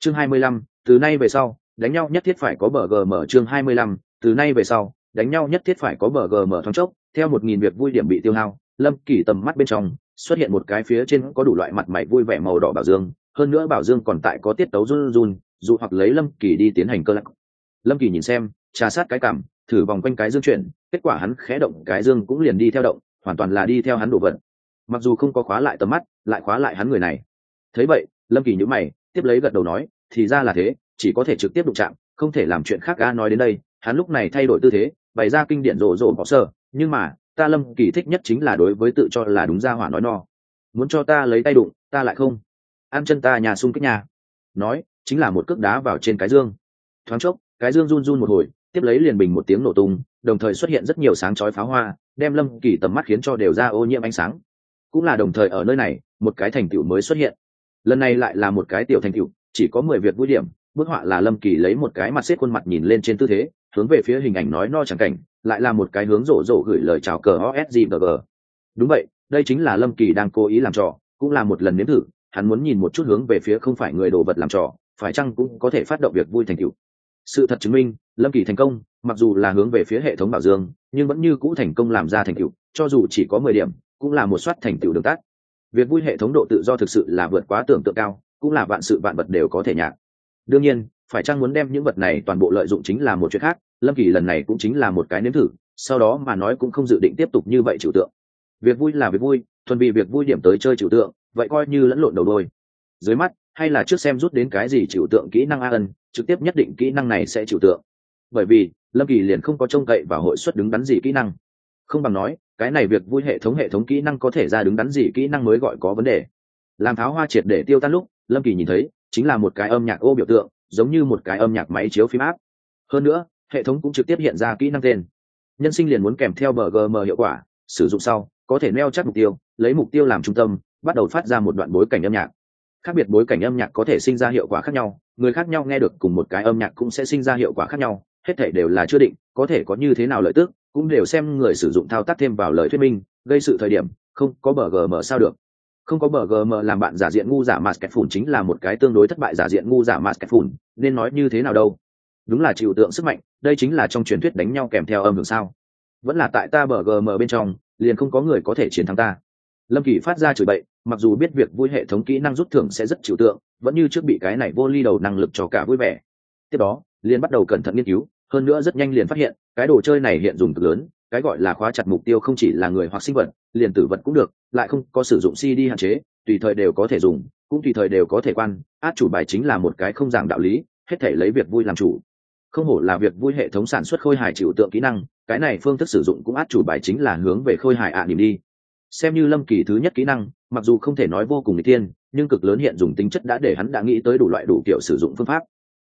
Chương 25, từ nay về sau đánh nhau nhất thiết phải có bờ gm. Chương 25, từ nay về sau đánh nhau nhất thiết phải có bờ gm. Thoáng chốc theo 1000 việc vui điểm bị tiêu hao, Lâm Kỳ tầm mắt bên trong xuất hiện một cái phía trên có đủ loại mặt mày vui vẻ màu đỏ bảo dương, hơn nữa bảo dương còn tại có tiết tấu run run dụ hoặc lấy Lâm Kỳ đi tiến hành cơ lắc. Lâm Kỳ nhìn xem, trà sát cái cằm, thử vòng quanh cái dương chuyển, kết quả hắn khẽ động cái dương cũng liền đi theo động, hoàn toàn là đi theo hắn đổ vật. Mặc dù không có khóa lại tầm mắt, lại khóa lại hắn người này. Thấy vậy, Lâm Kỳ nhíu mày, tiếp lấy gật đầu nói, thì ra là thế, chỉ có thể trực tiếp đụng chạm, không thể làm chuyện khác. Ga nói đến đây, hắn lúc này thay đổi tư thế, bày ra kinh điển rồ rồ bỏ sơ, nhưng mà ta Lâm Kỳ thích nhất chính là đối với tự cho là đúng ra hỏa nói no. Muốn cho ta lấy tay đụng, ta lại không. Ăn chân ta nhà xung kích nhà. Nói, chính là một cước đá vào trên cái dương. Thoáng chốc, cái dương run run một hồi, tiếp lấy liền bình một tiếng nổ tung, đồng thời xuất hiện rất nhiều sáng chói pháo hoa, đem Lâm Kỳ tầm mắt khiến cho đều ra ô nhiễm ánh sáng. Cũng là đồng thời ở nơi này, một cái thành tựu mới xuất hiện. Lần này lại là một cái tiểu thành tựu, chỉ có 10 việc vui điểm. Bức họa là Lâm Kỳ lấy một cái mặt xếp khuôn mặt nhìn lên trên tư thế, hướng về phía hình ảnh nói no chẳng cảnh, lại là một cái hướng rộ rộ gửi lời chào cờ OSGG. Đúng vậy, đây chính là Lâm Kỳ đang cố ý làm trò, cũng là một lần nếm thử, hắn muốn nhìn một chút hướng về phía không phải người đồ vật làm trò, phải chăng cũng có thể phát động việc vui thành tựu. Sự thật chứng minh, Lâm Kỳ thành công, mặc dù là hướng về phía hệ thống bảo dương, nhưng vẫn như cũ thành công làm ra thành tựu, cho dù chỉ có 10 điểm, cũng là một soát thành tựu đường tắt. Việc vui hệ thống độ tự do thực sự là vượt quá tưởng tượng cao, cũng là vạn sự vạn vật đều có thể nhạc. Đương nhiên, phải chăng muốn đem những vật này toàn bộ lợi dụng chính là một chuyện khác, Lâm Kỳ lần này cũng chính là một cái nếm thử, sau đó mà nói cũng không dự định tiếp tục như vậy trừu tượng. Việc vui là việc vui, thuần vì việc vui điểm tới chơi trừu tượng, vậy coi như lẫn lộn đầu đôi. Dưới mắt, hay là trước xem rút đến cái gì trừu tượng kỹ năng ân, trực tiếp nhất định kỹ năng này sẽ trừu tượng. Bởi vì, Lâm Kỳ liền không có trông cậy vào hội suất đứng đắn gì kỹ năng. Không bằng nói, cái này việc vui hệ thống kỹ năng có thể ra đứng đắn gì kỹ năng mới gọi có vấn đề. Làm tháo hoa triệt để tiêu tan lúc, Lâm Kỳ nhìn thấy chính là một cái âm nhạc ô biểu tượng, giống như một cái âm nhạc máy chiếu phim áp. Hơn nữa, hệ thống cũng trực tiếp hiện ra kỹ năng tên. Nhân sinh liền muốn kèm theo BGM hiệu quả, sử dụng sau, có thể neo chắc mục tiêu, lấy mục tiêu làm trung tâm, bắt đầu phát ra một đoạn bối cảnh âm nhạc. Khác biệt bối cảnh âm nhạc có thể sinh ra hiệu quả khác nhau, người khác nhau nghe được cùng một cái âm nhạc cũng sẽ sinh ra hiệu quả khác nhau, hết thảy đều là chưa định, có thể có như thế nào lợi tức, cũng đều xem người sử dụng thao tác thêm vào lời thuyết minh, gây sự thời điểm, không có BGM sao được. Không có BGM làm bạn giả diện ngu giả Masked Phủn chính là một cái tương đối thất bại giả diện ngu giả Masked Phủn, nên nói như thế nào đâu? Đúng là chịu tượng sức mạnh, đây chính là trong truyền thuyết đánh nhau kèm theo âm hưởng sao? Vẫn là tại ta BGM bên trong, liền không có người có thể chiến thắng ta. Lâm Kỳ phát ra chửi bậy, mặc dù biết việc vui hệ thống kỹ năng rút thưởng sẽ rất chịu tượng, vẫn như trước bị cái này vô ly đầu năng lực cho cả vui vẻ. Tiếp đó, liền bắt đầu cẩn thận nghiên cứu, hơn nữa rất nhanh liền phát hiện, cái đồ chơi này hiện dùng cực lớn, cái gọi là khóa chặt mục tiêu không chỉ là người hoặc sinh vật, liền tử vật cũng được, lại không có sử dụng CD hạn chế, tùy thời đều có thể dùng, cũng tùy thời đều có thể quan, át chủ bài chính là một cái không giảng đạo lý, hết thể lấy việc vui làm chủ. Không hổ là việc vui hệ thống sản xuất khôi hài chịu tượng kỹ năng, cái này phương thức sử dụng cũng át chủ bài chính là hướng về khôi hài niềm đi. Xem như Lâm Kỳ thứ nhất kỹ năng, mặc dù không thể nói vô cùng nghịch thiên, nhưng cực lớn hiện dùng tính chất đã để hắn đã nghĩ tới đủ loại đủ kiểu sử dụng phương pháp.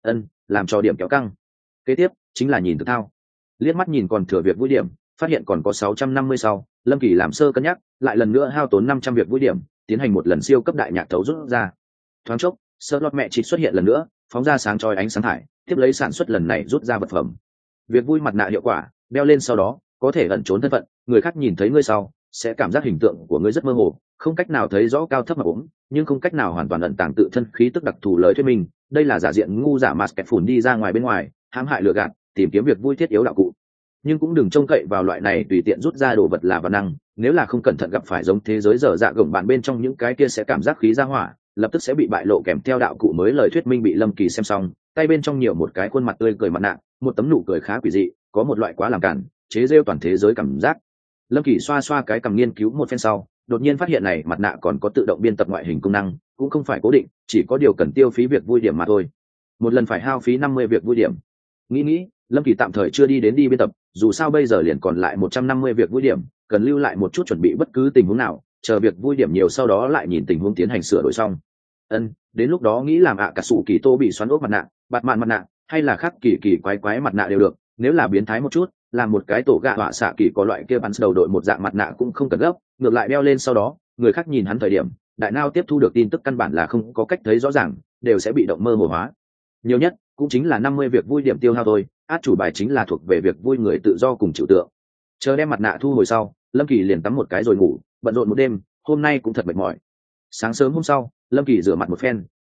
Làm cho điểm kéo căng. Kế tiếp chính là nhìn thực thao. Liếc mắt nhìn còn thừa việc vui điểm, phát hiện còn có 650 sau, Lâm Kỳ làm sơ cân nhắc, lại lần nữa hao tốn 500 việc vui điểm, tiến hành một lần siêu cấp đại nhạc thấu rút ra. Thoáng chốc, slot mẹ chỉ xuất hiện lần nữa, phóng ra sáng chói ánh sáng thải, tiếp lấy sản xuất lần này rút ra vật phẩm. Việc vui mặt nạ hiệu quả, đeo lên sau đó, có thể ẩn trốn thân phận, người khác nhìn thấy ngươi sau, sẽ cảm giác hình tượng của ngươi rất mơ hồ, không cách nào thấy rõ cao thấp mà ốm, nhưng không cách nào hoàn toàn ẩn tàng tự thân khí tức đặc thù lời thuyết minh, đây là giả diện ngu giả Masked Phủn đi ra ngoài bên ngoài, hãm hại lừa gạt, tìm kiếm việc vui thiết yếu đạo cụ. Nhưng cũng đừng trông cậy vào loại này tùy tiện rút ra đồ vật là văn năng, nếu là không cẩn thận gặp phải giống thế giới dở dạ gồng bạn bên trong những cái kia sẽ cảm giác khí ra hỏa, lập tức sẽ bị bại lộ kèm theo đạo cụ mới lời thuyết minh bị Lâm Kỳ xem xong, tay bên trong nhiều một cái khuôn mặt tươi cười mặt nạ, một tấm nụ cười khá quỷ dị, có một loại quá làm cản, chế rêu toàn thế giới cảm giác. Lâm Kỳ xoa xoa cái cằm nghiên cứu một phen sau, đột nhiên phát hiện này mặt nạ còn có tự động biên tập ngoại hình công năng, cũng không phải cố định, chỉ có điều cần tiêu phí việc vui điểm mà thôi. Một lần phải hao phí 50 việc vui điểm. Nghĩ, Lâm Kỳ tạm thời chưa đi đến đi biên tập, dù sao bây giờ liền còn lại 150 việc vui điểm, cần lưu lại một chút chuẩn bị bất cứ tình huống nào, chờ việc vui điểm nhiều sau đó lại nhìn tình huống tiến hành sửa đổi xong. Đến lúc đó nghĩ làm cả sủ kỳ tô bị xoắn ốc mặt nạ, bạt mạn mặt nạ, hay là khác kỳ quái mặt nạ đều được, nếu là biến thái một chút, làm một cái tổ gạ họa xạ kỳ có loại kia bắn đầu đội một dạng mặt nạ cũng không cần gấp, ngược lại đeo lên sau đó, người khác nhìn hắn thời điểm, đại não tiếp thu được tin tức căn bản là không có cách thấy rõ ràng, đều sẽ bị động mơ hồ hóa. Nhiều nhất cũng chính là 50 việc vui điểm tiêu hao thôi, át chủ bài chính là thuộc về việc vui người tự do cùng chịu tượng. Chờ đem mặt nạ thu hồi sau, Lâm Kỳ liền tắm một cái rồi ngủ, bận rộn một đêm, hôm nay cũng thật mệt mỏi. Sáng sớm hôm sau, Lâm Kỳ rửa mặt một phen,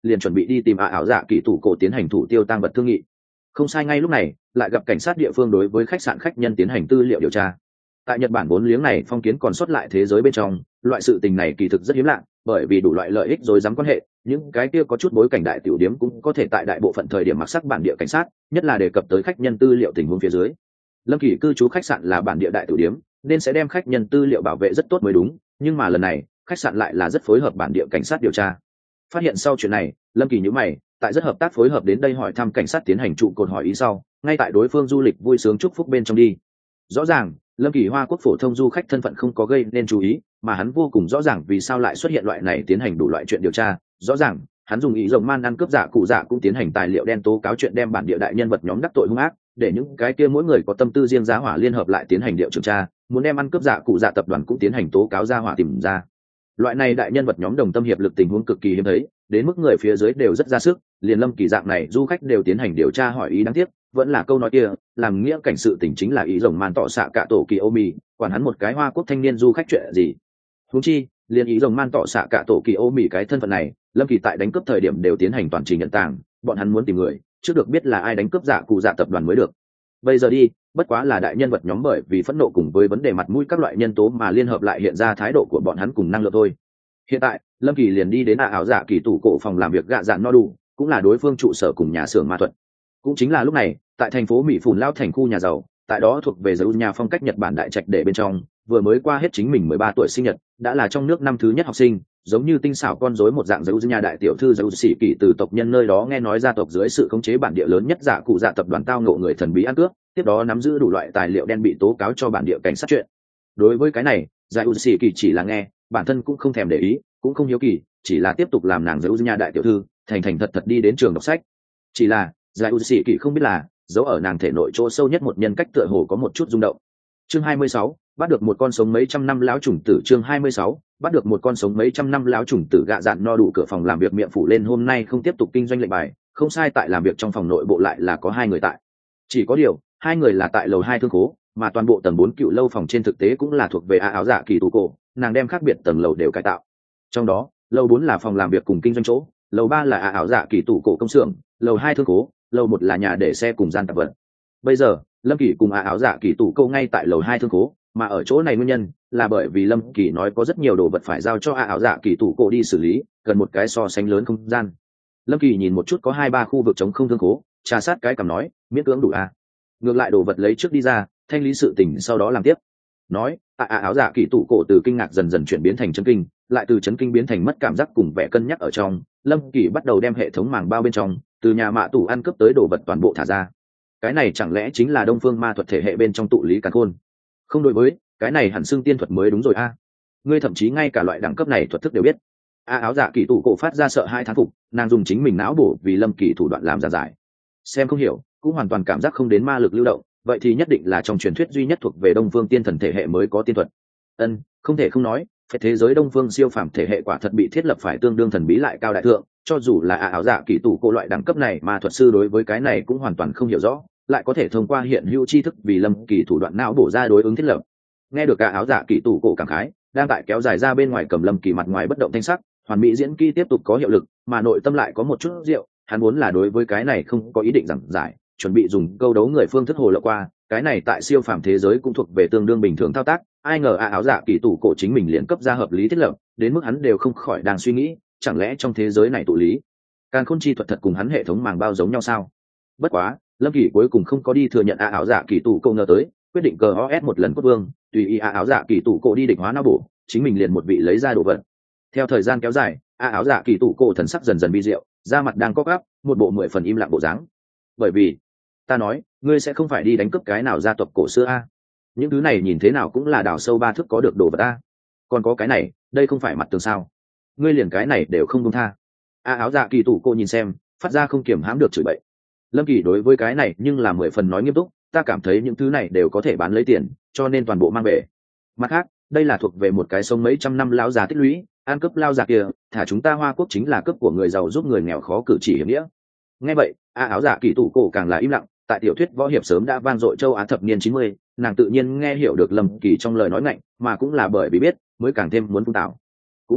liền chuẩn bị đi tìm ảo dạ kỳ tủ cổ tiến hành thủ tiêu tăng vật thương nghị. Không sai, ngay lúc này lại gặp cảnh sát địa phương đối với khách sạn khách nhân tiến hành tư liệu điều tra. Tại Nhật Bản vốn liếng này phong kiến còn sót lại thế giới bên trong, loại sự tình này kỳ thực rất hiếm lạ, bởi vì đủ loại lợi ích rồi dám quan hệ, những cái kia có chút bối cảnh đại tiểu điếm cũng có thể tại đại bộ phận thời điểm mặc sắc bản địa cảnh sát, nhất là đề cập tới khách nhân tư liệu tình huống phía dưới. Lâm Kỳ cư trú khách sạn là bản địa đại tiểu điếm, nên sẽ đem khách nhân tư liệu bảo vệ rất tốt mới đúng, nhưng mà lần này khách sạn lại là rất phối hợp bản địa cảnh sát điều tra. Phát hiện sau chuyện này, Lâm Kỳ nhíu mày, tại rất hợp tác phối hợp đến đây hỏi thăm cảnh sát tiến hành trụ cột hỏi ý sau, ngay tại đối phương du lịch vui sướng chúc phúc bên trong đi. Rõ ràng Lâm Kỳ Hoa Quốc phổ thông du khách thân phận không có gây nên chú ý, mà hắn vô cùng rõ ràng vì sao lại xuất hiện loại này tiến hành đủ loại chuyện điều tra. Rõ ràng hắn dùng ý rồng man ăn cướp giả cụ dạ cũng tiến hành tài liệu đen tố cáo chuyện đem bản địa đại nhân vật nhóm đắc tội hung ác, để những cái kia mỗi người có tâm tư riêng giá hỏa liên hợp lại tiến hành điều tra, muốn đem ăn cướp giả cụ dạ tập đoàn cũng tiến hành tố cáo ra hỏa tìm ra. Loại này đại nhân vật nhóm đồng tâm hiệp lực tình huống cực kỳ hiếm thấy, đến mức người phía dưới đều rất ra sức, liền Lâm Kỳ dạng này du khách đều tiến hành điều tra hỏi ý. Đáng tiếc vẫn là câu nói kia, làm nghĩa cảnh sự tình chính là ý rồng man tỏ xạ cả tổ kỳ ô mì, quản hắn một cái Hoa Quốc thanh niên du khách chuyện gì. Huống chi liền ý rồng man tỏ xạ cả tổ kỳ ô mì cái thân phận này, Lâm Kỳ tại đánh cướp thời điểm đều tiến hành toàn trình nhận tàng, bọn hắn muốn tìm người trước được biết là ai đánh cướp dạ cụ dạ tập đoàn mới được. Bây giờ đi bất quá là đại nhân vật nhóm bởi vì phẫn nộ cùng với vấn đề mặt mũi các loại nhân tố mà liên hợp lại hiện ra thái độ của bọn hắn cùng năng lượng thôi. Hiện tại Lâm Kỳ liền đi đến ảo dạ kỳ tủ cổ phòng làm việc gạ dạn no đủ, cũng là đối phương trụ sở cùng nhà xưởng ma thuật. Cũng chính là lúc này, tại thành phố Mỹ Phùn Lao thành khu nhà giàu, tại đó thuộc về giới nhà phong cách Nhật Bản đại trạch để bên trong, vừa mới qua hết chính mình 13 tuổi sinh nhật, đã là trong nước năm thứ nhất học sinh, giống như tinh xảo con rối một dạng giới nhà đại tiểu thư giới sĩ kỳ từ tộc nhân nơi đó nghe nói gia tộc dưới sự khống chế bản địa lớn nhất dạ cụ dạ tập đoàn tao ngộ người thần bí ăn cướp, tiếp đó nắm giữ đủ loại tài liệu đen bị tố cáo cho bản địa cảnh sát chuyện. Đối với cái này, giải sĩ kỳ chỉ là nghe, bản thân cũng không thèm để ý, cũng không hiếu kỳ, chỉ là tiếp tục làm nàng giới nhà đại tiểu thư, thành thành thật thật đi đến trường đọc sách. Chỉ là giải sĩ kỳ không biết là giấu ở nàng thể nội chỗ sâu nhất một nhân cách tựa hồ có một chút rung động. Chương 26, bắt được một con sống mấy trăm năm lão trùng tử. Chương 26, bắt được một con sống mấy trăm năm lão trùng tử. Gạ dạn no đủ cửa phòng làm việc miệng phủ lên hôm nay không tiếp tục kinh doanh lệnh bài, không sai, tại làm việc trong phòng nội bộ lại là có hai người tại. Chỉ có điều hai người là tại lầu 2 thương khố, mà toàn bộ tầng 4 cựu lâu phòng trên thực tế cũng là thuộc về áo dạ kỳ tủ cổ, nàng đem khác biệt tầng lầu đều cải tạo. Trong đó lầu 4 là phòng làm việc cùng kinh doanh chỗ, lầu 3 là áo dạ kỳ tủ cổ công xưởng, lầu 2 thương khố, lầu 1 là nhà để xe cùng gian tạp vật. Bây giờ Lâm Kỳ cùng áo dạ kỳ tủ câu ngay tại lầu 2 thương khố, mà ở chỗ này nguyên nhân là bởi vì Lâm Kỳ nói có rất nhiều đồ vật phải giao cho áo dạ kỳ tủ cổ đi xử lý, cần một cái so sánh lớn không gian. Lâm Kỳ nhìn một chút có 2-3 khu vực trống không thương khố, trà sát cái cằm nói, miễn cưỡng đủ à. Ngược lại đồ vật lấy trước đi ra, thanh lý sự tình sau đó làm tiếp. Nói áo dạ kỳ tủ cổ từ kinh ngạc dần dần chuyển biến thành chấn kinh, lại từ chấn kinh biến thành mất cảm giác cùng vẻ cân nhắc ở trong. Lâm Kỳ bắt đầu đem hệ thống màng bao bên trong từ nhà mạ tủ ăn cướp tới đồ vật toàn bộ thả ra. Cái này chẳng lẽ chính là đông phương ma thuật thể hệ bên trong tụ lý càn khôn? Không, đối với cái này hẳn xưng tiên thuật mới đúng rồi a. Ngươi thậm chí ngay cả loại đẳng cấp này thuật thức đều biết. Áo dạ kỳ tủ cổ phát ra sợ hai thán phục, nàng dùng chính mình não bổ vì Lâm Kỳ thủ đoạn làm giả giải. Xem không hiểu cũng hoàn toàn cảm giác không đến ma lực lưu động, vậy thì nhất định là trong truyền thuyết duy nhất thuộc về đông phương tiên thần thể hệ mới có tiên thuật. Không thể không nói, phải thế giới đông phương siêu phàm thể hệ quả thật bị thiết lập phải tương đương thần bí lại cao đại thượng, cho dù là áo dạ kỳ tủ cổ loại đẳng cấp này mà thuật sư đối với cái này cũng hoàn toàn không hiểu rõ, lại có thể thông qua hiện hữu tri thức vì Lâm Kỳ thủ đoạn não bổ ra đối ứng thiết lập. Nghe được cả áo dạ kỳ tủ cổ cảm khái, đang tại kéo dài ra bên ngoài cầm Lâm Kỳ mặt ngoài bất động thanh sắc, hoàn mỹ diễn kỹ tiếp tục có hiệu lực, mà nội tâm lại có một chút rượu, hắn muốn là đối với cái này không có ý định giảng giải, chuẩn bị dùng câu đấu người phương thức hồ lộ qua, cái này tại siêu phàm thế giới cũng thuộc về tương đương bình thường thao tác, ai ngờ áo dạ kỳ tủ cổ chính mình liền cấp ra hợp lý thiết lập, đến mức hắn đều không khỏi đang suy nghĩ, chẳng lẽ trong thế giới này tụ lý càn khôn chi thuật thật cùng hắn hệ thống màng bao giống nhau sao? Bất quá Lâm Kỳ cuối cùng không có đi thừa nhận áo dạ kỳ tủ cổ ngờ tới, quyết định cờ os một lần cốt vương, tùy ý áo dạ kỳ tủ cổ đi định hóa não bổ, chính mình liền một vị lấy ra đồ vật. Theo thời gian kéo dài, áo dạ kỳ tủ cổ thần sắc dần dần bi diệu, da mặt đang cóc áp, một bộ 10 phần im lặng bộ dáng. Bởi vì ta nói ngươi sẽ không phải đi đánh cướp cái nào gia tộc cổ xưa a? Những thứ này nhìn thế nào cũng là đào sâu 3 thước có được đồ vật a. Còn có cái này, đây không phải mặt tường sao? Ngươi liền cái này đều không buông tha. Áo dạ kỳ tủ cô nhìn xem, phát ra không kiềm hãm được chửi bậy. Lâm Kỳ đối với cái này nhưng là 10 phần nói nghiêm túc, ta cảm thấy những thứ này đều có thể bán lấy tiền, cho nên toàn bộ mang về. Mặt khác, đây là thuộc về một cái sống mấy trăm năm lão già tích lũy, ăn cướp lao già kia, thả chúng ta Hoa Quốc chính là cướp của người giàu giúp người nghèo khó cử chỉ hiểm nghĩa. Nghe vậy, áo dạ kỳ tủ cổ càng là im lặng, tại tiểu thuyết võ hiệp sớm đã vang dội châu Á thập niên 90, nàng tự nhiên nghe hiểu được Lâm Kỳ trong lời nói ngạnh, mà cũng là bởi vì biết, mới càng thêm muốn phun tạo. Cũng may,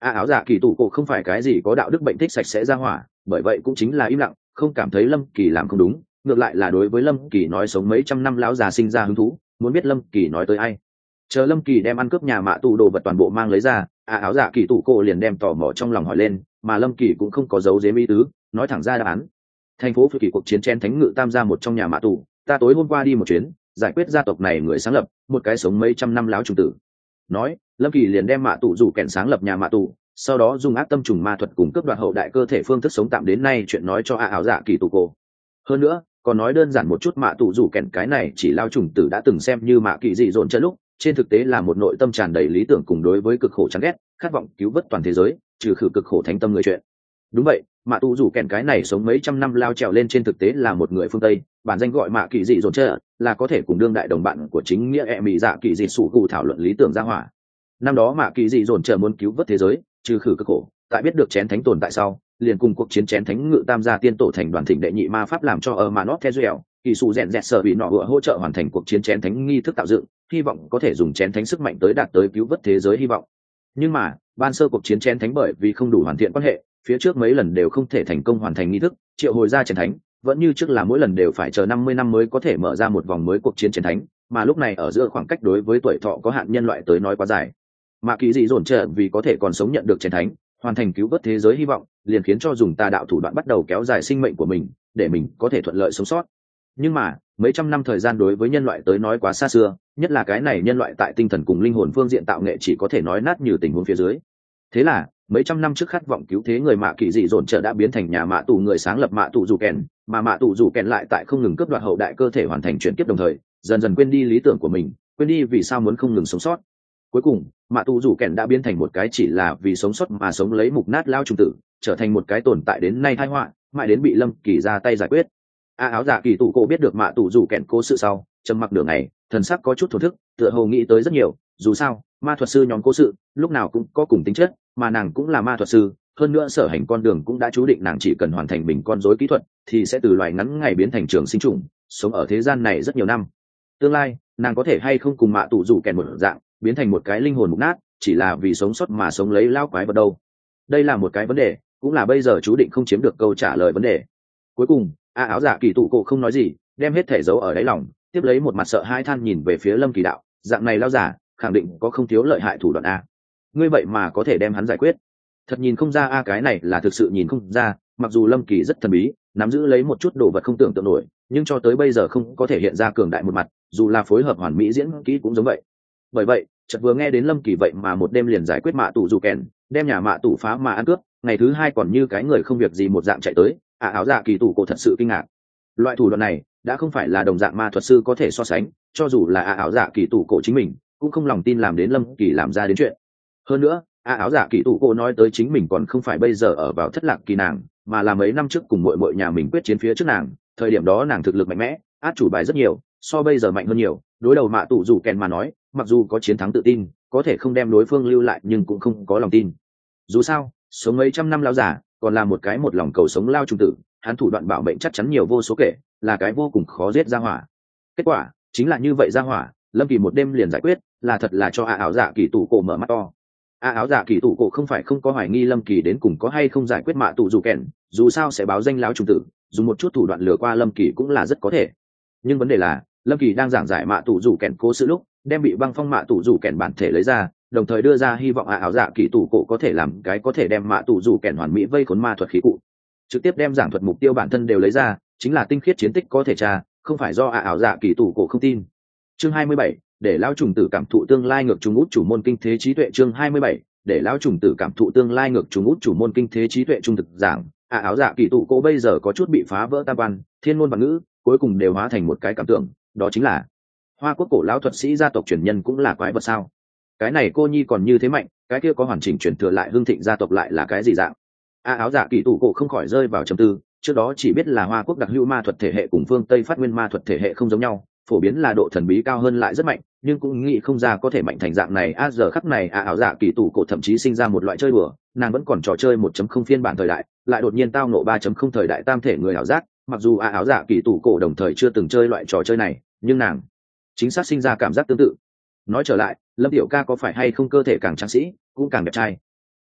áo dạ kỳ tủ cổ không phải cái gì có đạo đức bệnh thích sạch sẽ ra hỏa, bởi vậy cũng chính là im lặng, không cảm thấy lâm kỳ làm không đúng, ngược lại là đối với lâm kỳ nói sống mấy trăm năm lão già sinh ra hứng thú, muốn biết lâm kỳ nói tới ai. Chờ lâm kỳ đem ăn cướp nhà mạ tù đồ vật toàn bộ mang lấy ra, áo dạ kỳ tủ cổ liền đem tò mò trong lòng hỏi lên, mà lâm kỳ cũng không có giấu giếm ý tứ, nói thẳng ra đáp án. Thành phố Phi Kỳ cuộc chiến chen thánh ngự tam gia một trong nhà mạ tù, ta tối hôm qua đi một chuyến, giải quyết gia tộc này người sáng lập, một cái sống mấy trăm năm láo trùng tử. Nói, lâm kỳ liền đem mạ tù rủ kèn sáng lập nhà mạ tù, sau đó dùng ác tâm trùng ma thuật cùng cướp đoạt hậu đại cơ thể phương thức sống tạm đến nay chuyện nói cho áo dạ kỳ tủ cổ. Hơn nữa, còn nói đơn giản một chút mạ tù rủ kèn cái này chỉ lao trùng tử đã từng xem như mạ kỳ dị dồn chân lúc, trên thực tế là một nội tâm tràn đầy lý tưởng cùng đối với cực khổ chán ghét, khát vọng cứu vớt toàn thế giới, trừ khử cực khổ thánh tâm người chuyện. Đúng vậy, mạ tù rủ kèn cái này sống mấy trăm năm lao trèo lên trên thực tế là một người phương Tây, bản danh gọi mạ kỳ dị dồn chân, là có thể cùng đương đại đồng bạn của chính nghĩa mị dạ kỳ dị sủ cụ thảo luận lý tưởng ra hỏa. Năm đó mạ kỳ dị dồn chân muốn cứu vớt thế giới, trừ khử cực khổ, tại biết được chén thánh tồn tại sau, liền cùng cuộc chiến chén thánh ngự tam gia tiên tổ thành đoàn thịnh đệ nhị ma pháp làm cho ở mà nó theo dẻo kỳ sụ rèn rẹt sợ bị nọ hựa hỗ trợ hoàn thành cuộc chiến chén thánh nghi thức tạo dựng, hy vọng có thể dùng chén thánh sức mạnh tới đạt tới cứu vớt thế giới hy vọng. Nhưng mà ban sơ cuộc chiến chén thánh bởi vì không đủ hoàn thiện quan hệ, phía trước mấy lần đều không thể thành công hoàn thành nghi thức triệu hồi ra chén thánh, vẫn như trước là mỗi lần đều phải chờ 50 năm mới có thể mở ra một vòng mới cuộc chiến chén thánh, mà lúc này ở giữa khoảng cách đối với tuổi thọ có hạn nhân loại tới nói quá dài. Mạ kỳ dị dồn trợ vì có thể còn sống nhận được chén thánh, hoàn thành cứu vớt thế giới hy vọng, liền khiến cho dùng tà đạo thủ đoạn bắt đầu kéo dài sinh mệnh của mình, để mình có thể thuận lợi sống sót. Nhưng mà mấy trăm năm thời gian đối với nhân loại tới nói quá xa xưa, nhất là cái này nhân loại tại tinh thần cùng linh hồn phương diện tạo nghệ chỉ có thể nói nát như tình huống phía dưới. Thế là mấy trăm năm trước khát vọng cứu thế người mạ kỳ dị dồn trợ đã biến thành nhà mạ tù người sáng lập mạ tù dù kèn, mà mạ tù dù kèn lại tại không ngừng cướp đoạt hậu đại cơ thể hoàn thành chuyển kiếp, đồng thời dần dần quên đi lý tưởng của mình, quên đi vì sao muốn không ngừng sống sót. Cuối cùng mạ tù rủ kèn đã biến thành một cái chỉ là vì sống sót mà sống lấy mục nát lao trùng tử, trở thành một cái tồn tại đến nay tai họa, mãi đến bị lâm kỳ ra tay giải quyết. Áo dạ kỳ tủ cổ biết được mạ tù rủ kèn cố sự sau, trầm mặc nửa ngày, thần sắc có chút thổn thức, tựa hồ nghĩ tới rất nhiều. Dù sao ma thuật sư nhóm cố sự lúc nào cũng có cùng tính chất, mà nàng cũng là ma thuật sư, hơn nữa sở hành con đường cũng đã chú định nàng chỉ cần hoàn thành bình con rối kỹ thuật thì sẽ từ loài ngắn ngày biến thành trường sinh trùng, sống ở thế gian này rất nhiều năm. Tương lai nàng có thể hay không cùng mạ tù rủ kèn một dạng biến thành một cái linh hồn mục nát, chỉ là vì sống sót mà sống lấy lao quái vật đâu? Đây là một cái vấn đề, cũng là bây giờ chú định không chiếm được câu trả lời vấn đề. Cuối cùng áo dạ kỳ tụ cổ không nói gì, đem hết thể giấu ở đáy lòng, tiếp lấy một mặt sợ hai than nhìn về phía lâm kỳ đạo, dạng này lao giả khẳng định có không thiếu lợi hại thủ đoạn a. Ngươi vậy mà có thể đem hắn giải quyết? Thật nhìn không ra a. Cái này là thực sự nhìn không ra, mặc dù lâm kỳ rất thần bí, nắm giữ lấy một chút đồ vật không tưởng tượng nổi, nhưng cho tới bây giờ không có thể hiện ra cường đại một mặt, dù là phối hợp hoàn mỹ diễn kỹ cũng giống vậy. Bởi vậy chợt vừa nghe đến lâm kỳ vậy mà một đêm liền giải quyết mạ tù dù kèn, đem nhà mạ tù phá mà ăn cướp, ngày thứ hai còn như cái người không việc gì một dạng chạy tới, áo dạ kỳ tù cổ thật sự kinh ngạc. Loại thủ đoạn này đã không phải là đồng dạng ma thuật sư có thể so sánh, cho dù là áo dạ kỳ tù cổ chính mình cũng không lòng tin làm đến lâm kỳ làm ra đến chuyện. Hơn nữa áo dạ kỳ tù cổ nói tới chính mình còn không phải bây giờ ở vào thất lạc kỳ nàng, mà là mấy năm trước cùng muội nhà mình quyết chiến phía trước nàng, thời điểm đó nàng thực lực mạnh mẽ, át chủ bài rất nhiều, so bây giờ mạnh hơn nhiều, đối đầu mạ tù dù kèn mà nói, mặc dù có chiến thắng tự tin, có thể không đem đối phương lưu lại nhưng cũng không có lòng tin. Dù sao sống mấy trăm năm lao giả còn là một cái một lòng cầu sống lao trung tử, hắn thủ đoạn bảo mệnh chắc chắn nhiều vô số kể, là cái vô cùng khó giết ra hỏa. Kết quả chính là như vậy ra hỏa lâm kỳ một đêm liền giải quyết, là thật là cho áo dạ kỳ tủ cổ mở mắt to. Áo dạ kỳ tủ cổ không phải không có hoài nghi lâm kỳ đến cùng có hay không giải quyết mạ tù dù kèn, dù sao sẽ báo danh lao trung tử, dùng một chút thủ đoạn lừa qua lâm kỳ cũng là rất có thể. Nhưng vấn đề là lâm kỳ đang giảng giải mạ tù dù kèn cố sự lúc, đem bị băng phong mạ tù dù kèn bản thể lấy ra, đồng thời đưa ra hy vọng áo dạ kỳ tù cổ có thể làm cái có thể đem mạ tù dù kèn hoàn mỹ vây khốn ma thuật khí cụ, trực tiếp đem giảng thuật mục tiêu bản thân đều lấy ra, chính là tinh khiết chiến tích có thể tra, không phải do áo dạ kỳ tù cổ không tin. Chương 27, để lão trùng tử cảm thụ tương lai ngược trùng út chủ môn kinh thế trí tuệ. Chương 27, để lão trùng tử cảm thụ tương lai ngược trùng út chủ môn kinh thế trí tuệ. Trung thực giảng, áo dạ kỳ tù cổ bây giờ có chút bị phá vỡ tam văn, thiên ngôn và ngữ cuối cùng đều hóa thành một cái cảm tưởng, đó chính là Hoa Quốc cổ lão thuật sĩ gia tộc truyền nhân cũng là quái vật sao? Cái này cô nhi còn như thế mạnh, cái kia có hoàn chỉnh truyền thừa lại hương thịnh gia tộc lại là cái gì dạng? Áo dạ kỳ tủ cổ không khỏi rơi vào trầm tư, trước đó chỉ biết là Hoa Quốc đặc hữu ma thuật thể hệ cùng phương Tây phát nguyên ma thuật thể hệ không giống nhau, phổ biến là độ thần bí cao hơn lại rất mạnh, nhưng cũng nghĩ không ra có thể mạnh thành dạng này. Giờ khắc này áo dạ kỳ tủ cổ thậm chí sinh ra một loại chơi đùa, nàng vẫn còn trò chơi 1.0 phiên bản thời đại, lại đột nhiên tao nộ 3.0 thời đại tam thể người ảo giác. Mặc dù áo dạ kỳ tủ cổ đồng thời chưa từng chơi loại trò chơi này, nhưng nàng chính xác sinh ra cảm giác tương tự. Nói trở lại, lâm tiểu ca có phải hay không cơ thể càng tráng sĩ cũng càng đẹp trai?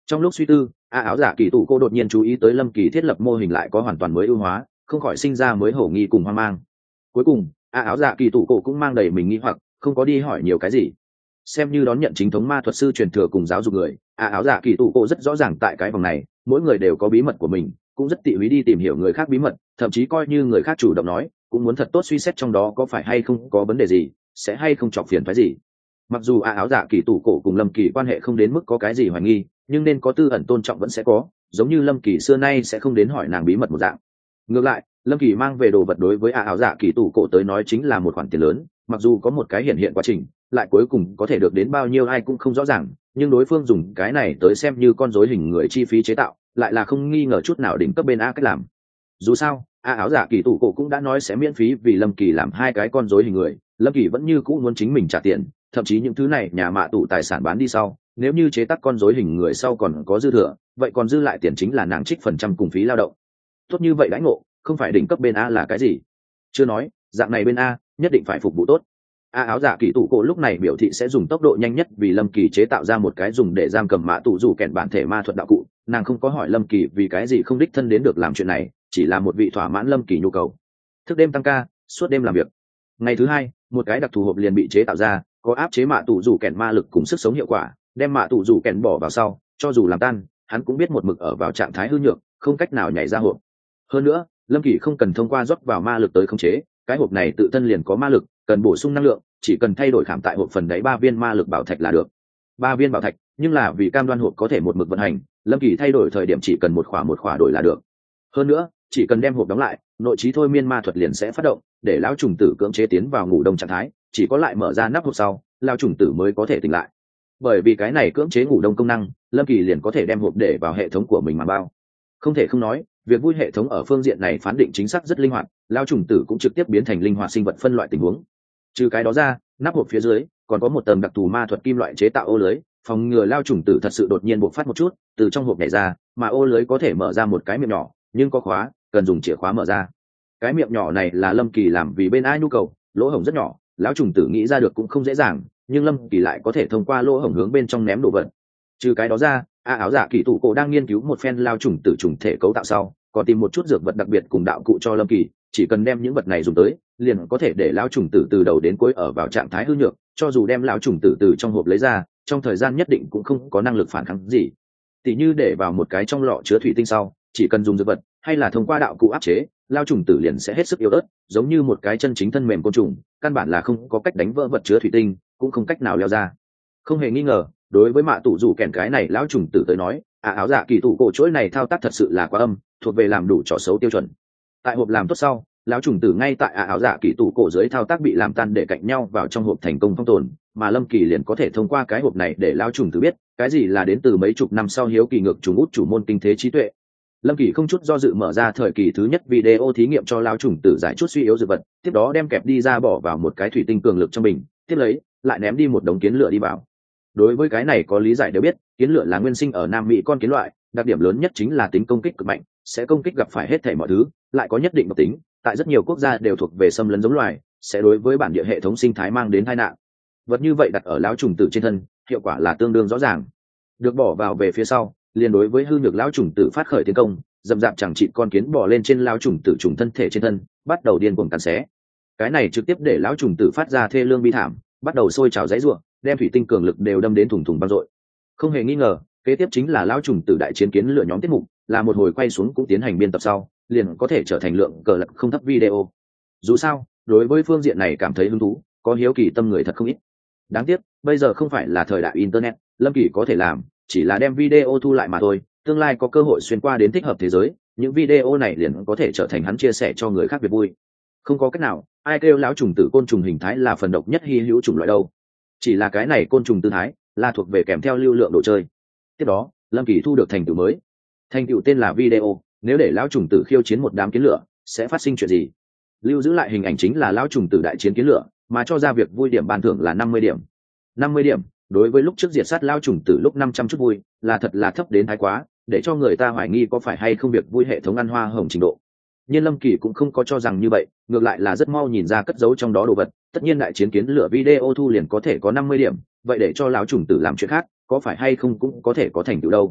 Trong lúc suy tư, áo giả kỳ tủ cô đột nhiên chú ý tới Lâm Kỳ thiết lập mô hình lại có hoàn toàn mới ưu hóa, không khỏi sinh ra mới hổ nghi cùng hoang mang. Cuối cùng áo dạ kỳ tủ cổ cũng mang đầy mình nghi hoặc, không có đi hỏi nhiều cái gì. Xem như đón nhận chính thống ma thuật sư truyền thừa cùng giáo dục người, áo dạ kỳ tủ cổ rất rõ ràng tại cái vòng này mỗi người đều có bí mật của mình, cũng rất tỉ mỉ đi tìm hiểu người khác bí mật, thậm chí coi như người khác chủ động nói cũng muốn thật tốt suy xét trong đó có phải hay không có vấn đề gì, sẽ hay không chọc phiền phái gì. Mặc dù áo dạ kỳ tủ cổ cùng Lâm Kỳ quan hệ không đến mức có cái gì hoài nghi, nhưng nên có tư ẩn tôn trọng vẫn sẽ có, giống như Lâm Kỳ xưa nay sẽ không đến hỏi nàng bí mật một dạng. Ngược lại Lâm Kỳ mang về đồ vật đối với áo dạ kỳ tủ cổ tới nói chính là một khoản tiền lớn, mặc dù có một cái hiện hiện quá trình, lại cuối cùng có thể được đến bao nhiêu ai cũng không rõ ràng, nhưng đối phương dùng cái này tới xem như con rối hình người chi phí chế tạo, lại là không nghi ngờ chút nào đỉnh cấp bên A cách làm. Dù sao áo dạ kỳ tủ cổ cũng đã nói sẽ miễn phí vì Lâm Kỳ làm hai cái con rối hình người, Lâm Kỳ vẫn như cũ muốn chính mình trả tiền, thậm chí những thứ này nhà mạ tủ tài sản bán đi sau, nếu như chế tác con rối hình người sau còn có dư thừa, vậy còn dư lại tiền chính là nàng trích phần trăm cùng phí lao động. Tốt như vậy đãi ngộ, không phải đỉnh cấp bên A là cái gì? Chưa nói dạng này bên A nhất định phải phục vụ tốt. Áo dạ kỳ tủ cổ lúc này biểu thị sẽ dùng tốc độ nhanh nhất vì Lâm Kỳ chế tạo ra một cái dùng để giam cầm mạ tủ dù kèn bản thể ma thuật đạo cụ. Nàng không có hỏi Lâm Kỳ vì cái gì không đích thân đến được làm chuyện này, chỉ là một vị thỏa mãn Lâm Kỳ nhu cầu. Thức đêm tăng ca, suốt đêm làm việc. Ngày thứ hai, một cái đặc thù hộp liền bị chế tạo ra, có áp chế mạ tủ dù kèn ma lực cùng sức sống hiệu quả. Đem mạ tủ dù kèn bỏ vào sau, cho dù làm tan, hắn cũng biết một mực ở vào trạng thái hư nhược, không cách nào nhảy ra hộp. Hơn nữa Lâm Kỳ không cần thông qua rót vào ma lực tới khống chế, cái hộp này tự thân liền có ma lực, cần bổ sung năng lượng, chỉ cần thay đổi khảm tại hộp phần đáy 3 viên ma lực bảo thạch là được. 3 viên bảo thạch, nhưng là vì cam đoan hộp có thể một mực vận hành, Lâm Kỳ thay đổi thời điểm chỉ cần một khỏa đổi là được. Hơn nữa chỉ cần đem hộp đóng lại, nội trí thôi miên ma thuật liền sẽ phát động, để lão trùng tử cưỡng chế tiến vào ngủ đông trạng thái, chỉ có lại mở ra nắp hộp sau, lão trùng tử mới có thể tỉnh lại. Bởi vì cái này cưỡng chế ngủ đông công năng, Lâm Kỳ liền có thể đem hộp để vào hệ thống của mình mà bao. Không thể không nói, việc vui hệ thống ở phương diện này phán định chính xác rất linh hoạt, lao trùng tử cũng trực tiếp biến thành linh hoạt sinh vật phân loại tình huống. Trừ cái đó ra, nắp hộp phía dưới còn có một tầng đặc thù ma thuật kim loại chế tạo ô lưới, phòng ngừa lao trùng tử thật sự đột nhiên bộc phát một chút từ trong hộp nhảy ra, mà ô lưới có thể mở ra một cái miệng nhỏ, nhưng có khóa, cần dùng chìa khóa mở ra. Cái miệng nhỏ này là Lâm Kỳ làm vì bên ai nhu cầu, lỗ hổng rất nhỏ, lão trùng tử nghĩ ra được cũng không dễ dàng, nhưng Lâm Kỳ lại có thể thông qua lỗ hổng hướng bên trong ném đồ vật. Trừ cái đó ra, áo dạ kỳ tủ cổ đang nghiên cứu một phen lao trùng tử trùng thể cấu tạo sau, còn tìm một chút dược vật đặc biệt cùng đạo cụ cho Lâm Kỳ, chỉ cần đem những vật này dùng tới, liền có thể để lao trùng tử từ đầu đến cuối ở vào trạng thái hư nhược, cho dù đem lao trùng tử từ trong hộp lấy ra, trong thời gian nhất định cũng không có năng lực phản kháng gì. Tỷ như để vào một cái trong lọ chứa thủy tinh sau, chỉ cần dùng dược vật hay là thông qua đạo cụ áp chế, lao trùng tử liền sẽ hết sức yếu ớt, giống như một cái chân chính thân mềm côn trùng, căn bản là không có cách đánh vỡ vật chứa thủy tinh, cũng không cách nào leo ra. Không hề nghi ngờ, đối với mạ tủ rủ kèn cái này lão trùng tử tới nói, áo dạ kỳ tủ cổ chuỗi này thao tác thật sự là quá âm, thuộc về làm đủ trò xấu tiêu chuẩn. Tại hộp làm tốt sau, lão trùng tử ngay tại áo dạ kỳ tủ cổ dưới thao tác bị làm tan để cạnh nhau vào trong hộp thành công phong tồn, mà Lâm Kỳ liền có thể thông qua cái hộp này để lão trùng tử biết cái gì là đến từ mấy chục năm sau hiếu kỳ ngược trùng út chủ môn kinh thế trí tuệ. Lâm Kỳ không chút do dự mở ra thời kỳ thứ nhất video thí nghiệm cho lão trùng tử giải chút suy yếu dược vật, tiếp đó đem kẹp đi ra bỏ vào một cái thủy tinh cường lực trong bình, tiếp lấy lại ném đi một đống kiến lửa đi vào. Đối với cái này có lý giải đều biết, kiến lửa là nguyên sinh ở Nam Mỹ con kiến loại, đặc điểm lớn nhất chính là tính công kích cực mạnh, sẽ công kích gặp phải hết thảy mọi thứ, lại có nhất định độc tính, tại rất nhiều quốc gia đều thuộc về xâm lấn giống loài, sẽ đối với bản địa hệ thống sinh thái mang đến tai nạn. Vật như vậy đặt ở lão trùng tử trên thân, hiệu quả là tương đương rõ ràng. Được bỏ vào về phía sau, liền đối với hư nhược lão trùng tử phát khởi tiến công, dầm dạp chẳng chịt con kiến bò lên trên lão trùng tử trùng thân thể trên thân, bắt đầu điên cuồng cắn xé. Cái này trực tiếp để lão trùng tử phát ra thê lương bi thảm, bắt đầu sôi trào giãy giụa, đem thủy tinh cường lực đều đâm đến thủng thủng vang dội. Không hề nghi ngờ, kế tiếp chính là lão trùng tử đại chiến kiến lửa nhóm tiết mục, là một hồi quay xuống cũng tiến hành biên tập sau, liền có thể trở thành lượng cờ lật không thấp video. Dù sao, đối với phương diện này cảm thấy hứng thú, có hiếu kỳ tâm người thật không ít. Đáng tiếc, bây giờ không phải là thời đại internet, Lâm Kỳ có thể làm chỉ là đem video thu lại mà thôi, tương lai có cơ hội xuyên qua đến thích hợp thế giới, những video này liền có thể trở thành hắn chia sẻ cho người khác việc vui. Không có cách nào, ai kêu lão trùng tử côn trùng hình thái là phần độc nhất hy hữu chủng loại đâu. Chỉ là cái này côn trùng tư thái là thuộc về kèm theo lưu lượng đồ chơi. Tiếp đó, Lâm Kỳ thu được thành tựu mới. Thành tựu tên là video, nếu để lão trùng tử khiêu chiến một đám kiến lửa, sẽ phát sinh chuyện gì? Lưu giữ lại hình ảnh chính là lão trùng tử đại chiến kiến lửa, mà cho ra việc vui điểm ban thưởng là 50 điểm. 50 điểm, đối với lúc trước diệt sát lão trùng tử lúc 500 chút vui, là thật là thấp đến thái quá, để cho người ta hoài nghi có phải hay không việc vui hệ thống ăn hoa hồng trình độ. Nhưng Lâm Kỳ cũng không có cho rằng như vậy, ngược lại là rất mau nhìn ra cất giấu trong đó đồ vật, tất nhiên đại chiến kiến lửa video thu liền có thể có 50 điểm, vậy để cho lão trùng tử làm chuyện khác, có phải hay không cũng có thể có thành tựu đâu.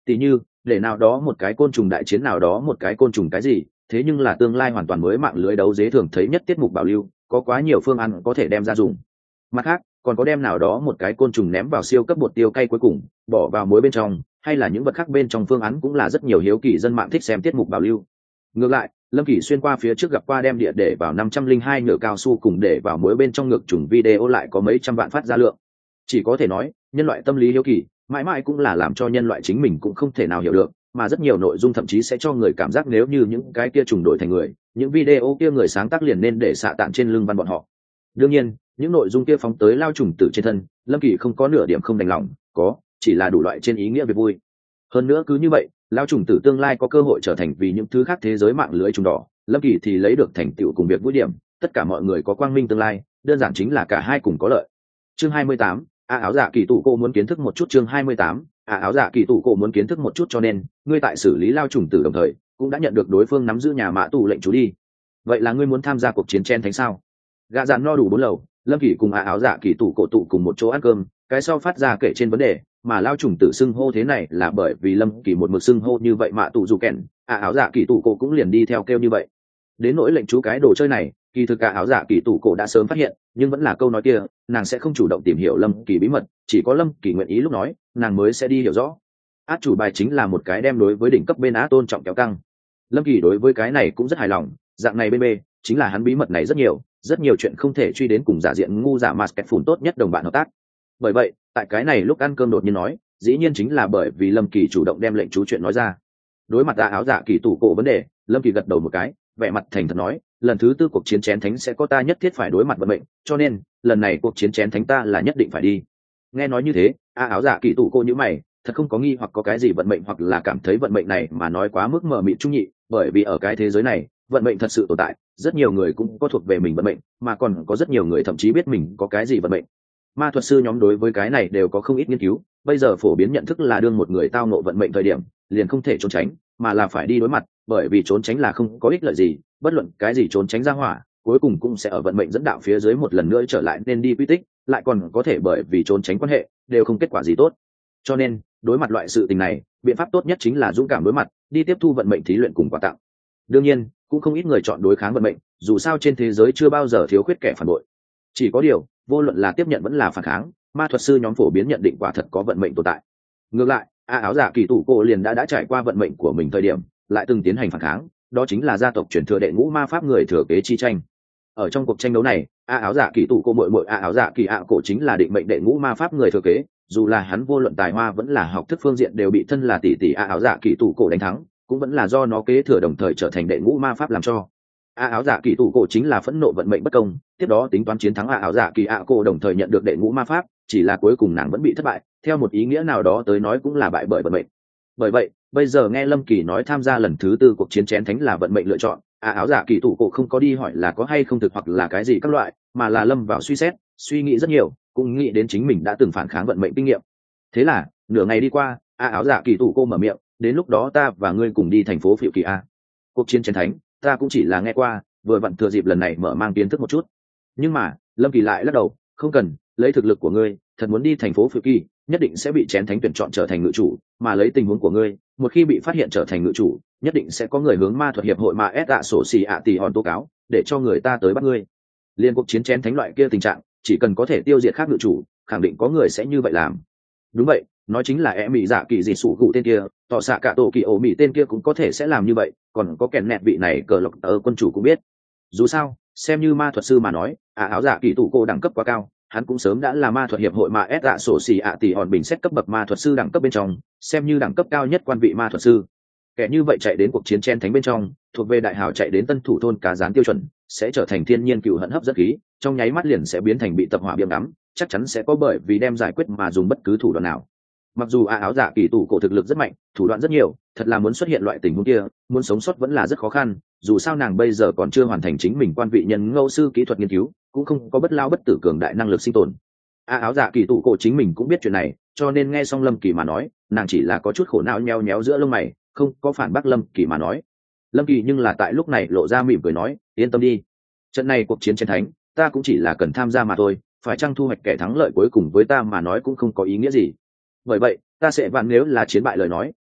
Tỉ như để nào đó một cái côn trùng đại chiến nào đó một cái côn trùng cái gì, thế nhưng là tương lai hoàn toàn mới mạng lưới đấu dế thường thấy nhất tiết mục bảo lưu, có quá nhiều phương án có thể đem ra dùng. Mặt khác còn có đem nào đó một cái côn trùng ném vào siêu cấp bột tiêu cay cuối cùng bỏ vào muối bên trong, hay là những vật khác bên trong phương án cũng là rất nhiều hiếu kỳ dân mạng thích xem tiết mục bảo lưu. Ngược lại Lâm Kỳ xuyên qua phía trước gặp qua đem địa để vào 502 nhựa cao su cùng để vào muối bên trong ngược trùng video lại có mấy trăm vạn phát ra lượng. Chỉ có thể nói nhân loại tâm lý hiếu kỳ mãi mãi cũng là làm cho nhân loại chính mình cũng không thể nào hiểu được, mà rất nhiều nội dung thậm chí sẽ cho người cảm giác nếu như những cái kia trùng đổi thành người, những video kia người sáng tác liền nên để xạ tạng trên lưng văn bọn họ. Đương nhiên những nội dung kia phóng tới lao trùng tử trên thân, Lâm Kỳ không có nửa điểm không đành lòng, có chỉ là đủ loại trên ý nghĩa về vui. Hơn nữa cứ như vậy lao trùng tử tương lai có cơ hội trở thành vì những thứ khác thế giới mạng lưới trùng đỏ, Lâm Kỳ thì lấy được thành tựu cùng việc vui điểm, tất cả mọi người có quang minh tương lai, đơn giản chính là cả hai cùng có lợi. Chương 28, áo dạ kỳ tụ cô muốn kiến thức một chút. Chương 28, áo dạ kỳ tụ cô muốn kiến thức một chút, cho nên ngươi tại xử lý lao trùng tử đồng thời cũng đã nhận được đối phương nắm giữ nhà mã tù lệnh chú đi. Vậy là ngươi muốn tham gia cuộc chiến chen thánh sao? Gạ dạn no đủ 4 lầu, Lâm Kỳ cùng áo dạ kỳ tụ cổ tụ cùng một chỗ ăn cơm, cái sau phát ra kể trên vấn đề, mà lao trùng tử xưng hô thế này là bởi vì Lâm Kỳ một mực xưng hô như vậy mà tụ dù kèn, áo dạ kỳ tụ cổ cũng liền đi theo kêu như vậy. Đến nỗi lệnh chú cái đồ chơi này, kỳ thực cả áo dạ kỳ tụ cổ đã sớm phát hiện, nhưng vẫn là câu nói kia, nàng sẽ không chủ động tìm hiểu Lâm Kỳ bí mật, chỉ có Lâm Kỳ nguyện ý lúc nói, nàng mới sẽ đi hiểu rõ. Át chủ bài chính là một cái đem đối với đỉnh cấp bên á tôn trọng kéo căng. Lâm Kỳ đối với cái này cũng rất hài lòng, dạng này bên B chính là hắn bí mật này rất nhiều chuyện không thể truy đến cùng giả diện ngu giả masket phủn tốt nhất đồng bạn hợp tác. Bởi vậy tại cái này lúc ăn cơm đột nhiên nói, dĩ nhiên chính là bởi vì Lâm Kỳ chủ động đem lệnh chú chuyện nói ra. Đối mặt áo dạ kỳ tụ cổ vấn đề, Lâm Kỳ gật đầu một cái, vẻ mặt thành thật nói, lần thứ 4 cuộc chiến chén thánh sẽ có ta nhất thiết phải đối mặt vận mệnh, cho nên lần này cuộc chiến chén thánh ta là nhất định phải đi. Nghe nói như thế, áo dạ kỳ tụ cô như mày, thật không có nghi hoặc có cái gì vận mệnh hoặc là cảm thấy vận mệnh này mà nói quá mức mờ mịt trung nhị, bởi vì ở cái thế giới này vận mệnh thật sự tồn tại, rất nhiều người cũng có thuộc về mình vận mệnh, mà còn có rất nhiều người thậm chí biết mình có cái gì vận mệnh. Ma thuật sư nhóm đối với cái này đều có không ít nghiên cứu, bây giờ phổ biến nhận thức là đương một người tao ngộ vận mệnh thời điểm liền không thể trốn tránh, mà là phải đi đối mặt, bởi vì trốn tránh là không có ích lợi gì, bất luận cái gì trốn tránh ra hỏa cuối cùng cũng sẽ ở vận mệnh dẫn đạo phía dưới một lần nữa trở lại nên đi quy tích, lại còn có thể bởi vì trốn tránh quan hệ đều không kết quả gì tốt. Cho nên đối mặt loại sự tình này, biện pháp tốt nhất chính là dũng cảm đối mặt, đi tiếp thu vận mệnh thí luyện cùng quà tặng. Đương nhiên cũng không ít người chọn đối kháng vận mệnh, dù sao trên thế giới chưa bao giờ thiếu khuyết kẻ phản bội. Chỉ có điều vô luận là tiếp nhận vẫn là phản kháng, ma thuật sư nhóm phổ biến nhận định quả thật có vận mệnh tồn tại. Ngược lại áo dạ kỳ tụ cô liền đã trải qua vận mệnh của mình thời điểm lại từng tiến hành phản kháng, đó chính là gia tộc truyền thừa đệ ngũ ma pháp người thừa kế chi tranh. Ở trong cuộc tranh đấu này, áo dạ kỳ tụ cô muội áo dạ kỳ cổ chính là định mệnh đệ ngũ ma pháp người thừa kế, dù là hắn vô luận tài hoa vẫn là học thức phương diện đều bị thân là tỷ tỷ áo dạ kỳ tụ cổ đánh thắng, cũng vẫn là do nó kế thừa đồng thời trở thành đệ ngũ ma pháp làm cho. Áo dạ kỳ tụ cổ chính là phẫn nộ vận mệnh bất công, tiếp đó tính toán chiến thắng áo dạ kỳ cổ đồng thời nhận được đệ ngũ ma pháp, chỉ là cuối cùng nàng vẫn bị thất bại, theo một ý nghĩa nào đó tới nói cũng là bại bởi vận mệnh. Bởi vậy bây giờ nghe Lâm Kỳ nói tham gia lần thứ 4 cuộc chiến chén thánh là vận mệnh lựa chọn, áo dạ kỳ tụ cổ không có đi hỏi là có hay không thực hoặc là cái gì các loại, mà là lâm vào suy xét, suy nghĩ rất nhiều, cũng nghĩ đến chính mình đã từng phản kháng vận mệnh kinh nghiệm. Thế là nửa ngày đi qua, áo dạ kỳ tụ cô mở miệng, đến lúc đó ta và ngươi cùng đi thành phố Phiệu Kỳ a. Cuộc chiến chén thánh ta cũng chỉ là nghe qua, vừa vặn thừa dịp lần này mở mang kiến thức một chút. Nhưng mà Lâm Kỳ lại lắc đầu, không cần, lấy thực lực của ngươi thật muốn đi thành phố Phiệu Kỳ nhất định sẽ bị chén thánh tuyển chọn trở thành ngự chủ, mà lấy tình huống của ngươi, một khi bị phát hiện trở thành ngự chủ, nhất định sẽ có người hướng ma thuật hiệp hội mà ép sổ xì tỷ hòn tố cáo, để cho người ta tới bắt ngươi. Liên cuộc chiến chén thánh loại kia tình trạng, chỉ cần có thể tiêu diệt khác ngự chủ, khẳng định có người sẽ như vậy làm. Đúng vậy, nói chính là mỹ dạ kỳ dị sủ cụ tên kia, tỏ xạ cả tổ kỳ ổ mỹ tên kia cũng có thể sẽ làm như vậy, còn có kèn nẹt vị này cờ lộc quân chủ cũng biết. Dù sao xem như ma thuật sư mà nói, áo dạ kỳ tụ cô đẳng cấp quá cao, hắn cũng sớm đã là ma thuật hiệp hội mà ép sổ xì tỷ hòn bình xét cấp bậc ma thuật sư đẳng cấp bên trong, xem như đẳng cấp cao nhất quan vị ma thuật sư. Kẻ như vậy chạy đến cuộc chiến chen thánh bên trong, thuộc về đại hào chạy đến tân thủ thôn cá rán tiêu chuẩn, sẽ trở thành thiên nhiên cựu hận hấp rất khí, trong nháy mắt liền sẽ biến thành bị tập hỏa biếm đắm, chắc chắn sẽ có bởi vì đem giải quyết mà dùng bất cứ thủ đoạn nào. Mặc dù áo dạ kỳ tụ cổ thực lực rất mạnh, thủ đoạn rất nhiều, thật là muốn xuất hiện loại tình huống kia, muốn sống sót vẫn là rất khó khăn, dù sao nàng bây giờ còn chưa hoàn thành chính mình quan vị nhân ngẫu sư kỹ thuật nghiên cứu, cũng không có bất lao bất tử cường đại năng lực sinh tồn. Áo dạ kỳ tụ cổ chính mình cũng biết chuyện này, cho nên nghe xong Lâm Kỳ mà nói, nàng chỉ là có chút khổ não nheo nhéo giữa lông mày, không có phản bác Lâm Kỳ mà nói. Lâm Kỳ nhưng là tại lúc này lộ ra mỉm cười nói, yên tâm đi, trận này cuộc chiến chiến thánh ta cũng chỉ là cần tham gia mà thôi, phải chăng thu hoạch kẻ thắng lợi cuối cùng với ta mà nói cũng không có ý nghĩa gì. Bởi vậy ta sẽ vạn nếu là chiến bại lời nói,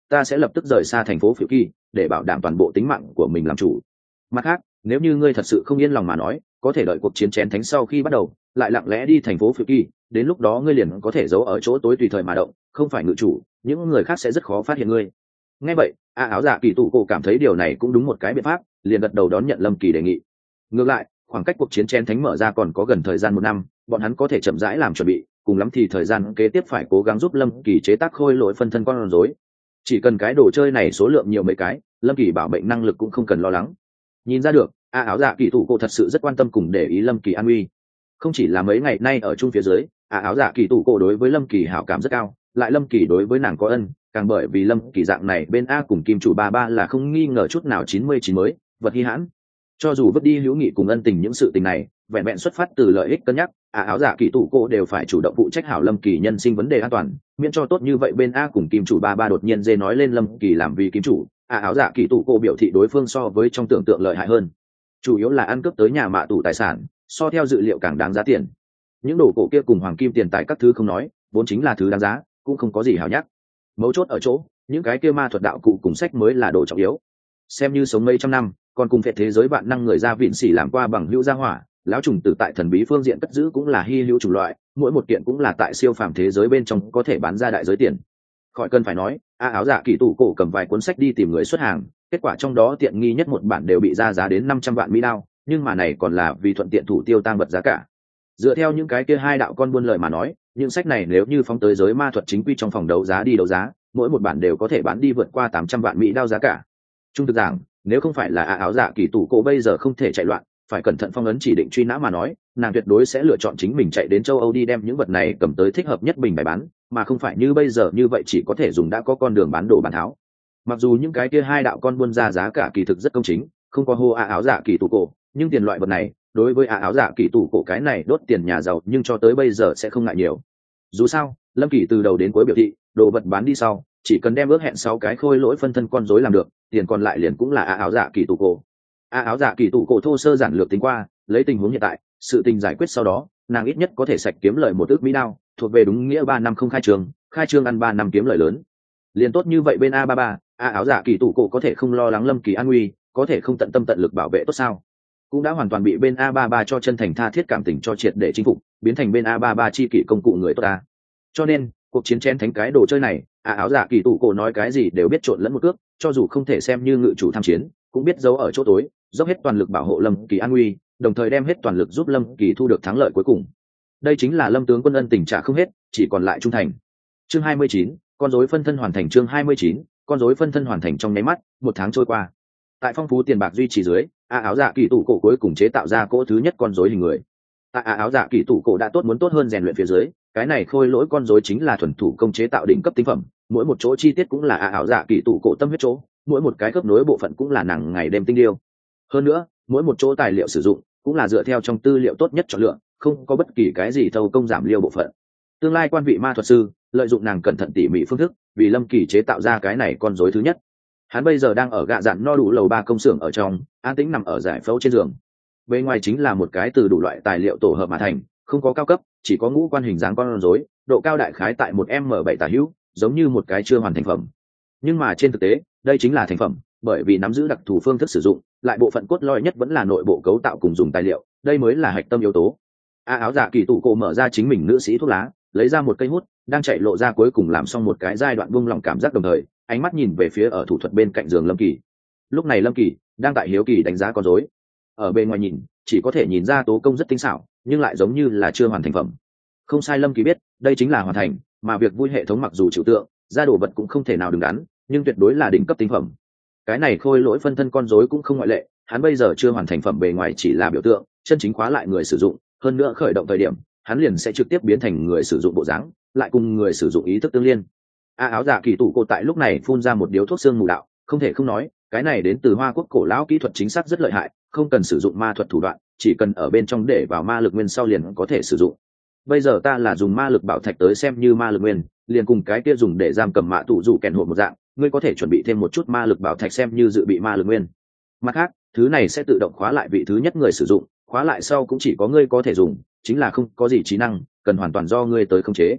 ta sẽ lập tức rời xa thành phố Phiêu Kỳ để bảo đảm toàn bộ tính mạng của mình làm chủ. Mặt khác, nếu như ngươi thật sự không yên lòng mà nói, có thể đợi cuộc chiến chén thánh sau khi bắt đầu lại lặng lẽ đi thành phố Phiêu Kỳ, đến lúc đó ngươi liền có thể giấu ở chỗ tối tùy thời mà động, không phải ngự chủ, những người khác sẽ rất khó phát hiện ngươi. Nghe vậy, áo dạ kỳ tụ cổ cảm thấy điều này cũng đúng một cái biện pháp, liền gật đầu đón nhận Lâm Kỳ đề nghị. Ngược lại, khoảng cách cuộc chiến chén thánh mở ra còn có gần thời gian 1 năm, bọn hắn có thể chậm rãi làm chuẩn bị, cùng lắm thì thời gian kế tiếp phải cố gắng giúp Lâm Kỳ chế tác khôi lỗi phân thân con rối. Chỉ cần cái đồ chơi này số lượng nhiều mấy cái, Lâm Kỳ bảo mệnh năng lực cũng không cần lo lắng. Nhìn ra được, áo dạ kỳ tụ cổ thật sự rất quan tâm cùng để ý Lâm Kỳ an nguy. Không chỉ là mấy ngày nay ở chung phía dưới, áo dạ kỳ tụ cổ đối với Lâm Kỳ hảo cảm rất cao, lại Lâm Kỳ đối với nàng có ân, càng bởi vì Lâm Kỳ dạng này bên A cùng kim chủ ba là không nghi ngờ chút nào 99 mới vật hi hãn. Cho dù vứt đi hữu nghị cùng ân tình những sự tình này vẹn vẹn xuất phát từ lợi ích cân nhắc, áo dạ kỳ tụ cổ đều phải chủ động phụ trách hảo Lâm Kỳ nhân sinh vấn đề an toàn, miễn cho tốt như vậy bên A cùng kim chủ ba đột nhiên dê nói lên Lâm Kỳ làm vì kim chủ. Áo dạ kỳ tụ cổ biểu thị đối phương so với trong tưởng tượng lợi hại hơn, chủ yếu là ăn cướp tới nhà mạ tù tài sản, so theo dự liệu càng đáng giá tiền. Những đồ cổ kia cùng hoàng kim tiền tài các thứ không nói, vốn chính là thứ đáng giá, cũng không có gì hào nhắc. Mấu chốt ở chỗ những cái kia ma thuật đạo cụ cùng sách mới là đồ trọng yếu. Xem như sống mấy trăm năm còn cùng phệ thế giới vạn năng người ra vịn xỉ làm qua bằng hữu gia hỏa, lão trùng tử tại thần bí phương diện cất giữ cũng là hy hữu chủng loại, mỗi một kiện cũng là tại siêu phàm thế giới bên trong có thể bán ra đại giới tiền. Khỏi cần phải nói, áo dạ kỳ tụ cổ cầm vài cuốn sách đi tìm người xuất hàng, kết quả trong đó tiện nghi nhất một bản đều bị ra giá đến 500 vạn Mỹ đao, nhưng mà này còn là vì thuận tiện thủ tiêu tang vật giá cả. Dựa theo những cái kia hai đạo con buôn lời mà nói, những sách này nếu như phóng tới giới ma thuật chính quy trong phòng đấu giá đi đấu giá, mỗi một bản đều có thể bán đi vượt qua 800 vạn Mỹ đao giá cả. Trung thực giảng, nếu không phải là áo dạ kỳ tụ cổ bây giờ không thể chạy loạn, phải cẩn thận phong ấn chỉ định truy nã mà nói, nàng tuyệt đối sẽ lựa chọn chính mình chạy đến châu Âu đi đem những vật này cầm tới thích hợp nhất bình bày bán, mà không phải như bây giờ như vậy chỉ có thể dùng đã có con đường bán đồ bán tháo. Mặc dù những cái kia hai đạo con buôn ra giá cả kỳ thực rất công chính, không có hô áo dạ kỳ tụ cổ, nhưng tiền loại vật này đối với áo dạ kỳ tụ cổ cái này đốt tiền nhà giàu nhưng cho tới bây giờ sẽ không ngại nhiều. Dù sao, Lâm Kỳ từ đầu đến cuối biểu thị đồ vật bán đi sau chỉ cần đem ước hẹn 6 cái khôi lỗi phân thân con rối làm được, tiền còn lại liền cũng là áo dạ kỳ tụ cổ. Áo dạ kỳ tụ cổ thô sơ giản lược tính qua, lấy tình huống hiện tại, sự tình giải quyết sau đó, nàng ít nhất có thể sạch kiếm lời 1 ức Mỹ đao, thuộc về đúng nghĩa 3 năm không khai trương ăn 3 năm kiếm lời lớn. Liền tốt như vậy bên A33, áo dạ kỳ tụ cổ có thể không lo lắng Lâm Kỳ an nguy, có thể không tận tâm tận lực bảo vệ tốt sao? Cũng đã hoàn toàn bị bên A33 cho chân thành tha thiết cảm tình cho triệt để chinh phục, biến thành bên A33 chi kỷ công cụ người tốt ta. Cho nên, cuộc chiến chén thánh cái đồ chơi này, áo dạ kỳ tụ cổ nói cái gì đều biết trộn lẫn một cước, cho dù không thể xem như ngự chủ tham chiến, cũng biết giấu ở chỗ tối, dốc hết toàn lực bảo hộ Lâm Kỳ an nguy, đồng thời đem hết toàn lực giúp Lâm Kỳ thu được thắng lợi cuối cùng. Đây chính là Lâm tướng quân ân tình trả không hết, chỉ còn lại trung thành. Chương 29, con rối phân thân hoàn thành. Chương 29, con rối phân thân hoàn thành. Trong nháy mắt, 1 tháng trôi qua. Tại phong phú tiền bạc duy trì dưới, áo dạ kỳ tụ cổ cuối cùng chế tạo ra cỗ thứ nhất con rối hình người. Tại áo dạ kỳ tụ cổ đã muốn tốt hơn rèn luyện phía dưới, cái này khôi lỗi con rối chính là thuần thủ công chế tạo đỉnh cấp tinh phẩm, mỗi một chỗ chi tiết cũng là áo dạ kỳ tụ cổ tâm huyết chỗ, mỗi một cái khớp nối bộ phận cũng là nàng ngày đêm tinh điêu. Hơn nữa, mỗi một chỗ tài liệu sử dụng cũng là dựa theo trong tư liệu tốt nhất chọn lựa, không có bất kỳ cái gì thâu công giảm liêu bộ phận. Tương lai quan vị ma thuật sư lợi dụng nàng cẩn thận tỉ mỉ phương thức, vì Lâm Kỳ chế tạo ra cái này con rối thứ nhất. Hắn bây giờ đang ở gạ dạn no đủ lầu 3 công xưởng ở trong, an tĩnh nằm ở giải phẫu trên giường. Bên ngoài chính là một cái từ đủ loại tài liệu tổ hợp mà thành, không có cao cấp, chỉ có ngũ quan hình dáng con rối, độ cao đại khái tại 1m7 tả hữu, giống như một cái chưa hoàn thành phẩm. Nhưng mà trên thực tế, đây chính là thành phẩm, bởi vì nắm giữ đặc thù phương thức sử dụng, lại bộ phận cốt lõi nhất vẫn là nội bộ cấu tạo cùng dùng tài liệu, đây mới là hạch tâm yếu tố. Áo dạ kỳ tụ cổ mở ra chính mình nữ sĩ thuốc lá, lấy ra một cây hút, đang chạy lộ ra cuối cùng làm xong một cái giai đoạn buông lỏng cảm giác, đồng thời ánh mắt nhìn về phía ở thủ thuật bên cạnh giường Lâm Kỳ. Lúc này Lâm Kỳ đang tại hiếu kỳ đánh giá con rối. Ở bên ngoài nhìn, chỉ có thể nhìn ra tố công rất tinh xảo, nhưng lại giống như là chưa hoàn thành phẩm. Không sai, Lâm Kỳ biết, đây chính là hoàn thành, mà việc vui hệ thống mặc dù chịu tượng, ra đồ vật cũng không thể nào đứng đắn, nhưng tuyệt đối là đỉnh cấp tinh phẩm. Cái này khôi lỗi phân thân con rối cũng không ngoại lệ, hắn bây giờ chưa hoàn thành phẩm bề ngoài chỉ là biểu tượng, chân chính khóa lại người sử dụng, hơn nữa khởi động thời điểm, hắn liền sẽ trực tiếp biến thành người sử dụng bộ dáng, lại cùng người sử dụng ý thức tương liên. Áo dạ kỳ tụ cổ tại lúc này phun ra một điếu thuốc xương mù đạo, không thể không nói, cái này đến từ Hoa Quốc cổ lão kỹ thuật chính xác rất lợi hại, không cần sử dụng ma thuật thủ đoạn, chỉ cần ở bên trong để vào ma lực nguyên sau liền có thể sử dụng. Bây giờ ta là dùng ma lực bảo thạch tới xem như ma lực nguyên, liền cùng cái kia dùng để giam cầm mạ tụ dụ kèn hộ một dạng, ngươi có thể chuẩn bị thêm một chút ma lực bảo thạch xem như dự bị ma lực nguyên. Mặt khác, thứ này sẽ tự động khóa lại vị thứ nhất người sử dụng, khóa lại sau cũng chỉ có ngươi có thể dùng, chính là không có gì trí năng, cần hoàn toàn do ngươi tới khống chế.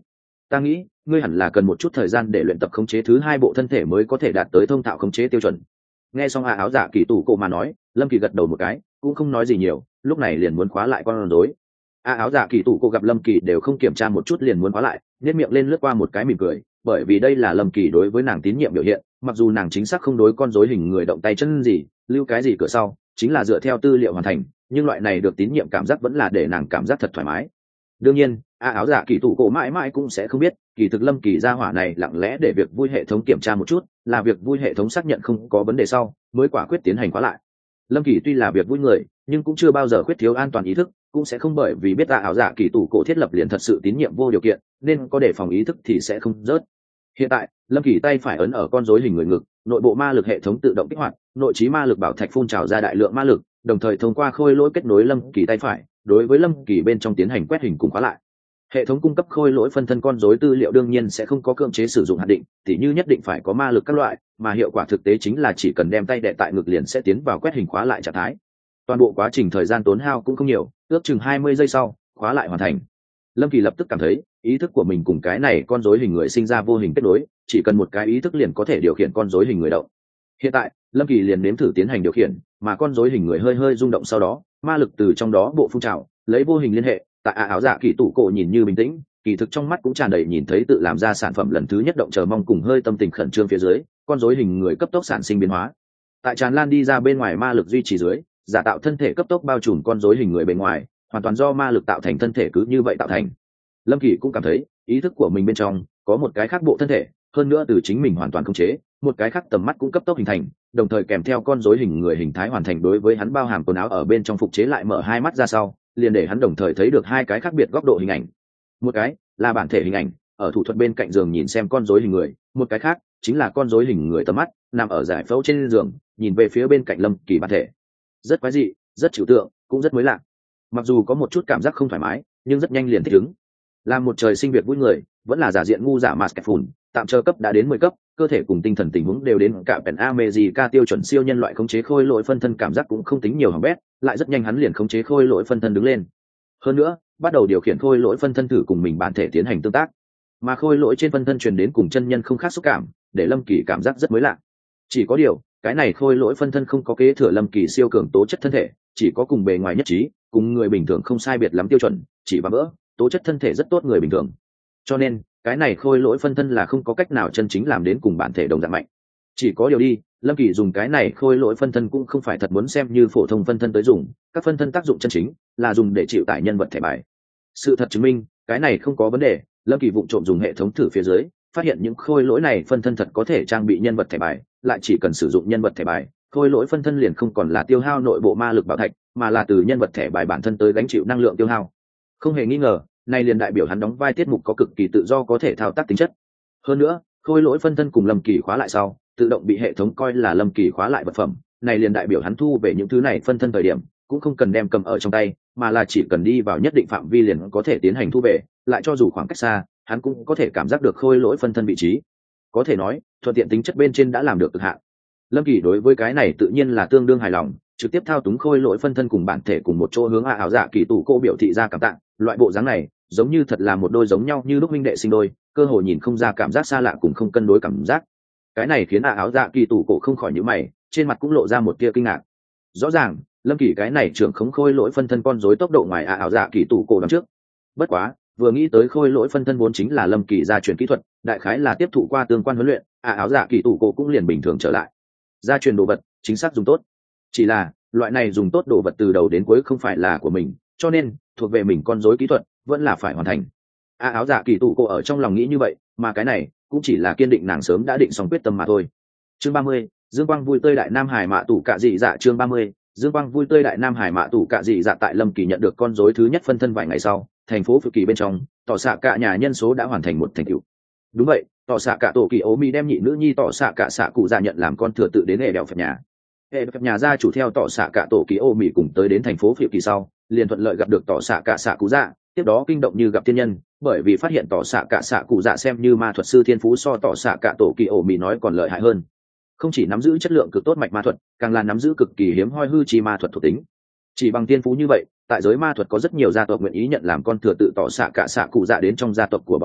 ta nghĩ ngươi hẳn là cần một chút thời gian để luyện tập khống chế thứ hai bộ thân thể mới có thể đạt tới thông thạo khống chế tiêu chuẩn. Nghe xong áo dạ kỳ tủ cổ mà nói, Lâm Kỳ gật đầu một cái, cũng không nói gì nhiều, lúc này liền muốn khóa lại con rối. Áo dạ kỳ tủ cổ gặp Lâm Kỳ đều không kiểm tra một chút liền muốn khóa lại, nhếch miệng lên lướt qua một cái mỉm cười, bởi vì đây là Lâm Kỳ đối với nàng tín nhiệm biểu hiện, mặc dù nàng chính xác không đối con rối hình người động tay chân gì, lưu cái gì cửa sau, chính là dựa theo tư liệu hoàn thành, nhưng loại này được tín nhiệm cảm giác vẫn là để nàng cảm giác thật thoải mái. Đương nhiên áo dạ kỳ tủ cổ mãi mãi cũng sẽ không biết kỳ thực Lâm Kỳ gia hỏa này lặng lẽ để việc vui hệ thống kiểm tra một chút, là việc vui hệ thống xác nhận không có vấn đề sau mới quả quyết tiến hành khóa lại. Lâm Kỳ tuy là việc vui người nhưng cũng chưa bao giờ khuyết thiếu an toàn ý thức, cũng sẽ không bởi vì biết áo dạ kỳ tủ cổ thiết lập liền thật sự tín nhiệm vô điều kiện nên có đề phòng ý thức thì sẽ không rớt. Hiện tại Lâm Kỳ tay phải ấn ở con rối hình người ngực, nội bộ ma lực hệ thống tự động kích hoạt, nội trí ma lực bảo thạch phun trào ra đại lượng ma lực, đồng thời thông qua khôi lỗi kết nối Lâm Kỳ tay phải đối với Lâm Kỳ bên trong tiến hành quét hình cùng khóa lại. Hệ thống cung cấp khôi lỗi phân thân con rối tư liệu đương nhiên sẽ không có cưỡng chế sử dụng hạn định, tỉ như nhất định phải có ma lực các loại, mà hiệu quả thực tế chính là chỉ cần đem tay đè tại ngực liền sẽ tiến vào quét hình khóa lại trạng thái. Toàn bộ quá trình thời gian tốn hao cũng không nhiều, ước chừng 20 giây sau, khóa lại hoàn thành. Lâm Kỳ lập tức cảm thấy ý thức của mình cùng cái này con rối hình người sinh ra vô hình kết nối, chỉ cần một cái ý thức liền có thể điều khiển con rối hình người động. Hiện tại Lâm Kỳ liền nếm thử tiến hành điều khiển, mà con rối hình người hơi hơi rung động sau đó ma lực từ trong đó bộ phun trào lấy vô hình liên hệ. Tại áo dạ kỳ tủ cổ nhìn như bình tĩnh, kỳ thực trong mắt cũng tràn đầy nhìn thấy tự làm ra sản phẩm lần thứ nhất động chờ mong cùng hơi tâm tình khẩn trương phía dưới, con rối hình người cấp tốc sản sinh biến hóa. Tại tràn lan đi ra bên ngoài ma lực duy trì dưới, giả tạo thân thể cấp tốc bao trùm con rối hình người bên ngoài, hoàn toàn do ma lực tạo thành thân thể cứ như vậy tạo thành. Lâm Kỳ cũng cảm thấy ý thức của mình bên trong có một cái khác bộ thân thể, hơn nữa từ chính mình hoàn toàn khống chế, một cái khác tầm mắt cũng cấp tốc hình thành, đồng thời kèm theo con rối hình người hình thái hoàn thành đối với hắn bao hàm quần áo ở bên trong phục chế lại mở hai mắt ra sau, liền để hắn đồng thời thấy được hai cái khác biệt góc độ hình ảnh. Một cái là bản thể hình ảnh, ở thủ thuật bên cạnh giường nhìn xem con rối hình người, một cái khác chính là con rối hình người tầm mắt nằm ở giải phẫu trên giường, nhìn về phía bên cạnh Lâm Kỳ bản thể. Rất quái dị, rất trừu tượng, cũng rất mới lạ. Mặc dù có một chút cảm giác không thoải mái, nhưng rất nhanh liền thích ứng. Làm một trời sinh việc vui người, vẫn là giả diện ngu giả mà kẹp phùn, tạm chờ cấp đã đến 10 cấp, cơ thể cùng tinh thần tình huống đều đến cả Pen America tiêu chuẩn siêu nhân loại khống chế khôi lỗi phân thân cảm giác cũng không tính nhiều hỏng bét, lại rất nhanh hắn liền khống chế khôi lỗi phân thân đứng lên. Hơn nữa, bắt đầu điều khiển khôi lỗi phân thân thử cùng mình bản thể tiến hành tương tác. Mà khôi lỗi trên phân thân truyền đến cùng chân nhân không khác xúc cảm, để Lâm Kỳ cảm giác rất mới lạ. Chỉ có điều, cái này khôi lỗi phân thân không có kế thừa Lâm Kỳ siêu cường tố chất thân thể, chỉ có cùng bề ngoài nhất trí, cùng người bình thường không sai biệt lắm tiêu chuẩn, chỉ và vỡ, tố chất thân thể rất tốt người bình thường. Cho nên, cái này khôi lỗi phân thân là không có cách nào chân chính làm đến cùng bản thể đồng dạng mạnh. Chỉ có điều đi, Lâm Kỳ dùng cái này khôi lỗi phân thân cũng không phải thật muốn xem như phổ thông phân thân tới dùng, các phân thân tác dụng chân chính là dùng để chịu tải nhân vật thẻ bài. Sự thật chứng minh, cái này không có vấn đề, Lâm Kỳ vụng trộm dùng hệ thống thử phía dưới, phát hiện những khôi lỗi này phân thân thật có thể trang bị nhân vật thẻ bài, lại chỉ cần sử dụng nhân vật thẻ bài, khôi lỗi phân thân liền không còn là tiêu hao nội bộ ma lực bảo thạch, mà là từ nhân vật thẻ bài bản thân tới gánh chịu năng lượng tiêu hao. Không hề nghi ngờ, này liền đại biểu hắn đóng vai tiết mục có cực kỳ tự do có thể thao tác tính chất. Hơn nữa, khôi lỗi phân thân cùng Lâm Kỳ khóa lại sau, tự động bị hệ thống coi là Lâm Kỳ khóa lại vật phẩm, này liền đại biểu hắn thu về những thứ này phân thân thời điểm, cũng không cần đem cầm ở trong tay, mà là chỉ cần đi vào nhất định phạm vi liền có thể tiến hành thu về, lại cho dù khoảng cách xa, hắn cũng có thể cảm giác được khôi lỗi phân thân vị trí. Có thể nói, thuận tiện tính chất bên trên đã làm được cực hạn. Lâm Kỳ đối với cái này tự nhiên là tương đương hài lòng, trực tiếp thao túng khôi lỗi phân thân cùng bản thể cùng một chỗ hướng ảo dạ kỳ tủ cô biểu thị ra cảm tạ. Loại bộ dáng này, giống như thật là một đôi giống nhau như lúc huynh đệ sinh đôi, cơ hội nhìn không ra cảm giác xa lạ cùng không cân đối cảm giác. Cái này khiến ảo dạ kỳ tủ cổ không khỏi nhíu mày, trên mặt cũng lộ ra một tia kinh ngạc. Rõ ràng, Lâm Kỳ cái này trưởng khống khôi lỗi phân thân con rối tốc độ ngoài ảo dạ kỳ tủ cổ đằng trước. Bất quá, vừa nghĩ tới khôi lỗi phân thân vốn chính là Lâm Kỳ gia truyền kỹ thuật, đại khái là tiếp thụ qua tương quan huấn luyện, ảo dạ kỳ tủ cổ cũng liền bình thường trở lại. Gia truyền đồ vật, chính xác dùng tốt. Chỉ là, loại này dùng tốt đồ vật từ đầu đến cuối không phải là của mình, cho nên thuộc về mình con rối kỹ thuật vẫn là phải hoàn thành. Áo dạ kỳ tủ cổ ở trong lòng nghĩ như vậy, mà cái này cũng chỉ là kiên định nàng sớm đã định xong quyết tâm mà thôi. Chương 30, Dương Quang vui tươi đại nam hải mạ tủ cạ dị dạ. Chương 30, Dương Quang vui tươi đại nam hải mạ tủ cạ dị dạ. Tại Lâm Kỳ nhận được con rối thứ nhất phân thân vài ngày sau, thành phố Phự Kỳ bên trong, tỏ xạ cả nhà nhân số đã hoàn thành một thành tựu. Đúng vậy, tỏ xạ cả tổ kỳ ố mi đem nhị nữ nhi tỏ xạ cả xạ cụ dạ nhận làm con thừa tự đến hệ đèo phật nhà. Hệ phật nhà gia chủ theo tỏ xạ cả tổ kỳ ố mi cùng tới đến thành phố Phự Kỳ sau, liền thuận lợi gặp được tỏ xạ cả xạ cụ dạ, tiếp đó kinh động như gặp thiên nhân, bởi vì phát hiện tỏ xạ cả xạ cụ dạ xem như ma thuật sư thiên phú so tỏ xạ cả tổ kỳ ổ mì nói còn lợi hại hơn, không chỉ nắm giữ chất lượng cực tốt mạch ma thuật, càng là nắm giữ cực kỳ hiếm hoi hư chi ma thuật thuộc tính. Chỉ bằng thiên phú như vậy, tại giới ma thuật có rất nhiều gia tộc nguyện ý nhận làm con thừa tự tỏ xạ cả xạ cụ dạ đến trong gia tộc của bọn họ,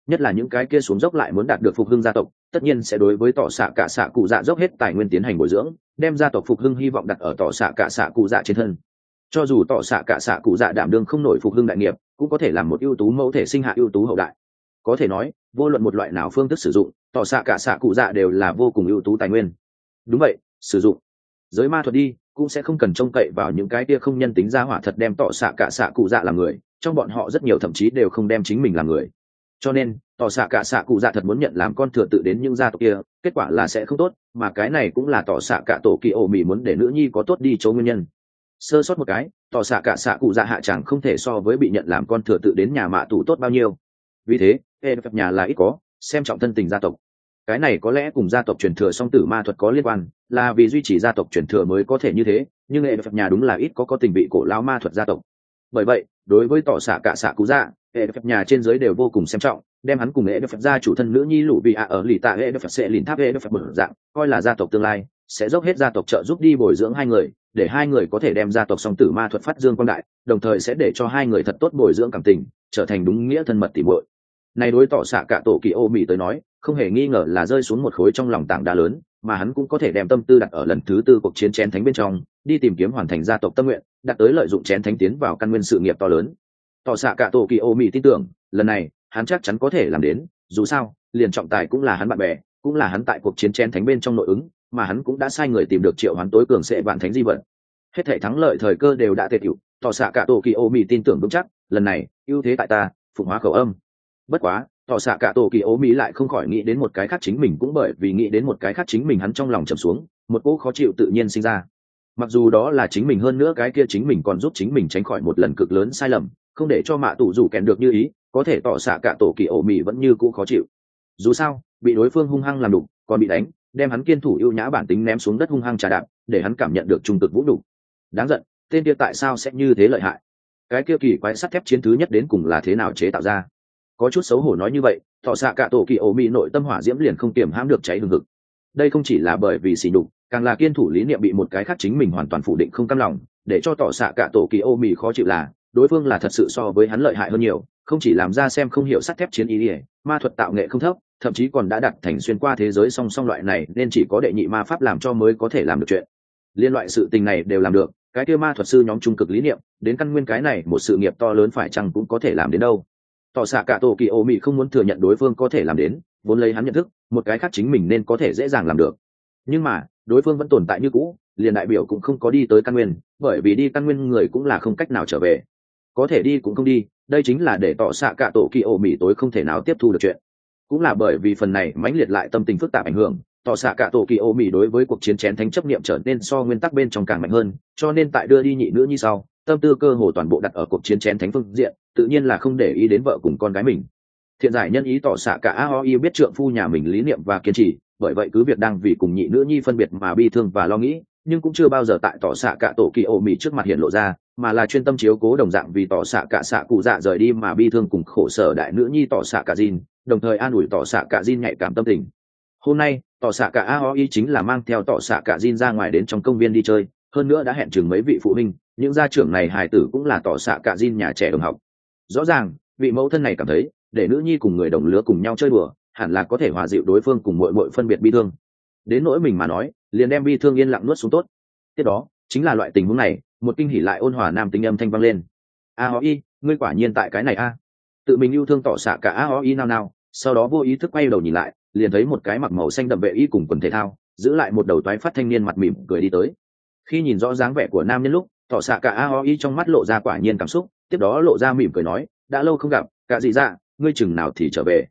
nhất là những cái kia xuống dốc lại muốn đạt được phục hưng gia tộc, tất nhiên sẽ đối với tỏ xạ cả xạ cụ dạ dốc hết tài nguyên tiến hành bồi dưỡng, đem gia tộc phục hưng hy vọng đặt ở tỏ xạ cả xạ cụ dạ trên thân. Cho dù tỏ xạ cả xạ cụ dạ đảm đương không nổi phục hưng đại nghiệp, cũng có thể làm một ưu tú mẫu thể sinh hạ ưu tú hậu đại. Có thể nói, vô luận một loại nào phương thức sử dụng, tỏ xạ cả xạ cụ dạ đều là vô cùng ưu tú tài nguyên. Đúng vậy, sử dụng giới ma thuật đi, cũng sẽ không cần trông cậy vào những cái kia không nhân tính ra hỏa thật đem tỏ xạ cả xạ cụ dạ làm người, trong bọn họ rất nhiều thậm chí đều không đem chính mình làm người. Cho nên tỏ xạ cả xạ cụ dạ thật muốn nhận làm con thừa tự đến những gia tộc kia, kết quả là sẽ không tốt, mà cái này cũng là tỏ xạ cả tổ kỳ ổ mì muốn để nữ nhi có tốt đi chỗ nguyên nhân. Sơ sót một cái, tỏ xạ cả xạ cụ dạ hạ chẳng không thể so với bị nhận làm con thừa tự đến nhà mạ tù tốt bao nhiêu. Vì thế phép nhà là ít có xem trọng thân tình gia tộc. Cái này có lẽ cùng gia tộc truyền thừa song tử ma thuật có liên quan, là vì duy trì gia tộc truyền thừa mới có thể như thế, nhưng phép nhà đúng là ít có tình vị cổ lão ma thuật gia tộc. Bởi vậy đối với tỏ xạ cả xạ cụ dạ, phép nhà trên dưới đều vô cùng xem trọng, đem hắn cùng phép gia chủ thân nữ nhi lũ bị ở lì tạ phép sẽ lìn tháp phép mở dạng coi là gia tộc tương lai, sẽ dốc hết gia tộc trợ giúp đi bồi dưỡng hai người, để hai người có thể đem gia tộc song tử ma thuật phát dương quang đại, đồng thời sẽ để cho hai người thật tốt bồi dưỡng cảm tình, trở thành đúng nghĩa thân mật tỉ muội. Này đối tỏ xạ cả tổ kỳ ô mì tới nói, không hề nghi ngờ là rơi xuống một khối trong lòng tảng đá lớn, mà hắn cũng có thể đem tâm tư đặt ở lần thứ tư cuộc chiến chén thánh bên trong, đi tìm kiếm hoàn thành gia tộc tâm nguyện, đạt tới lợi dụng chén thánh tiến vào căn nguyên sự nghiệp to lớn. Tỏ xạ cả tổ kỳ ô mì tin tưởng, lần này hắn chắc chắn có thể làm đến, dù sao liền trọng tài cũng là hắn bạn bè, cũng là hắn tại cuộc chiến chén thánh bên trong nội ứng, mà hắn cũng đã sai người tìm được triệu hoán tối cường sẽ vạn thánh di vật. Hết thảy thắng lợi thời cơ đều đã tề tiểu, tỏ xạ cả tổ kỳ ô mì tin tưởng vững chắc, lần này ưu thế tại ta, phụng hóa khẩu âm. Bất quá tỏ xạ cả tổ kỳ ô mỹ lại không khỏi nghĩ đến một cái khác chính mình, cũng bởi vì nghĩ đến một cái khác chính mình, hắn trong lòng trầm xuống, một cỗ khó chịu tự nhiên sinh ra. Mặc dù đó là chính mình, hơn nữa cái kia chính mình còn giúp chính mình tránh khỏi một lần cực lớn sai lầm, không để cho mạ tù rủ kèn được như ý, có thể tỏ xạ cả tổ kỳ ô mỹ vẫn như cũ khó chịu. Dù sao bị đối phương hung hăng làm đục, còn bị đánh, đem hắn kiên thủ ưu nhã bản tính ném xuống đất hung hăng trà đạp, để hắn cảm nhận được trung cực vũ đủ. Đáng giận, tên kia tại sao sẽ như thế lợi hại? Cái kia kỳ quái sắt thép chiến thứ nhất đến cùng là thế nào chế tạo ra? Có chút xấu hổ nói như vậy, tỏ xạ cả tổ kỳ ổ mị nội tâm hỏa diễm liền không kiềm hãm được cháy hừng hực. Đây không chỉ là bởi vì xỉ nhục, càng là kiên thủ lý niệm bị một cái khác chính mình hoàn toàn phủ định không cam lòng, để cho tỏ xạ cả tổ kỳ ổ mị khó chịu là đối phương là thật sự so với hắn lợi hại hơn nhiều, không chỉ làm ra xem không hiểu sắt thép chiến ý, ma thuật tạo nghệ không thấp, thậm chí còn đã đặt thành xuyên qua thế giới song song loại này, nên chỉ có đệ nhị ma pháp làm cho mới có thể làm được chuyện. Liên loại sự tình này đều làm được, cái kia ma thuật sư nhóm trung cực lý niệm đến căn nguyên cái này một sự nghiệp to lớn phải chăng cũng có thể làm đến đâu? Tỏ xạ cả tổ kỳ ô mị không muốn thừa nhận đối phương có thể làm đến, vốn lấy hắn nhận thức một cái khác chính mình nên có thể dễ dàng làm được, nhưng mà đối phương vẫn tồn tại như cũ, liền đại biểu cũng không có đi tới căn nguyên, bởi vì đi căn nguyên người cũng là không cách nào trở về, có thể đi cũng không đi, đây chính là để tỏ xạ cả tổ kỳ ô mị tối không thể nào tiếp thu được chuyện. Cũng là bởi vì phần này mãnh liệt lại tâm tình phức tạp ảnh hưởng, tỏ xạ cả tổ kỳ ô mị đối với cuộc chiến chén thánh chấp niệm trở nên so nguyên tắc bên trong càng mạnh hơn, cho nên tại đưa đi nhị nữ như sau, tâm tư cơ hồ toàn bộ đặt ở cuộc chiến chén thánh phương diện, tự nhiên là không để ý đến vợ cùng con gái mình. Thiện giải nhân ý tỏ xạ cả aoi biết trượng phu nhà mình lý niệm và kiên trì, bởi vậy cứ việc đang vì cùng nhị nữ nhi phân biệt mà bi thương và lo nghĩ, nhưng cũng chưa bao giờ tại tỏ xạ cả tổ kỳ ô mị trước mặt hiện lộ ra, mà là chuyên tâm chiếu cố đồng dạng vì tỏ xạ cả xạ cụ dạ rời đi mà bi thương cùng khổ sở đại nữ nhi tỏ xạ cả Jin, đồng thời an ủi tỏ xạ cả Jin nhạy cảm tâm tình. Hôm nay tỏ xạ cả aoi chính là mang theo tỏ xạ cả Jin ra ngoài đến trong công viên đi chơi, hơn nữa đã hẹn chừng mấy vị phụ huynh, những gia trưởng này hài tử cũng là tỏ xạ cả Jin nhà trẻ đồng học. Rõ ràng vị mẫu thân này cảm thấy để nữ nhi cùng người đồng lứa cùng nhau chơi đùa hẳn là có thể hòa dịu đối phương cùng muội phân biệt bi thương, đến nỗi mình mà nói liền đem bi thương yên lặng nuốt xuống tốt. Tiếp đó chính là loại tình huống này, một kinh hỉ lại ôn hòa nam tính âm thanh vang lên: aoi, ngươi quả nhiên tại cái này a. Tự mình yêu thương tỏ xạ cả aoi nao nao, sau đó vô ý thức quay đầu nhìn lại, liền thấy một cái mặc màu xanh đậm vệ y cùng quần thể thao, giữ lại một đầu toái phát thanh niên mặt mỉm cười đi tới. Khi nhìn rõ dáng vẻ của nam nhân lúc, tỏ xạ cả aoi trong mắt lộ ra quả nhiên cảm xúc, tiếp đó lộ ra mỉm cười nói: đã lâu không gặp, cả gì dạ, ngươi chừng nào thì trở về?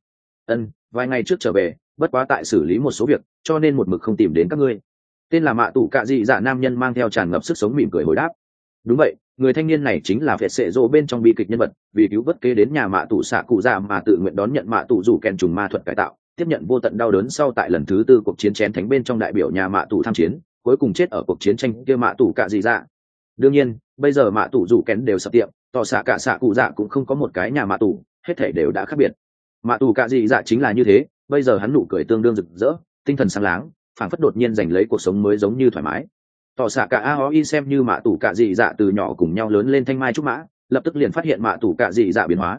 Vài ngày trước trở về, bất quá tại xử lý một số việc, cho nên một mực không tìm đến các ngươi. Tên là mạ tủ cạ dị dạ nam nhân mang theo tràn ngập sức sống mỉm cười hồi đáp: đúng vậy, người thanh niên này chính là phệt sệ rô bên trong bi kịch nhân vật, vì cứu vớt kế đến nhà mạ tủ xạ cụ dạ mà tự nguyện đón nhận mạ tủ rủ kèn trùng ma thuật cải tạo, tiếp nhận vô tận đau đớn sau tại lần thứ tư cuộc chiến chén thánh bên trong đại biểu nhà mạ tủ tham chiến, cuối cùng chết ở cuộc chiến tranh kia mạ tủ cạ dị dạ. Đương nhiên bây giờ mạ tủ rủ kèn đều sập tiệm, tỏ xạ cả xạ cụ dạ cũng không có một cái nhà mạ tủ, hết thể đều đã khác biệt. Mạ tủ cạ dị dạ chính là như thế, bây giờ hắn nụ cười tương đương rực rỡ, tinh thần sáng láng, phảng phất đột nhiên giành lấy cuộc sống mới giống như thoải mái. Tỏ xạ cả aoi xem như mạ tủ cạ dị dạ từ nhỏ cùng nhau lớn lên thanh mai trúc mã, lập tức liền phát hiện mạ tủ cạ dị dạ biến hóa.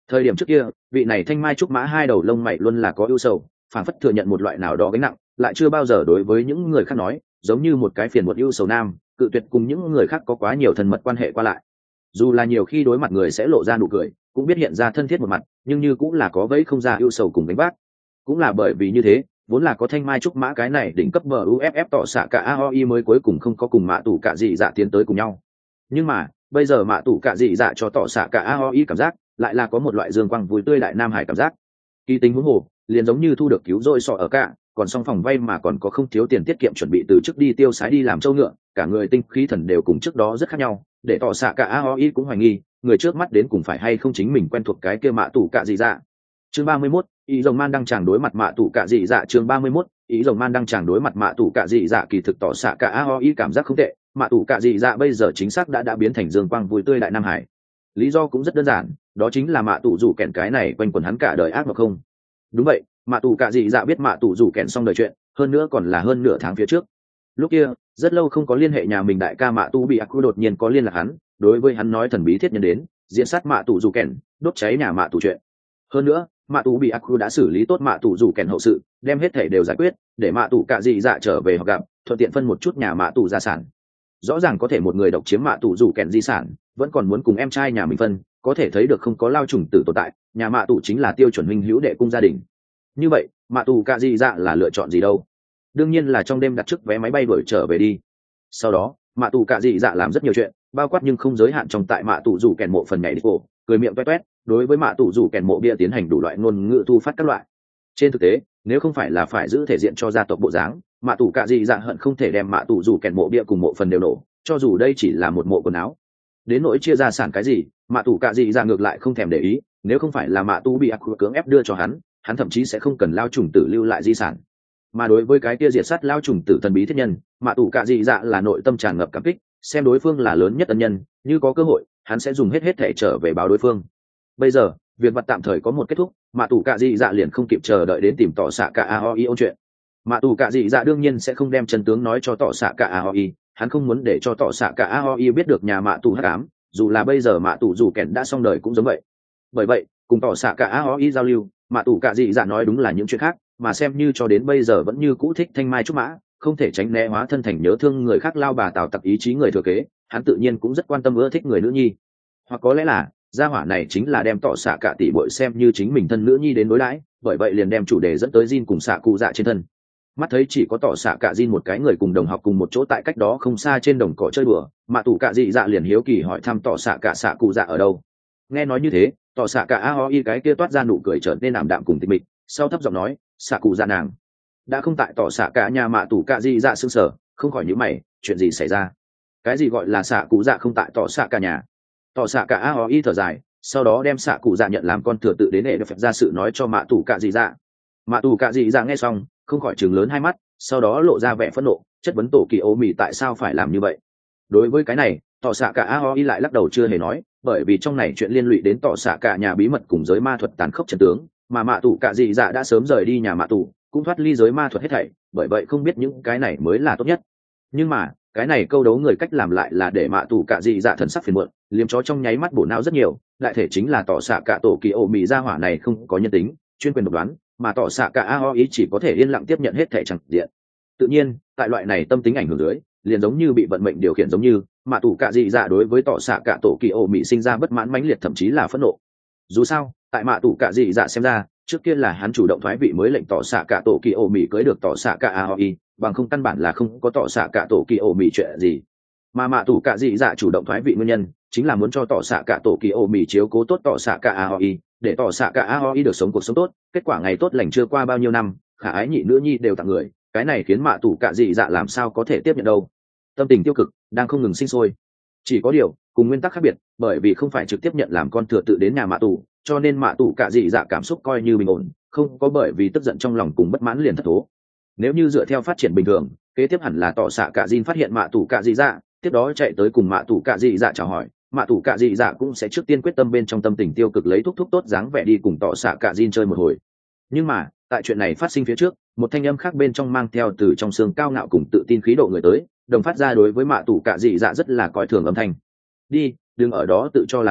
Thời điểm trước kia, vị này thanh mai trúc mã hai đầu lông mày luôn là có ưu sầu, phản phất thừa nhận một loại nào đó gánh nặng, lại chưa bao giờ đối với những người khác nói, giống như một cái phiền muộn ưu sầu nam, cự tuyệt cùng những người khác có quá nhiều thân mật quan hệ qua lại. Dù là nhiều khi đối mặt người sẽ lộ ra nụ cười, cũng biết hiện ra thân thiết một mặt, nhưng như cũng là có vẫy không ra ưu sầu cùng gánh vác. Cũng là bởi vì như thế, vốn là có thanh mai trúc mã cái này đỉnh cấp buff tỏ xạ cả aoi mới cuối cùng không có cùng mạ tủ cả dị dạ tiến tới cùng nhau. Nhưng mà bây giờ mạ tủ cả dị dạ cho tỏ xạ cả aoi cảm giác lại là có một loại dương quang vui tươi đại nam hải cảm giác. Kỳ tính huống hồ liền giống như thu được cứu rỗi sọ ở cả, còn xong phòng vay mà còn có không thiếu tiền tiết kiệm chuẩn bị từ trước đi tiêu sái đi làm trâu ngựa, cả người tinh khí thần đều cùng trước đó rất khác nhau, để tỏ xạ cả aoi cũng hoài nghi người trước mắt đến cùng phải hay không chính mình quen thuộc cái kia mạ tủ cả dị dạ. Chương 31, ý rồng man đang chàng đối mặt mạ tủ cả dị dạ. Chương 31, ý rồng man đang chàng đối mặt mạ tủ cả dị dạ. Kỳ thực tỏ xạ cả aoi cảm giác không tệ, mạ tủ cả dị dạ bây giờ chính xác đã biến thành dương quang vui tươi đại nam hải. Lý do cũng rất đơn giản, đó chính là mạ tủ rủ kèn cái này quanh quẩn hắn cả đời ác mộng không. Đúng vậy, mạ tủ cả dị dạ biết mạ tủ rủ kèn xong đời chuyện, hơn nữa còn là hơn nửa tháng phía trước. Lúc kia rất lâu không có liên hệ nhà mình đại ca mạ tủ bị ác đột nhiên có liên lạc hắn, đối với hắn nói thần bí thiết nhân đến diễn sát mạ tủ rủ kèn, đốt cháy nhà mạ tủ chuyện. Hơn nữa mạ tủ bị ác đã xử lý tốt mạ tủ rủ kèn hậu sự, đem hết thể đều giải quyết, để mạ tủ cả dị dạ trở về học gặp, thuận tiện phân một chút nhà mạ tủ gia sản. Rõ ràng có thể một người độc chiếm mạ tủ rủ kèn di sản, vẫn còn muốn cùng em trai nhà mình phân, có thể thấy được không có lao trùng tử tồn tại, nhà mạ tủ chính là tiêu chuẩn huynh hữu đệ cung gia đình. Như vậy mạ tủ cả dị dạ là lựa chọn gì đâu? Đương nhiên là trong đêm đặt trước vé máy bay đuổi trở về đi. Sau đó mạ tủ cả dị dạ làm rất nhiều chuyện, bao quát nhưng không giới hạn trong tại mạ tủ rủ kèn mộ phần nhảy đi cổ, cười miệng toét toét, đối với mạ tủ rủ kèn mộ bia tiến hành đủ loại ngôn ngữ thu phát các loại. Trên thực tế nếu không phải là phải giữ thể diện cho gia tộc bộ dáng, mạ tủ cả dị dạ hận không thể đem mạ tủ rủ kèn mộ bia cùng mộ phần đều nổ, cho dù đây chỉ là một mộ quần áo. Đến nỗi chia gia sản cái gì, mạ tủ cả dị dạ ngược lại không thèm để ý, nếu không phải là mạ tủ bị ác cưỡng ép đưa cho hắn thậm chí sẽ không cần lao trùng tử lưu lại di sản. Mà đối với cái kia diệt sát lao trùng tử thần bí thiết nhân, mạ tủ cả dị dạ là nội tâm tràn ngập cảm kích, xem đối phương là lớn nhất ân nhân, như có cơ hội hắn sẽ dùng hết thể trở về báo đối phương. Bây giờ việc vật tạm thời có một kết thúc, mạ tủ cả dị dạ liền không kịp chờ đợi đến tìm tỏ xạ cả aoi ôn chuyện. Mạ tủ cả dị dạ đương nhiên sẽ không đem chân tướng nói cho tỏ xạ cả aoi, hắn không muốn để cho tỏ xạ cả aoi biết được nhà mạ tủ hắc ám, dù là bây giờ mạ tủ dù kèn đã xong đời cũng giống vậy. Bởi vậy cùng tỏ xạ cả aoi giao lưu, mạ tủ cả dị dạ nói đúng là những chuyện khác, mà xem như cho đến bây giờ vẫn như cũ thích thanh mai trúc mã, không thể tránh né hóa thân thành nhớ thương người khác lao bà tào tặc ý chí người thừa kế, hắn tự nhiên cũng rất quan tâm ưa thích người nữ nhi. Hoặc có lẽ là gia hỏa này chính là đem tỏ xạ cả tỷ bội xem như chính mình thân nữ nhi đến đối đãi, bởi vậy liền đem chủ đề dẫn tới Jin cùng xạ cụ dạ trên thân. Mắt thấy chỉ có tỏ xạ cả Jin một cái người cùng đồng học cùng một chỗ tại cách đó không xa trên đồng cỏ chơi đùa, mạ tủ cả dị dạ liền hiếu kỳ hỏi thăm tỏ xạ cả xạ cụ dạ ở đâu. Nghe nói như thế, tỏ xạ cả aoi cái kia toát ra nụ cười trở nên ảm đạm cùng tịch mịch, sau thấp giọng nói xạ cụ dạ nàng đã không tại. Tỏ xạ cả nhà mạ tủ cả dị dạ sững sờ, không khỏi nhíu mày, chuyện gì xảy ra? Cái gì gọi là xạ cụ dạ không tại tỏ xạ cả nhà? Tỏ xạ cả aoi thở dài, sau đó đem xạ cụ dạ nhận làm con thừa tự đến để phép ra sự nói cho mạ tủ cả dị dạ. Mạ tủ cả dị dạ nghe xong không khỏi trừng lớn hai mắt, sau đó lộ ra vẻ phẫn nộ, chất vấn tổ kỳ ô mì tại sao phải làm như vậy. Đối với cái này tỏ xạ cả aoi lại lắc đầu chưa hề nói, bởi vì trong này chuyện liên lụy đến tỏ xạ cả nhà bí mật cùng giới ma thuật tàn khốc trận tướng, mà mạ tủ cả dị dạ đã sớm rời đi nhà mạ tủ, cũng thoát ly giới ma thuật hết thảy, bởi vậy không biết những cái này mới là tốt nhất. Nhưng mà cái này câu đấu người cách làm lại là để mạ tủ cả dị dạ thần sắc phiền muộn, liếm chó trong nháy mắt bổ não rất nhiều, đại thể chính là tỏ xạ cả tổ kỳ ổ mì gia hỏa này không có nhân tính, chuyên quyền độc đoán, mà tỏ xạ cả aoi chỉ có thể yên lặng tiếp nhận hết thảy chẳng diện. Tự nhiên tại loại này tâm tính ảnh hưởng dưới, liền giống như bị vận mệnh điều khiển giống như, mạ tủ cả dị dạ đối với tỏ xạ cả tổ kỳ ổ mì sinh ra bất mãn mãnh liệt, thậm chí là phẫn nộ. Dù sao tại mạ tủ cả dị dạ xem ra, trước kia là hắn chủ động thoái vị mới lệnh tỏ xạ cả tổ kỳ ổ mì cưới được tỏ xạ cả aoi, bằng không căn bản là không có tỏ xạ cả tổ kỳ ổ mì chuyện gì. Mà mạ tủ cả dị dạ chủ động thoái vị nguyên nhân chính là muốn cho tỏ xạ cả tổ kỳ ổ mì chiếu cố tốt tỏ xạ cả aoi, để tỏ xạ cả aoi được sống cuộc sống tốt. Kết quả ngày tốt lành chưa qua bao nhiêu năm, khả ái nhị nữ nhi đều tặng người, cái này khiến mạ tủ cả dị dạ làm sao có thể tiếp nhận đâu. Tâm tình tiêu cực đang không ngừng sinh sôi. Chỉ có điều cùng nguyên tắc khác biệt, bởi vì không phải trực tiếp nhận làm con thừa tự đến nhà mạ tủ, cho nên mạ tủ cả dị dạ cảm xúc coi như bình ổn, không có bởi vì tức giận trong lòng cùng bất mãn liền thất thố. Nếu như dựa theo phát triển bình thường, kế tiếp hẳn là tỏ xạ cả Jin phát hiện mạ tủ cả dị dạ, tiếp đó chạy tới cùng mạ tủ cả dị dạ chào hỏi, mạ tủ cả dị dạ cũng sẽ trước tiên quyết tâm bên trong tâm tình tiêu cực lấy thúc tốt dáng vẻ đi cùng tỏ xạ cả Jin chơi một hồi. Nhưng mà tại chuyện này phát sinh phía trước, một thanh âm khác bên trong mang theo từ trong xương cao ngạo cùng tự tin khí độ người tới, đồng phát ra đối với mạ tủ cả dị dạ rất là coi thường âm thanh. Đi, đừng ở đó tự cho là đúng,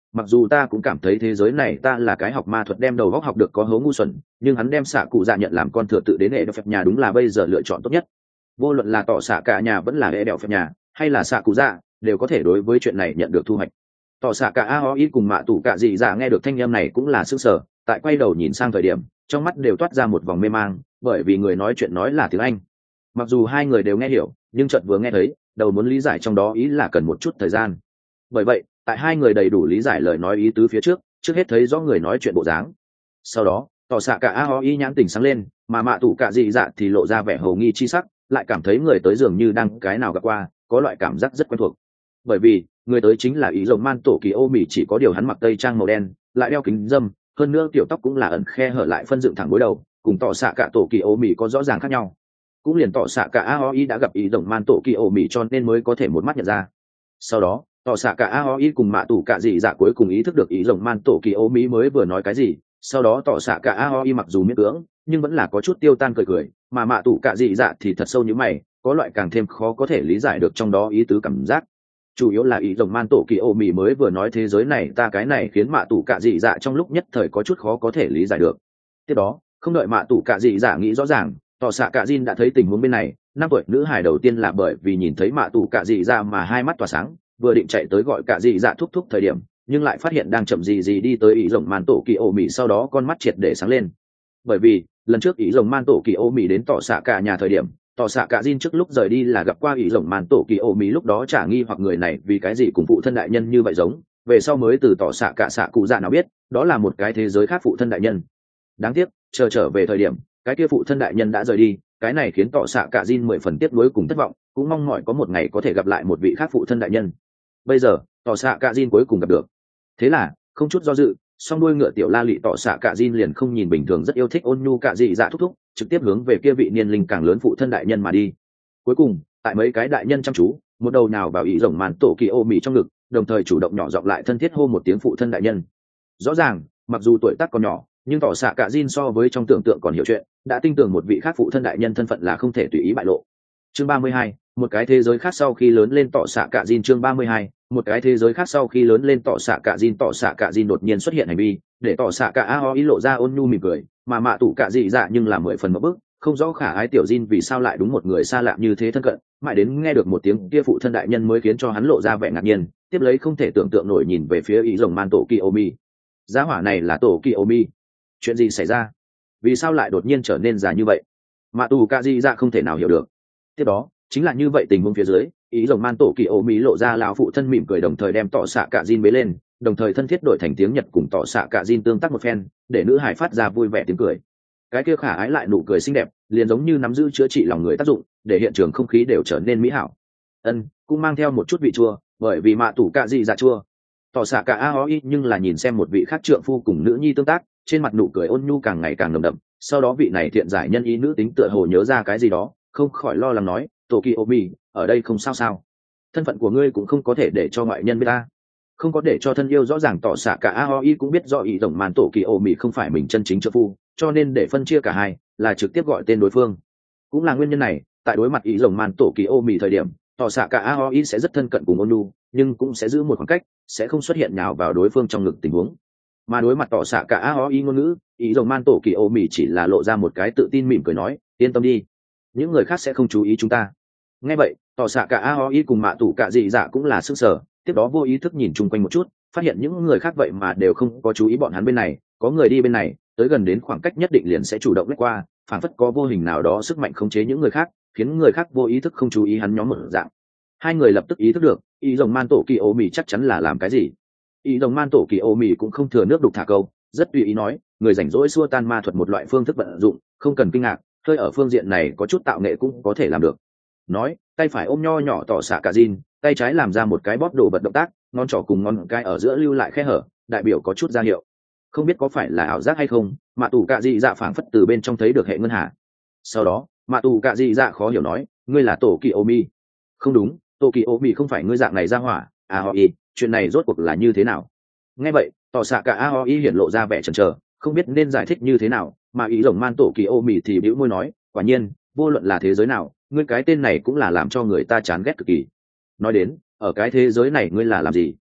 mặc dù ta cũng cảm thấy thế giới này ta là cái học ma thuật đem đầu góc học được có hố ngu xuẩn, nhưng hắn đem xạ cụ dạ nhận làm con thừa tự đến hệ đeo phép nhà đúng là bây giờ lựa chọn tốt nhất. Vô luận là tỏ xạ cả nhà vẫn là hệ đeo phép nhà hay là xạ cụ dạ đều có thể đối với chuyện này nhận được thu hoạch. Tỏ xạ cả Aoi cùng mạ tủ cả dị dạ nghe được thanh âm này cũng là sức sở, tại quay đầu nhìn sang thời điểm trong mắt đều toát ra một vòng mê mang, bởi vì người nói chuyện nói là tiếng Anh. Mặc dù hai người đều nghe hiểu, nhưng chợt vừa nghe thấy đầu muốn lý giải trong đó ý là cần một chút thời gian. Bởi vậy tại hai người đầy đủ lý giải lời nói ý tứ phía trước hết thấy rõ người nói chuyện bộ dáng. Sau đó tỏ xạ cả Aoi nhãn tỉnh sáng lên, mà mạ tủ cả dị dạ thì lộ ra vẻ hồ nghi chi sắc, lại cảm thấy người tới dường như đang cái nào gặp qua, có loại cảm giác rất quen thuộc. Bởi vì người tới chính là ý rồng man tổ kỳ ô mì, chỉ có điều hắn mặc tây trang màu đen, lại đeo kính dâm, hơn nữa tiểu tóc cũng là ẩn khe hở lại phân dựng thẳng gối đầu, cùng tỏ xạ cả tổ kỳ ô mì có rõ ràng khác nhau. Cũng liền tỏ xạ cả Aoi đã gặp ý rồng man tổ kỳ ô mì cho nên mới có thể một mắt nhận ra. Sau đó tỏ xạ cả Aoi cùng mạ tủ cả dị dạ cuối cùng ý thức được ý rồng man tổ kỳ ô mì mới vừa nói cái gì. Sau đó tỏ xạ cả Aoi mặc dù miễn cưỡng nhưng vẫn là có chút tiêu tan cười, mà mạ tủ cả dị dạ thì thật sâu như mày, có loại càng thêm khó có thể lý giải được trong đó ý tứ cảm giác. Chủ yếu là ý rồng man tổ kỳ ô mì mới vừa nói thế giới này ta cái này khiến mạ tủ cả dị dạ trong lúc nhất thời có chút khó có thể lý giải được. Tiếp đó không đợi mạ tủ cả dị dạ nghĩ rõ ràng, tỏ xạ cả Jin đã thấy tình huống bên này. 5 tuổi nữ hài đầu tiên là bởi vì nhìn thấy mạ tủ cả dị dạ mà hai mắt tỏa sáng, vừa định chạy tới gọi cả dị dạ thúc thúc thời điểm, nhưng lại phát hiện đang chậm gì đi tới ý rồng man tổ kỳ ô mì, sau đó con mắt triệt để sáng lên. Bởi vì lần trước ý rồng man tổ kỳ ô mì đến tỏ xạ cả nhà thời điểm, tỏ xạ cả Jin trước lúc rời đi là gặp qua ý rồng man tổ kỳ ô mì, lúc đó trả nghi hoặc người này vì cái gì cùng phụ thân đại nhân như vậy giống, về sau mới từ tỏ xạ cả xạ cụ dạ nào biết đó là một cái thế giới khác phụ thân đại nhân. Đáng tiếc trở về thời điểm cái kia phụ thân đại nhân đã rời đi, cái này khiến tỏ xạ cả Jin 10 phần tiếc nuối cùng thất vọng, cũng mong mỏi có một ngày có thể gặp lại một vị khác phụ thân đại nhân. Bây giờ tỏ xạ cả Jin cuối cùng gặp được, thế là không chút do dự, song đuôi ngựa tiểu la lị tỏ xạ cả Jin liền không nhìn bình thường rất yêu thích ôn nhu cả dị dạ thúc thúc, trực tiếp hướng về kia vị niên linh càng lớn phụ thân đại nhân mà đi. Cuối cùng tại mấy cái đại nhân chăm chú, một đầu nào vào ý rồng màn tổ kỳ ô mì trong ngực, đồng thời chủ động nhỏ giọng lại thân thiết hô một tiếng phụ thân đại nhân. Rõ ràng mặc dù tuổi tác còn nhỏ, nhưng tỏ xạ cả Jin so với trong tưởng tượng còn hiểu chuyện, đã tin tưởng một vị khác phụ thân đại nhân thân phận là không thể tùy ý bại lộ. Chương 32, một cái thế giới khác sau khi lớn lên tỏ xạ cả Jin. Chương 32, một cái thế giới khác sau khi lớn lên tỏ xạ cả Jin. Tỏ xạ cả Jin đột nhiên xuất hiện hành vi để tỏ xạ cả Aoi lộ ra ôn nhu mỉm cười, mà mạ tủ cả dị dạ nhưng là 10 phần một bước, không rõ khả ái tiểu Jin vì sao lại đúng một người xa lạ như thế thân cận, mãi đến nghe được một tiếng kia phụ thân đại nhân mới khiến cho hắn lộ ra vẻ ngạc nhiên, tiếp lấy không thể tưởng tượng nổi nhìn về phía ý rồng man tổ Kiyomi. Giá hỏa này là tổ Kiyomi, chuyện gì xảy ra, vì sao lại đột nhiên trở nên già như vậy? Mạ tù cả dị dạ không thể nào hiểu được. Tiếp đó chính là như vậy tình huống phía dưới, ý rồng man tổ Kiyomi lộ ra lão phụ thân mỉm cười, đồng thời đem tỏ xạ cả Jin bế lên, đồng thời thân thiết đổi thành tiếng Nhật cùng tỏ xạ cả Jin tương tác một phen, để nữ hải phát ra vui vẻ tiếng cười. Cái kia khả ái lại nụ cười xinh đẹp, liền giống như nắm giữ chữa trị lòng người tác dụng, để hiện trường không khí đều trở nên mỹ hảo. Cũng mang theo một chút vị chua, bởi vì mạ tủ cả dị dạ chua. Tỏ xạ cả Aoi nhưng là nhìn xem một vị khác trượng phu cùng nữ nhi tương tác, trên mặt nụ cười ôn nhu càng ngày càng nồng đậm. Sau đó vị này thiện giải nhân ý nữ tính tựa hồ nhớ ra cái gì đó, không khỏi lo lắng nói, Tokiomi, ở đây không sao sao? Thân phận của ngươi cũng không có thể để cho ngoại nhân biết ta. Không có để cho thân yêu rõ ràng. Tỏ xạ cả Aoi cũng biết rõ ý rồng màn tổ Kiyomi không phải mình chân chính trợ phu, cho nên để phân chia cả hai là trực tiếp gọi tên đối phương. Cũng là nguyên nhân này, tại đối mặt ý rồng màn tổ Kiyomi thời điểm, tỏ xạ cả Aoi sẽ rất thân cận cùng ôn nhu, nhưng cũng sẽ giữ một khoảng cách, sẽ không xuất hiện nhào vào đối phương trong ngực tình huống. Mà đối mặt tỏ xạ cả Aoi ngôn ngữ, ý rồng man tổ Kiyomi chỉ là lộ ra một cái tự tin mỉm cười nói, yên tâm đi, những người khác sẽ không chú ý chúng ta. Nghe vậy tỏ xạ cả Aoi cùng mạ tủ cả dị dạ cũng là sức sở, tiếp đó vô ý thức nhìn chung quanh một chút, phát hiện những người khác vậy mà đều không có chú ý bọn hắn bên này, có người đi bên này tới gần đến khoảng cách nhất định liền sẽ chủ động lách qua, phản phất có vô hình nào đó sức mạnh khống chế những người khác, khiến người khác vô ý thức không chú ý hắn nhóm một dạng. Hai người lập tức ý thức được ý rồng man tổ Kiyomi chắc chắn là làm cái gì. Ý rồng man tổ Kiyomi cũng không thừa nước đục thả câu, rất tùy ý nói, người rảnh rỗi xua tan ma thuật một loại phương thức vận dụng, không cần kinh ngạc, hơi ở phương diện này có chút tạo nghệ cũng có thể làm được. Nói tay phải ôm nho nhỏ tỏ xạ cả Jin, tay trái làm ra một cái bóp đồ vật động tác, ngón trỏ cùng ngón cái ở giữa lưu lại khe hở, đại biểu có chút ra hiệu. Không biết có phải là ảo giác hay không, mạ tù cạ dị dạ phảng phất từ bên trong thấy được hệ ngân hà. Sau đó mạ tù cạ dị dạ khó hiểu nói, ngươi là tổ Kiyomi? Không đúng, tổ Kiyomi không phải ngươi dạng này ra hỏa. Aoi, chuyện này rốt cuộc là như thế nào? Nghe vậy tỏ xạ cả Aoi hiển lộ ra vẻ chần chờ, không biết nên giải thích như thế nào, mà ý rồng man tổ Kiyomi thì bĩu môi nói, quả nhiên vô luận là thế giới nào, ngươi cái tên này cũng là làm cho người ta chán ghét cực kỳ. Nói đến ở cái thế giới này ngươi là làm gì?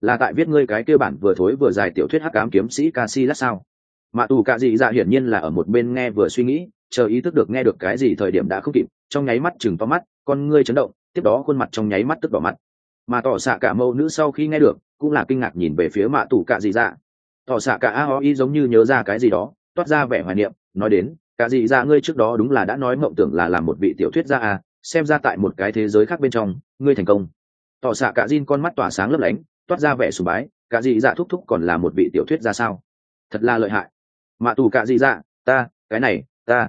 là tại viết ngươi cái kia bản vừa thối vừa dài tiểu thuyết hắc ám kiếm sĩ Casillas sao? Mạ tù cạ dị dạ hiển nhiên là ở một bên nghe vừa suy nghĩ, chờ ý thức được nghe được cái gì thời điểm đã không kịp, trong nháy mắt chừng to mắt, con ngươi chấn động, tiếp đó khuôn mặt trong nháy mắt tức đỏ mặt. Mà tỏ xạ cả mâu nữ sau khi nghe được cũng là kinh ngạc nhìn về phía mạ tù cạ dị dạ. Tỏ xạ cả Aoi giống như nhớ ra cái gì đó, toát ra vẻ hoài niệm, nói đến, cạ dị dạ ngươi trước đó đúng là đã nói mộng tưởng là làm một vị tiểu thuyết gia à, xem ra tại một cái thế giới khác bên trong, ngươi thành công. Tỏ xạ cả Jin con mắt tỏa sáng lấp lánh, toát ra vẻ sùng bái, cạ dị dạ thúc thúc còn là một vị tiểu thuyết gia sao? Thật là lợi hại. Mạ tù cạ dị dạ, ta, cái này, ta,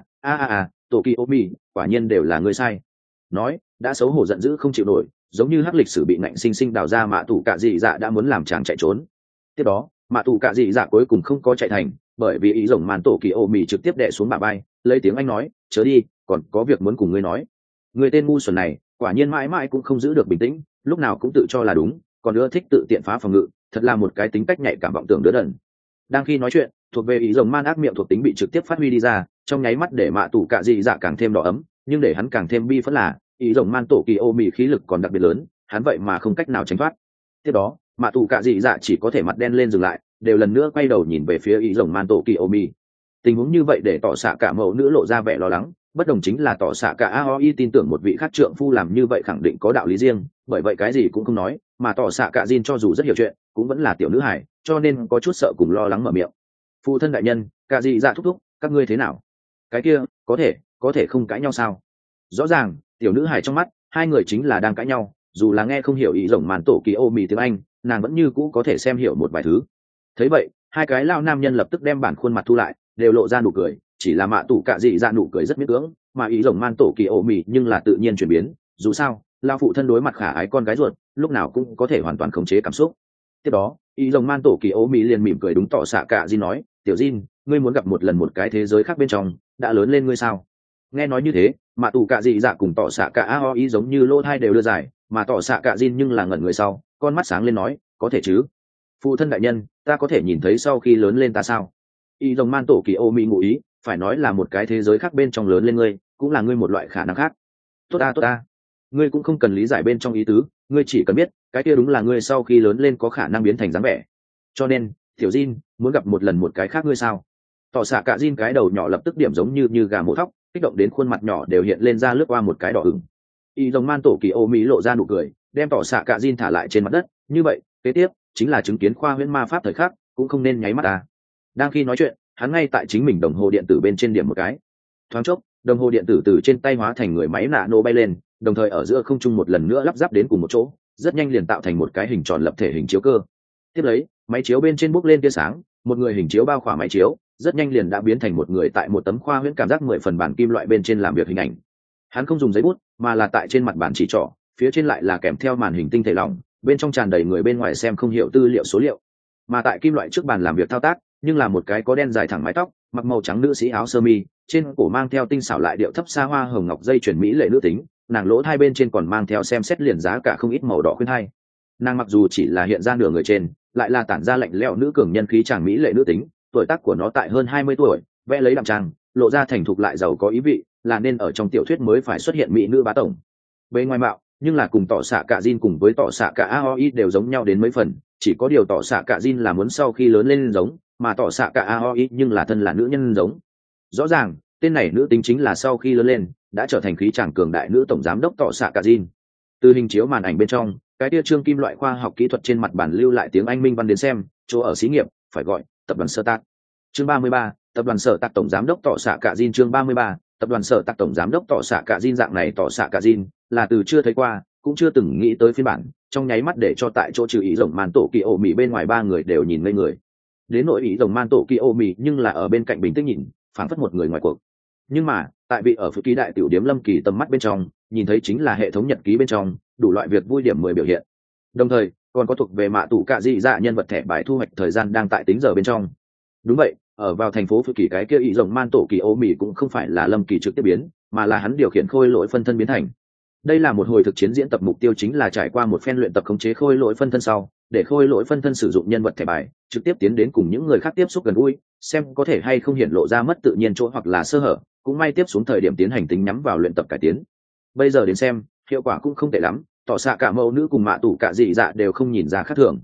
tổ kỳ ô mì, quả nhiên đều là ngươi sai. Nói, đã xấu hổ giận dữ không chịu nổi, giống như hắc lịch sử bị ngạnh sinh sinh đào ra, mạ tù cạ dị dạ đã muốn làm chàng chạy trốn. Tiếp đó, mạ tù cạ dị dạ cuối cùng không có chạy thành, bởi vì ý rồng màn tổ kỳ ô mì trực tiếp đè xuống bả vai, lấy tiếng Anh nói, chớ đi, còn có việc muốn cùng ngươi nói. Người tên ngu xuẩn này, quả nhiên mãi mãi cũng không giữ được bình tĩnh, lúc nào cũng tự cho là đúng, còn nữa thích tự tiện phá phòng ngự, thật là một cái tính cách nhạy cảm vọng tưởng đứa đần. Đang khi nói chuyện, thuộc về ý rồng man ác miệng thuộc tính bị trực tiếp phát huy đi ra, trong nháy mắt để mạ tù cạ dị dạ càng thêm đỏ ấm, nhưng để hắn càng thêm bi phẫn là ý rồng man tổ kỳ ô mì khí lực còn đặc biệt lớn, hắn vậy mà không cách nào tránh thoát. Tiếp đó, mạ tù cạ dị dạ chỉ có thể mặt đen lên dừng lại, đều lần nữa quay đầu nhìn về phía ý rồng man tổ kỳ ô mì. Tình huống như vậy để tỏ xạ cả mẫu nữ lộ ra vẻ lo lắng, bất đồng chính là tỏ xạ cả Aoi tin tưởng một vị khác trượng phu làm như vậy khẳng định có đạo lý riêng, bởi vậy cái gì cũng không nói, mà tỏ xạ cả Jin cho dù rất hiểu chuyện, cũng vẫn là tiểu nữ hài, cho nên có chút sợ cùng lo lắng mở miệng. Phụ thân đại nhân, cả dị dạ thúc thúc, các ngươi thế nào? Cái kia, có thể không cãi nhau sao? Rõ ràng, tiểu nữ hài trong mắt, hai người chính là đang cãi nhau, dù là nghe không hiểu ý rồng màn tổ kỳ ô mì tiếng Anh, nàng vẫn như cũ có thể xem hiểu một vài thứ. Thấy vậy, hai cái lao nam nhân lập tức đem bản khuôn mặt thu lại, đều lộ ra nụ cười, chỉ là mạ tù cạ dị dạ nụ cười rất miễn cưỡng, mà ý rồng man tổ kỳ ô mì nhưng là tự nhiên chuyển biến, dù sao, lao phụ thân đối mặt khả ái con gái ruột, lúc nào cũng có thể hoàn toàn khống chế cảm xúc. Tiếp đó, ý rồng man tổ kỳ ô mì liền mỉm cười đúng tỏ xạ cạ Jin nói, tiểu Jin, ngươi muốn gặp một lần một cái thế giới khác bên trong, đã lớn lên ngươi sao? Nghe nói như thế, mạ tù cạ dị dạ cùng tỏ xạ cạ Aoi giống như lỗ thai đều đưa giải, mà tỏ xạ cạ Jin nhưng là ngẩn người sau, con mắt sáng lên nói, có thể chứ? Phụ thân đại nhân, ta có thể nhìn thấy sau khi lớn lên ta sao? Y rồng man tổ kỳ ô mỹ ngụ ý, phải nói là một cái thế giới khác bên trong lớn lên ngươi, cũng là ngươi một loại khả năng khác. Tốt ta, ngươi cũng không cần lý giải bên trong ý tứ, ngươi chỉ cần biết cái kia đúng là ngươi sau khi lớn lên có khả năng biến thành dáng vẻ. Cho nên, tiểu Jin, muốn gặp một lần một cái khác ngươi sao? Tỏ xạ cả Jin cái đầu nhỏ lập tức điểm giống như gà mổ thóc, kích động đến khuôn mặt nhỏ đều hiện lên ra lướt qua một cái đỏ ửng. Y rồng man tổ kỳ ô mỹ lộ ra nụ cười, đem tỏ xạ cả Jin thả lại trên mặt đất, như vậy, kế tiếp chính là chứng kiến khoa huyễn ma pháp thời khắc, cũng không nên nháy mắt ta. Đang khi nói chuyện, hắn ngay tại chính mình đồng hồ điện tử bên trên điểm một cái, thoáng chốc đồng hồ điện tử từ trên tay hóa thành người máy nano bay lên, đồng thời ở giữa không trung một lần nữa lắp ráp đến cùng một chỗ, rất nhanh liền tạo thành một cái hình tròn lập thể hình chiếu cơ. Tiếp lấy, máy chiếu bên trên bốc lên tia sáng, một người hình chiếu bao khỏa máy chiếu, rất nhanh liền đã biến thành một người tại một tấm khoa huyễn cảm giác 10 phần bản kim loại bên trên làm việc hình ảnh. Hắn không dùng giấy bút, mà là tại trên mặt bàn chỉ trỏ, phía trên lại là kèm theo màn hình tinh thể lỏng, bên trong tràn đầy người bên ngoài xem không hiểu tư liệu số liệu. Mà tại kim loại trước bàn làm việc thao tác, nhưng là một cái có đen dài thẳng mái tóc, mặc màu trắng nữ sĩ áo sơ mi, trên cổ mang theo tinh xảo lại điệu thấp xa hoa hồng ngọc dây chuyền mỹ lệ nữ tính, nàng lỗ hai bên trên còn mang theo xem xét liền giá cả không ít màu đỏ khuyên hai. Nàng mặc dù chỉ là hiện ra nửa người trên, lại là tản ra lạnh lẽo nữ cường nhân khí chàng mỹ lệ nữ tính, tuổi tác của nó tại hơn 20 tuổi, vẽ lấy đậm trang, lộ ra thành thục lại giàu có ý vị, là nên ở trong tiểu thuyết mới phải xuất hiện mỹ nữ bá tổng. Bên ngoài mạo, nhưng là cùng tỏ xạ cả Jin cùng với tỏ xạ cả Aoi đều giống nhau đến mấy phần, chỉ có điều tỏ xạ cả Jin là muốn sau khi lớn lên giống, mà tỏ xạ cả Aoi nhưng là thân là nữ nhân giống. Rõ ràng, tên này nữ tính chính là sau khi lớn lên đã trở thành khí chàng cường đại nữ tổng giám đốc tỏ xạ cả Jin. Từ hình chiếu màn ảnh bên trong, cái tia trương kim loại khoa học kỹ thuật trên mặt bản lưu lại tiếng Anh minh văn đến xem, chỗ ở xí nghiệp phải gọi tập đoàn Sở Tạc. Chương 33, tập đoàn Sở Tạc tổng giám đốc tỏ xạ cả Jin. Chương 33, tập đoàn Sở Tạc tổng giám đốc tỏ xạ cả Jin. Dạng này tỏ xạ cả Jin là từ chưa thấy qua, cũng chưa từng nghĩ tới phiên bản, trong nháy mắt để cho tại chỗ trừ ý rồng man tổ kỳ ô mì bên ngoài ba người đều nhìn ngây người. Đến nội ý rồng man tổ kỳ ô mì nhưng là ở bên cạnh bình tĩnh nhìn, phảng phất một người ngoài cuộc. Nhưng mà tại vị ở phía ký đại tiểu điếm Lâm Kỳ tầm mắt bên trong, nhìn thấy chính là hệ thống nhật ký bên trong đủ loại việc vui điểm 10 biểu hiện, đồng thời còn có thuộc về mạ tủ cạ dị dạ nhân vật thẻ bài thu hoạch thời gian đang tại tính giờ bên trong. Đúng vậy, ở vào thành phố phía kỳ cái kia ý rồng man tổ kỳ ô mì cũng không phải là Lâm Kỳ trực tiếp biến, mà là hắn điều khiển khôi lỗi phân thân biến thành. Đây là một hồi thực chiến diễn tập, mục tiêu chính là trải qua một phen luyện tập khống chế khôi lỗi phân thân sau, để khôi lỗi phân thân sử dụng nhân vật thẻ bài trực tiếp tiến đến cùng những người khác tiếp xúc gần gũi, xem có thể hay không hiện lộ ra mất tự nhiên chỗ hoặc là sơ hở, cũng may tiếp xuống thời điểm tiến hành tính nhắm vào luyện tập cải tiến. Bây giờ đến xem, hiệu quả cũng không tệ lắm, tỏ xạ cả mẫu nữ cùng mạ tủ cả dị dạ đều không nhìn ra khác thường.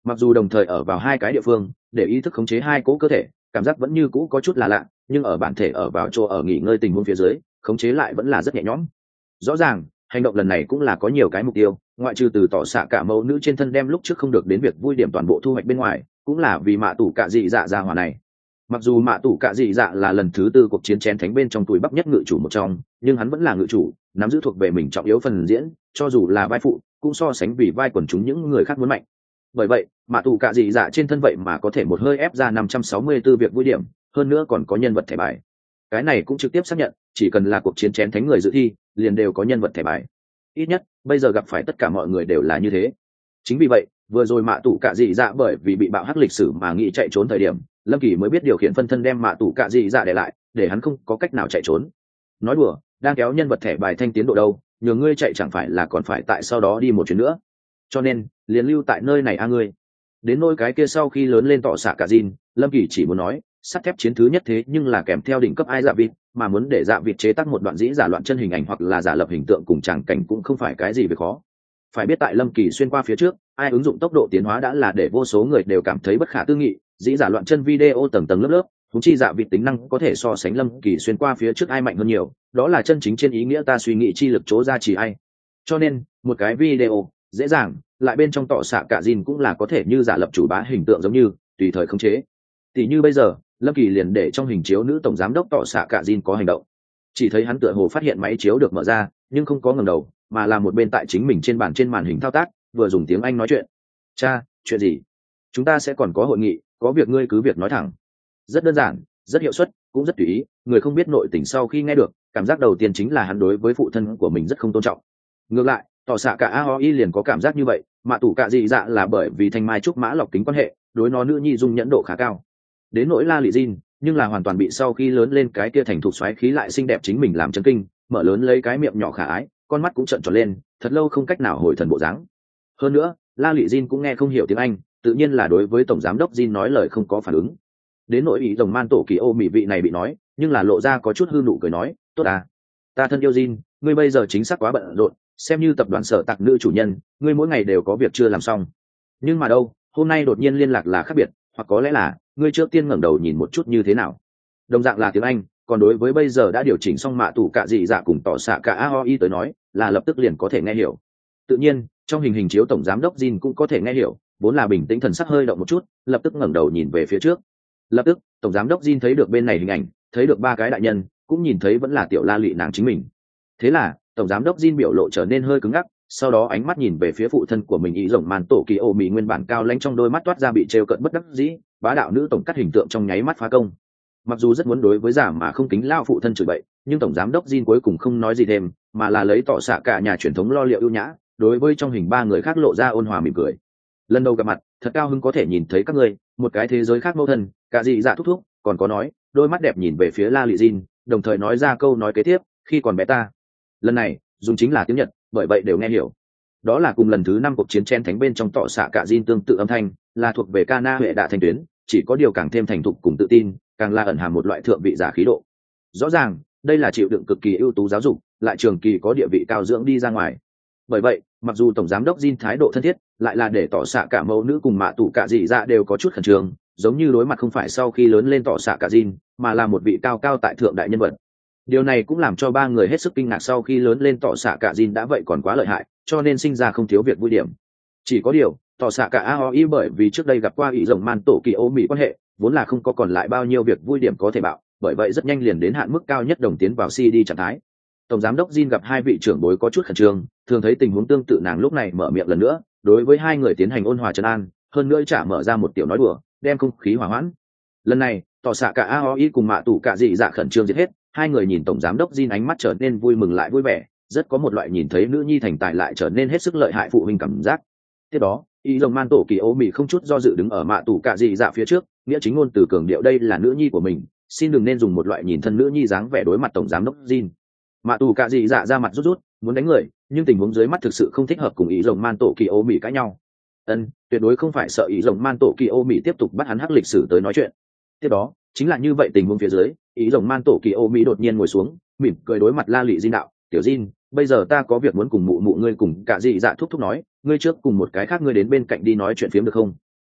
mặc dù đồng thời ở vào hai cái địa phương để ý thức khống chế hai cỗ cơ thể, cảm giác vẫn như cũ có chút là lạ, nhưng ở bản thể ở vào chỗ ở nghỉ ngơi tình huống phía dưới khống chế lại vẫn là rất nhẹ nhõm. Rõ ràng hành động lần này cũng là có nhiều cái mục tiêu, ngoại trừ từ tỏ xạ cả mẫu nữ trên thân đem lúc trước không được đến việc vui điểm toàn bộ thu hoạch bên ngoài, cũng là vì mạ tủ cạ dị dạ ra hỏa này. Mặc dù mạ tủ cạ dị dạ là lần thứ tư cuộc chiến chén thánh bên trong tuổi bắc nhất ngự chủ một trong, nhưng hắn vẫn là ngự chủ, nắm giữ thuộc về mình trọng yếu phần diễn, cho dù là vai phụ cũng so sánh vì vai quần chúng những người khác muốn mạnh. Bởi vậy mạ tủ cạ dị dạ trên thân vậy mà có thể một hơi ép ra 564 việc vui điểm, hơn nữa còn có nhân vật thẻ bài. Cái này cũng trực tiếp xác nhận chỉ cần là cuộc chiến chén thánh người dự thi liền đều có nhân vật thẻ bài, ít nhất bây giờ gặp phải tất cả mọi người đều là như thế. Chính vì vậy vừa rồi mạ tủ cạ dị dạ bởi vì bị bạo hắc lịch sử mà nghĩ chạy trốn thời điểm, Lâm Kỳ mới biết điều khiển phân thân đem mạ tủ cạ dị dạ để lại, để hắn không có cách nào chạy trốn. Nói đùa, đang kéo nhân vật thẻ bài thanh tiến độ đâu, nhờ ngươi chạy chẳng phải là còn phải tại sau đó đi một chuyến nữa, cho nên liền lưu tại nơi này ngươi. Đến nôi cái kia sau khi lớn lên tỏ xạ cả Jin, Lâm Kỳ chỉ muốn nói sắt thép chiến thứ nhất thế nhưng là kèm theo đỉnh cấp ai dạ vịt, mà muốn để dạ vịt chế tác một đoạn dĩ giả loạn chân hình ảnh hoặc là giả lập hình tượng cùng tràng cảnh cũng không phải cái gì về khó. Phải biết tại Lâm Kỳ xuyên qua phía trước, ai ứng dụng tốc độ tiến hóa đã là để vô số người đều cảm thấy bất khả tư nghị, dĩ giả loạn chân video tầng tầng lớp lớp, thúng chi dạ vịt tính năng có thể so sánh Lâm Kỳ xuyên qua phía trước ai mạnh hơn nhiều, đó là chân chính trên ý nghĩa ta suy nghĩ chi lực chỗ ra chỉ ai. Cho nên một cái video dễ dàng lại bên trong tỏ xạ cả Jin cũng là có thể như giả lập chủ bá hình tượng giống như tùy thời khống chế. Tỷ như bây giờ Lâm Kỳ liền để trong hình chiếu nữ tổng giám đốc tỏ xạ cả Jin có hành động, chỉ thấy hắn tựa hồ phát hiện máy chiếu được mở ra nhưng không có ngẩng đầu, mà là một bên tại chính mình trên màn hình thao tác, vừa dùng tiếng Anh nói chuyện. Cha, chuyện gì? Chúng ta sẽ còn có hội nghị, có việc ngươi cứ việc nói thẳng. Rất đơn giản, rất hiệu suất, cũng rất tùy ý. Người không biết nội tình sau khi nghe được, cảm giác đầu tiên chính là hắn đối với phụ thân của mình rất không tôn trọng. Ngược lại tỏ xạ cả aoi liền có cảm giác như vậy, mạ tủ cả dị dạ là bởi vì thanh mai trúc mã lọc kính quan hệ, đối nó nữ nhi dung nhẫn độ khá cao. Đến nỗi la lị Jin, nhưng là hoàn toàn bị sau khi lớn lên cái kia thành thục xoáy khí lại xinh đẹp chính mình làm chấn kinh, mở lớn lấy cái miệng nhỏ khả ái, con mắt cũng trợn tròn lên, thật lâu không cách nào hồi thần bộ dáng. Hơn nữa la lị Jin cũng nghe không hiểu tiếng Anh, tự nhiên là đối với tổng giám đốc Jin nói lời không có phản ứng. Đến nỗi ý rồng man tổ kỳ ô mỹ vị này bị nói, nhưng là lộ ra có chút hư nụ cười nói, tốt à, ta thân yêu Jin, ngươi bây giờ chính xác quá bận rộn, xem như tập đoàn sở tạc nữ chủ nhân, ngươi mỗi ngày đều có việc chưa làm xong. Nhưng mà đâu, hôm nay đột nhiên liên lạc là khác biệt, hoặc có lẽ là ngươi trước tiên ngẩng đầu nhìn một chút như thế nào. Đồng dạng là tiếng Anh, còn đối với bây giờ đã điều chỉnh xong mạ tủ cả dị dạ cùng tỏ xạ cả aoi tới nói là lập tức liền có thể nghe hiểu. Tự nhiên trong hình chiếu tổng giám đốc Jin cũng có thể nghe hiểu, vốn là bình tĩnh thần sắc hơi động một chút, lập tức ngẩng đầu nhìn về phía trước. Lập tức tổng giám đốc Jin thấy được bên này hình ảnh, thấy được ba cái đại nhân, cũng nhìn thấy vẫn là tiểu la lị nàng chính mình. Thế là tổng giám đốc Jin biểu lộ trở nên hơi cứng ngắc, sau đó ánh mắt nhìn về phía phụ thân của mình, ý rồng màn tổ kỳ ô mỹ nguyên bản cao lãnh trong đôi mắt toát ra bị trêu cợt bất đắc dĩ, bá đạo nữ tổng cắt hình tượng trong nháy mắt phá công. Mặc dù rất muốn đối với giả mà không kính lao phụ thân chửi bậy, nhưng tổng giám đốc Jin cuối cùng không nói gì thêm, mà là lấy tỏ xạ cả nhà truyền thống lo liệu ưu nhã, đối với trong hình ba người khác lộ ra ôn hòa mỉm cười. Lần đầu gặp mặt, thật cao hứng có thể nhìn thấy các ngươi, một cái thế giới khác mẫu thân, cả dị dạ thúc thúc, còn có nói, đôi mắt đẹp nhìn về phía la lị Jin, đồng thời nói ra câu nói kế tiếp, khi còn bé ta. Lần này dùng chính là tiếng Nhật, bởi vậy đều nghe hiểu. Đó là cùng lần thứ 5 cuộc chiến chen thánh bên trong tỏ xạ cả Jin tương tự âm thanh, là thuộc về Kana hệ đạ thanh tuyến, chỉ có điều càng thêm thành thục cùng tự tin, càng là ẩn hàm một loại thượng vị giả khí độ. Rõ ràng đây là chịu đựng cực kỳ ưu tú giáo dục, lại trường kỳ có địa vị cao dưỡng đi ra ngoài. Bởi vậy mặc dù tổng giám đốc Jin thái độ thân thiết, lại là để tỏ xạ cả mẫu nữ cùng mạ tủ cả dị dạ đều có chút khẩn trương, giống như đối mặt không phải sau khi lớn lên tỏ xạ cả Jin, mà là một vị cao cao tại thượng đại nhân vật. Điều này cũng làm cho ba người hết sức kinh ngạc, sau khi lớn lên tỏ xạ cả Jin đã vậy còn quá lợi hại, cho nên sinh ra không thiếu việc vui điểm. Chỉ có điều tỏ xạ cả aoi bởi vì trước đây gặp qua ý rồng man tổ kỳ ô mỹ quan hệ, vốn là không có còn lại bao nhiêu việc vui điểm có thể bạo, bởi vậy rất nhanh liền đến hạn mức cao nhất đồng tiến vào CD trạng thái. Tổng giám đốc Jin gặp hai vị trưởng bối có chút khẩn trương, thường thấy tình huống tương tự nàng lúc này mở miệng lần nữa, đối với hai người tiến hành ôn hòa trấn an, hơn nữa trả mở ra một tiểu nói đùa, đem không khí hòa hoãn. Lần này tỏ xạ cả aoi cùng mạ tủ cả dị dạ khẩn trương giết hết, hai người nhìn tổng giám đốc Jin ánh mắt trở nên vui mừng lại vui vẻ, rất có một loại nhìn thấy nữ nhi thành tài lại trở nên hết sức lợi hại phụ huynh cảm giác. Tiếp đó ý rồng man tổ kỳ ô mỹ không chút do dự đứng ở mạ tủ cả dị dạ phía trước, nghĩa chính ngôn từ cường điệu đây là nữ nhi của mình, xin đừng nên dùng một loại nhìn thân nữ nhi dáng vẻ đối mặt tổng giám đốc Jin. Mạ tủ cả dị dạ ra mặt rút rút muốn đánh người, nhưng tình huống dưới mắt thực sự không thích hợp cùng ý rồng man tổ kỳ ô mỹ cãi nhau. Tuyệt đối không phải sợ ý rồng man tổ kỳ ô mỹ tiếp tục bắt hắn hắc lịch sử tới nói chuyện. Tiếp đó chính là như vậy tình huống phía dưới, ý rồng man tổ kỳ ô mỹ đột nhiên ngồi xuống, mỉm cười đối mặt la lị Jin đạo, tiểu Jin, bây giờ ta có việc muốn cùng mụ mụ ngươi cùng cả dị dạ thúc thúc nói, ngươi trước cùng một cái khác ngươi đến bên cạnh đi nói chuyện phiếm được không?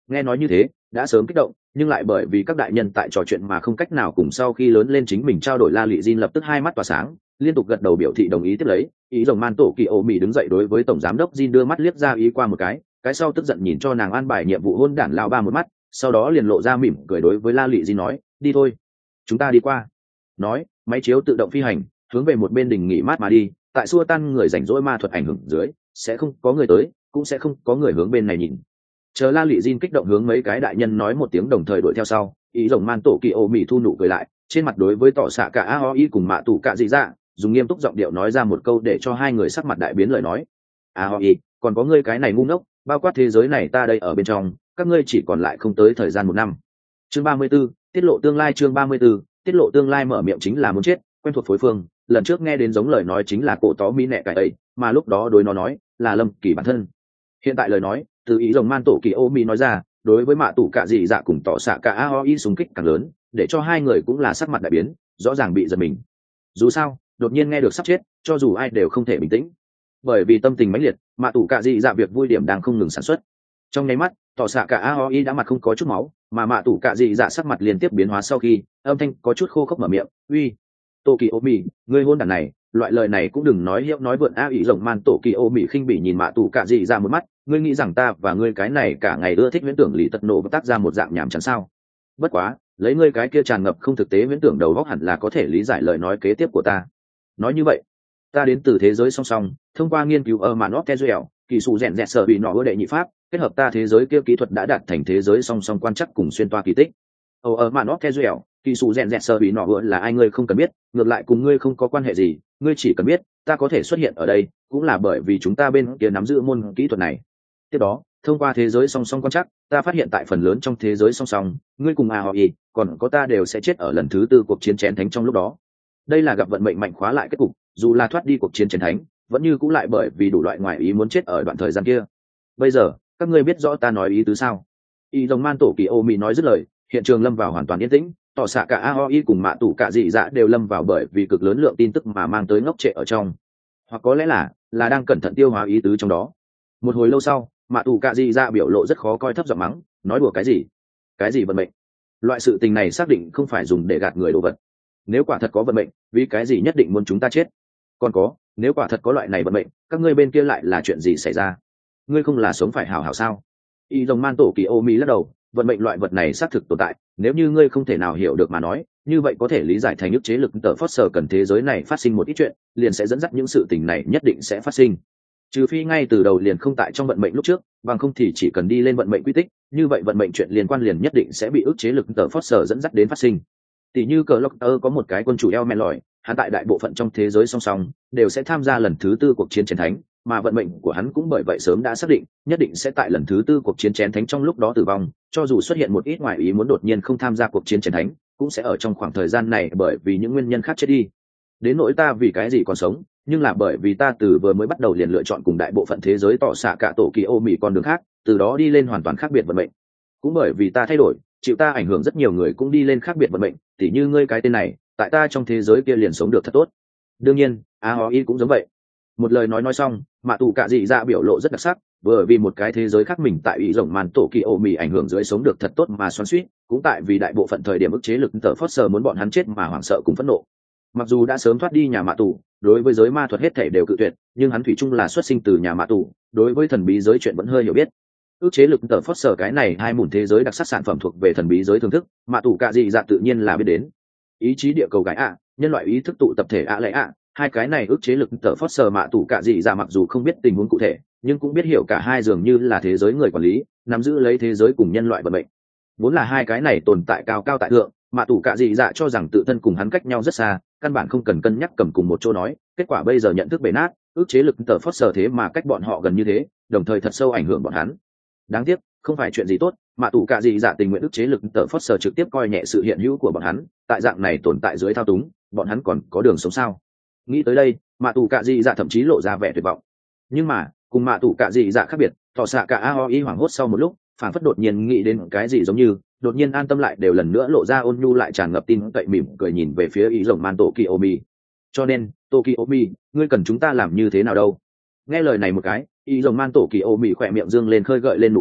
Nghe nói như thế, đã sớm kích động, nhưng lại bởi vì các đại nhân tại trò chuyện mà không cách nào cùng sau khi lớn lên chính mình trao đổi, La Lị Jin lập tức hai mắt tỏa sáng, liên tục gật đầu biểu thị đồng ý tiếp lấy. Ý rồng man tổ kỳ ô mì đứng dậy đối với tổng giám đốc Jin đưa mắt liếc ra ý qua một cái sau tức giận nhìn cho nàng an bài nhiệm vụ hôn đản lao ba một mắt, sau đó liền lộ ra mỉm cười đối với La Lị Jin nói, đi thôi, chúng ta đi qua. Nói, máy chiếu tự động phi hành, hướng về một bên đình nghỉ mát mà đi, tại xua tan người rảnh rỗi ma thuật ảnh hưởng dưới, sẽ không có người tới, cũng sẽ không có người hướng bên này nhìn. Chờ La Lị Jin kích động hướng mấy cái đại nhân nói một tiếng đồng thời đuổi theo sau, ý rồng man tổ kỳ ô mì thu nụ cười lại, trên mặt đối với tỏ xạ cả Aoi cùng mạ tủ cả dị dạ, dùng nghiêm túc giọng điệu nói ra một câu để cho hai người sắc mặt đại biến lời nói. Aoi, còn có ngươi cái này ngu ngốc, bao quát thế giới này ta đây ở bên trong, các ngươi chỉ còn lại không tới thời gian 1 năm. Chương 34, tiết lộ tương lai. Chương 34, tiết lộ tương lai. Mở miệng chính là muốn chết, quen thuộc phối phương, lần trước nghe đến giống lời nói chính là cổ tó mỹ nẹ cải ấy, mà lúc đó đối nó nói là Lâm Kỳ bản thân. Hiện tại lời nói từ ý rồng man tổ kỳ ô mỹ nói ra, đối với mạ tủ cả dị dạ cùng tỏ xạ cả Aoi xung kích càng lớn, để cho hai người cũng là sắc mặt đại biến, rõ ràng bị giật mình. Dù sao, đột nhiên nghe được sắp chết, cho dù ai đều không thể bình tĩnh, bởi vì tâm tình mãnh liệt, mạ tủ cả dị dạ việc vui điểm đang không ngừng sản xuất. Trong nháy mắt, tỏ xạ cả Aoi đã mặt không có chút máu, mà mạ tủ cả dị dạ sắc mặt liên tiếp biến hóa sau khi âm thanh có chút khô khốc mở miệng, uy, tô kỳ ô mỹ, ngươi hôn đản này, loại lời này cũng đừng nói hiệu nói vượn. A ý rồng man tổ kỳ ô mỹ khinh bỉ nhìn mạ tủ cả dị dạ một mắt, ngươi nghĩ rằng ta và ngươi cái này cả ngày ưa thích viễn tưởng lý tật nổ và tác ra một dạng nhảm chán sao? Bất quá, lấy ngươi cái kia tràn ngập không thực tế viễn tưởng đầu góc hẳn là có thể lý giải lời nói kế tiếp của ta. Nói như vậy, ta đến từ thế giới song song, thông qua nghiên cứu ở màn óc Tezuel, kỳ sủ rèn rẹt sở bị nọ ưa đệ nhị pháp, kết hợp ta thế giới kia kỹ thuật đã đạt thành thế giới song song quan chắc cùng xuyên toa kỳ tích. Ở màn óc Tezuel, kỳ sủ rèn rẹt sở bị nọ ưa là ai ngươi không cần biết, ngược lại cùng ngươi không có quan hệ gì, ngươi chỉ cần biết ta có thể xuất hiện ở đây cũng là bởi vì chúng ta bên kia nắm giữ môn kỹ thuật này. Tiếp đó, thông qua thế giới song song quan chắc, ta phát hiện tại phần lớn trong thế giới song song, ngươi cùng Aoi, còn có ta đều sẽ chết ở lần thứ 4 cuộc chiến chén thánh trong lúc đó. Đây là gặp vận mệnh mạnh khóa lại kết cục, dù là thoát đi cuộc chiến chén thánh, vẫn như cũng lại bởi vì đủ loại ngoại ý muốn chết ở đoạn thời gian kia. Bây giờ, các ngươi biết rõ ta nói ý tứ sao? Y Dòng Man tổ kỳ ô mỹ nói dứt lời, hiện trường lâm vào hoàn toàn yên tĩnh, tỏ xạ cả Aoi cùng mạ tủ cả dị dạ đều lâm vào bởi vì cực lớn lượng tin tức mà mang tới ngốc trệ ở trong, hoặc có lẽ là đang cẩn thận tiêu hóa ý tứ trong đó. Một hồi lâu sau, mạ tủ cả dị dạ biểu lộ rất khó coi, thấp giọng mắng, nói đùa cái gì vận mệnh, loại sự tình này xác định không phải dùng để gạt người đồ vật. Nếu quả thật có vận mệnh, vì cái gì nhất định muốn chúng ta chết? Còn có, nếu quả thật có loại này vận mệnh, các ngươi bên kia lại là chuyện gì xảy ra? Ngươi không là sống phải hảo hảo sao? Y Dòng Man tổ kỳ ô mỹ lắc đầu, vận mệnh loại vật này xác thực tồn tại, nếu như ngươi không thể nào hiểu được mà nói, như vậy có thể lý giải thành ức chế lực tờ Foster cần thế giới này phát sinh một ít chuyện, liền sẽ dẫn dắt những sự tình này nhất định sẽ phát sinh. Trừ phi ngay từ đầu liền không tại trong vận mệnh lúc trước, bằng không thì chỉ cần đi lên vận mệnh quy tích, như vậy vận mệnh chuyện liên quan liền nhất định sẽ bị ức chế lực tờ Foster dẫn dắt đến phát sinh. Tỷ như cờ Locker có một cái quân chủ eo men lòi, hắn tại đại bộ phận trong thế giới song song đều sẽ tham gia lần thứ 4 cuộc chiến chén thánh, mà vận mệnh của hắn cũng bởi vậy sớm đã xác định, nhất định sẽ tại lần thứ 4 cuộc chiến chén thánh trong lúc đó tử vong, cho dù xuất hiện một ít ngoại ý muốn đột nhiên không tham gia cuộc chiến chén thánh, cũng sẽ ở trong khoảng thời gian này bởi vì những nguyên nhân khác chết đi. Đến nỗi ta vì cái gì còn sống, nhưng là bởi vì ta từ vừa mới bắt đầu liền lựa chọn cùng đại bộ phận thế giới tỏ xạ cả tổ kỳ ô mỹ con đường khác, từ đó đi lên hoàn toàn khác biệt vận mệnh. Cũng bởi vì ta thay đổi, chịu ta ảnh hưởng rất nhiều người cũng đi lên khác biệt vận mệnh, tỉ như ngươi cái tên này, tại ta trong thế giới kia liền sống được thật tốt. Đương nhiên, Aoi cũng giống vậy. Một lời nói xong, mạ tù cả dị dạ biểu lộ rất đặc sắc, bởi vì một cái thế giới khác mình tại ý rồng màn tổ kỳ ô mì ảnh hưởng dưới sống được thật tốt mà xoắn xuýt, cũng tại vì đại bộ phận thời điểm ức chế lực tờ Foster muốn bọn hắn chết mà hoảng sợ cùng phẫn nộ. Mặc dù đã sớm thoát đi nhà mạ tù, đối với giới ma thuật hết thảy đều cự tuyệt, nhưng hắn thủy chung là xuất sinh từ nhà mạ tù, đối với thần bí giới chuyện vẫn hơi hiểu biết. Ức chế lực tờ Foster cái này hai mùn thế giới đặc sắc sản phẩm thuộc về thần bí giới thưởng thức, mạ tù cả dị dạ tự nhiên là biết đến. Ý chí địa cầu gái ạ, nhân loại ý thức tụ tập thể ạ lẽ ạ, hai cái này ức chế lực tờ Foster mạ tù cả dị dạ mặc dù không biết tình huống cụ thể, nhưng cũng biết hiểu cả hai dường như là thế giới người quản lý, nắm giữ lấy thế giới cùng nhân loại vận mệnh. Vốn là hai cái này tồn tại cao cao tại thượng, mạ tù cả dị dạ cho rằng tự thân cùng hắn cách nhau rất xa, căn bản không cần cân nhắc cầm cùng một chỗ nói, kết quả bây giờ nhận thức bể nát, ức chế lực tờ Foster thế mà cách bọn họ gần như thế, đồng thời thật sâu ảnh hưởng bọn hắn. Đáng tiếc, không phải chuyện gì tốt, mạ tù cả dị dạ tình nguyện ức chế lực tờ Foster trực tiếp coi nhẹ sự hiện hữu của bọn hắn, tại dạng này tồn tại dưới thao túng, bọn hắn còn có đường sống sao? Nghĩ tới đây, mạ tù cả dị dạ thậm chí lộ ra vẻ tuyệt vọng. Nhưng mà, cùng mạ tù cả dị dạ khác biệt, tỏ xạ cả Aoi hoảng hốt sau một lúc, phản phất đột nhiên nghĩ đến cái gì giống như, đột nhiên an tâm lại đều lần nữa lộ ra ôn nhu lại tràn ngập tin cậy mỉm cười nhìn về phía ý rồng man Tokiomi. Cho nên, Tokiomi, ngươi cần chúng ta làm như thế nào đâu? Nghe lời này một cái, ý rồng man Tokiomi khỏe miệng dương lên khơi gợi lên nụ cười,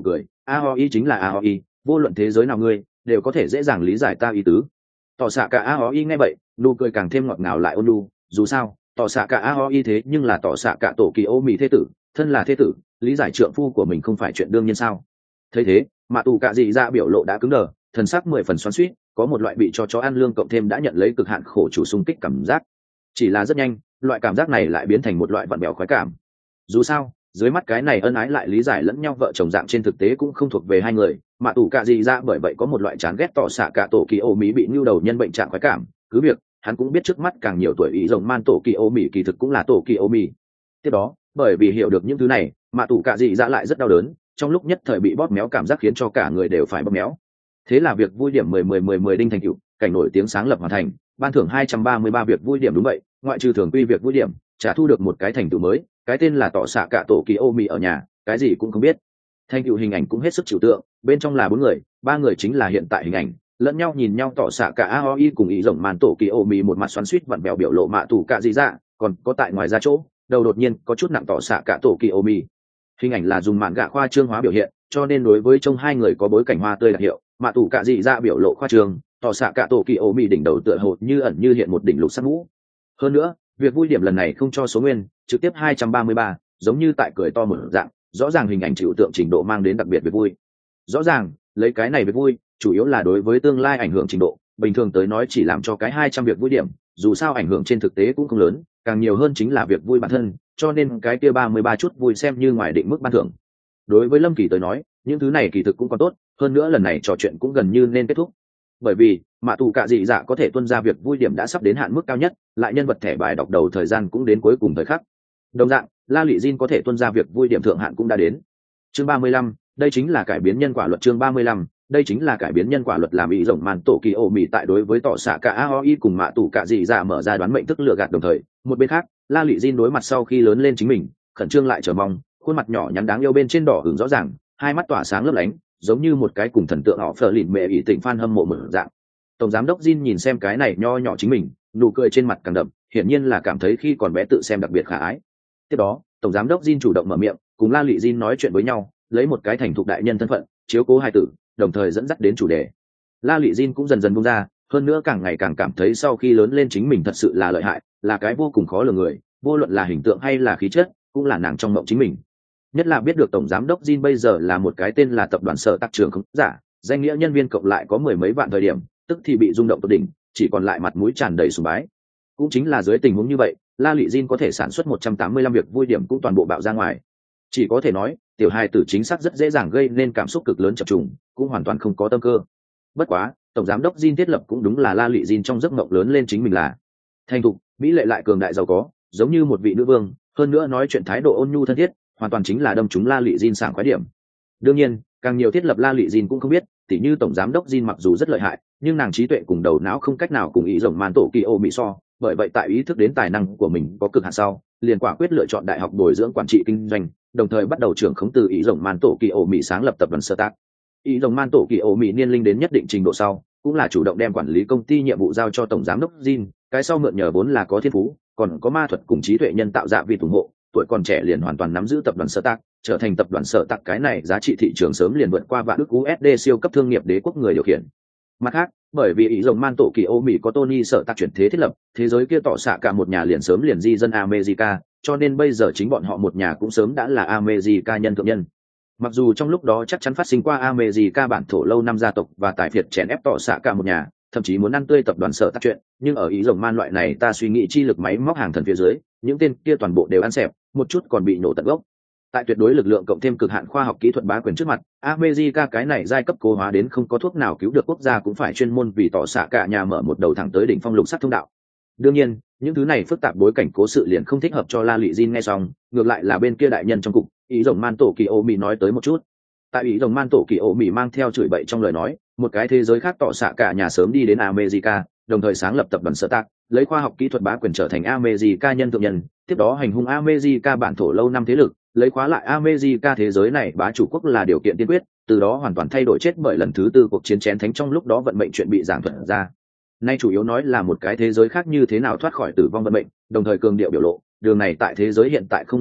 aoi chính là aoi, vô luận thế giới nào ngươi đều có thể dễ dàng lý giải ta ý tứ. Tỏ xạ cả aoi nghe vậy nụ cười càng thêm ngọt ngào lại ôn nhu, dù sao tỏ xạ cả aoi thế nhưng là tỏ xạ cả tổ kỳ ô mì thế tử, thân là thế tử lý giải trượng phu của mình không phải chuyện đương nhiên sao. Thấy thế mạ tù cạ dị dạ biểu lộ đã cứng đờ, thần sắc 10 phần xoắn xuýt, có một loại bị cho chó ăn lương cộng thêm đã nhận lấy cực hạn khổ chủ xung kích cảm giác. Chỉ là rất nhanh loại cảm giác này lại biến thành một loại vặn bèo khoái cảm. Dù sao dưới mắt cái này ân ái lại lý giải lẫn nhau vợ chồng dạng trên thực tế cũng không thuộc về hai người, mạ tù cạ dị dạ bởi vậy có một loại chán ghét tỏ xạ cả tổ kỳ ô mỹ bị nhu đầu nhân bệnh trạng khoái cảm. Cứ việc hắn cũng biết trước mắt càng nhiều tuổi ý rồng man tổ kỳ ô mỹ kỳ thực cũng là tổ kỳ ô mỹ. Tiếp đó bởi vì hiểu được những thứ này mạ tù cạ dị dạ lại rất đau đớn, trong lúc nhất thời bị bóp méo cảm giác khiến cho cả người đều phải bóp méo. Thế là việc vui điểm 10 đinh thành tựu, cảnh nổi tiếng sáng lập hoàn thành, ban thưởng 233 việc vui điểm. Đúng vậy, ngoại trừ thường quy việc vui điểm trả thu được một cái thành tựu mới, cái tên là tỏ xạ cả tổ kỳ ô mì ở nhà, cái gì cũng không biết. Thành tựu hình ảnh cũng hết sức trừu tượng, bên trong là 4 người, 3 người chính là hiện tại hình ảnh, lẫn nhau nhìn nhau tỏ xạ cả aoi cùng ý rồng màn tổ kỳ ô mì một mặt xoắn xuýt vặn bèo biểu lộ mạ tù cả dị dạ, còn có tại ngoài ra chỗ đầu đột nhiên có chút nặng tỏ xạ cả tổ kỳ ô mì. Hình ảnh là dùng mạn gạ khoa trương hóa biểu hiện, cho nên đối với trông hai người có bối cảnh hoa tươi đặc hiệu, mạ tù cả dị dạ biểu lộ khoa trương, tỏ xạ cả tổ kỳ ô mì đỉnh đầu tựa hồ như ẩn như hiện một đỉnh lục sắc mũ. Hơn nữa việc vui điểm lần này không cho số nguyên, trực tiếp 233, giống như tại cười to một dạng, rõ ràng hình ảnh chịu tượng trình độ mang đến đặc biệt việc vui. Rõ ràng lấy cái này việc vui chủ yếu là đối với tương lai ảnh hưởng trình độ, bình thường tới nói chỉ làm cho cái 200 việc vui điểm, dù sao ảnh hưởng trên thực tế cũng không lớn, càng nhiều hơn chính là việc vui bản thân, cho nên cái kia 33 chút vui xem như ngoài định mức ban thưởng. Đối với Lâm Kỳ tới nói những thứ này kỳ thực cũng còn tốt, hơn nữa lần này trò chuyện cũng gần như nên kết thúc, bởi vì mạ tù cạ dị dạ có thể tuân ra việc vui điểm đã sắp đến hạn mức cao nhất, lại nhân vật thẻ bài đọc đầu thời gian cũng đến cuối cùng thời khắc. Đồng dạng la lị jin có thể tuân ra việc vui điểm thượng hạn cũng đã đến. Chương 35, đây chính là cải biến nhân quả luật. Chương 35, đây chính là cải biến nhân quả luật. Làm ý rộng màn tổ kỳ ô mì tại đối với tỏ xạ cả aoi cùng mạ tù cạ dị dạ mở ra đoán mệnh thức lừa gạt đồng thời, một bên khác la lị jin đối mặt sau khi lớn lên chính mình khẩn trương lại chờ mong, khuôn mặt nhỏ nhắn đáng yêu bên trên đỏ hửng rõ ràng, hai mắt tỏa sáng lấp lánh, giống như một cái cùng thần tượng họ phờ lìn mẹ ý tình fan hâm mộ mở dạng. Tổng giám đốc Jin nhìn xem cái này nho nhỏ chính mình, nụ cười trên mặt càng đậm, hiển nhiên là cảm thấy khi còn bé tự xem đặc biệt khả ái. Tiếp đó tổng giám đốc Jin chủ động mở miệng cùng la lị Jin nói chuyện với nhau, lấy một cái thành thục đại nhân thân phận chiếu cố hai tử, đồng thời dẫn dắt đến chủ đề. La lị Jin cũng dần dần buông ra, hơn nữa càng ngày càng cảm thấy sau khi lớn lên chính mình thật sự là lợi hại, là cái vô cùng khó lường người, vô luận là hình tượng hay là khí chất cũng là nàng trong mộng chính mình. Nhất là biết được tổng giám đốc Jin bây giờ là một cái tên là tập đoàn sở tác trưởng không giả, danh nghĩa nhân viên cộng lại có 10 mấy vạn thời điểm, tức thì bị rung động tột đỉnh, chỉ còn lại mặt mũi tràn đầy sùng bái. Cũng chính là dưới tình huống như vậy, la lị Jin có thể sản xuất 185 việc vui điểm cũng toàn bộ bạo ra ngoài. Chỉ có thể nói tiểu hài tử chính xác rất dễ dàng gây nên cảm xúc cực lớn chập trùng, cũng hoàn toàn không có tâm cơ. Bất quá tổng giám đốc Jin thiết lập cũng đúng là la lị Jin trong giấc mộng lớn lên chính mình là thành thục mỹ lệ lại cường đại giàu có, giống như một vị nữ vương, hơn nữa nói chuyện thái độ ôn nhu thân thiết, hoàn toàn chính là đâm trúng la lị Jin sảng khoái điểm. Đương nhiên càng nhiều thiết lập la lị Jin cũng không biết, tỉ như tổng giám đốc Jin mặc dù rất lợi hại, nhưng nàng trí tuệ cùng đầu não không cách nào cùng ý rồng màn tổ kỳ ô mỹ so, bởi vậy tại ý thức đến tài năng của mình có cực hạn sau, liền quả quyết lựa chọn đại học bồi dưỡng quản trị kinh doanh, đồng thời bắt đầu trưởng khống từ ý rồng màn tổ kỳ ô mỹ sáng lập tập đoàn sơ tác. Ý rồng màn tổ kỳ ô mỹ niên linh đến nhất định trình độ sau, cũng là chủ động đem quản lý công ty nhiệm vụ giao cho tổng giám đốc Jin, cái sau mượn nhờ vốn là có thiên phú, còn có ma thuật cùng trí tuệ nhân tạo dạ vì ủng hộ, tuổi còn trẻ liền hoàn toàn nắm giữ tập đoàn sơ tác, trở thành tập đoàn sở tạc cái này giá trị thị trường sớm liền vượt qua vạn ức USD siêu cấp thương nghiệp đế quốc người điều khiển. Mặt khác, bởi vì ý rồng man tổ kỳ ô mỹ có Tony sở tạc chuyển thế thiết lập, thế giới kia tỏ xạ cả một nhà liền sớm liền di dân America, cho nên bây giờ chính bọn họ một nhà cũng sớm đã là America nhân thượng nhân. Mặc dù trong lúc đó chắc chắn phát sinh qua America bản thổ lâu năm gia tộc và tài phiệt chèn ép tỏ xạ cả một nhà, thậm chí muốn ăn tươi tập đoàn sở tạc chuyện, nhưng ở ý rồng man loại này ta suy nghĩ chi lực máy móc hàng thần phía dưới, những tên kia toàn bộ đều ăn xẹp, một chút còn bị nổ tận gốc. Tại tuyệt đối lực lượng cộng thêm cực hạn khoa học kỹ thuật bá quyền trước mặt, America cái này giai cấp cố hóa đến không có thuốc nào cứu được quốc gia cũng phải chuyên môn vì tỏ xạ cả nhà mở một đầu thẳng tới đỉnh phong lục sắc thông đạo. Đương nhiên, những thứ này phức tạp bối cảnh cố sự liền không thích hợp cho La Lị Jin nghe xong, ngược lại là bên kia đại nhân trong cục, ý rồng man tổ kỳ ô mỹ nói tới một chút. Tại ý rồng man tổ kỳ ô mỹ mang theo chửi bậy trong lời nói, một cái thế giới khác tỏ xạ cả nhà sớm đi đến America, đồng thời sáng lập tập đoàn sở tác, lấy khoa học kỹ thuật bá quyền trở thành America nhân thượng nhân, tiếp đó hành hung America bản thổ lâu năm thế lực, lấy khóa lại America thế giới này bá chủ quốc là điều kiện tiên quyết, từ đó hoàn toàn thay đổi chết bởi lần thứ tư cuộc chiến chén thánh trong lúc đó vận mệnh chuyện bị giảng thuật ra. Nay chủ yếu nói là một cái thế giới khác như thế nào thoát khỏi tử vong vận mệnh, đồng thời cường điệu biểu lộ, đường này tại thế giới hiện tại không làm được,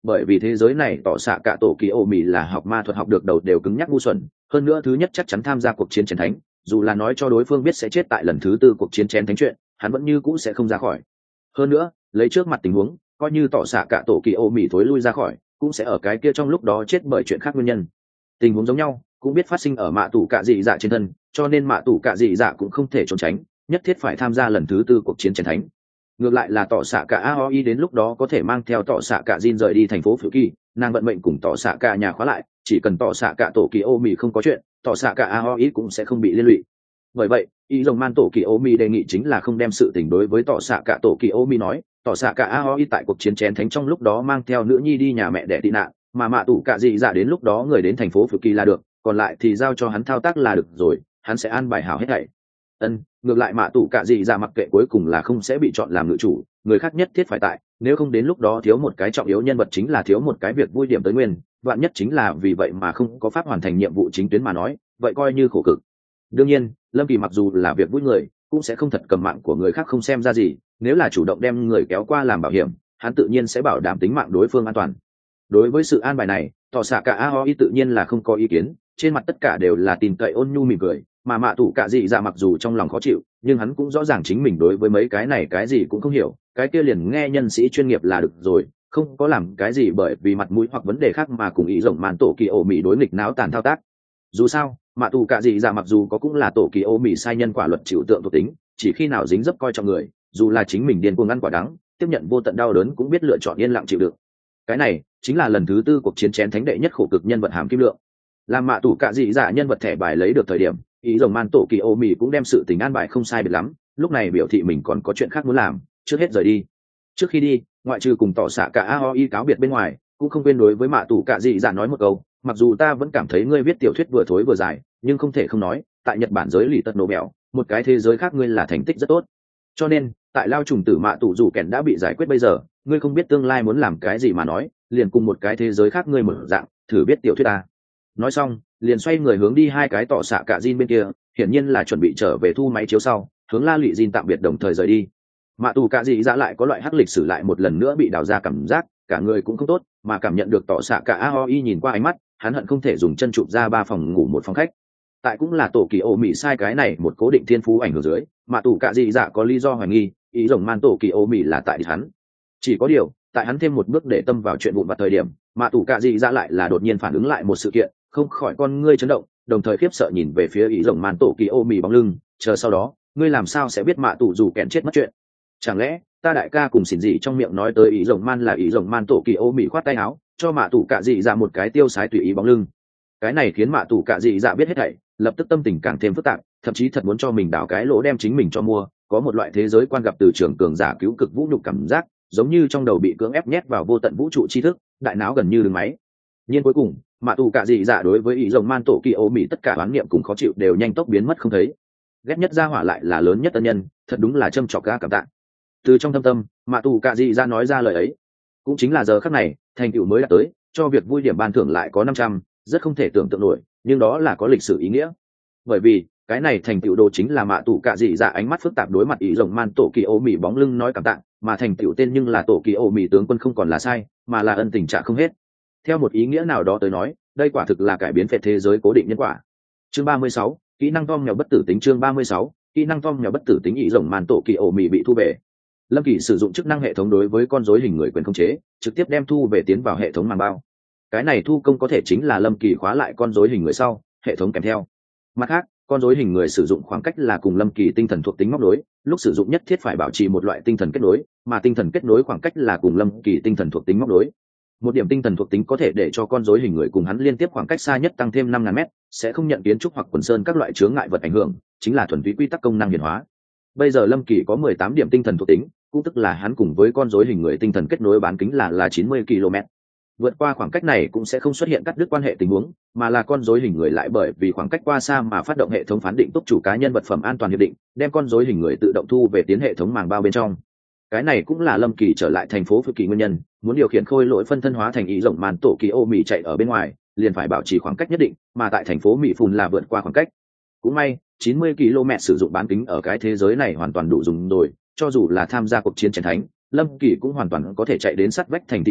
bởi vì thế giới này tỏ xạ cả tổ kỳ ô mì là học ma thuật học được đầu đều cứng nhắc ngu xuẩn, hơn nữa thứ nhất chắc chắn tham gia cuộc chiến chén thánh, dù là nói cho đối phương biết sẽ chết tại lần thứ tư cuộc chiến chén thánh chuyện, hắn vẫn như cũ sẽ không ra khỏi. Hơn nữa, lấy trước mặt tình huống, coi như tỏ xạ cả tổ kỳ ô mì thối lui ra khỏi, cũng sẽ ở cái kia trong lúc đó chết bởi chuyện khác nguyên nhân. Tình huống giống nhau cũng biết phát sinh ở mạ tủ cạ dị dạ trên thân, cho nên mạ tủ cạ dị dạ cũng không thể trốn tránh, nhất thiết phải tham gia lần thứ tư cuộc chiến chén thánh. Ngược lại là tỏ xạ cả aoi đến lúc đó có thể mang theo tỏ xạ cả Jin rời đi thành phố Phự Kỳ, nàng vận mệnh cùng tỏ xạ cả nhà khóa lại, chỉ cần tỏ xạ cả tổ kỳ ô mì không có chuyện, tỏ xạ cả aoi cũng sẽ không bị liên lụy. Bởi vậy, ý rồng man tổ kỳ ô mì đề nghị chính là không đem sự tình đối với tỏ xạ cả tổ kỳ ô mì nói, tỏ xạ cả aoi tại cuộc chiến chén thánh trong lúc đó mang theo nữ nhi đi nhà mẹ để tị nạn, mà mạ tủ cả dị dạ đến lúc đó người đến thành phố Phự Kỳ là được, còn lại thì giao cho hắn thao tác là được rồi, hắn sẽ an bài hảo hết thảy. Ngược lại mạ tủ cả dị dạ mặc kệ cuối cùng là không sẽ bị chọn làm ngự chủ, người khác nhất thiết phải tại, nếu không đến lúc đó thiếu một cái trọng yếu nhân vật chính là thiếu một cái việc vui điểm tới nguyên, vạn nhất chính là vì vậy mà không có pháp hoàn thành nhiệm vụ chính tuyến mà nói, vậy coi như khổ cực. Đương nhiên, Lâm Kỳ mặc dù là việc vui người, cũng sẽ không thật cầm mạng của người khác không xem ra gì, nếu là chủ động đem người kéo qua làm bảo hiểm, hắn tự nhiên sẽ bảo đảm tính mạng đối phương an toàn. Đối với sự an bài này, tỏ xạ cả aoi tự nhiên là không có ý kiến, trên mặt tất cả đều là tin cậy ôn nhu mỉm cười, mà mạ tủ cả dị dạ mặc dù trong lòng khó chịu, nhưng hắn cũng rõ ràng chính mình đối với mấy cái này cái gì cũng không hiểu, cái kia liền nghe nhân sĩ chuyên nghiệp là được rồi, không có làm cái gì bởi vì mặt mũi hoặc vấn đề khác mà cùng ý rồng màn tổ kỳ ô mỹ đối nghịch náo tàn thao tác. Dù sao mạ tủ cả dị dạ mặc dù có cũng là tổ kỳ ô mỹ sai nhân quả luật chịu tượng thuộc tính, chỉ khi nào dính dấp coi trọng người, dù là chính mình điên cuồng ăn quả đắng, tiếp nhận vô tận đau đớn cũng biết lựa chọn yên lặng chịu đựng. Cái này chính là lần thứ tư cuộc chiến chén thánh đệ nhất khổ cực nhân vật hàm kim lượng. Làm mạ tủ cả dị dạ nhân vật thẻ bài lấy được thời điểm, ý rồng man tổ kỳ ô mì cũng đem sự tình an bài không sai biệt lắm, lúc này biểu thị mình còn có chuyện khác muốn làm, trước hết rời đi. Trước khi đi, ngoại trừ cùng tỏ xạ cả aoi cáo biệt bên ngoài, cũng không quên đối với mạ tủ cả dị dạ nói một câu, mặc dù ta vẫn cảm thấy ngươi viết tiểu thuyết vừa thối vừa dài, nhưng không thể không nói, tại Nhật Bản giới lì tật nổ bèo, một cái thế giới khác ngươi là thành tích rất tốt. Cho nên tại lao trùng tử mạ tủ dù kèn đã bị giải quyết bây giờ, ngươi không biết tương lai muốn làm cái gì mà nói, liền cùng một cái thế giới khác ngươi mở dạng, thử biết tiểu thuyết ta. Nói xong liền xoay người hướng đi hai cái tỏ xạ cả Jin bên kia, hiển nhiên là chuẩn bị trở về thu máy chiếu sau, hướng la lụy Jin tạm biệt đồng thời rời đi. Mạ tù cả dị dạ lại có loại hắc lịch sử lại một lần nữa bị đào ra cảm giác cả người cũng không tốt, mà cảm nhận được tỏ xạ cả aoi nhìn qua ánh mắt, hắn hận không thể dùng chân chụp ra 3 phòng ngủ một phòng khách. Tại cũng là tổ kỳ ô mỹ sai cái này một cố định thiên phú ảnh hưởng dưới, mạ tù cả dị dạ có lý do hoài nghi ý rồng man tổ kỳ ô mỹ là tại hắn. Chỉ có điều tại hắn thêm một bước để tâm vào chuyện vụn vặt thời điểm, mạ tù cả dị dạ lại là đột nhiên phản ứng lại một sự kiện, không khỏi con ngươi chấn động, đồng thời khiếp sợ nhìn về phía ý rồng man tổ kỳ ô mỹ bóng lưng, chờ sau đó ngươi làm sao sẽ biết mạ tù dù kẹn chết mất chuyện? Chẳng lẽ ta đại ca cùng xỉn dị trong miệng nói tới ý rồng man là ý rồng man tổ kỳ ô mỹ khoát tay áo cho mạ tù cả dị dạ một cái tiêu sái tùy ý bóng lưng? Cái này khiến mạ tù cả dị dạ biết hết thảy, lập tức tâm tình càng thêm phức tạp, thậm chí thật muốn cho mình đào cái lỗ đem chính mình cho mua, có một loại thế giới quan gặp từ trường cường giả cứu cực vũ nhục cảm giác, giống như trong đầu bị cưỡng ép nhét vào vô tận vũ trụ tri thức, đại não gần như đứng máy. Nhưng cuối cùng mạ tù cả dị dạ đối với ý rồng man tổ kỳ ô mỹ tất cả oán niệm cùng khó chịu đều nhanh tốc biến mất không thấy. Ghét nhất ra hỏa lại là lớn nhất ân nhân, thật đúng là châm chọc ga cảm tạ. Từ trong thâm tâm mạ tù cả dị dạ nói ra lời ấy. Cũng chính là giờ khắc này thành tựu mới đã tới, cho việc vui điểm ban thưởng lại có 500, rất không thể tưởng tượng nổi, nhưng đó là có lịch sử ý nghĩa. Bởi vì cái này thành tựu đồ chính là mạ tù cả dị dạ ánh mắt phức tạp đối mặt ý rồng man tổ kỳ ô mỹ bóng lưng nói cảm tạ, mà thành tựu tên nhưng là tổ kỳ ô mỹ tướng quân không còn là sai, mà là ân tình trả không hết. Theo một ý nghĩa nào đó tới nói, đây quả thực là cải biến phệ thế giới cố định nhân quả. Chương 36, kỹ năng tom nghèo bất tử tính. Chương 36, kỹ năng tom nghèo bất tử tính. Ý rồng man tổ kỳ ô mỹ bị thu về. Lâm Kỳ sử dụng chức năng hệ thống đối với con rối hình người quyền khống chế, trực tiếp đem thu về tiến vào hệ thống màng bao. Cái này thu công có thể chính là Lâm Kỳ khóa lại con rối hình người sau, hệ thống kèm theo. Mặt khác, con rối hình người sử dụng khoảng cách là cùng Lâm Kỳ tinh thần thuộc tính móc nối, lúc sử dụng nhất thiết phải bảo trì một loại tinh thần kết nối, mà tinh thần kết nối khoảng cách là cùng Lâm Kỳ tinh thần thuộc tính móc nối. Một điểm tinh thần thuộc tính có thể để cho con rối hình người cùng hắn liên tiếp khoảng cách xa nhất tăng thêm 5.000 m, sẽ không nhận kiến trúc hoặc quần sơn các loại chướng ngại vật ảnh hưởng, chính là thuần túy quy tắc công năng hiển hóa. Bây giờ Lâm Kỳ có 18 điểm tinh thần thuộc tính, cũng tức là hắn cùng với con rối hình người tinh thần kết nối bán kính là 90 km. Vượt qua khoảng cách này cũng sẽ không xuất hiện cắt đứt quan hệ tình huống, mà là con rối hình người lại bởi vì khoảng cách qua xa mà phát động hệ thống phán định túc chủ cá nhân vật phẩm an toàn hiệp định, đem con rối hình người tự động thu về tiến hệ thống màng bao bên trong. Cái này cũng là Lâm Kỳ trở lại thành phố Phự Kỳ nguyên nhân, muốn điều khiển khôi lỗi phân thân hóa thành ý rồng man tổ kỳ ô mỹ chạy ở bên ngoài, liền phải bảo trì khoảng cách nhất định, mà tại thành phố Mỹ Phùn là vượt qua khoảng cách. Cũng may, 90 km sử dụng bán kính ở cái thế giới này hoàn toàn đủ dùng rồi, cho dù là tham gia cuộc chiến chiến thánh, Lâm Kỳ cũng hoàn toàn có thể chạy đến sát vách thành thị đi,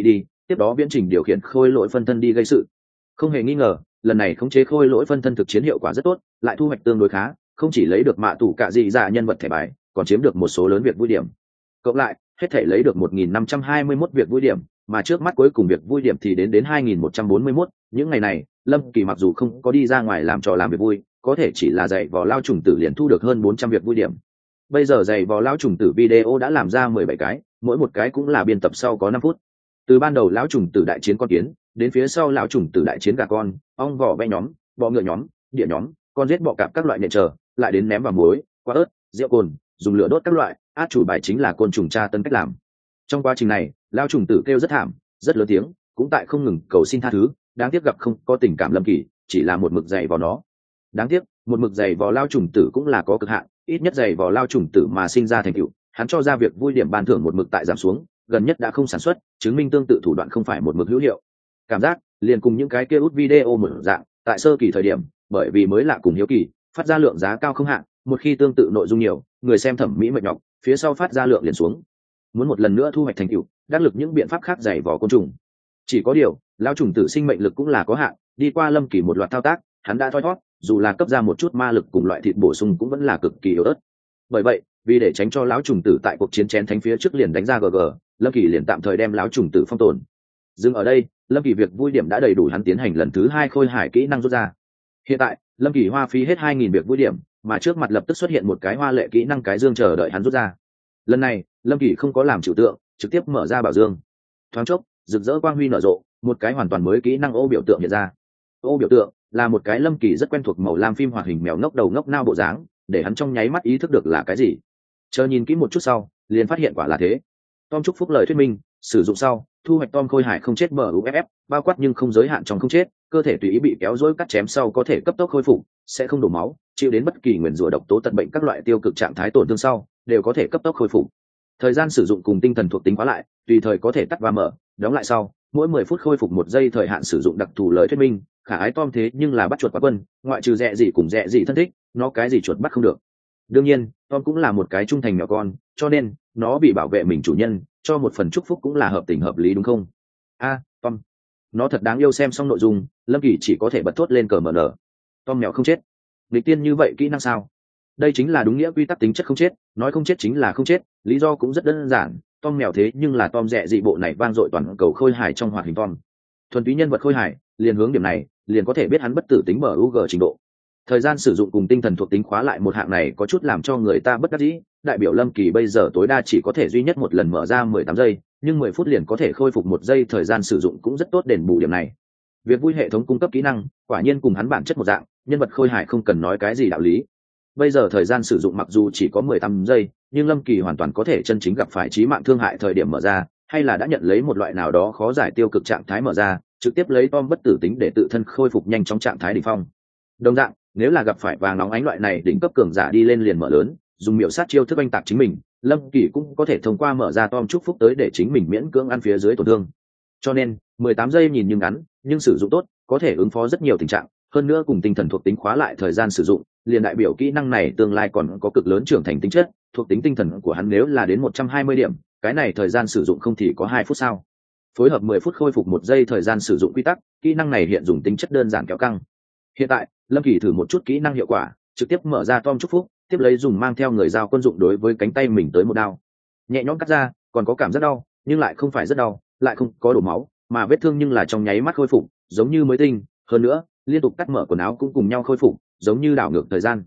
tiếp đó viễn trình điều khiển khôi lỗi phân thân đi gây sự. Không hề nghi ngờ, lần này khống chế khôi lỗi phân thân thực chiến hiệu quả rất tốt, lại thu hoạch tương đối khá, không chỉ lấy được mạ tủ cạ dị dạ nhân vật thẻ bài, còn chiếm được một số lớn việc vui điểm. Cộng lại, hết thể lấy được 1.521 việc vui điểm, mà trước mắt cuối cùng việc vui điểm thì đến 2.141. Những ngày này, Lâm Kỳ mặc dù không có đi ra ngoài làm trò làm việc vui, có thể chỉ là dạy vò lao trùng tử liền thu được hơn 400 việc vui điểm. Bây giờ dạy vò lao trùng tử video đã làm ra 17 cái, mỗi một cái cũng là biên tập sau có 5 phút. Từ ban đầu lão trùng tử đại chiến con kiến, đến phía sau lão trùng tử đại chiến gà con, ong vỏ ve nhóm, bọ ngựa nhóm, địa nhóm, con giết bọ cạp các loại nện chờ, lại đến ném vào muối, quả ớt, rượu cồn, dùng lửa đốt các loại, át chủ bài chính là côn trùng tra tấn cách làm. Trong quá trình này, lão trùng tử kêu rất thảm, rất lớn tiếng, cũng tại không ngừng cầu xin tha thứ, đáng tiếc gặp không có tình cảm Lâm Kỳ, chỉ là một mực dày vào nó. Đáng tiếc, một mực dày vào lao trùng tử cũng là có cực hạn, ít nhất dày vào lao trùng tử mà sinh ra thành tựu, hắn cho ra việc vui điểm ban thưởng một mực tại giảm xuống, gần nhất đã không sản xuất, chứng minh tương tự thủ đoạn không phải một mực hữu hiệu. Cảm giác liền cùng những cái kia út video một dạng, tại sơ kỳ thời điểm, bởi vì mới lạ cùng hiếu kỳ, phát ra lượng giá cao không hạn, một khi tương tự nội dung nhiều, người xem thẩm mỹ mệt nhọc, phía sau phát ra lượng liền xuống. Muốn một lần nữa thu hoạch thành tựu, đắc lực những biện pháp khác dày vò côn trùng. Chỉ có điều, lao trùng tử sinh mệnh lực cũng là có hạn, đi qua Lâm Kỳ một loạt thao tác, hắn đã thoi thoát, dù là cấp ra một chút ma lực cùng loại thịt bổ sung cũng vẫn là cực kỳ yếu ớt. Bởi vậy, vì để tránh cho lão trùng tử tại cuộc chiến chén thánh phía trước liền đánh ra GG, Lâm Kỳ liền tạm thời đem lão trùng tử phong tồn. Dừng ở đây, Lâm Kỳ việc vui điểm đã đầy đủ hắn tiến hành lần thứ 2 khôi hải kỹ năng rút ra. Hiện tại, Lâm Kỳ hoa phí hết 2.000 việc vui điểm, mà trước mặt lập tức xuất hiện một cái hoa lệ kỹ năng cái dương chờ đợi hắn rút ra. Lần này, Lâm Kỳ không có làm trừu tượng, trực tiếp mở ra bảo dương. Thoáng chốc, rực rỡ quang huy nở rộ, một cái hoàn toàn mới kỹ năng ô biểu tượng hiện ra. Ô biểu tượng là một cái Lâm Kỳ rất quen thuộc màu lam phim hoạt hình mèo ngốc đầu ngốc nao bộ dáng, để hắn trong nháy mắt ý thức được là cái gì. Chờ nhìn kỹ một chút sau, liền phát hiện quả là thế. Tom chúc phúc lời thuyết minh, sử dụng sau, thu hoạch Tom khôi hải không chết MUFF, bao quát nhưng không giới hạn trong không chết, cơ thể tùy ý bị kéo dối cắt chém sau có thể cấp tốc khôi phục, sẽ không đổ máu, chịu đến bất kỳ nguyền rủa độc tố tật bệnh các loại tiêu cực trạng thái tổn thương sau, đều có thể cấp tốc khôi phục. Thời gian sử dụng cùng tinh thần thuộc tính khóa lại, tùy thời có thể tắt và mở, đóng lại sau, mỗi 10 phút khôi phục 1 giây thời hạn sử dụng đặc thù lời thuyết minh. Khả ái Tom thế nhưng là bắt chuột quá quân, ngoại trừ dẹ gì cùng dẹ gì thân thích, nó cái gì chuột bắt không được. Đương nhiên, Tom cũng là một cái trung thành mèo con, cho nên nó bị bảo vệ mình chủ nhân, cho một phần chúc phúc cũng là hợp tình hợp lý đúng không? Tom, nó thật đáng yêu. Xem xong nội dung, Lâm Kỳ chỉ có thể bật thốt lên cờ mở nở. Tom mèo không chết, nghịch tiên như vậy kỹ năng sao? Đây chính là đúng nghĩa quy tắc tính chất không chết, nói không chết chính là không chết, lý do cũng rất đơn giản. Tom mèo thế nhưng là Tom dẹ dị bộ này vang dội toàn cầu khôi hài trong hoạt hình Tom. Thuần túy nhân vật khôi hài, liền hướng điểm này, liền có thể biết hắn bất tử tính MUG trình độ. Thời gian sử dụng cùng tinh thần thuộc tính khóa lại một hạng này có chút làm cho người ta bất đắc dĩ, đại biểu Lâm Kỳ bây giờ tối đa chỉ có thể duy nhất một lần mở ra 18 giây, nhưng 10 phút liền có thể khôi phục 1 giây thời gian sử dụng cũng rất tốt đền bù điểm này. Việc vui hệ thống cung cấp kỹ năng, quả nhiên cùng hắn bản chất một dạng, nhân vật khôi hài không cần nói cái gì đạo lý. Bây giờ thời gian sử dụng mặc dù chỉ có 18 giây, nhưng Lâm Kỳ hoàn toàn có thể chân chính gặp phải chí mạng thương hại thời điểm mở ra, hay là đã nhận lấy một loại nào đó khó giải tiêu cực trạng thái mở ra, trực tiếp lấy Tom bất tử tính để tự thân khôi phục nhanh trong trạng thái đỉnh phong. Đồng dạng, nếu là gặp phải vàng nóng ánh loại này đỉnh cấp cường giả đi lên liền mở lớn, dùng miểu sát chiêu thức oanh tạc chính mình, Lâm Kỳ cũng có thể thông qua mở ra Tom chúc phúc tới để chính mình miễn cưỡng ăn phía dưới tổn thương. Cho nên, 18 giây nhìn như ngắn, nhưng sử dụng tốt, có thể ứng phó rất nhiều tình trạng, hơn nữa cùng tinh thần thuộc tính khóa lại thời gian sử dụng, liền đại biểu kỹ năng này tương lai còn có cực lớn trưởng thành tính chất, thuộc tính tinh thần của hắn nếu là đến 120 điểm, cái này thời gian sử dụng không thì có 2 phút sao? Phối hợp 10 phút khôi phục 1 giây thời gian sử dụng quy tắc, kỹ năng này hiện dùng tính chất đơn giản kéo căng. Hiện tại, Lâm Kỳ thử một chút kỹ năng hiệu quả, trực tiếp mở ra Tom chúc phúc, tiếp lấy dùng mang theo người dao quân dụng đối với cánh tay mình tới một đao. Nhẹ nhõm cắt ra, còn có cảm giác đau, nhưng lại không phải rất đau, lại không có đổ máu, mà vết thương nhưng là trong nháy mắt khôi phục, giống như mới tinh, hơn nữa, liên tục cắt mở quần áo cũng cùng nhau khôi phục, giống như đảo ngược thời gian.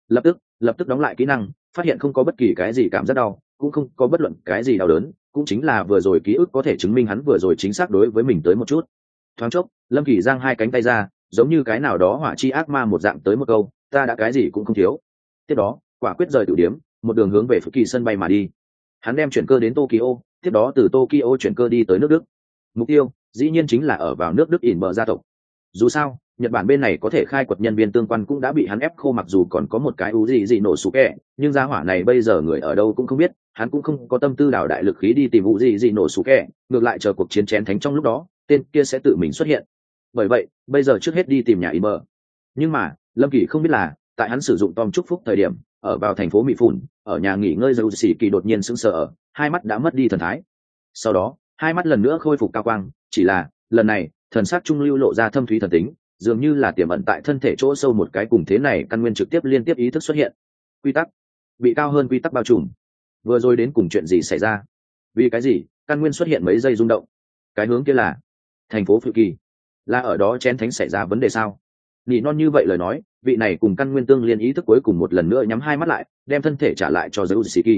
Lập tức đóng lại kỹ năng, phát hiện không có bất kỳ cái gì cảm giác đau, cũng không có bất luận cái gì đau đớn, cũng chính là vừa rồi ký ức có thể chứng minh hắn vừa rồi chính xác đối với mình tới một chút. Thoáng chốc, Lâm Kỳ giang hai cánh tay ra, giống như cái nào đó hỏa chi ác ma một dạng tới một câu, ta đã cái gì cũng không thiếu. Tiếp đó, quả quyết rời tử điếm, một đường hướng về Phú Kỳ sân bay mà đi. Hắn đem chuyển cơ đến Tokyo, tiếp đó từ Tokyo chuyển cơ đi tới nước Đức. Mục tiêu, dĩ nhiên chính là ở vào nước Đức ỉn bờ gia tộc. Dù sao, Nhật Bản bên này có thể khai quật nhân viên tương quan cũng đã bị hắn ép khô, mặc dù còn có một cái ú gì nổ sủ kẹ, nhưng gia hỏa này bây giờ người ở đâu cũng không biết, hắn cũng không có tâm tư đào đại lực khí đi tìm ú gì nổ sủ kẹ, ngược lại chờ cuộc chiến chén thánh trong lúc đó, tên kia sẽ tự mình xuất hiện. Bởi vậy, bây giờ trước hết đi tìm nhà Imer. Nhưng mà, Lâm Kỳ không biết là, tại hắn sử dụng Tom chúc phúc thời điểm, ở vào thành phố Mỹ Phủn, ở nhà nghỉ ngơi Dầu Sĩ Kỳ đột nhiên sững sờ ở, hai mắt đã mất đi thần thái. Sau đó, hai mắt lần nữa khôi phục cao quang, chỉ là lần này thần sắc trung lưu lộ ra thâm thúy thần tính, dường như là tiềm ẩn tại thân thể chỗ sâu một cái cùng thế này căn nguyên trực tiếp liên tiếp ý thức xuất hiện. Quy tắc bị cao hơn quy tắc bao trùm. Vừa rồi đến cùng chuyện gì xảy ra? Vì cái gì căn nguyên xuất hiện mấy giây rung động? Cái hướng kia là thành phố Phự Kỳ, là ở đó chén thánh xảy ra vấn đề sao? Nhị non như vậy lời nói, vị này cùng căn nguyên tương liên ý thức cuối cùng một lần nữa nhắm hai mắt lại, đem thân thể trả lại cho Zeus.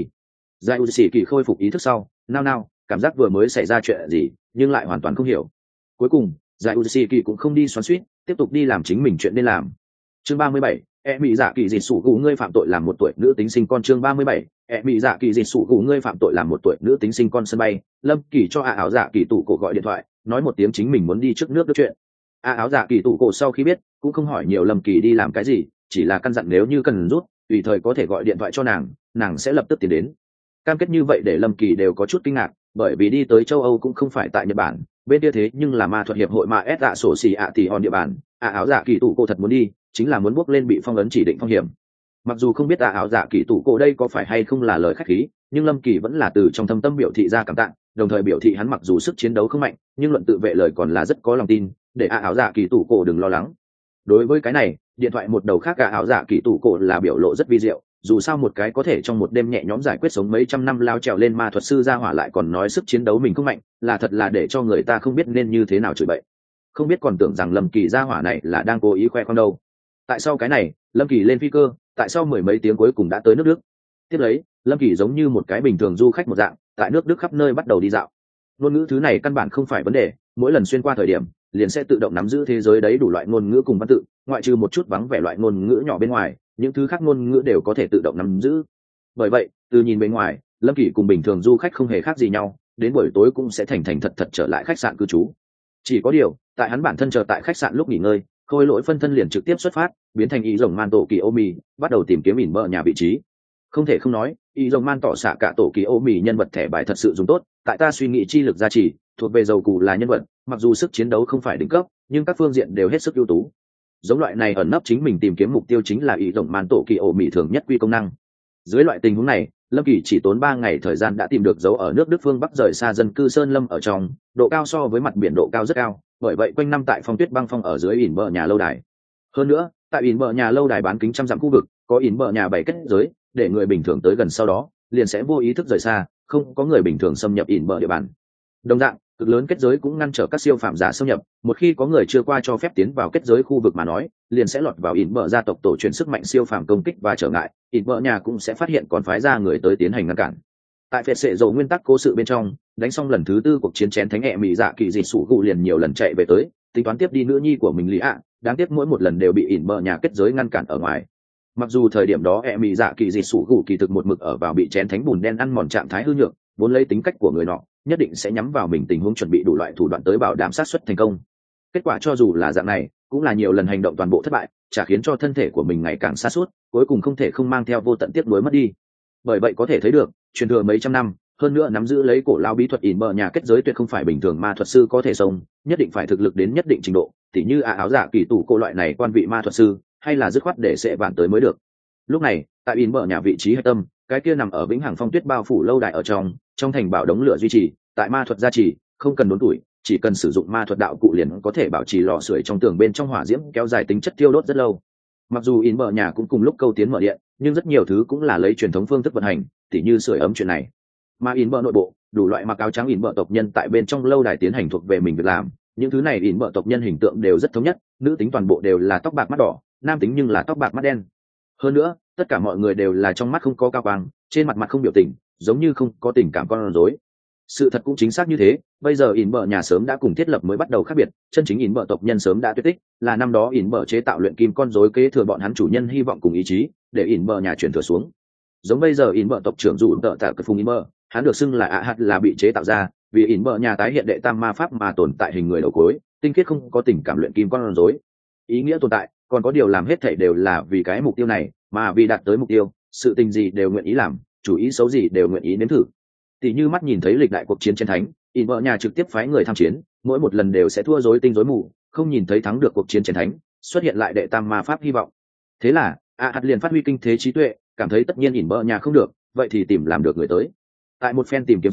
Zeus khôi phục ý thức sau, nao cảm giác vừa mới xảy ra chuyện gì, nhưng lại hoàn toàn không hiểu. Cuối cùng, Zeus cũng không đi xoắn xuýt, tiếp tục đi làm chính mình chuyện nên làm. Chương 37, Mỹ Dạ Kỳ Dịch Sủ Gù ngươi phạm tội làm một tuổi nữ tính sinh con. Chương 37, Mỹ Dạ Kỳ Dịch Sủ Gù ngươi phạm tội làm một tuổi nữ tính sinh con. Sân bay, Lâm Kỳ cho áo dạ kỳ tủ cổ gọi điện thoại, nói một tiếng chính mình muốn đi trước nước chuyện. Áo dạ kỳ tủ cổ sau khi biết, cũng không hỏi nhiều Lâm Kỳ đi làm cái gì, chỉ là căn dặn nếu như cần rút, tùy thời có thể gọi điện thoại cho nàng sẽ lập tức tiến đến. Cam kết như vậy để Lâm Kỳ đều có chút kinh ngạc, bởi vì đi tới châu Âu cũng không phải tại Nhật Bản, bên kia thế nhưng là ma thuật hiệp hội mà ép dạ sổ xì ạ thì hòn địa bàn. Áo dạ kỳ tủ cổ thật muốn đi, chính là muốn bước lên bị phong ấn chỉ định phong hiểm. Mặc dù không biết áo dạ kỳ tủ cổ đây có phải hay không là lời khách khí, nhưng Lâm Kỳ vẫn là từ trong thâm tâm biểu thị ra cảm tạ, đồng thời biểu thị hắn mặc dù sức chiến đấu không mạnh, nhưng luận tự vệ lời còn là rất có lòng tin, để áo dạ kỳ tủ cổ đừng lo lắng. Đối với cái này, điện thoại một đầu khác áo dạ kỳ tủ cổ là biểu lộ rất vi diệu, dù sao một cái có thể trong một đêm nhẹ nhõm giải quyết sống mấy trăm năm lao trèo lên ma thuật sư ra hỏa lại còn nói sức chiến đấu mình không mạnh, là thật là để cho người ta không biết nên như thế nào chửi bậy. Không biết còn tưởng rằng Lâm Kỳ ra hỏa này là đang cố ý khoe khoang đâu. Tại sao cái này, Lâm Kỳ lên phi cơ, tại sao mười mấy tiếng cuối cùng đã tới nước Đức? Tiếp lấy, Lâm Kỳ giống như một cái bình thường du khách một dạng, tại nước Đức khắp nơi bắt đầu đi dạo. Ngôn ngữ thứ này căn bản không phải vấn đề, mỗi lần xuyên qua thời điểm, liền sẽ tự động nắm giữ thế giới đấy đủ loại ngôn ngữ cùng văn tự, ngoại trừ một chút vắng vẻ loại ngôn ngữ nhỏ bên ngoài, những thứ khác ngôn ngữ đều có thể tự động nắm giữ. Bởi vậy, từ nhìn bên ngoài, Lâm Kỳ cùng bình thường du khách không hề khác gì nhau, đến buổi tối cũng sẽ thành thật trở lại khách sạn cư trú. Chỉ có điều, tại hắn bản thân chờ tại khách sạn lúc nghỉ ngơi, khôi lỗi phân thân liền trực tiếp xuất phát, biến thành ý rồng man tổ kỳ ô mì, bắt đầu tìm kiếm ỉn bờ nhà vị trí. Không thể không nói, ý rồng man tỏ xạ cả tổ kỳ ô mì nhân vật thẻ bài thật sự dùng tốt, tại ta suy nghĩ chi lực gia trì, thuộc về dầu cù là nhân vật, mặc dù sức chiến đấu không phải đỉnh cấp, nhưng các phương diện đều hết sức ưu tú. Giống loại này ẩn nấp chính mình tìm kiếm mục tiêu chính là ý rồng man tổ kỳ ô mì thường nhất quy công năng. Dưới loại tình huống này, Lâm Kỳ chỉ tốn 3 ngày thời gian đã tìm được dấu ở nước Đức phương Bắc rời xa dân cư sơn lâm ở trong, độ cao so với mặt biển độ cao rất cao, bởi vậy quanh năm tại phong tuyết băng phong ở dưới ỉn bờ nhà lâu đài. Hơn nữa, tại ỉn bờ nhà lâu đài bán kính trăm dặm khu vực, có ỉn bờ nhà 7 kết giới, để người bình thường tới gần sau đó, liền sẽ vô ý thức rời xa, không có người bình thường xâm nhập ỉn bờ địa bàn. Đồng dạng, cực lớn kết giới cũng ngăn trở các siêu phạm giả xâm nhập, một khi có người chưa qua cho phép tiến vào kết giới khu vực mà nói, liền sẽ lọt vào ỉn bờ gia tộc tổ truyền sức mạnh siêu phạm công kích và trở ngại, ỉn bờ nhà cũng sẽ phát hiện còn phái ra người tới tiến hành ngăn cản. Tại phệt sệ dầu nguyên tắc cố sự bên trong, đánh xong lần thứ 4 cuộc chiến chén thánh Mỹ Dạ Kỳ Dịch Sủ Gù liền nhiều lần chạy về tới, tính toán tiếp đi nữ nhi của mình Lý ạ, đáng tiếc mỗi một lần đều bị ỉn bờ nhà kết giới ngăn cản ở ngoài. Mặc dù thời điểm đó Mỹ Dạ Kỳ Dịch Sủ Gù kỳ thực một mực ở vào bị chén thánh bùn đen ăn mòn trạng thái hư nhược, vốn lấy tính cách của người nọ, nhất định sẽ nhắm vào mình tình huống chuẩn bị đủ loại thủ đoạn tới bảo đảm sát suất thành công. Kết quả cho dù là dạng này, cũng là nhiều lần hành động toàn bộ thất bại, chả khiến cho thân thể của mình ngày càng sa sút, cuối cùng không thể không mang theo vô tận tiếc nuối mất đi. Bởi vậy có thể thấy được, truyền thừa mấy trăm năm, hơn nữa nắm giữ lấy cổ lao bí thuật ỉn bờ nhà kết giới tuyệt không phải bình thường ma thuật sư có thể sống, nhất định phải thực lực đến nhất định trình độ, tỉ như áo giả kỳ tủ cô loại này quan vị ma thuật sư, hay là dứt khoát để sẽ vạn tới mới được. Lúc này, tại ỉn bờ nhà vị trí hạch tâm, cái kia nằm ở vĩnh hằng phong tuyết bao phủ lâu đài ở trong thành bảo đống lửa duy trì, tại ma thuật gia trì, không cần đốn tuổi, chỉ cần sử dụng ma thuật đạo cụ liền có thể bảo trì lò sưởi trong tường bên trong hỏa diễm kéo dài tính chất tiêu đốt rất lâu. Mặc dù ỉn bờ nhà cũng cùng lúc câu tiến mở điện, nhưng rất nhiều thứ cũng là lấy truyền thống phương thức vận hành, tỉ như sưởi ấm chuyện này. Mà ỉn bờ nội bộ, đủ loại mặc áo trắng ỉn bờ tộc nhân tại bên trong lâu đài tiến hành thuộc về mình việc làm, những thứ này ỉn bờ tộc nhân hình tượng đều rất thống nhất, nữ tính toàn bộ đều là tóc bạc mắt đỏ, nam tính nhưng là tóc bạc mắt đen. Hơn nữa, tất cả mọi người đều là trong mắt không có cao quang, trên mặt không biểu tình, giống như không có tình cảm con rối. Sự thật cũng chính xác như thế, bây giờ ỉn bờ nhà sớm đã cùng thiết lập mới bắt đầu khác biệt, chân chính ỉn bờ tộc nhân sớm đã tuyệt tích, là năm đó ỉn bờ chế tạo luyện kim con rối kế thừa bọn hắn chủ nhân hy vọng cùng ý chí, để ỉn bờ nhà chuyển thừa xuống. Giống bây giờ ỉn bờ tộc trưởng dụ tợ tạ cái phùng ỉn bờ, hắn được xưng là hạt là bị chế tạo ra, vì ỉn bờ nhà tái hiện đệ tam ma pháp mà tồn tại hình người đầu cuối, tinh khiết không có tình cảm luyện kim con rối. Ý nghĩa tồn tại, còn có điều làm hết thảy đều là vì cái mục tiêu này, mà vì đạt tới mục tiêu, sự tình gì đều nguyện ý làm, chủ ý xấu gì đều nguyện ý nếm thử. Tỷ như mắt nhìn thấy lịch đại cuộc chiến chiến thánh, ỉn bờ nhà trực tiếp phái người tham chiến, mỗi một lần đều sẽ thua rối tinh rối mù, không nhìn thấy thắng được cuộc chiến chiến thánh, xuất hiện lại đệ tam ma pháp hy vọng. Thế là hạt liền phát huy kinh thế trí tuệ, cảm thấy tất nhiên ỉn bờ nhà không được, vậy thì tìm làm được người tới. Tại một phen tìm kiếm sau,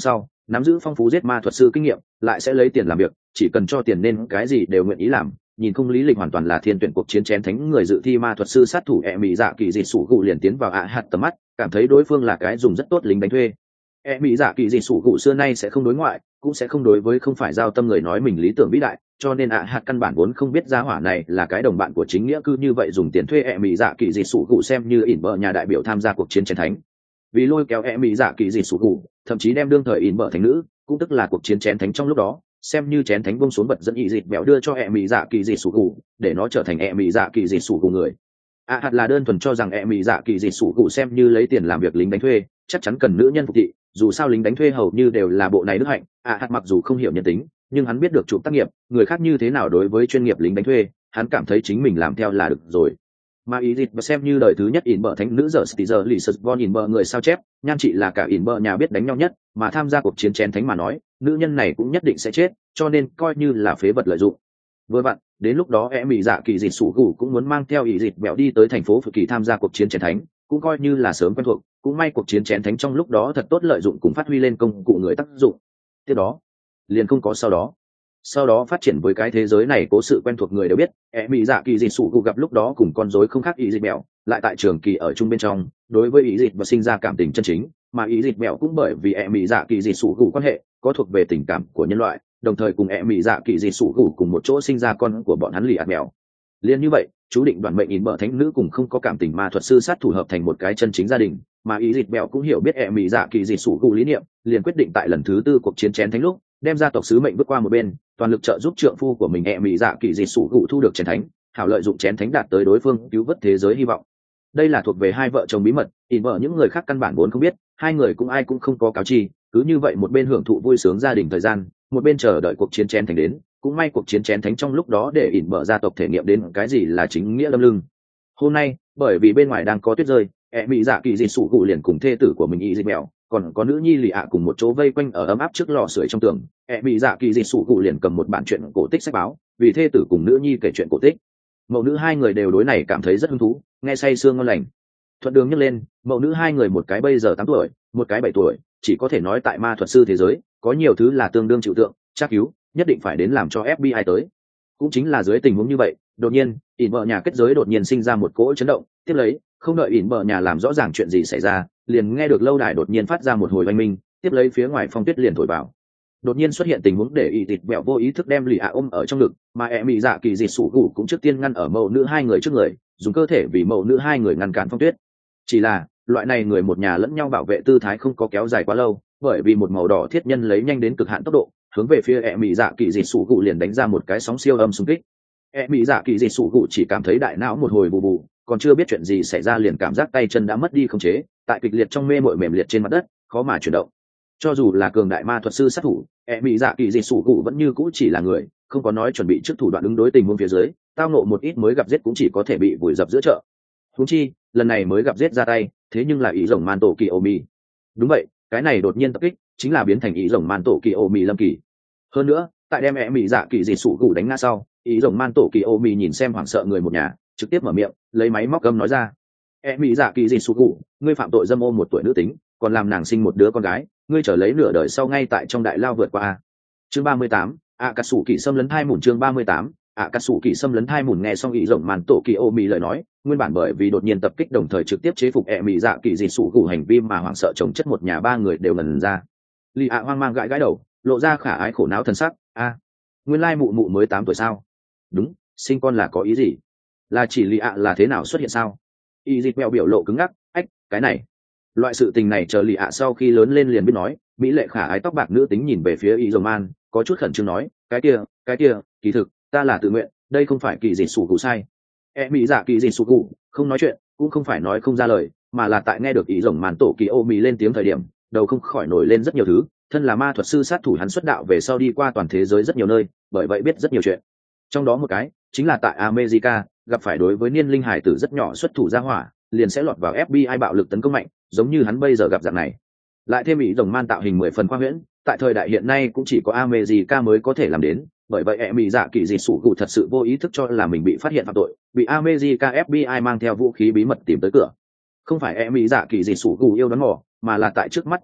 nắm giữ phong phú giết ma thuật sư kinh nghiệm, lại sẽ lấy tiền làm việc, chỉ cần cho tiền nên cái gì đều nguyện ý làm. Nhìn không lý lịch hoàn toàn là thiên tuyển cuộc chiến chén thánh người dự thi ma thuật sư sát thủ e mỹ dạ kỳ dị sủ gụ liền tiến vào ạ hạt tầm mắt, cảm thấy đối phương là cái dùng rất tốt lính đánh thuê. E mỹ dạ kỳ dị sủ gụ xưa nay sẽ không đối ngoại, cũng sẽ không đối với không phải giao tâm người nói mình lý tưởng vĩ đại, cho nên ạ hạt căn bản vốn không biết gia hỏa này là cái đồng bạn của chính nghĩa, cứ như vậy dùng tiền thuê e mỹ dạ kỳ dị sủ gụ xem như ỉn bợ nhà đại biểu tham gia cuộc chiến chén thánh. Vì lôi kéo e mỹ dạ kỳ dị sủ gụ, thậm chí đem đương thời ỉn bợ thánh nữ, cũng tức là cuộc chiến chén thánh trong lúc đó, xem như chén thánh bông xuống bật dẫn ý dịt bèo đưa cho e mỹ dạ kỳ dị sủ gụ, để nó trở thành e mỹ dạ kỳ dị sủ gụ người. ạ hạt là đơn thuần cho rằng e mỹ dạ kỳ dị sủ gụ xem như lấy tiền làm việc lính đánh thuê, chắc chắn cần nữ nhân phục thị, dù sao lính đánh thuê hầu như đều là bộ này đức hạnh. ạ hạt mặc dù không hiểu nhân tính, nhưng hắn biết được chủ tác nghiệp người khác như thế nào đối với chuyên nghiệp lính đánh thuê, hắn cảm thấy chính mình làm theo là được rồi. Mà ý dịt xem như đời thứ nhất ỉn bợ thánh nữ giờ Stizer lì sật von ỉn bợ người sao chép, nhan chị là cả ỉn bợ nhà biết đánh nhau nhất, mà tham gia cuộc chiến chén thánh mà nói, nữ nhân này cũng nhất định sẽ chết, cho nên coi như là phế vật lợi dụng. Vừa vặn đến lúc đó e mỹ dạ kỳ dịt sủ gù cũng muốn mang theo ý dịt bẹo đi tới thành phố Phự Kỳ tham gia cuộc chiến chén thánh, cũng coi như là sớm quen thuộc. Cũng may cuộc chiến chén thánh trong lúc đó thật tốt lợi dụng cùng phát huy lên công cụ người tác dụng. Tiếp đó liền không có sau đó phát triển với cái thế giới này cố sự quen thuộc người đều biết, e mỹ dạ kỳ dịt sủ gù gặp lúc đó cùng con rối không khác ý dịt bẹo, lại tại trường kỳ ở chung bên trong, đối với ý dịt và sinh ra cảm tình chân chính, mà ý dịt bẹo cũng bởi vì e mỹ dạ kỳ dịt sủ gù quan hệ có thuộc về tình cảm của nhân loại, đồng thời cùng e mỹ dạ kỳ dịt sủ gù cùng một chỗ sinh ra con của bọn hắn lì ạt mèo. Liên như vậy, chú định đoàn mệnh ỉn bợ thánh nữ cùng không có cảm tình ma thuật sư sát thủ hợp thành một cái chân chính gia đình, mà ý dịt bẹo cũng hiểu biết e mỹ dạ kỳ dịt sủ gù lý niệm, liền quyết định tại lần thứ tư cuộc chiến chén thánh lúc đem gia tộc sứ mệnh bước qua một bên, toàn lực trợ giúp trượng phu của mình e mỹ dạ kỳ dịt sủ gù thu được chén thánh, hảo lợi dụng chén thánh đạt tới đối phương cứu vớt thế giới hy vọng. Đây là thuộc về hai vợ chồng bí mật, ỉn bợ những người khác căn bản vốn không biết, hai người cũng ai cũng không có cáo chi, cứ như vậy một bên hưởng thụ vui sướng gia đình thời gian, một bên chờ đợi cuộc chiến chén thánh đến. Cũng may cuộc chiến chén thánh trong lúc đó để ỉn bợ gia tộc thể nghiệm đến cái gì là chính nghĩa lâm lưng. Hôm nay bởi vì bên ngoài đang có tuyết rơi, e mỹ dạ kỳ dịt sủ gù liền cùng thê tử của mình ý dịt mèo, còn có nữ nhi lì ạ cùng một chỗ vây quanh ở ấm áp trước lò sưởi trong tường. E mỹ dạ kỳ dịt sủ gù liền cầm một bản truyện cổ tích sách báo, vì thê tử cùng nữ nhi kể chuyện cổ tích. Mẫu nữ hai người đều đối này cảm thấy rất hứng thú, nghe say sương ngon lành. Thuận đường nhấc lên, mẫu nữ hai người một cái bây giờ 8 tuổi, một cái 7 tuổi, chỉ có thể nói tại ma thuật sư thế giới có nhiều thứ là tương đương chịu tượng, chắc cứu nhất định phải đến làm cho FBI tới. Cũng chính là dưới tình huống như vậy, đột nhiên ỉn bợ nhà kết giới đột nhiên sinh ra một cỗ chấn động, tiếp lấy không đợi ỉn bợ nhà làm rõ ràng chuyện gì xảy ra, liền nghe được lâu đài đột nhiên phát ra một hồi oanh minh, tiếp lấy phía ngoài phong tuyết liền thổi vào. Đột nhiên xuất hiện tình huống để ý thịt bẹo vô ý thức đem lì ạ ôm ở trong ngực, mà e mỹ dạ kỳ dịt sủ gù cũng trước tiên ngăn ở mẫu nữ hai người trước người, dùng cơ thể vì mẫu nữ hai người ngăn cản phong tuyết. Chỉ là loại này người một nhà lẫn nhau bảo vệ tư thái không có kéo dài quá lâu, bởi vì một màu đỏ thiết nhân lấy nhanh đến cực hạn tốc độ hướng về phía e mỹ dạ kỳ dịt sủ gù liền đánh ra một cái sóng siêu âm xung kích. E mỹ dạ kỳ dịt sủ gù chỉ cảm thấy đại não một hồi bù bù, còn chưa biết chuyện gì xảy ra liền cảm giác tay chân đã mất đi khống chế, tại kịch liệt trong mê mội mềm liệt trên mặt đất, khó mà chuyển động. Cho dù là cường đại ma thuật sư sát thủ, e mỹ dạ kỳ dịt sủ gù vẫn như cũ chỉ là người, không có nói chuẩn bị trước thủ đoạn ứng đối tình huống phía dưới, tao nộ một ít mới gặp giết cũng chỉ có thể bị vùi dập giữa chợ. Huống chi lần này mới gặp giết ra tay, thế nhưng là ý rồng man tổ kỳ ô mi. Đúng vậy, cái này đột nhiên tập kích chính là biến thành ý rồng man tổ kỳ ô mi lâm kỳ. Hơn nữa tại đem e mỹ dạ kỳ dịt sủ gù đánh ngã sau, ý rồng man tổ kỳ ô mi nhìn xem hoảng sợ người một nhà, trực tiếp mở miệng lấy máy móc gầm nói ra: e mỹ dạ kỳ dịt sủ gù, ngươi phạm tội dâm ô một tuổi nữ tính, còn làm nàng sinh một đứa con gái, ngươi trở lấy nửa đời sau ngay tại trong đại lao vượt qua. Chương 38, cà sủ kỳ xâm lấn hai mùn. Chương 38, cà sủ kỳ xâm lấn hai mùn. Nghe xong ý rồng man tổ kỳ ô mi lời nói, nguyên bản bởi vì đột nhiên tập kích đồng thời trực tiếp chế phục e mỹ dạ kỳ dịt sủ gù hành vi mà hoảng sợ chồng chất một nhà ba người đều ngần ra. Lì ạ hoang mang gãi gãi đầu, lộ ra khả ái khổ não thân sắc. Nguyên lai mụ mụ mới 8 tuổi sao? Đúng, sinh con là có ý gì? Là chỉ lì ạ là thế nào xuất hiện sao? Y dịt mèo biểu lộ cứng ngắc, cái này loại sự tình này chờ lì ạ sau khi lớn lên liền biết nói. Mỹ lệ khả ái tóc bạc nữ tính nhìn về phía y dầu man, có chút khẩn trương nói: cái kia kỳ thực ta là tự nguyện, đây không phải kỳ dịt sủ cụ sai. E mỹ dạ kỳ dịt sủ cụ không nói chuyện, cũng không phải nói không ra lời, mà là tại nghe được ý rồng màn tổ kỳ ô mì lên tiếng thời điểm, đầu không khỏi nổi lên rất nhiều thứ. Thân là ma thuật sư sát thủ hắn xuất đạo về sau đi qua toàn thế giới rất nhiều nơi, bởi vậy biết rất nhiều chuyện. Trong đó một cái chính là tại America gặp phải đối với niên linh hải tử rất nhỏ xuất thủ ra hỏa, liền sẽ lọt vào FBI bạo lực tấn công mạnh, giống như hắn bây giờ gặp dạng này. Lại thêm ý rồng man tạo hình 10 phần khoa huyễn, tại thời đại hiện nay cũng chỉ có America mới có thể làm đến. Bởi vậy mỹ dạ kỳ dịt sủ gù thật sự vô ý thức cho là mình bị phát hiện phạm tội, bị America FBI mang theo vũ khí bí mật tìm tới cửa. Không phải mỹ dạ kỳ dịt sủ gù yêu đoán mò, mà là tại trước mắt thời đại,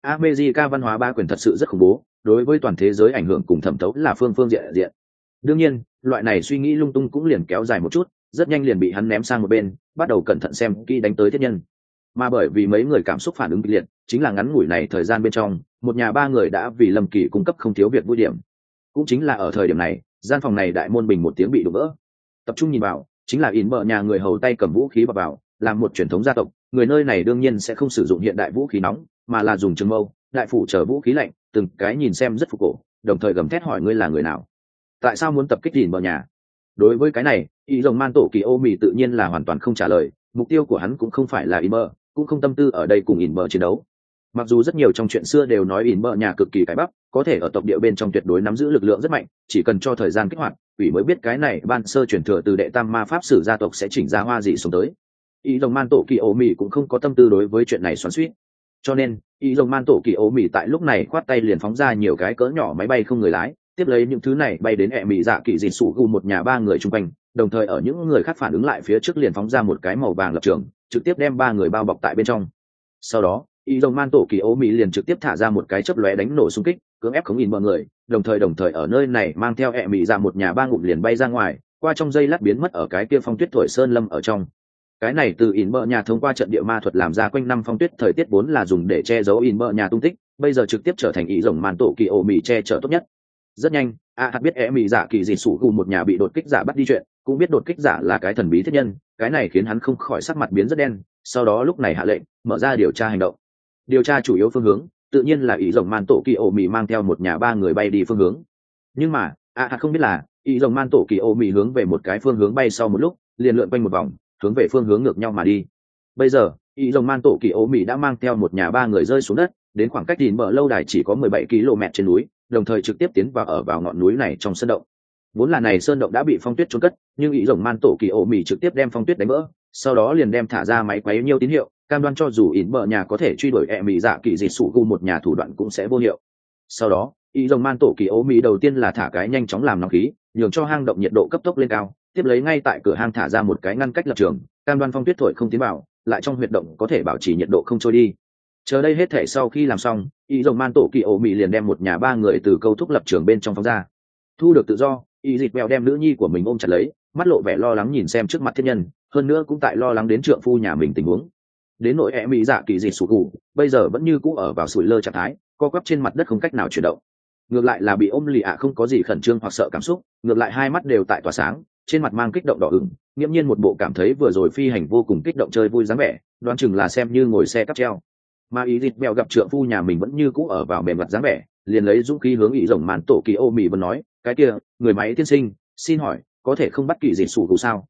America văn hóa ba quyền thật sự rất khủng bố, đối với toàn thế giới ảnh hưởng cùng thẩm thấu là phương phương diện diện. Đương nhiên, loại này suy nghĩ lung tung cũng liền kéo dài một chút, rất nhanh liền bị hắn ném sang một bên, bắt đầu cẩn thận xem kỹ đánh tới thiết nhân. Mà bởi vì mấy người cảm xúc phản ứng kịch liệt, chính là ngắn ngủi này thời gian bên trong, một nhà ba người đã vì Lâm Kỳ cung cấp không thiếu việc vui điểm. Cũng chính là ở thời điểm này, gian phòng này đại môn bình một tiếng bị đổ vỡ. Tập trung nhìn vào, chính là ỉn bợ nhà người hầu tay cầm vũ khí vào, làm một truyền thống gia tộc, người nơi này đương nhiên sẽ không sử dụng hiện đại vũ khí nóng, mà là dùng trường mâu, đại phủ chờ vũ khí lạnh, từng cái nhìn xem rất phục cổ, đồng thời gầm thét hỏi ngươi là người nào, tại sao muốn tập kích ỉn bợ nhà. Đối với cái này, ý rồng man tổ kỳ ô mì tự nhiên là hoàn toàn không trả lời, mục tiêu của hắn cũng không phải là ỉn bợ, cũng không tâm tư ở đây cùng ỉn bợ chiến đấu. Mặc dù rất nhiều trong chuyện xưa đều nói ỉn bợ nhà cực kỳ cái bắp, có thể ở tộc địa bên trong tuyệt đối nắm giữ lực lượng rất mạnh, chỉ cần cho thời gian kích hoạt, ủy mới biết cái này ban sơ truyền thừa từ đệ tam ma pháp sử gia tộc sẽ chỉnh ra hoa gì xuống tới. Ý rồng man tổ kỳ ô mì cũng không có tâm tư đối với chuyện này xoắn xuýt, cho nên ý rồng man tổ kỳ ô mì tại lúc này khoát tay liền phóng ra nhiều cái cỡ nhỏ máy bay không người lái, tiếp lấy những thứ này bay đến ẹ mì dạ kỳ dị sủ gù một nhà ba người chung quanh, đồng thời ở những người khác phản ứng lại phía trước liền phóng ra một cái màu vàng lập trường, trực tiếp đem ba người bao bọc tại bên trong. Sau đó ý rồng man tổ kỳ ô mỹ liền trực tiếp thả ra một cái chớp lóe đánh nổ xung kích, cưỡng ép khống in mọi người, đồng thời ở nơi này mang theo ẹ mì ra một nhà ba ngụm liền bay ra ngoài, qua trong giây lát biến mất ở cái kia phong tuyết thổi sơn lâm ở trong. Cái này từ in bờ nhà thông qua trận địa ma thuật làm ra quanh năm phong tuyết thời tiết vốn là dùng để che giấu in bờ nhà tung tích, bây giờ trực tiếp trở thành ý rồng man tổ kỳ ô mỹ che chở tốt nhất. Rất nhanh hạt biết ẹ mì giả kỳ dị sủ gù một nhà bị đột kích giả bắt đi chuyện, cũng biết đột kích giả là cái thần bí thiết nhân, cái này khiến hắn không khỏi sắc mặt biến rất đen. Sau đó lúc này hạ lệnh mở ra điều tra hành động. Điều tra chủ yếu phương hướng tự nhiên là ý rồng man tổ kỳ ô mì mang theo một nhà ba người bay đi phương hướng, nhưng mà không biết là ý rồng man tổ kỳ ô mì hướng về một cái phương hướng bay, sau một lúc liền lượn quanh một vòng hướng về phương hướng ngược nhau mà đi. Bây giờ ý rồng man tổ kỳ ô mì đã mang theo một nhà ba người rơi xuống đất, đến khoảng cách đỉnh bờ lâu đài chỉ có 17 km trên núi, đồng thời trực tiếp tiến vào ngọn núi này trong sơn động. Vốn là này sơn động đã bị phong tuyết trôn cất, nhưng ý rồng man tổ kỳ ô mì trực tiếp đem phong tuyết đánh vỡ, sau đó liền đem thả ra máy quấy nhiêu tín hiệu, cam đoan cho dù ỉn bờ nhà có thể truy đuổi ẹ mì dạ kỳ dị sủ gu một nhà thủ đoạn cũng sẽ vô hiệu. Sau đó ý rồng man tổ kỳ ô mì đầu tiên là thả cái nhanh chóng làm nóng khí, nhường cho hang động nhiệt độ cấp tốc lên cao, tiếp lấy ngay tại cửa hang thả ra một cái ngăn cách lập trường, cam đoan phong tuyết thổi không tiến vào, lại trong huyệt động có thể bảo trì nhiệt độ không trôi đi. Chờ đây hết thể sau khi làm xong, ý rồng man tổ kỳ ô mì liền đem một nhà ba người từ câu thúc lập trường bên trong phóng ra. Thu được tự do, ý dịt bèo đem nữ nhi của mình ôm chặt lấy, mắt lộ vẻ lo lắng nhìn xem trước mặt thiết nhân, hơn nữa cũng tại lo lắng đến trượng phu nhà mình tình huống. Đến nội ẹ mỹ dạ kỳ dị sụt gù bây giờ vẫn như cũ ở vào sủi lơ trạng thái, co quắp trên mặt đất không cách nào chuyển động. Ngược lại là bị ôm lì không có gì khẩn trương hoặc sợ cảm xúc, ngược lại hai mắt đều tại tỏa sáng, trên mặt mang kích động đỏ ửng, nghiễm nhiên một bộ cảm thấy vừa rồi phi hành vô cùng kích động chơi vui dáng vẻ, đoán chừng là xem như ngồi xe cáp treo. Mà ý dịt bèo gặp trượng phu nhà mình vẫn như cũ ở vào mềm mặt dáng vẻ, liền lấy dũng khí hướng ý rồng màn tổ kỳ ô mì vẫn nói, cái kia người máy tiên sinh, xin hỏi có thể không bắt kỳ dị sủ gù sao?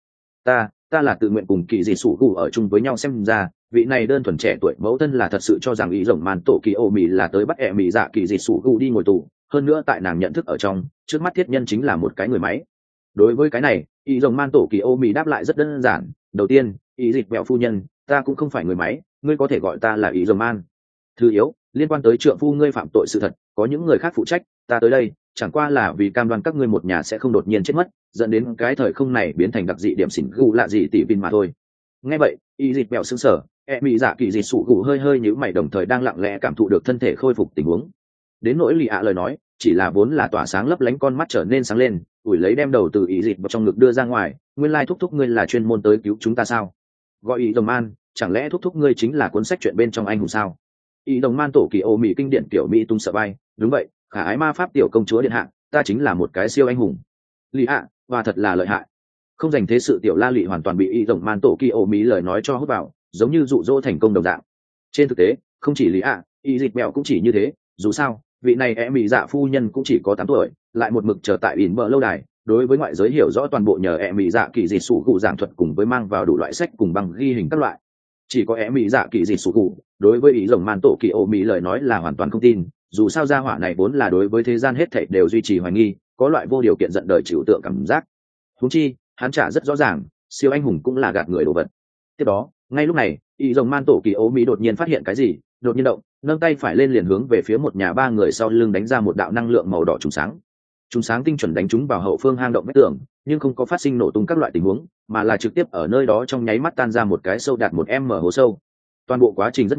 Ta là tự nguyện cùng kỳ dị sủ gù ở chung với nhau, xem ra vị này đơn thuần trẻ tuổi mẫu thân là thật sự cho rằng ý rồng màn tổ kỳ ô mì là tới bắt ẹ mì dạ kỳ dị sủ gù đi ngồi tù, hơn nữa tại nàng nhận thức ở trong trước mắt thiết nhân chính là một cái người máy. Đối với cái này ý rồng man tổ kỳ ô mì đáp lại rất đơn giản, đầu tiên ý dịch vẹo phu nhân, ta cũng không phải người máy, ngươi có thể gọi ta là ý rồng man. Thứ yếu, liên quan tới trượng phu ngươi phạm tội sự thật, có những người khác phụ trách, ta tới đây chẳng qua là vì cam đoan các ngươi một nhà sẽ không đột nhiên chết mất, dẫn đến cái thời không này biến thành đặc dị điểm xỉn gù lạ gì tỷ vin mà thôi. Nghe vậy y dịt bèo sững sờ, e mỹ dạ kỳ dịt sụ gù hơi nhíu mày, đồng thời đang lặng lẽ cảm thụ được thân thể khôi phục tình huống. Đến nỗi lì lời nói chỉ là vốn là tỏa sáng lấp lánh con mắt trở nên sáng lên, ủi lấy đem đầu từ y dịt vào trong ngực đưa ra ngoài, nguyên lai thúc thúc ngươi là chuyên môn tới cứu chúng ta sao? Gọi y đồng man, chẳng lẽ thúc thúc ngươi chính là cuốn sách chuyện bên trong anh hùng sao? Y đồng man tổ kỳ ô mỹ kinh điển tiểu mỹ tung sợ bay, đúng vậy, khả ái ma pháp tiểu công chúa điện hạ, ta chính là một cái siêu anh hùng. Lì và thật là lợi hại. Không dành thế sự tiểu la lị hoàn toàn bị y rồng man tổ kỳ ô mỹ lời nói cho hút vào, giống như dụ dỗ thành công đồng dạng. Trên thực tế không chỉ lì y dịch mẹo cũng chỉ như thế, dù sao vị này em mỹ dạ phu nhân cũng chỉ có 8 tuổi, lại một mực chờ tại ỉn bờ lâu đài, đối với ngoại giới hiểu rõ toàn bộ nhờ em mỹ dạ kỳ dị sủ cụ giảng thuật cùng với mang vào đủ loại sách cùng băng ghi hình các loại. Chỉ có em mỹ dạ kỳ dị sủ cụ đối với ý rồng man tổ kỳ ô mỹ lời nói là hoàn toàn không tin, dù sao gia hỏa này vốn là đối với thế gian hết thảy đều duy trì hoài nghi, có loại vô điều kiện giận đời chịu tượng cảm giác. Huống chi hắn trả rất rõ ràng, siêu anh hùng cũng là gạt người đồ vật. Tiếp đó ngay lúc này ý rồng man tổ kỳ ô mỹ đột nhiên phát hiện cái gì, đột nhiên động, nâng tay phải lên liền hướng về phía một nhà ba người sau lưng đánh ra một đạo năng lượng màu đỏ trùng sáng. Trùng sáng tinh chuẩn đánh trúng vào hậu phương hang động vách tường, nhưng không có phát sinh nổ tung các loại tình huống, mà là trực tiếp ở nơi đó trong nháy mắt tan ra một cái sâu đạt 1 m hố sâu. Toàn bộ quá trình rất nhanh,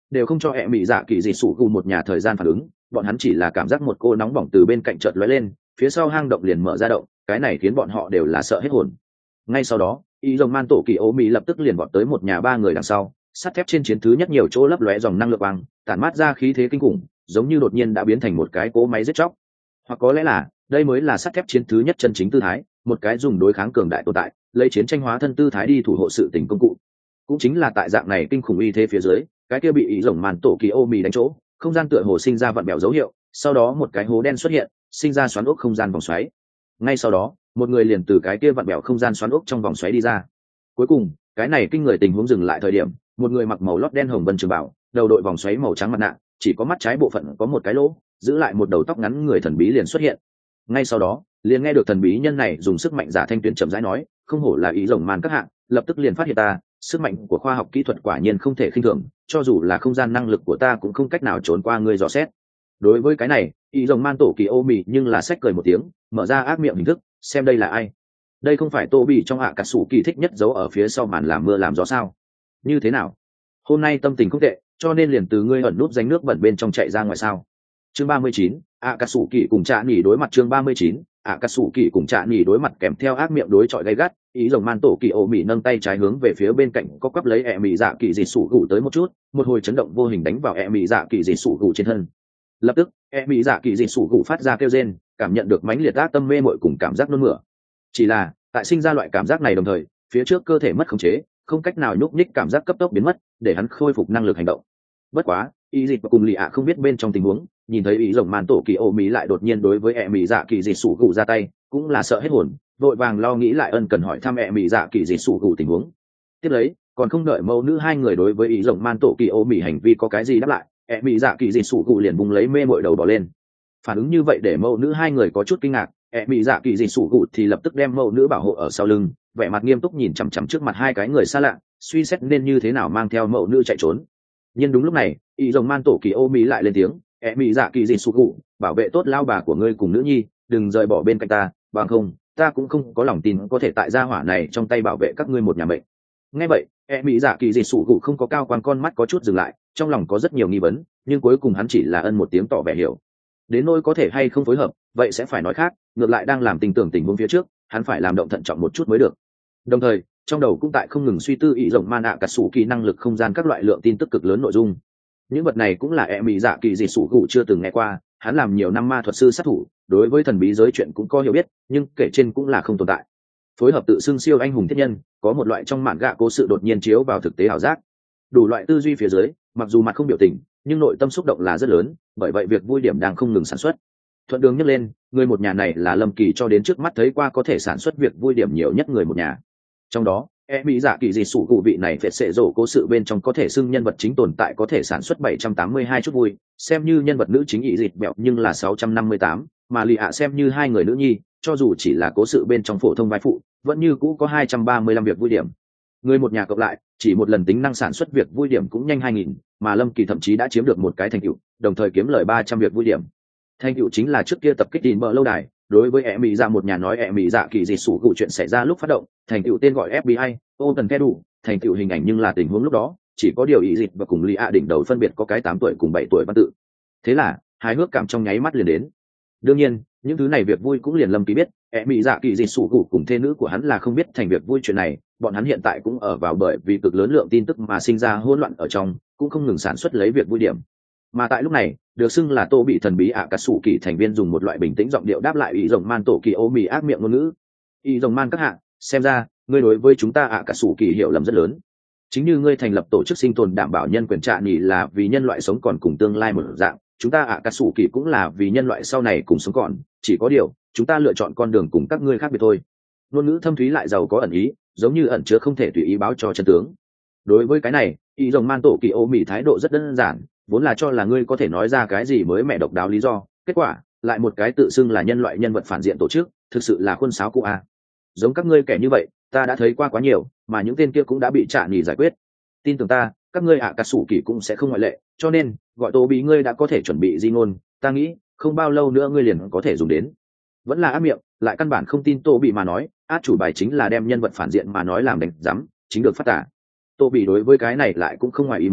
đều không cho mỹ dạ kỳ dị sủ gù một nhà thời gian phản ứng. Bọn hắn chỉ là cảm giác một cô nóng bỏng từ bên cạnh chợt lóe lên, phía sau hang động liền mở ra động, cái này khiến bọn họ đều là sợ hết hồn. Ngay sau đó y dòng man tổ kỳ ô mỹ lập tức liền vọt tới một nhà ba người đằng sau, sắt thép trên chiến thứ nhất nhiều chỗ lấp lóe dòng năng lượng quang, tản mát ra khí thế kinh khủng, giống như đột nhiên đã biến thành một cái cỗ máy giết chóc. Hoặc có lẽ là đây mới là sắt thép chiến thứ nhất chân chính tư thái, một cái dùng đối kháng cường đại tồn tại, lấy chiến tranh hóa thân tư thái đi thủ hộ sự tình công cụ. Cũng chính là tại dạng này kinh khủng uy thế phía dưới, cái kia bị y dòng man tổ kỳ ô mỹ đánh chỗ, không gian tựa hồ sinh ra vặn bèo dấu hiệu, sau đó một cái hố đen xuất hiện, sinh ra xoắn ốc không gian vòng xoáy. Ngay sau đó một người liền từ cái kia vặn bèo không gian xoắn ốc trong vòng xoáy đi ra. Cuối cùng cái này kinh người tình huống dừng lại thời điểm, một người mặc màu lót đen hồng vân trường bảo, đầu đội vòng xoáy màu trắng mặt nạ, chỉ có mắt trái bộ phận có một cái lỗ, giữ lại một đầu tóc ngắn người thần bí liền xuất hiện. Ngay sau đó liền nghe được thần bí nhân này dùng sức mạnh giả thanh tuyến chậm rãi nói, không hổ là ý rồng man các hạng, lập tức liền phát hiện ta, sức mạnh của khoa học kỹ thuật quả nhiên không thể khinh thường, cho dù là không gian năng lực của ta cũng không cách nào trốn qua ngươi dò xét. Đối với cái này ý rồng man tổ kỳ ô mì nhưng là xách cười một tiếng, mở ra ác miệng hình thức, xem đây là ai. Đây không phải Tô Bỉ trong cà sủ kỳ thích nhất giấu ở phía sau màn làm mưa làm gió sao? Như thế nào, hôm nay tâm tình không tệ, cho nên liền từ ngươi ẩn nút danh nước bẩn bên trong chạy ra ngoài sao? Chương 39, cà sủ kỳ cùng Trạ Nhỉ đối mặt. Chương 39, cà sủ kỳ cùng Trạ Nhỉ đối mặt kèm theo ác miệng đối chọi gay gắt. Ý rồng man tổ kỳ ô mì nâng tay trái hướng về phía bên cạnh có quắp lấy mị dạ kỳ dị sủ gù tới một chút, một hồi chấn động vô hình đánh vào mị dạ kỳ dị sủ gù trên thân. Lập tức mị dạ kỳ dị sủ gù phát ra kêu rên, cảm nhận được mãnh liệt ác tâm mê mội cùng cảm giác nôn mửa. Chỉ là tại sinh ra loại cảm giác này đồng thời, phía trước cơ thể mất khống chế, không cách nào nhúc nhích, cảm giác cấp tốc biến mất, để hắn khôi phục năng lực hành động. Bất quá y dịch cùng lì ạ không biết bên trong tình huống, nhìn thấy ý rồng màn tổ kỳ ô mỹ lại đột nhiên đối với mị dạ kỳ dị sủ gù ra tay, cũng là sợ hết hồn, vội vàng lo nghĩ lại ân cần hỏi thăm mị dạ kỳ dị sủ gù tình huống. Tiếp lấy còn không đợi mẫu nữ hai người đối với ý rồng man tổ kỳ ô mỹ hành vi có cái gì đáp lại, mị dạ kỳ dị sủ gù liền bung lấy mê mội đầu bỏ lên. Phản ứng như vậy để mẫu nữ hai người có chút kinh ngạc. Mị dạ kỳ dị sủ gù thì lập tức đem mẫu nữ bảo hộ ở sau lưng, vẻ mặt nghiêm túc nhìn chằm chằm trước mặt hai cái người xa lạ, suy xét nên như thế nào mang theo mẫu nữ chạy trốn. Nhưng đúng lúc này ý rồng man tổ kỳ ô mỹ lại lên tiếng, mị dạ kỳ dị sủ gù, bảo vệ tốt lao bà của ngươi cùng nữ nhi, đừng rời bỏ bên cạnh ta, bằng không ta cũng không có lòng tin có thể tại gia hỏa này trong tay bảo vệ các ngươi một nhà mệnh. Nghe vậy mị dạ kỳ dị sủ gù không có cao quan, con mắt có chút dừng lại, trong lòng có rất nhiều nghi vấn, nhưng cuối cùng hắn chỉ là ân một tiếng tỏ vẻ hiểu. Đến nỗi có thể hay không phối hợp, vậy sẽ phải nói khác, ngược lại đang làm tình tưởng tình huống phía trước, hắn phải làm động thận trọng một chút mới được. Đồng thời trong đầu cũng tại không ngừng suy tư ý rồng man cà sủ kỳ năng lực không gian các loại lượng tin tức cực lớn nội dung. Những vật này cũng là mị dạ kỳ dị sủ gù chưa từng nghe qua, hắn làm nhiều năm ma thuật sư sát thủ, đối với thần bí giới chuyện cũng có hiểu biết, nhưng kể trên cũng là không tồn tại. Phối hợp tự xưng siêu anh hùng thiết nhân, có một loại trong mạn gạ cố sự đột nhiên chiếu vào thực tế ảo giác. Đủ loại tư duy phía dưới, mặc dù mặt không biểu tình, nhưng nội tâm xúc động là rất lớn, bởi vậy việc vui điểm đang không ngừng sản xuất. Thuận đường nhắc lên, người một nhà này là Lâm Kỳ cho đến trước mắt thấy qua có thể sản xuất việc vui điểm nhiều nhất người một nhà. Trong đó mỹ dạ kỳ dị sủ gù vị này phệt sệ rổ cố sự bên trong có thể xưng nhân vật chính tồn tại có thể sản xuất 782 chút vui, xem như nhân vật nữ chính ý dịt bẹo nhưng là 658, mà lì ạ xem như hai người nữ nhi, cho dù chỉ là cố sự bên trong phổ thông vai phụ, vẫn như cũ có 235 việc vui điểm. Người một nhà cộng lại chỉ một lần tính năng sản xuất việc vui điểm cũng nhanh 2000, mà Lâm Kỳ thậm chí đã chiếm được một cái thành tựu, đồng thời kiếm lời 300 việc vui điểm. Thành tựu chính là trước kia tập kích tin bờ lâu đài, đối với mỹ dạ một nhà nói mỹ dạ kỳ dị sủ gù chuyện xảy ra lúc phát động, thành tựu tên gọi FBI, ô cần khe đủ, thành tựu hình ảnh nhưng là tình huống lúc đó chỉ có điều ý dịch và cùng Lý A đỉnh đầu phân biệt có cái 8 tuổi cùng 7 tuổi văn tự. Thế là hài hước cảm trong nháy mắt liền đến. Đương nhiên những thứ này việc vui cũng liền Lâm Kỳ biết, mỹ dạ kỳ dị sủ gù cùng thê nữ của hắn là không biết thành việc vui chuyện này, bọn hắn hiện tại cũng ở vào bởi vì cực lớn lượng tin tức mà sinh ra hỗn loạn ở trong, cũng không ngừng sản xuất lấy việc vui điểm. Mà tại lúc này được xưng là Tô bị thần bí cà sủ kỳ thành viên dùng một loại bình tĩnh giọng điệu đáp lại ý rồng man tổ kỳ ô mì ác miệng ngôn ngữ. Ý rồng man các hạ, xem ra ngươi đối với chúng ta cà sủ kỳ hiểu lầm rất lớn. Chính như ngươi thành lập tổ chức sinh tồn đảm bảo nhân quyền Trạ Nhỉ là vì nhân loại sống còn cùng tương lai một dạng, chúng ta cà sủ kỳ cũng là vì nhân loại sau này cùng sống còn, chỉ có điều chúng ta lựa chọn con đường cùng các ngươi khác biệt thôi. Ngôn ngữ thâm thúy lại giàu có ẩn ý, giống như ẩn chứa không thể tùy ý báo cho chân tướng. Đối với cái này ý rồng man tổ kỳ ô mì thái độ rất đơn giản, vốn là cho là ngươi có thể nói ra cái gì mới mẹ độc đáo lý do, kết quả lại một cái tự xưng là nhân loại nhân vật phản diện tổ chức, thực sự là khuôn sáo cụ a. Giống các ngươi kẻ như vậy ta đã thấy qua quá nhiều, mà những tên kia cũng đã bị Trạ Nhỉ giải quyết. Tin tưởng ta, các ngươi cà sủ kỳ cũng sẽ không ngoại lệ, cho nên gọi Tô bị ngươi đã có thể chuẩn bị di ngôn, ta nghĩ không bao lâu nữa ngươi liền có thể dùng đến. Vẫn là ác miệng, lại căn bản không tin Tô bị mà nói, át chủ bài chính là đem nhân vật phản diện mà nói làm đánh rắm, chính được phát tả. Tô bị đối với cái này lại cũng không ngoài ý muốn,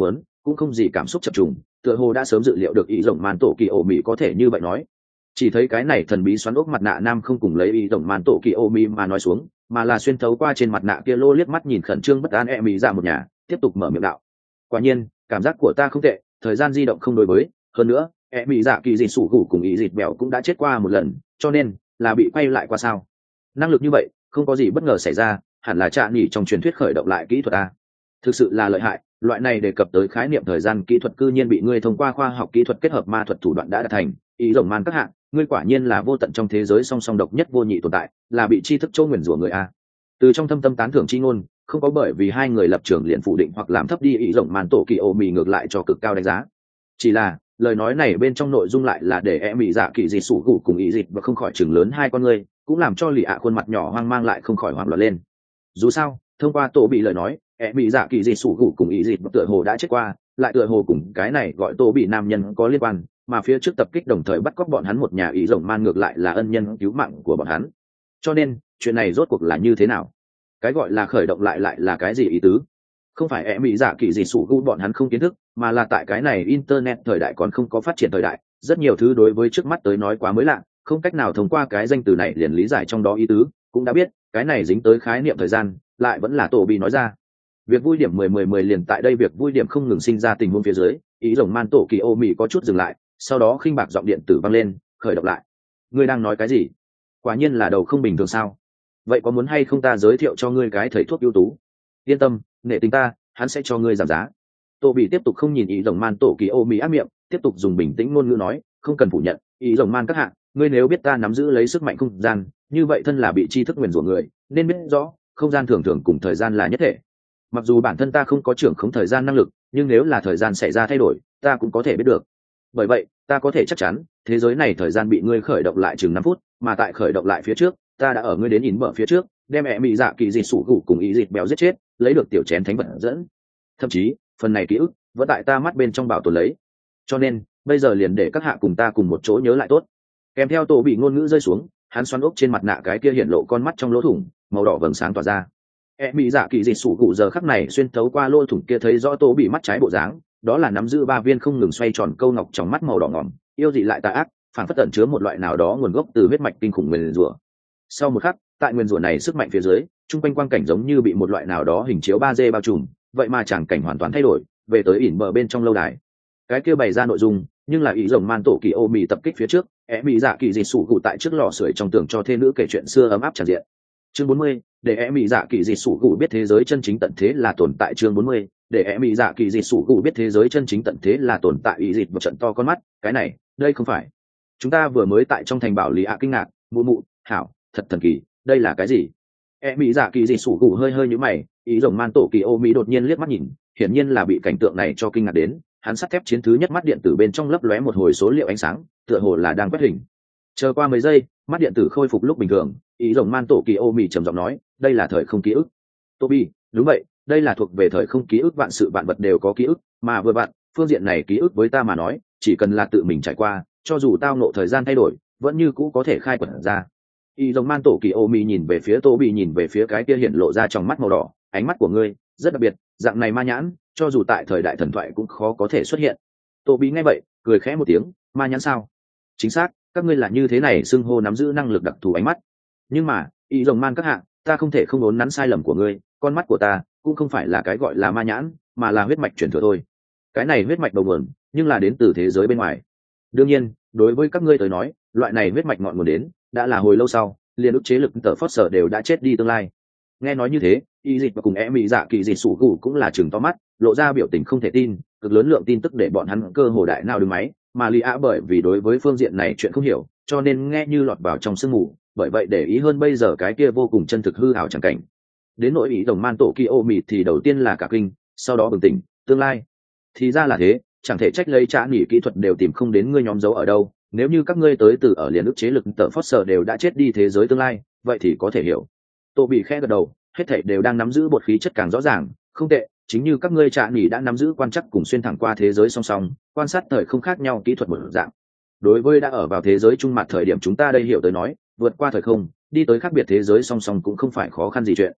cũng không gì cảm xúc chập trùng, tựa hồ đã sớm dự liệu được ý rồng man tổ kỳ ô mỹ có thể như vậy nói. Chỉ thấy cái này thần bí xoắn ốc mặt nạ nam không cùng lấy ý rồng man tổ kỳ ô mỹ mà nói xuống, mà là xuyên thấu qua trên mặt nạ kia lô liếc mắt nhìn khẩn trương bất an mỹ dạ một nhà, tiếp tục mở miệng đạo: quả nhiên cảm giác của ta không tệ, thời gian di động không đối với, hơn nữa mỹ dạ kỳ dị sủ gù cùng ý dịt bèo cũng đã chết qua một lần, cho nên là bị quay lại qua sao. Năng lực như vậy không có gì bất ngờ xảy ra, hẳn là Trạ Nhĩ trong truyền thuyết khởi động lại kỹ thuật a. Thực sự là lợi hại, loại này đề cập tới khái niệm thời gian kỹ thuật cư nhiên bị ngươi thông qua khoa học kỹ thuật kết hợp ma thuật thủ đoạn đã đạt thành. Ý rồng man các hạng, ngươi quả nhiên là vô tận trong thế giới song song độc nhất vô nhị tồn tại, là bị tri thức châu nguyền rủa người a. Từ trong thâm tâm tán thưởng chi ngôn, không có bởi vì hai người lập trường liền phủ định hoặc làm thấp đi ý rồng man tổ kỳ ô mì, ngược lại cho cực cao đánh giá. Chỉ là lời nói này bên trong nội dung lại là để mỹ dạ kỳ dị sủ gù cùng ý dịt và không khỏi chừng lớn hai con ngươi, cũng làm cho lì ạ khuôn mặt nhỏ hoang mang lại không khỏi hoảng loạn lên. Dù sao thông qua tổ bị lời nói, mỹ dạ kỳ dị sủ gù cùng ý dịt tựa hồ đã chết qua, lại tựa hồ cùng cái này gọi tổ bị nam nhân có liên quan, mà phía trước tập kích đồng thời bắt cóc bọn hắn một nhà ý rồng man ngược lại là ân nhân cứu mạng của bọn hắn. Cho nên chuyện này rốt cuộc là như thế nào? Cái gọi là khởi động lại là cái gì ý tứ? Không phải mỹ dạ kỳ dị sủ gù bọn hắn không kiến thức, mà là tại cái này internet thời đại còn không có phát triển thời đại, rất nhiều thứ đối với trước mắt tới nói quá mới lạ, không cách nào thông qua cái danh từ này liền lý giải trong đó ý tứ. Cũng đã biết cái này dính tới khái niệm thời gian, lại vẫn là tổ bị nói ra. Việc vui điểm 10-10-10 liền tại đây, việc vui điểm không ngừng sinh ra tình huống phía dưới, ý rồng man tổ kỳ ô mì có chút dừng lại, sau đó khinh bạc giọng điện tử vang lên, khởi động lại. Ngươi đang nói cái gì? Quả nhiên là đầu không bình thường sao? Vậy có muốn hay không ta giới thiệu cho ngươi cái thầy thuốc ưu tú? Yên tâm, nể tình ta, hắn sẽ cho ngươi giảm giá. Tô bị tiếp tục không nhìn ý rồng man tổ kỳ ô mì áp miệng, tiếp tục dùng bình tĩnh ngôn ngữ nói, không cần phủ nhận, ý rồng man các hạng, ngươi nếu biết ta nắm giữ lấy sức mạnh không gian, như vậy thân là bị tri thức nguyền rủa người, nên biết rõ không gian thường thường cùng thời gian là nhất thể. Mặc dù bản thân ta không có trưởng khống thời gian năng lực, nhưng nếu là thời gian xảy ra thay đổi, ta cũng có thể biết được. Bởi vậy ta có thể chắc chắn thế giới này thời gian bị ngươi khởi động lại chừng 5 phút, mà tại khởi động lại phía trước, ta đã ở ngươi đến ỉn bờ phía trước, đem mỹ dạ kỳ dị sủ gù cùng ý dịt béo giết chết, lấy được tiểu chén thánh vật dẫn. Thậm chí phần này ký ức vẫn tại ta mắt bên trong bảo tồn lấy. Cho nên bây giờ liền để các hạ cùng ta cùng một chỗ nhớ lại tốt. Kèm theo tổ bị ngôn ngữ rơi xuống, hắn xoắn ốc trên mặt nạ cái kia hiện lộ con mắt trong lỗ thủng màu đỏ vầng sáng tỏa ra. Mỹ dạ kỳ dị sủ gù giờ khắc này xuyên thấu qua lỗ thủng kia thấy rõ tổ bị mắt trái bộ dáng, đó là nắm giữ 3 viên không ngừng xoay tròn câu ngọc trong mắt màu đỏ ngòm, yêu dị lại tà ác, phản phất ẩn chứa một loại nào đó nguồn gốc từ huyết mạch kinh khủng nguyền rủa. Sau một khắc, tại nguyên rủa này sức mạnh phía dưới, trung quanh quang cảnh giống như bị một loại nào đó hình chiếu 3D bao trùm, vậy mà chẳng cảnh hoàn toàn thay đổi, về tới ỉn bờ bên trong lâu đài. Cái kia bày ra nội dung, nhưng là ý rồng man tổ kỳ ô mì tập kích phía trước, mỹ dạ kỳ dị sủ gù tại trước lò sưởi trong tường cho thê nữ kể chuyện xưa ấm áp tràn diện. Chương 40, để mỹ dạ kỳ dị sủ gù biết thế giới chân chính tận thế là tồn tại. Chương 40, để mỹ dạ kỳ dị sủ gù biết thế giới chân chính tận thế là tồn tại. Ý dịt một trận to con mắt, cái này, đây không phải. Chúng ta vừa mới tại trong thành bảo lý ạ kinh ngạc, mụ mụ, hảo, thật thần kỳ, đây là cái gì? Mỹ dạ kỳ dị sủ gù hơi hơi nhíu mày, ý rồng man tổ kỳ ô mỹ đột nhiên liếc mắt nhìn, hiển nhiên là bị cảnh tượng này cho kinh ngạc đến. Hắn sắt thép chiến thứ nhất mắt điện tử bên trong lấp lóe một hồi số liệu ánh sáng, tựa hồ là đang quét hình. Chờ qua mấy giây, mắt điện tử khôi phục lúc bình thường, ý rồng man tổ kỳ ô mì trầm giọng nói, đây là thời không ký ức. Toby, đúng vậy, đây là thuộc về thời không ký ức, vạn sự vạn vật đều có ký ức, mà vừa bạn, phương diện này ký ức với ta mà nói, chỉ cần là tự mình trải qua, cho dù tao ngộ thời gian thay đổi, vẫn như cũ có thể khai quật ra. Ý rồng man tổ kỳ ô mì nhìn về phía Toby, nhìn về phía cái kia hiện lộ ra trong mắt màu đỏ, ánh mắt của ngươi rất đặc biệt, dạng này ma nhãn, cho dù tại thời đại thần thoại cũng khó có thể xuất hiện. Toby nghe vậy, cười khẽ một tiếng, ma nhãn sao? Chính xác, các ngươi là như thế này xưng hô nắm giữ năng lực đặc thù ánh mắt. Nhưng mà, ý rồng man các hạng, ta không thể không uốn nắn sai lầm của ngươi, con mắt của ta cũng không phải là cái gọi là ma nhãn, mà là huyết mạch truyền thừa thôi. Cái này huyết mạch đầu nguồn, nhưng là đến từ thế giới bên ngoài. Đương nhiên, đối với các ngươi tới nói, loại này huyết mạch ngọn nguồn đến, đã là hồi lâu sau, liền ức chế lực tờ Foster đều đã chết đi tương lai. Nghe nói như thế, y dịch và cùng mỹ dạ kỳ dịch sủ gù cũng là chừng to mắt, lộ ra biểu tình không thể tin, cực lớn lượng tin tức để bọn hắn cơ hồ đại nào đứng máy, mà Lý Á bởi vì đối với phương diện này chuyện không hiểu, cho nên nghe như lọt vào trong sương mù, bởi vậy để ý hơn bây giờ cái kia vô cùng chân thực hư ảo chẳng cảnh. Đến nỗi ý rồng man tổ Kyo mịt thì đầu tiên là cả kinh, sau đó bừng tỉnh, tương lai. Thì ra là thế, chẳng thể trách lấy trả nghỉ kỹ thuật đều tìm không đến ngươi nhóm dấu ở đâu, nếu như các ngươi tới từ ở liền ức chế lực tờ Foster đều đã chết đi thế giới tương lai, vậy thì có thể hiểu. Tô bị khẽ gật đầu, hết thảy đều đang nắm giữ bột khí chất càng rõ ràng, không tệ, chính như các ngươi trả nghỉ đã nắm giữ quan chắc cùng xuyên thẳng qua thế giới song song, quan sát thời không khác nhau kỹ thuật một dạng. Đối với đã ở vào thế giới trung mặt thời điểm chúng ta đây hiểu tới nói, vượt qua thời không, đi tới khác biệt thế giới song song cũng không phải khó khăn gì chuyện.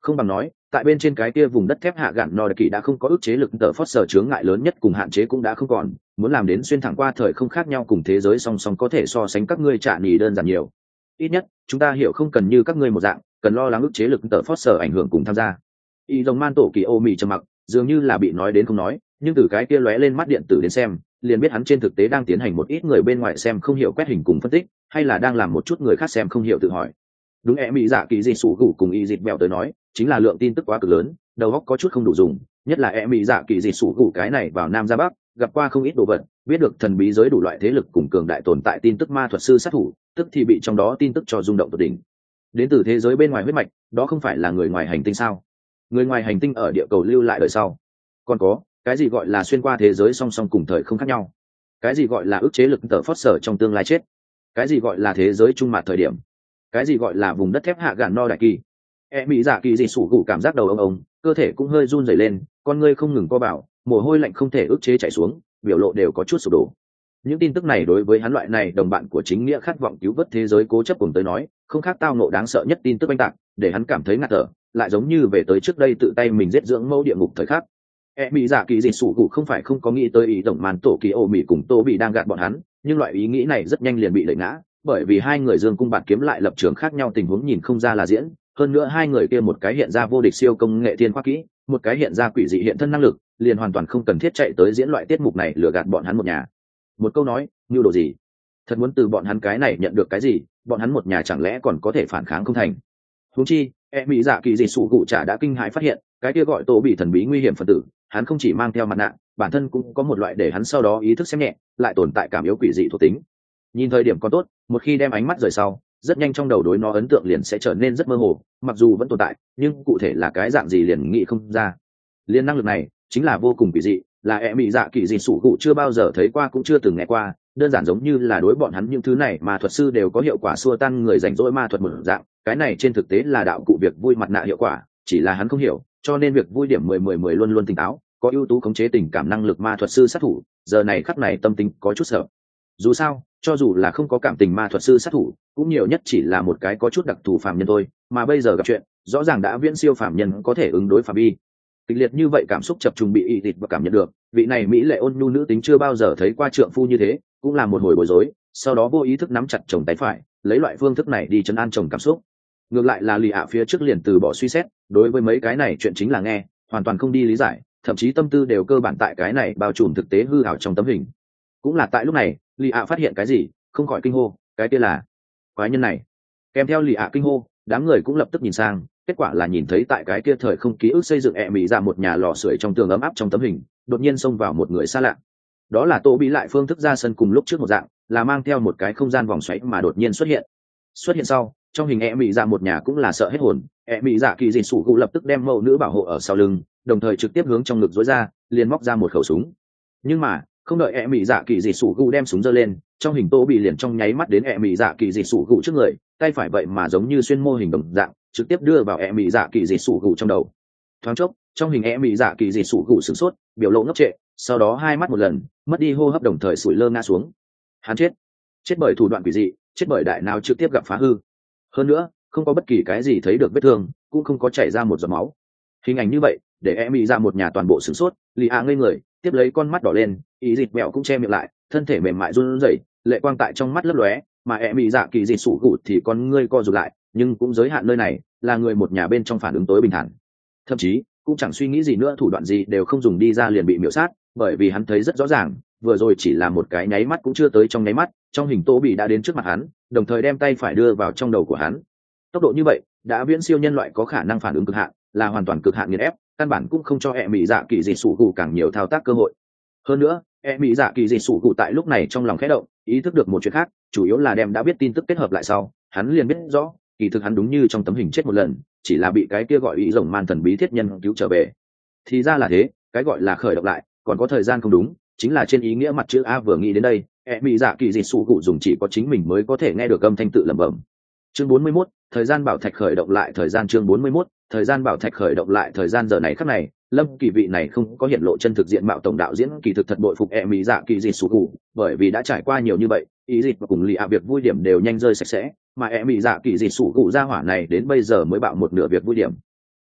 Không bằng nói tại bên trên cái kia vùng đất thép hạ gạn nọ kỳ đã không có ức chế lực tờ phót sở chướng ngại lớn nhất cùng hạn chế cũng đã không còn, muốn làm đến xuyên thẳng qua thời không khác nhau cùng thế giới song song có thể so sánh các ngươi trả nghỉ đơn giản nhiều. Ít nhất chúng ta hiểu không cần như các ngươi một dạng cần lo lắng ức chế lực tờ phót sở ảnh hưởng cùng tham gia. Y dòng man tổ kỳ ô mì trầm mặc, dường như là bị nói đến không nói, nhưng từ cái kia lóe lên mắt điện tử đến xem liền biết hắn trên thực tế đang tiến hành một ít người bên ngoài xem không hiểu quét hình cùng phân tích, hay là đang làm một chút người khác xem không hiểu tự hỏi. Đúng, mỹ dạ kỳ dị sủ gù cùng y dịt bèo tới nói chính là lượng tin tức quá cực lớn, đầu óc có chút không đủ dùng, nhất là mỹ dạ kỳ dị sủ gù cái này vào nam ra bắc gặp qua không ít đồ vật, biết được thần bí giới đủ loại thế lực cùng cường đại tồn tại tin tức ma thuật sư sát thủ, tức thì bị trong đó tin tức cho rung động tột đỉnh. Đến từ thế giới bên ngoài huyết mạch, đó không phải là người ngoài hành tinh sao? Người ngoài hành tinh ở địa cầu lưu lại đời sau. Còn có cái gì gọi là xuyên qua thế giới song song cùng thời không khác nhau? Cái gì gọi là ức chế lực tờ phót sở trong tương lai chết? Cái gì gọi là thế giới trung mạt thời điểm? Cái gì gọi là vùng đất thép hạ gạn no đại kỳ? Mỹ dạ kỳ dị sủ gù cảm giác đầu ông, cơ thể cũng hơi run rẩy lên, con ngươi không ngừng co bảo, mồ hôi lạnh không thể ức chế chảy xuống, biểu lộ đều có chút sụp đổ. Những tin tức này đối với hắn loại này đồng bạn của chính nghĩa khát vọng cứu vớt thế giới cố chấp cùng tới nói, không khác tao ngộ đáng sợ nhất tin tức oanh tạc, để hắn cảm thấy ngạt thở, lại giống như về tới trước đây tự tay mình giết dưỡng mẫu địa ngục thời khắc. Mỹ dạ kỳ dị sủ gù không phải không có nghĩ tới ý tổng màn tổ kỳ ô mỹ cùng tô bị đang gạt bọn hắn, nhưng loại ý nghĩ này rất nhanh liền bị đẩy ngã, bởi vì hai người dương cung bạt kiếm lại lập trường khác nhau, tình huống nhìn không ra là diễn. Hơn nữa hai người kia một cái hiện ra vô địch siêu công nghệ thiên khoa kỹ, một cái hiện ra quỷ dị hiện thân năng lực, liền hoàn toàn không cần thiết chạy tới diễn loại tiết mục này lừa gạt bọn hắn một nhà. Một câu nói, mưu đồ gì? Thật muốn từ bọn hắn cái này nhận được cái gì, bọn hắn một nhà chẳng lẽ còn có thể phản kháng không thành? Huống chi, Mỹ dạ kỳ dị sủ gù trả đã kinh hãi phát hiện, cái kia gọi tổ bị thần bí nguy hiểm phân tử, hắn không chỉ mang theo mặt nạ, bản thân cũng có một loại để hắn sau đó ý thức xem nhẹ, lại tồn tại cảm yếu quỷ dị thuộc tính. Nhìn thời điểm còn tốt, một khi đem ánh mắt rời sau, rất nhanh trong đầu đối nó ấn tượng liền sẽ trở nên rất mơ hồ, mặc dù vẫn tồn tại, nhưng cụ thể là cái dạng gì liền nghĩ không ra. Liên năng lực này chính là vô cùng quỷ dị, là Mỹ dạ kỳ dị sủ gù chưa bao giờ thấy qua cũng chưa từng nghe qua, đơn giản giống như là đối bọn hắn những thứ này mà thuật sư đều có hiệu quả xua tan người rảnh rỗi ma thuật một dạng, cái này trên thực tế là đạo cụ việc vui mặt nạ hiệu quả, chỉ là hắn không hiểu, cho nên việc vui điểm 10/10 luôn luôn tỉnh táo, có ưu tú khống chế tình cảm năng lực ma thuật sư sát thủ, giờ này khắc này tâm tính có chút sợ. Dù sao, cho dù là không có cảm tình ma thuật sư sát thủ, cũng nhiều nhất chỉ là một cái có chút đặc thù phàm nhân thôi, mà bây giờ gặp chuyện, rõ ràng đã viễn siêu phàm nhân có thể ứng đối phàm bi. Kịch liệt như vậy cảm xúc chập trùng bị ị thịt và cảm nhận được, vị này mỹ lệ ôn nhu nữ tính chưa bao giờ thấy qua trượng phu như thế, cũng là một hồi bối rối, sau đó vô ý thức nắm chặt chồng tay phải, lấy loại phương thức này đi trấn an chồng cảm xúc. Ngược lại là lì ạ phía trước liền từ bỏ suy xét, đối với mấy cái này chuyện chính là nghe, hoàn toàn không đi lý giải, thậm chí tâm tư đều cơ bản tại cái này bao trùm thực tế hư ảo trong tấm hình. Cũng là tại lúc này, lì ạ phát hiện cái gì, không khỏi kinh hô, cái kia là quái nhân này. Kèm theo lì ạ kinh hô, đám người cũng lập tức nhìn sang, kết quả là nhìn thấy tại cái kia thời không ký ức xây dựng Mỹ ra một nhà lò sưởi trong tường ấm áp trong tấm hình, đột nhiên xông vào một người xa lạ. Đó là Tô Bí lại phương thức ra sân cùng lúc trước một dạng, là mang theo một cái không gian vòng xoáy mà đột nhiên xuất hiện sau, trong hình Mỹ ra một nhà cũng là sợ hết hồn. Mỹ dạ kỳ dị sủ gù lập tức đem mẫu nữ bảo hộ ở sau lưng, đồng thời trực tiếp hướng trong ngực dối ra, liền móc ra một khẩu súng. Nhưng mà không đợi Mỹ dạ kỳ dị sủ gù đem súng giơ lên, trong hình Tô Bị liền trong nháy mắt đến Mỹ dạ kỳ dị sủ gù trước người, tay phải vậy mà giống như xuyên mô hình đồng dạng, trực tiếp đưa vào Mỹ dạ kỳ dị sủ gù trong đầu. Thoáng chốc, trong hình Mỹ dạ kỳ dị sủ gù sửng sốt, biểu lộ ngốc trệ, sau đó hai mắt một lần mất đi hô hấp, đồng thời sủi lơ ngã xuống. Hắn chết bởi thủ đoạn quỷ dị, chết bởi đại não trực tiếp gặp phá hư. Hơn nữa không có bất kỳ cái gì thấy được vết thương, cũng không có chảy ra một giọt máu. Hình ảnh như vậy để Mỹ ra một nhà toàn bộ sửng sốt, lì ạ ngây người, tiếp lấy con mắt đỏ lên, ý dịt mẹo cũng che miệng lại, thân thể mềm mại run rẩy, lệ quang tại trong mắt lấp lóe, mà Mỹ dạ kỳ dị sủ gù thì con ngươi co rụt lại, nhưng cũng giới hạn nơi này, là người một nhà bên trong phản ứng tối bình thản, thậm chí cũng chẳng suy nghĩ gì nữa, thủ đoạn gì đều không dùng đi ra liền bị miểu sát, bởi vì hắn thấy rất rõ ràng, vừa rồi chỉ là một cái nháy mắt cũng chưa tới trong nháy mắt, trong hình Tô Bị đã đến trước mặt hắn, đồng thời đem tay phải đưa vào trong đầu của hắn. Tốc độ như vậy đã viễn siêu nhân loại có khả năng phản ứng cực hạn, là hoàn toàn cực hạn nghiền ép, căn bản cũng không cho Mỹ dạ kỳ dị sủ gù càng nhiều thao tác cơ hội. Hơn nữa Mỹ dạ kỳ dị sủ gù tại lúc này trong lòng khẽ động, ý thức được một chuyện khác, chủ yếu là đem đã biết tin tức kết hợp lại sau, hắn liền biết rõ kỳ thực hắn đúng như trong tấm hình chết một lần, chỉ là bị cái kia gọi ý rồng man thần bí thiết nhân cứu trở về. Thì ra là thế, cái gọi là khởi động lại còn có thời gian không đúng, chính là trên ý nghĩa mặt chữ A. Vừa nghĩ đến đây, Mỹ dạ kỳ dị sủ gù dùng chỉ có chính mình mới có thể nghe được âm thanh tự lẩm bẩm. Chương 41, thời gian bảo thạch khởi động lại thời gian. Chương 41, thời gian bảo thạch khởi động lại thời gian. Giờ này khắc này, Lâm Kỳ vị này không có hiện lộ chân thực diện mạo tổng đạo diễn kỳ thực thật bội phục Mỹ dạ kỳ dị sủ gù, bởi vì đã trải qua nhiều như vậy, ý dịch và cùng lì ạ việc vui điểm đều nhanh rơi sạch sẽ, mà Mỹ dạ kỳ dị sủ gù ra hỏa này đến bây giờ mới bạo một nửa việc vui điểm.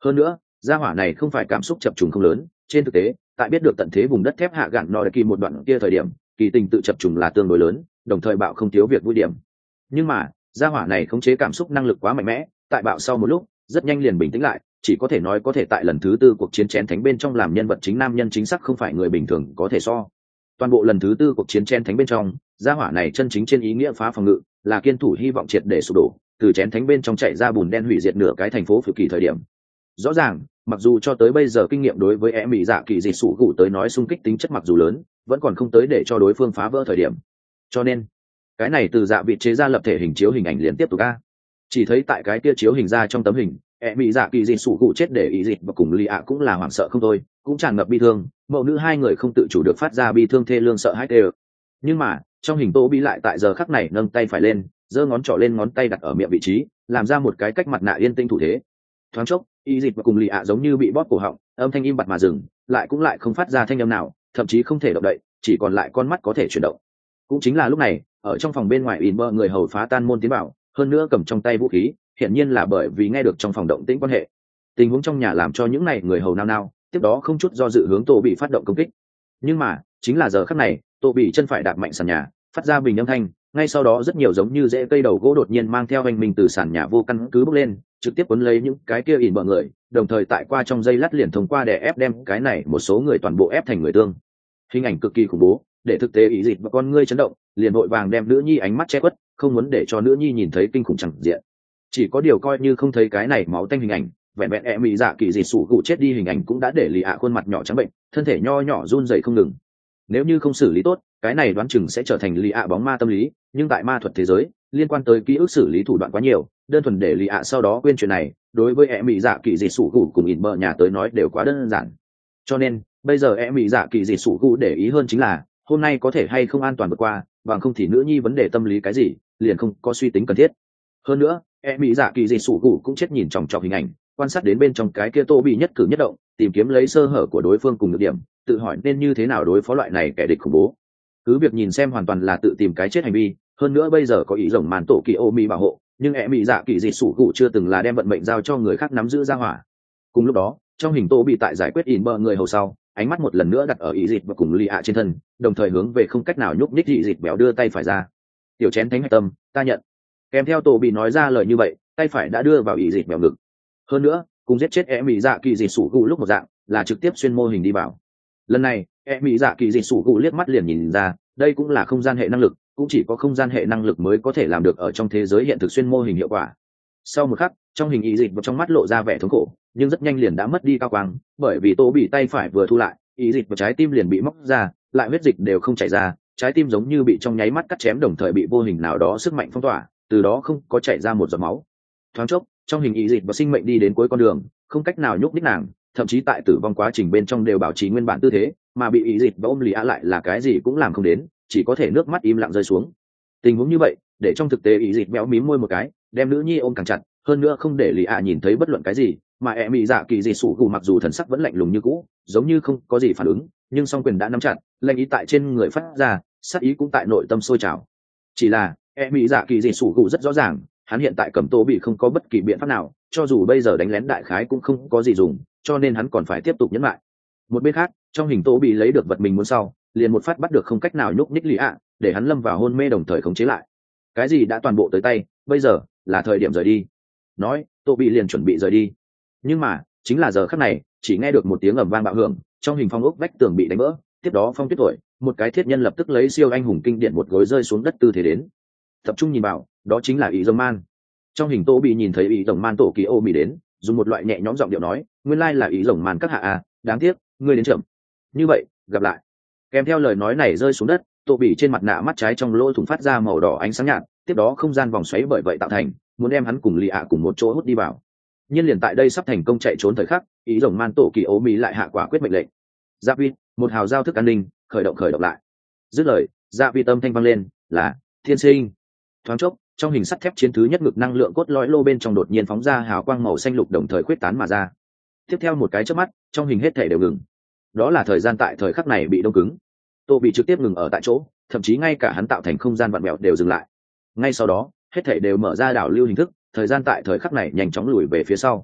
hơn nữa gia hỏa này không phải cảm xúc chập trùng không lớn, trên thực tế tại biết được tận thế vùng đất thép hạ gạn nọ kỳ một đoạn kia thời điểm, kỳ tình tự chập trùng là tương đối lớn, đồng thời bạo không thiếu việc vui điểm. Nhưng mà gia hỏa này khống chế cảm xúc năng lực quá mạnh mẽ, tại bạo sau một lúc rất nhanh liền bình tĩnh lại, chỉ có thể nói có thể tại lần thứ tư cuộc chiến chén thánh bên trong làm nhân vật chính nam nhân chính xác không phải người bình thường có thể so. Toàn bộ lần thứ tư cuộc chiến chén thánh bên trong, gia hỏa này chân chính trên ý nghĩa phá phòng ngự, là kiên thủ hy vọng triệt để sụp đổ, từ chén thánh bên trong chạy ra bùn đen hủy diệt nửa cái thành phố phiêu kỳ thời điểm. Rõ ràng mặc dù cho tới bây giờ kinh nghiệm đối với e mỹ dạ kỳ dị sủ gụ tới nói xung kích tính chất mặc dù lớn, vẫn còn không tới để cho đối phương phá vỡ thời điểm. Cho nên cái này từ dạ vị chế ra lập thể hình chiếu hình ảnh liền tiếp tục a. Chỉ thấy tại cái kia chiếu hình ra trong tấm hình, e mỹ dạ kỳ dị sủ gụ chết để ý dịch và cùng lì ạ cũng là hoảng sợ không thôi, cũng tràn ngập bi thương, mẫu nữ hai người không tự chủ được phát ra bi thương thê lương sợ hãi tê. Nhưng mà trong hình Tô Bi lại tại giờ khắc này nâng tay phải lên, giơ ngón trỏ lên ngón tay đặt ở miệng vị trí, làm ra một cái cách mặt nạ yên tĩnh thủ thế. Thoáng chốc y dịch và cùng lì ạ giống như bị bóp cổ họng, âm thanh im bặt mà dừng, lại cũng lại không phát ra thanh âm nào, thậm chí không thể động đậy, chỉ còn lại con mắt có thể chuyển động. Cũng chính là lúc này, ở trong phòng bên ngoài in bơ người hầu phá tan môn tiến vào, hơn nữa cầm trong tay vũ khí, hiển nhiên là bởi vì nghe được trong phòng động tĩnh quan hệ. Tình huống trong nhà làm cho những này người hầu nao nao, tiếp đó không chút do dự hướng Tô Bị phát động công kích. Nhưng mà chính là giờ khắc này, Tô Bị chân phải đạp mạnh sàn nhà, phát ra bình âm thanh, ngay sau đó rất nhiều giống như rễ cây đầu gỗ đột nhiên mang theo anh mình từ sàn nhà vô căn cứ bốc lên, trực tiếp cuốn lấy những cái kia ỉn bợ người, đồng thời tại qua trong giây lát liền thông qua để ép đem cái này một số người toàn bộ ép thành người tương. Hình ảnh cực kỳ khủng bố, để thực tế ý dịch và con ngươi chấn động, liền vội vàng đem nữ nhi ánh mắt che khuất, không muốn để cho nữ nhi nhìn thấy kinh khủng chẳng diện. Chỉ có điều coi như không thấy cái này máu tanh hình ảnh, vẹn vẹn e mỹ dạ kỳ dị sủ gụ chết đi hình ảnh cũng đã để lì ạ khuôn mặt nhỏ trắng bệnh, thân thể nho nhỏ run rẩy không ngừng. Nếu như không xử lý tốt, cái này đoán chừng sẽ trở thành lì ạ bóng ma tâm lý, nhưng tại ma thuật thế giới, liên quan tới ký ức xử lý thủ đoạn quá nhiều, đơn thuần để lì ạ sau đó quên chuyện này, đối với e mỹ dạ kỳ dị sủ gụ cùng ỉn bợ nhà tới nói đều quá đơn giản. Cho nên bây giờ e mỹ dạ kỳ dị sủ gụ để ý hơn chính là hôm nay có thể hay không an toàn vượt qua, bằng không thì nữ nhi vấn đề tâm lý cái gì liền không có suy tính cần thiết. Hơn nữa e mỹ dạ kỳ dị sủ gụ cũng chết nhìn chòng chọc hình ảnh, quan sát đến bên trong cái kia Tô Bị nhất cử nhất động, tìm kiếm lấy sơ hở của đối phương cùng nhược điểm, tự hỏi nên như thế nào đối phó loại này kẻ địch khủng bố. Cứ việc nhìn xem hoàn toàn là tự tìm cái chết hành vi, hơn nữa bây giờ có ý rồng màn tổ kỳ ô mi bảo hộ, nhưng e mỹ dạ kỳ dị sủ gụ chưa từng là đem vận mệnh giao cho người khác nắm giữ ra hỏa. Cùng lúc đó trong hình Tô Bị tại giải quyết ỉn bợ người hầu sau, ánh mắt một lần nữa đặt ở ý dịch và cùng lì ạ trên thân, đồng thời hướng về không cách nào nhúc nhích dị dịch béo đưa tay phải ra. Tiểu chén thánh hạch tâm, ta nhận. Kèm theo Tô Bị nói ra lời như vậy, tay phải đã đưa vào ý dịch béo ngực. Hơn nữa cùng giết chết e mỹ dạ kỳ dị sủ gụ lúc một dạng, là trực tiếp xuyên mô hình đi vào. Lần này e mỹ dạ kỳ dị sủ gụ liếc mắt liền nhìn ra, đây cũng là không gian hệ năng lực, cũng chỉ có không gian hệ năng lực mới có thể làm được ở trong thế giới hiện thực xuyên mô hình hiệu quả. Sau một khắc trong hình ý dịch vào trong mắt lộ ra vẻ thống khổ, nhưng rất nhanh liền đã mất đi cao quang, bởi vì Tô Bị tay phải vừa thu lại, ý dịch vào trái tim liền bị móc ra, lại huyết dịch đều không chảy ra, trái tim giống như bị trong nháy mắt cắt chém, đồng thời bị vô hình nào đó sức mạnh phong tỏa, từ đó không có chảy ra một giọt máu. Thoáng chốc trong hình ý dịch và sinh mệnh đi đến cuối con đường, không cách nào nhúc nhích nàng, thậm chí tại tử vong quá trình bên trong đều bảo trì nguyên bản tư thế, mà bị ý dịch và ôm lì ạ lại là cái gì cũng làm không đến, chỉ có thể nước mắt im lặng rơi xuống. Tình huống như vậy để trong thực tế ý dịch béo mím môi một cái, đem nữ nhi ôm càng chặt, hơn nữa không để lì ạ nhìn thấy bất luận cái gì, mà e mỹ dạ kỳ dị sủ gù mặc dù thần sắc vẫn lạnh lùng như cũ, giống như không có gì phản ứng, nhưng song quyền đã nắm chặt, lệnh ý tại trên người phát ra, sát ý cũng tại nội tâm sôi trào. Chỉ là e mỹ dạ kỳ dị sủ gù rất rõ ràng, hắn hiện tại cầm Tô Bị không có bất kỳ biện pháp nào, cho dù bây giờ đánh lén đại khái cũng không có gì dùng, cho nên hắn còn phải tiếp tục nhẫn lại. Một bên khác trong hình Tô Bị lấy được vật mình muốn sau, liền một phát bắt được không cách nào nhúc nhích lì ạ, để hắn lâm vào hôn mê đồng thời khống chế lại. Cái gì đã toàn bộ tới tay, bây giờ là thời điểm rời đi. Nói Tô Bị liền chuẩn bị rời đi, nhưng mà chính là giờ khắc này, chỉ nghe được một tiếng ầm vang bạo hưởng, trong hình phong ốc vách tường bị đánh vỡ, tiếp đó phong tuyết thổi, một cái thiết nhân lập tức lấy siêu anh hùng kinh điển một gối rơi xuống đất tư thế đến. Tập trung nhìn vào, đó chính là ý rồng man. Trong hình Tô Bị nhìn thấy ý rồng man tổ kỳ ô mì đến, dùng một loại nhẹ nhõm giọng điệu nói, nguyên lai là ý rồng man các hạ à, đáng tiếc ngươi đến chậm. Như vậy gặp lại. Kèm theo lời nói này rơi xuống đất, Tô Bị trên mặt nạ mắt trái trong lỗ thủng phát ra màu đỏ ánh sáng nhạt, tiếp đó không gian vòng xoáy bởi vậy tạo thành, muốn đem hắn cùng lì ạ cùng một chỗ hút đi vào. Nhưng liền tại đây sắp thành công chạy trốn thời khắc, ý rồng man tổ kỳ ô mì lại hạ quả quyết mệnh lệnh. Giáp vi, một hào giao thức an ninh, khởi động lại. Dứt lời, Giáp vi tâm thanh vang lên, là thiên sinh. Thoáng chốc trong hình sắt thép chiến thứ nhất ngực năng lượng cốt lõi lô bên trong đột nhiên phóng ra hào quang màu xanh lục, đồng thời khuyết tán mà ra. Tiếp theo một cái chớp mắt trong hình hết thể đều ngừng, đó là thời gian tại thời khắc này bị đông cứng. Tô Bị trực tiếp ngừng ở tại chỗ, thậm chí ngay cả hắn tạo thành không gian vặn vẹo đều dừng lại. Ngay sau đó hết thể đều mở ra đảo lưu hình thức, thời gian tại thời khắc này nhanh chóng lùi về phía sau.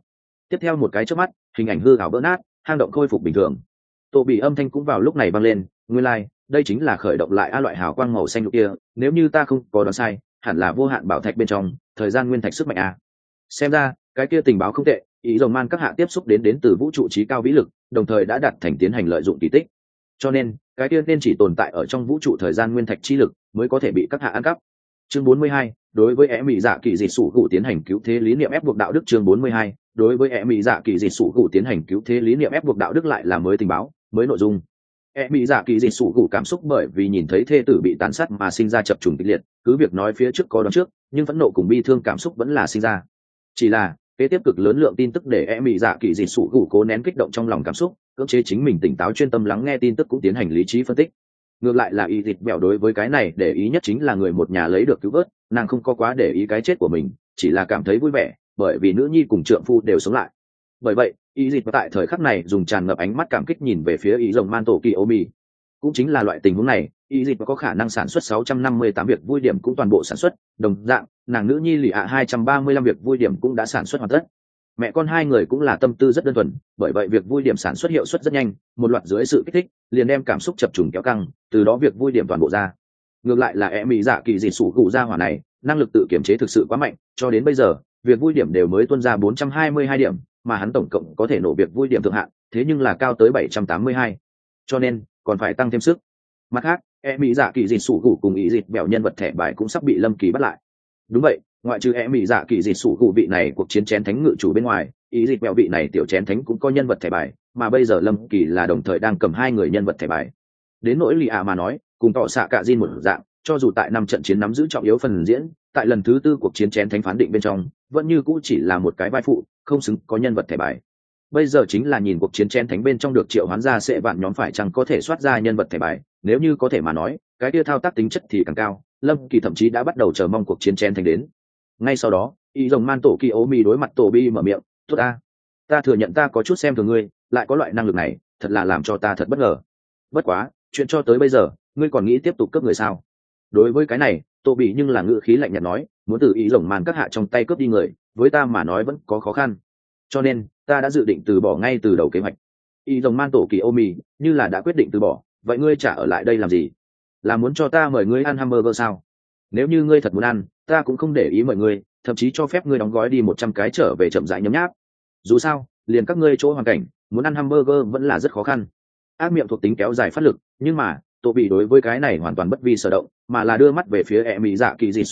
Tiếp theo một cái chớp mắt, hình ảnh hư ảo vỡ nát, hang động khôi phục bình thường. Tô bị âm thanh cũng vào lúc này vang lên, nguyên lai, đây chính là khởi động lại a loại hào quang màu xanh lục kia, nếu như ta không có đoán sai, hẳn là vô hạn bảo thạch bên trong, thời gian nguyên thạch sức mạnh a. Xem ra, cái kia tình báo không tệ, ý rồng man các hạ tiếp xúc đến từ vũ trụ trí cao vĩ lực, đồng thời đã đạt thành tiến hành lợi dụng kỳ tích. Cho nên, cái kia nên chỉ tồn tại ở trong vũ trụ thời gian nguyên thạch chi lực, mới có thể bị các hạ ăn cắp. Chương 42, đối với ẻ mỹ dạ kỳ dị sủ cụ tiến hành cứu thế lý niệm ép buộc đạo đức. Chương 42, đối với ẻ mỹ dạ kỳ dị sủ cụ tiến hành cứu thế lý niệm ép buộc đạo đức lại là mới tình báo, mới nội dung. E bị dạ kỳ dị sủ cụ cảm xúc bởi vì nhìn thấy thê tử bị tàn sát mà sinh ra chập trùng kịch liệt, cứ việc nói phía trước có đoán trước, nhưng phẫn nộ cùng bi thương cảm xúc vẫn là sinh ra. Chỉ là kế tiếp cực lớn lượng tin tức để e bị dạ kỳ dị sủ cụ cố nén kích động trong lòng cảm xúc, cưỡng chế chính mình tỉnh táo chuyên tâm lắng nghe tin tức cũng tiến hành lý trí phân tích. Ngược lại là y thịt bẹo đối với cái này để ý nhất chính là người một nhà lấy được cứu vớt, nàng không có quá để ý cái chết của mình, chỉ là cảm thấy vui vẻ bởi vì nữ nhi cùng trượng phu đều sống lại. Bởi vậy y dịt tại thời khắc này dùng tràn ngập ánh mắt cảm kích nhìn về phía ý rồng man tổ kỳ ô mi. Cũng chính là loại tình huống này, y dịt có khả năng sản xuất 658 việc vui điểm cũng toàn bộ sản xuất, đồng dạng nàng nữ nhi lì ạ 235 việc vui điểm cũng đã sản xuất hoàn tất. Mẹ con hai người cũng là tâm tư rất đơn thuần, bởi vậy việc vui điểm sản xuất hiệu suất rất nhanh, một loạt dưới sự kích thích liền đem cảm xúc chập trùng kéo căng, từ đó việc vui điểm toàn bộ ra. Ngược lại là e mỹ dạ kỳ dị sủ cụ ra hỏa này, năng lực tự kiểm chế thực sự quá mạnh, cho đến bây giờ việc vui điểm đều mới tuôn ra 422 điểm, mà hắn tổng cộng có thể nổ việc vui điểm thượng hạn, thế nhưng là cao tới 782, cho nên còn phải tăng thêm sức. Mặt khác, e mỹ dạ kỳ dị sủ cụ cùng ý dịt bèo nhân vật thẻ bài cũng sắp bị Lâm Kỳ bắt lại. Đúng vậy, ngoại trừ e mỹ dạ kỳ dị sủ cụ vị này cuộc chiến chén thánh ngự chủ bên ngoài, ý dịt bèo vị này tiểu chén thánh cũng có nhân vật thẻ bài, mà bây giờ Lâm Kỳ là đồng thời đang cầm hai người nhân vật thẻ bài. Đến nỗi lì ạ mà nói, cùng tỏ xạ cả Jin một dạng, cho dù tại năm trận chiến nắm giữ trọng yếu phần diễn, tại lần thứ tư cuộc chiến chén thánh phán định bên trong, vẫn như cũ chỉ là một cái vai phụ, không xứng có nhân vật thẻ bài. Bây giờ chính là nhìn cuộc chiến chén thánh bên trong được triệu hoán ra sẽ vạn nhóm phải chăng có thể soát ra nhân vật thẻ bài, nếu như có thể mà nói, cái kia thao tác tính chất thì càng cao. Lâm Kỳ thậm chí đã bắt đầu chờ mong cuộc chiến chén thánh đến. Ngay sau đó, y rồng man tổ kỳ ố mi đối mặt tổ bi mở miệng, tốt ta thừa nhận ta có chút xem thường ngươi, lại có loại năng lực này, thật là làm cho ta thật bất ngờ. Bất quá, chuyện cho tới bây giờ, ngươi còn nghĩ tiếp tục cướp người sao? Đối với cái này, tổ bị nhưng là ngữ khí lạnh nhạt nói, muốn từ ý rồng man các hạ trong tay cướp đi người, với ta mà nói vẫn có khó khăn, cho nên ta đã dự định từ bỏ ngay từ đầu kế hoạch. Y rồng man tổ kỳ ô mì như là đã quyết định từ bỏ, vậy ngươi trả ở lại đây làm gì? Là muốn cho ta mời ngươi ăn hamburger sao? Nếu như ngươi thật muốn ăn, ta cũng không để ý mời ngươi, thậm chí cho phép ngươi đóng gói đi 100 cái trở về chậm rãi nhấm nháp. Dù sao, liền các ngươi chỗ hoàn cảnh, muốn ăn hamburger vẫn là rất khó khăn. Ác miệng thuộc tính kéo dài phát lực, nhưng mà tổ bị đối với cái này hoàn toàn bất vi sở động, mà là đưa mắt về phía e mỹ dạ kỳ dị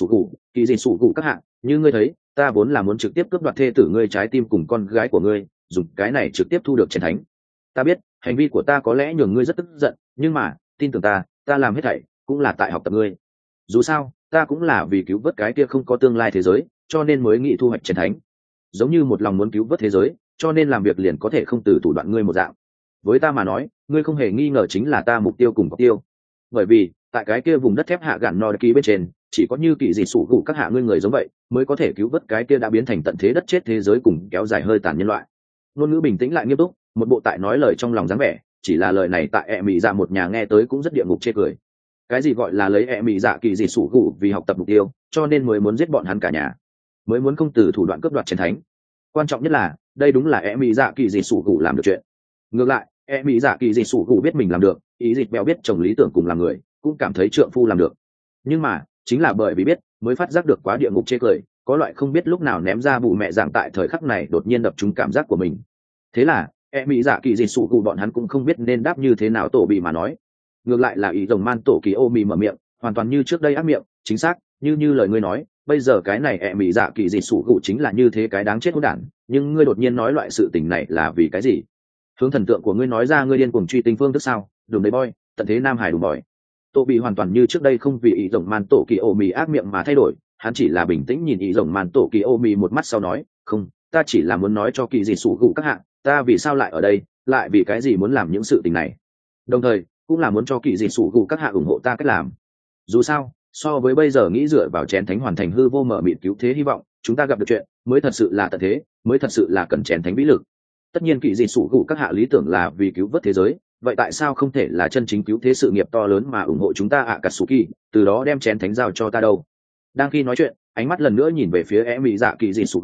sủ cụ các hạng, như ngươi thấy, ta vốn là muốn trực tiếp cướp đoạt thê tử ngươi trái tim cùng con gái của ngươi, dùng cái này trực tiếp thu được chiến thánh. Ta biết hành vi của ta có lẽ nhường ngươi rất tức giận, nhưng mà tin tưởng ta làm hết thảy cũng là tại học tập ngươi. Dù sao ta cũng là vì cứu vớt cái kia không có tương lai thế giới, cho nên mới nghĩ thu hoạch chiến thánh. Giống như một lòng muốn cứu vớt thế giới, cho nên làm việc liền có thể không từ thủ đoạn ngươi một dạng. Với ta mà nói, ngươi không hề nghi ngờ chính là ta mục tiêu cùng mục tiêu. Bởi vì tại cái kia vùng đất thép hạ gạn nord kỳ bên trên, chỉ có như kỳ dị sủ cụ các hạ ngươi người giống vậy mới có thể cứu vớt cái kia đã biến thành tận thế đất chết thế giới cùng kéo dài hơi tàn nhân loại. Ngôn ngữ bình tĩnh lại nghiêm túc, một bộ tại nói lời trong lòng dáng vẻ, chỉ là lời này tại e mỹ dạ một nhà nghe tới cũng rất địa ngục chê cười. Cái gì gọi là lấy e mỹ dạ kỳ dị sủ cụ vì học tập mục tiêu, cho nên mới muốn giết bọn hắn cả nhà, mới muốn không từ thủ đoạn cướp đoạt chiến thánh. Quan trọng nhất là đây đúng là e mỹ dạ kỳ dị sủ cụ làm được chuyện. Ngược lại e mỹ dạ kỳ dị sủ cụ biết mình làm được, ý dịch bèo biết chồng lý tưởng cùng làm người, cũng cảm thấy trượng phu làm được, nhưng mà chính là bởi vì biết mới phát giác được quá địa ngục chê cười, có loại không biết lúc nào ném ra bù mẹ dạng tại thời khắc này đột nhiên đập trúng cảm giác của mình. Thế là e mỹ dạ kỳ dị sủ cụ bọn hắn cũng không biết nên đáp như thế nào tổ bị mà nói. Ngược lại là ý rồng man tổ kỳ ô mì mở miệng, hoàn toàn như trước đây ác miệng, chính xác như lời ngươi nói, bây giờ cái này e mỹ dạ kỳ dị sủ cụ chính là như thế cái đáng chết hỗn đản, nhưng ngươi đột nhiên nói loại sự tình này là vì cái gì? Hướng thần tượng của ngươi nói ra ngươi điên cuồng truy tinh phương thức sao? Đùm đấy boy, tận thế nam hải đùm bòi. Tô bị hoàn toàn như trước đây không vì ý rồng man tổ kỳ ô mì ác miệng mà thay đổi, hắn chỉ là bình tĩnh nhìn ý rồng man tổ kỳ ô mì một mắt sau nói, không, ta chỉ là muốn nói cho kỳ dị sủ cụ các hạng, ta vì sao lại ở đây, lại vì cái gì muốn làm những sự tình này, đồng thời cũng là muốn cho kỳ dị sủ cụ các hạng ủng hộ ta cách làm. Dù sao so với bây giờ nghĩ dựa vào chén thánh hoàn thành hư vô mở mịt cứu thế hy vọng, chúng ta gặp được chuyện mới thật sự là tận thế, mới thật sự là cần chén thánh vĩ lực. Tất nhiên kỳ dị sủ cụ các hạ lý tưởng là vì cứu vớt thế giới, vậy tại sao không thể là chân chính cứu thế sự nghiệp to lớn mà ủng hộ chúng ta Akatsuki, từ đó đem chén thánh giao cho ta đâu? Đang khi nói chuyện, ánh mắt lần nữa nhìn về phía e mỹ dạ kỳ dị sủ cụ,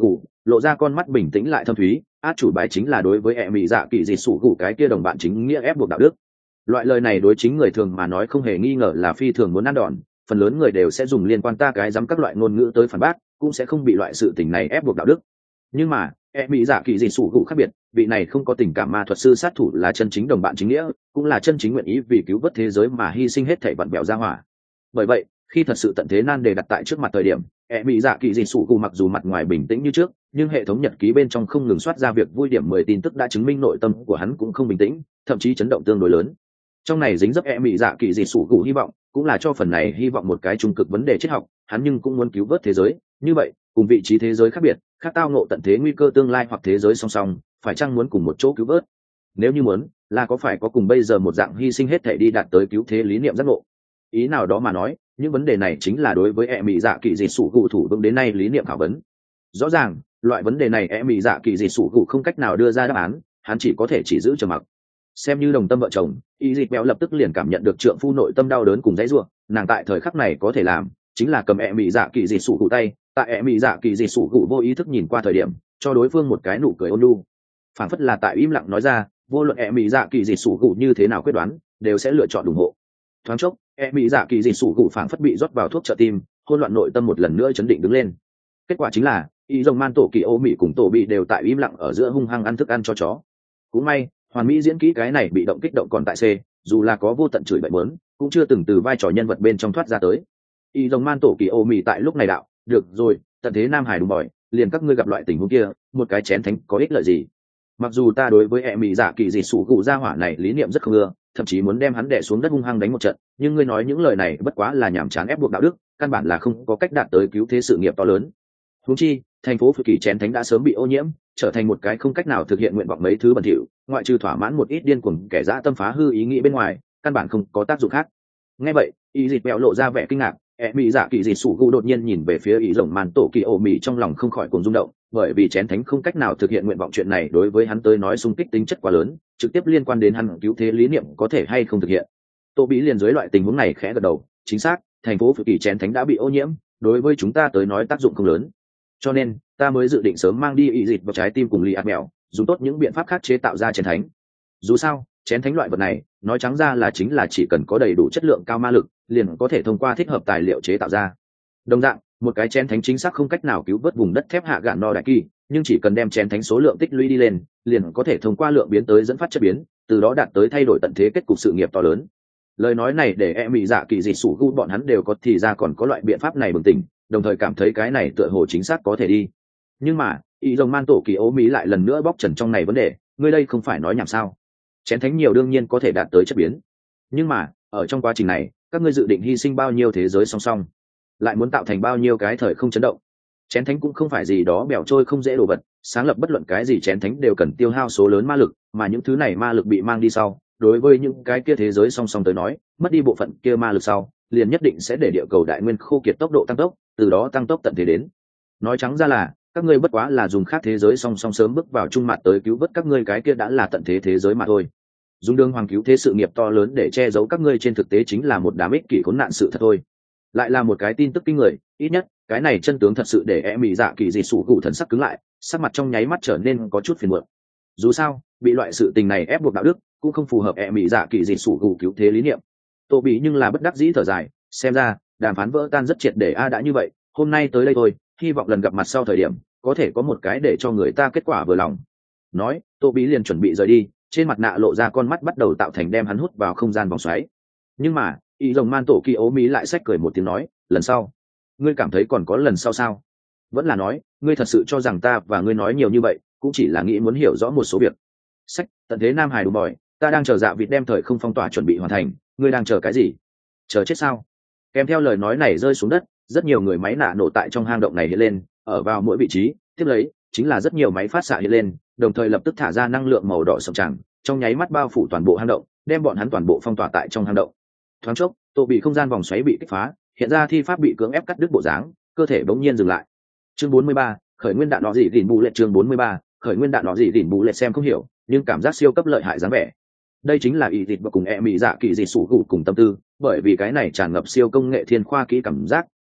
lộ ra con mắt bình tĩnh lại thâm thúy. Át chủ bài chính là đối với ẹ mị dạ kỳ dị sủ gù cái kia đồng bạn chính nghĩa ép buộc đạo đức. Loại lời này đối chính người thường mà nói không hề nghi ngờ là phi thường muốn ăn đòn, phần lớn người đều sẽ dùng liên quan ta cái dám các loại ngôn ngữ tới phản bác, cũng sẽ không bị loại sự tình này ép buộc đạo đức. Nhưng mà ẹ mị dạ kỳ dị sủ gù khác biệt, vị này không có tình cảm ma thuật sư sát thủ là chân chính đồng bạn chính nghĩa, cũng là chân chính nguyện ý vì cứu vớt thế giới mà hy sinh hết thảy vặn bèo ra hỏa. Bởi vậy khi thật sự tận thế nan đề đặt tại trước mặt thời điểm, ẹ mị dạ kỳ dị sủ gù mặc dù mặt ngoài bình tĩnh như trước, nhưng hệ thống nhật ký bên trong không ngừng soát ra việc vui điểm 10 tin tức đã chứng minh nội tâm của hắn cũng không bình tĩnh, thậm chí chấn động tương đối lớn. Trong này dính dấp ẹ mị dạ kỳ dị sủ gù hy vọng, cũng là cho phần này hy vọng một cái trung cực vấn đề triết học, hắn nhưng cũng muốn cứu vớt thế giới. Như vậy cùng vị trí thế giới khác biệt, khác tao ngộ tận thế nguy cơ tương lai hoặc thế giới song song, phải chăng muốn cùng một chỗ cứu vớt? Nếu như muốn, là có phải có cùng bây giờ một dạng hy sinh hết thể đi đạt tới cứu thế lý niệm giác ngộ? Ý nào đó mà nói, những vấn đề này chính là đối với ẹ mị dạ kỳ dị sủ gù thủ vững đến nay lý niệm khảo vấn. Rõ ràng loại vấn đề này ẹ mị dạ kỳ dị sủ gù không cách nào đưa ra đáp án, hắn chỉ có thể chỉ giữ trầm mặc. Xem như đồng tâm vợ chồng, y dịt béo lập tức liền cảm nhận được trượng phu nội tâm đau đớn cùng dãy ruộng, nàng tại thời khắc này có thể làm chính là cầm ẹ mị dạ kỳ dị sủ gù tay, tại ẹ mị dạ kỳ dị sủ gù vô ý thức nhìn qua thời điểm, cho đối phương một cái nụ cười ôn nhu, phảng phất là tại im lặng nói ra, vô luận ẹ mị dạ kỳ dị sủ gù như thế nào quyết đoán, đều sẽ lựa chọn ủng hộ. Thoáng chốc ẹ mị dạ kỳ dị sủ gù phảng phất bị rót vào thuốc trợ tim, hỗn loạn nội tâm một lần nữa chấn định đứng lên. Kết quả chính là y dòng man tổ kỳ ô mỹ cùng tổ bị đều tại im lặng ở giữa hung hăng ăn thức ăn cho chó. Cũng may hoàn mỹ diễn kỹ cái này bị động kích động còn tại C, dù là có vô tận chửi bậy mớn, cũng chưa từng từ vai trò nhân vật bên trong thoát ra tới. Y dòng man tổ kỳ ô mỹ tại lúc này đạo, được rồi, tận thế nam hải đúng bòi, liền các ngươi gặp loại tình huống kia, một cái chén thánh có ích lợi gì? Mặc dù ta đối với ẹ mị dạ kỳ dị sủ gù gia hỏa này lý niệm rất không ưa, thậm chí muốn đem hắn đè xuống đất hung hăng đánh một trận, nhưng ngươi nói những lời này bất quá là nhảm chán ép buộc đạo đức, căn bản là không có cách đạt tới cứu thế sự nghiệp to lớn. Huống chi thành phố Phự Kỳ chén thánh đã sớm bị ô nhiễm, trở thành một cái không cách nào thực hiện nguyện vọng mấy thứ bẩn thỉu, ngoại trừ thỏa mãn một ít điên cuồng kẻ dã tâm phá hư ý nghĩ bên ngoài, căn bản không có tác dụng khác. Nghe vậy y dịt bẹo lộ ra vẻ kinh ngạc, ẹ mị dạ kỳ dị sủ gù đột nhiên nhìn về phía ý rồng màn tổ kỳ ổ mị, trong lòng không khỏi cuồng rung động, bởi vì chén thánh không cách nào thực hiện nguyện vọng chuyện này đối với hắn tới nói xung kích tính chất quá lớn, trực tiếp liên quan đến hắn cứu thế lý niệm có thể hay không thực hiện. Tô Bí liền dưới loại tình huống này khẽ gật đầu, chính xác, thành phố Phự Kỳ chén thánh đã bị ô nhiễm, đối với chúng ta tới nói tác dụng không lớn, cho nên ta mới dự định sớm mang đi ý dịt vào trái tim cùng lì ạt mèo, dùng tốt những biện pháp khác chế tạo ra chén thánh. Dù sao chén thánh loại vật này nói trắng ra là chính là chỉ cần có đầy đủ chất lượng cao ma lực, liền có thể thông qua thích hợp tài liệu chế tạo ra. Đồng dạng một cái chén thánh chính xác không cách nào cứu vớt vùng đất thép hạ gạn no đại kỳ, nhưng chỉ cần đem chén thánh số lượng tích lũy đi lên, liền có thể thông qua lượng biến tới dẫn phát chất biến, từ đó đạt tới thay đổi tận thế kết cục sự nghiệp to lớn. Lời nói này để em mị dạ kỳ dị sủ gu bọn hắn đều có thì ra còn có loại biện pháp này bừng tỉnh, đồng thời cảm thấy cái này tựa hồ chính xác có thể đi. Nhưng mà ý rồng man tổ kỳ ố mỹ lại lần nữa bóc trần trong này vấn đề, ngươi đây không phải nói nhảm sao? Chén thánh nhiều đương nhiên có thể đạt tới chất biến, nhưng mà ở trong quá trình này các ngươi dự định hy sinh bao nhiêu thế giới song song, lại muốn tạo thành bao nhiêu cái thời không chấn động? Chén thánh cũng không phải gì đó bèo trôi không dễ đồ vật, sáng lập bất luận cái gì chén thánh đều cần tiêu hao số lớn ma lực, mà những thứ này ma lực bị mang đi sau, đối với những cái kia thế giới song song tới nói, mất đi bộ phận kia ma lực sau, liền nhất định sẽ để địa cầu đại nguyên khô kiệt tốc độ tăng tốc, từ đó tăng tốc tận thế đến. Nói trắng ra là các ngươi bất quá là dùng khác thế giới song song sớm bước vào trung mặt tới cứu vớt các ngươi cái kia đã là tận thế thế giới mà thôi. Dùng đường hoàng cứu thế sự nghiệp to lớn để che giấu các ngươi trên thực tế chính là một đám ích kỷ khốn nạn sự thật thôi. Lại là một cái tin tức kinh người, ít nhất cái này chân tướng thật sự để em mị dạ kỳ dị sủ gù thần sắc cứng lại, sắc mặt trong nháy mắt trở nên có chút phiền muộn. Dù sao bị loại sự tình này ép buộc đạo đức cũng không phù hợp em mị dạ kỳ dị sủ gù cứu thế lý niệm. Tô Bị nhưng là bất đắc dĩ thở dài, xem ra đàm phán vỡ tan rất triệt để đã như vậy, hôm nay tới đây thôi, hy vọng lần gặp mặt sau thời điểm có thể có một cái để cho người ta kết quả vừa lòng. Nói Tô Bí liền chuẩn bị rời đi, trên mặt nạ lộ ra con mắt bắt đầu tạo thành đem hắn hút vào không gian vòng xoáy. Nhưng mà ý rồng man tổ kỳ ố mỹ lại xách cười một tiếng nói, lần sau ngươi cảm thấy còn có lần sau sao? Vẫn là nói ngươi thật sự cho rằng ta và ngươi nói nhiều như vậy cũng chỉ là nghĩ muốn hiểu rõ một số việc? Sách tận thế nam hài đùm bòi, ta đang chờ dạ vịt đem thời không phong tỏa chuẩn bị hoàn thành, ngươi đang chờ cái gì? Chờ chết sao? Kèm theo lời nói này rơi xuống đất, rất nhiều người máy nạ nổ tại trong hang động này hiện lên, ở vào mỗi vị trí, tiếp lấy chính là rất nhiều máy phát xạ hiện lên, đồng thời lập tức thả ra năng lượng màu đỏ sậm trắng, trong nháy mắt bao phủ toàn bộ hang động, đem bọn hắn toàn bộ phong tỏa tại trong hang động. Thoáng chốc Tô Bị không gian vòng xoáy bị kích phá, hiện ra thi pháp bị cưỡng ép cắt đứt bộ dáng, cơ thể bỗng nhiên dừng lại. Chương 43, khởi nguyên đạn nọ gì đỉnh bù lệ. Chương 43, khởi nguyên đạn nọ gì đỉnh bù lệ. Xem không hiểu nhưng cảm giác siêu cấp lợi hại dáng vẻ. Đây chính là ý thịt và cùng e mỹ dạ kỳ dị sủ gù cùng tâm tư, bởi vì cái này tràn ngập siêu công nghệ thiên khoa kỹ cảm giác,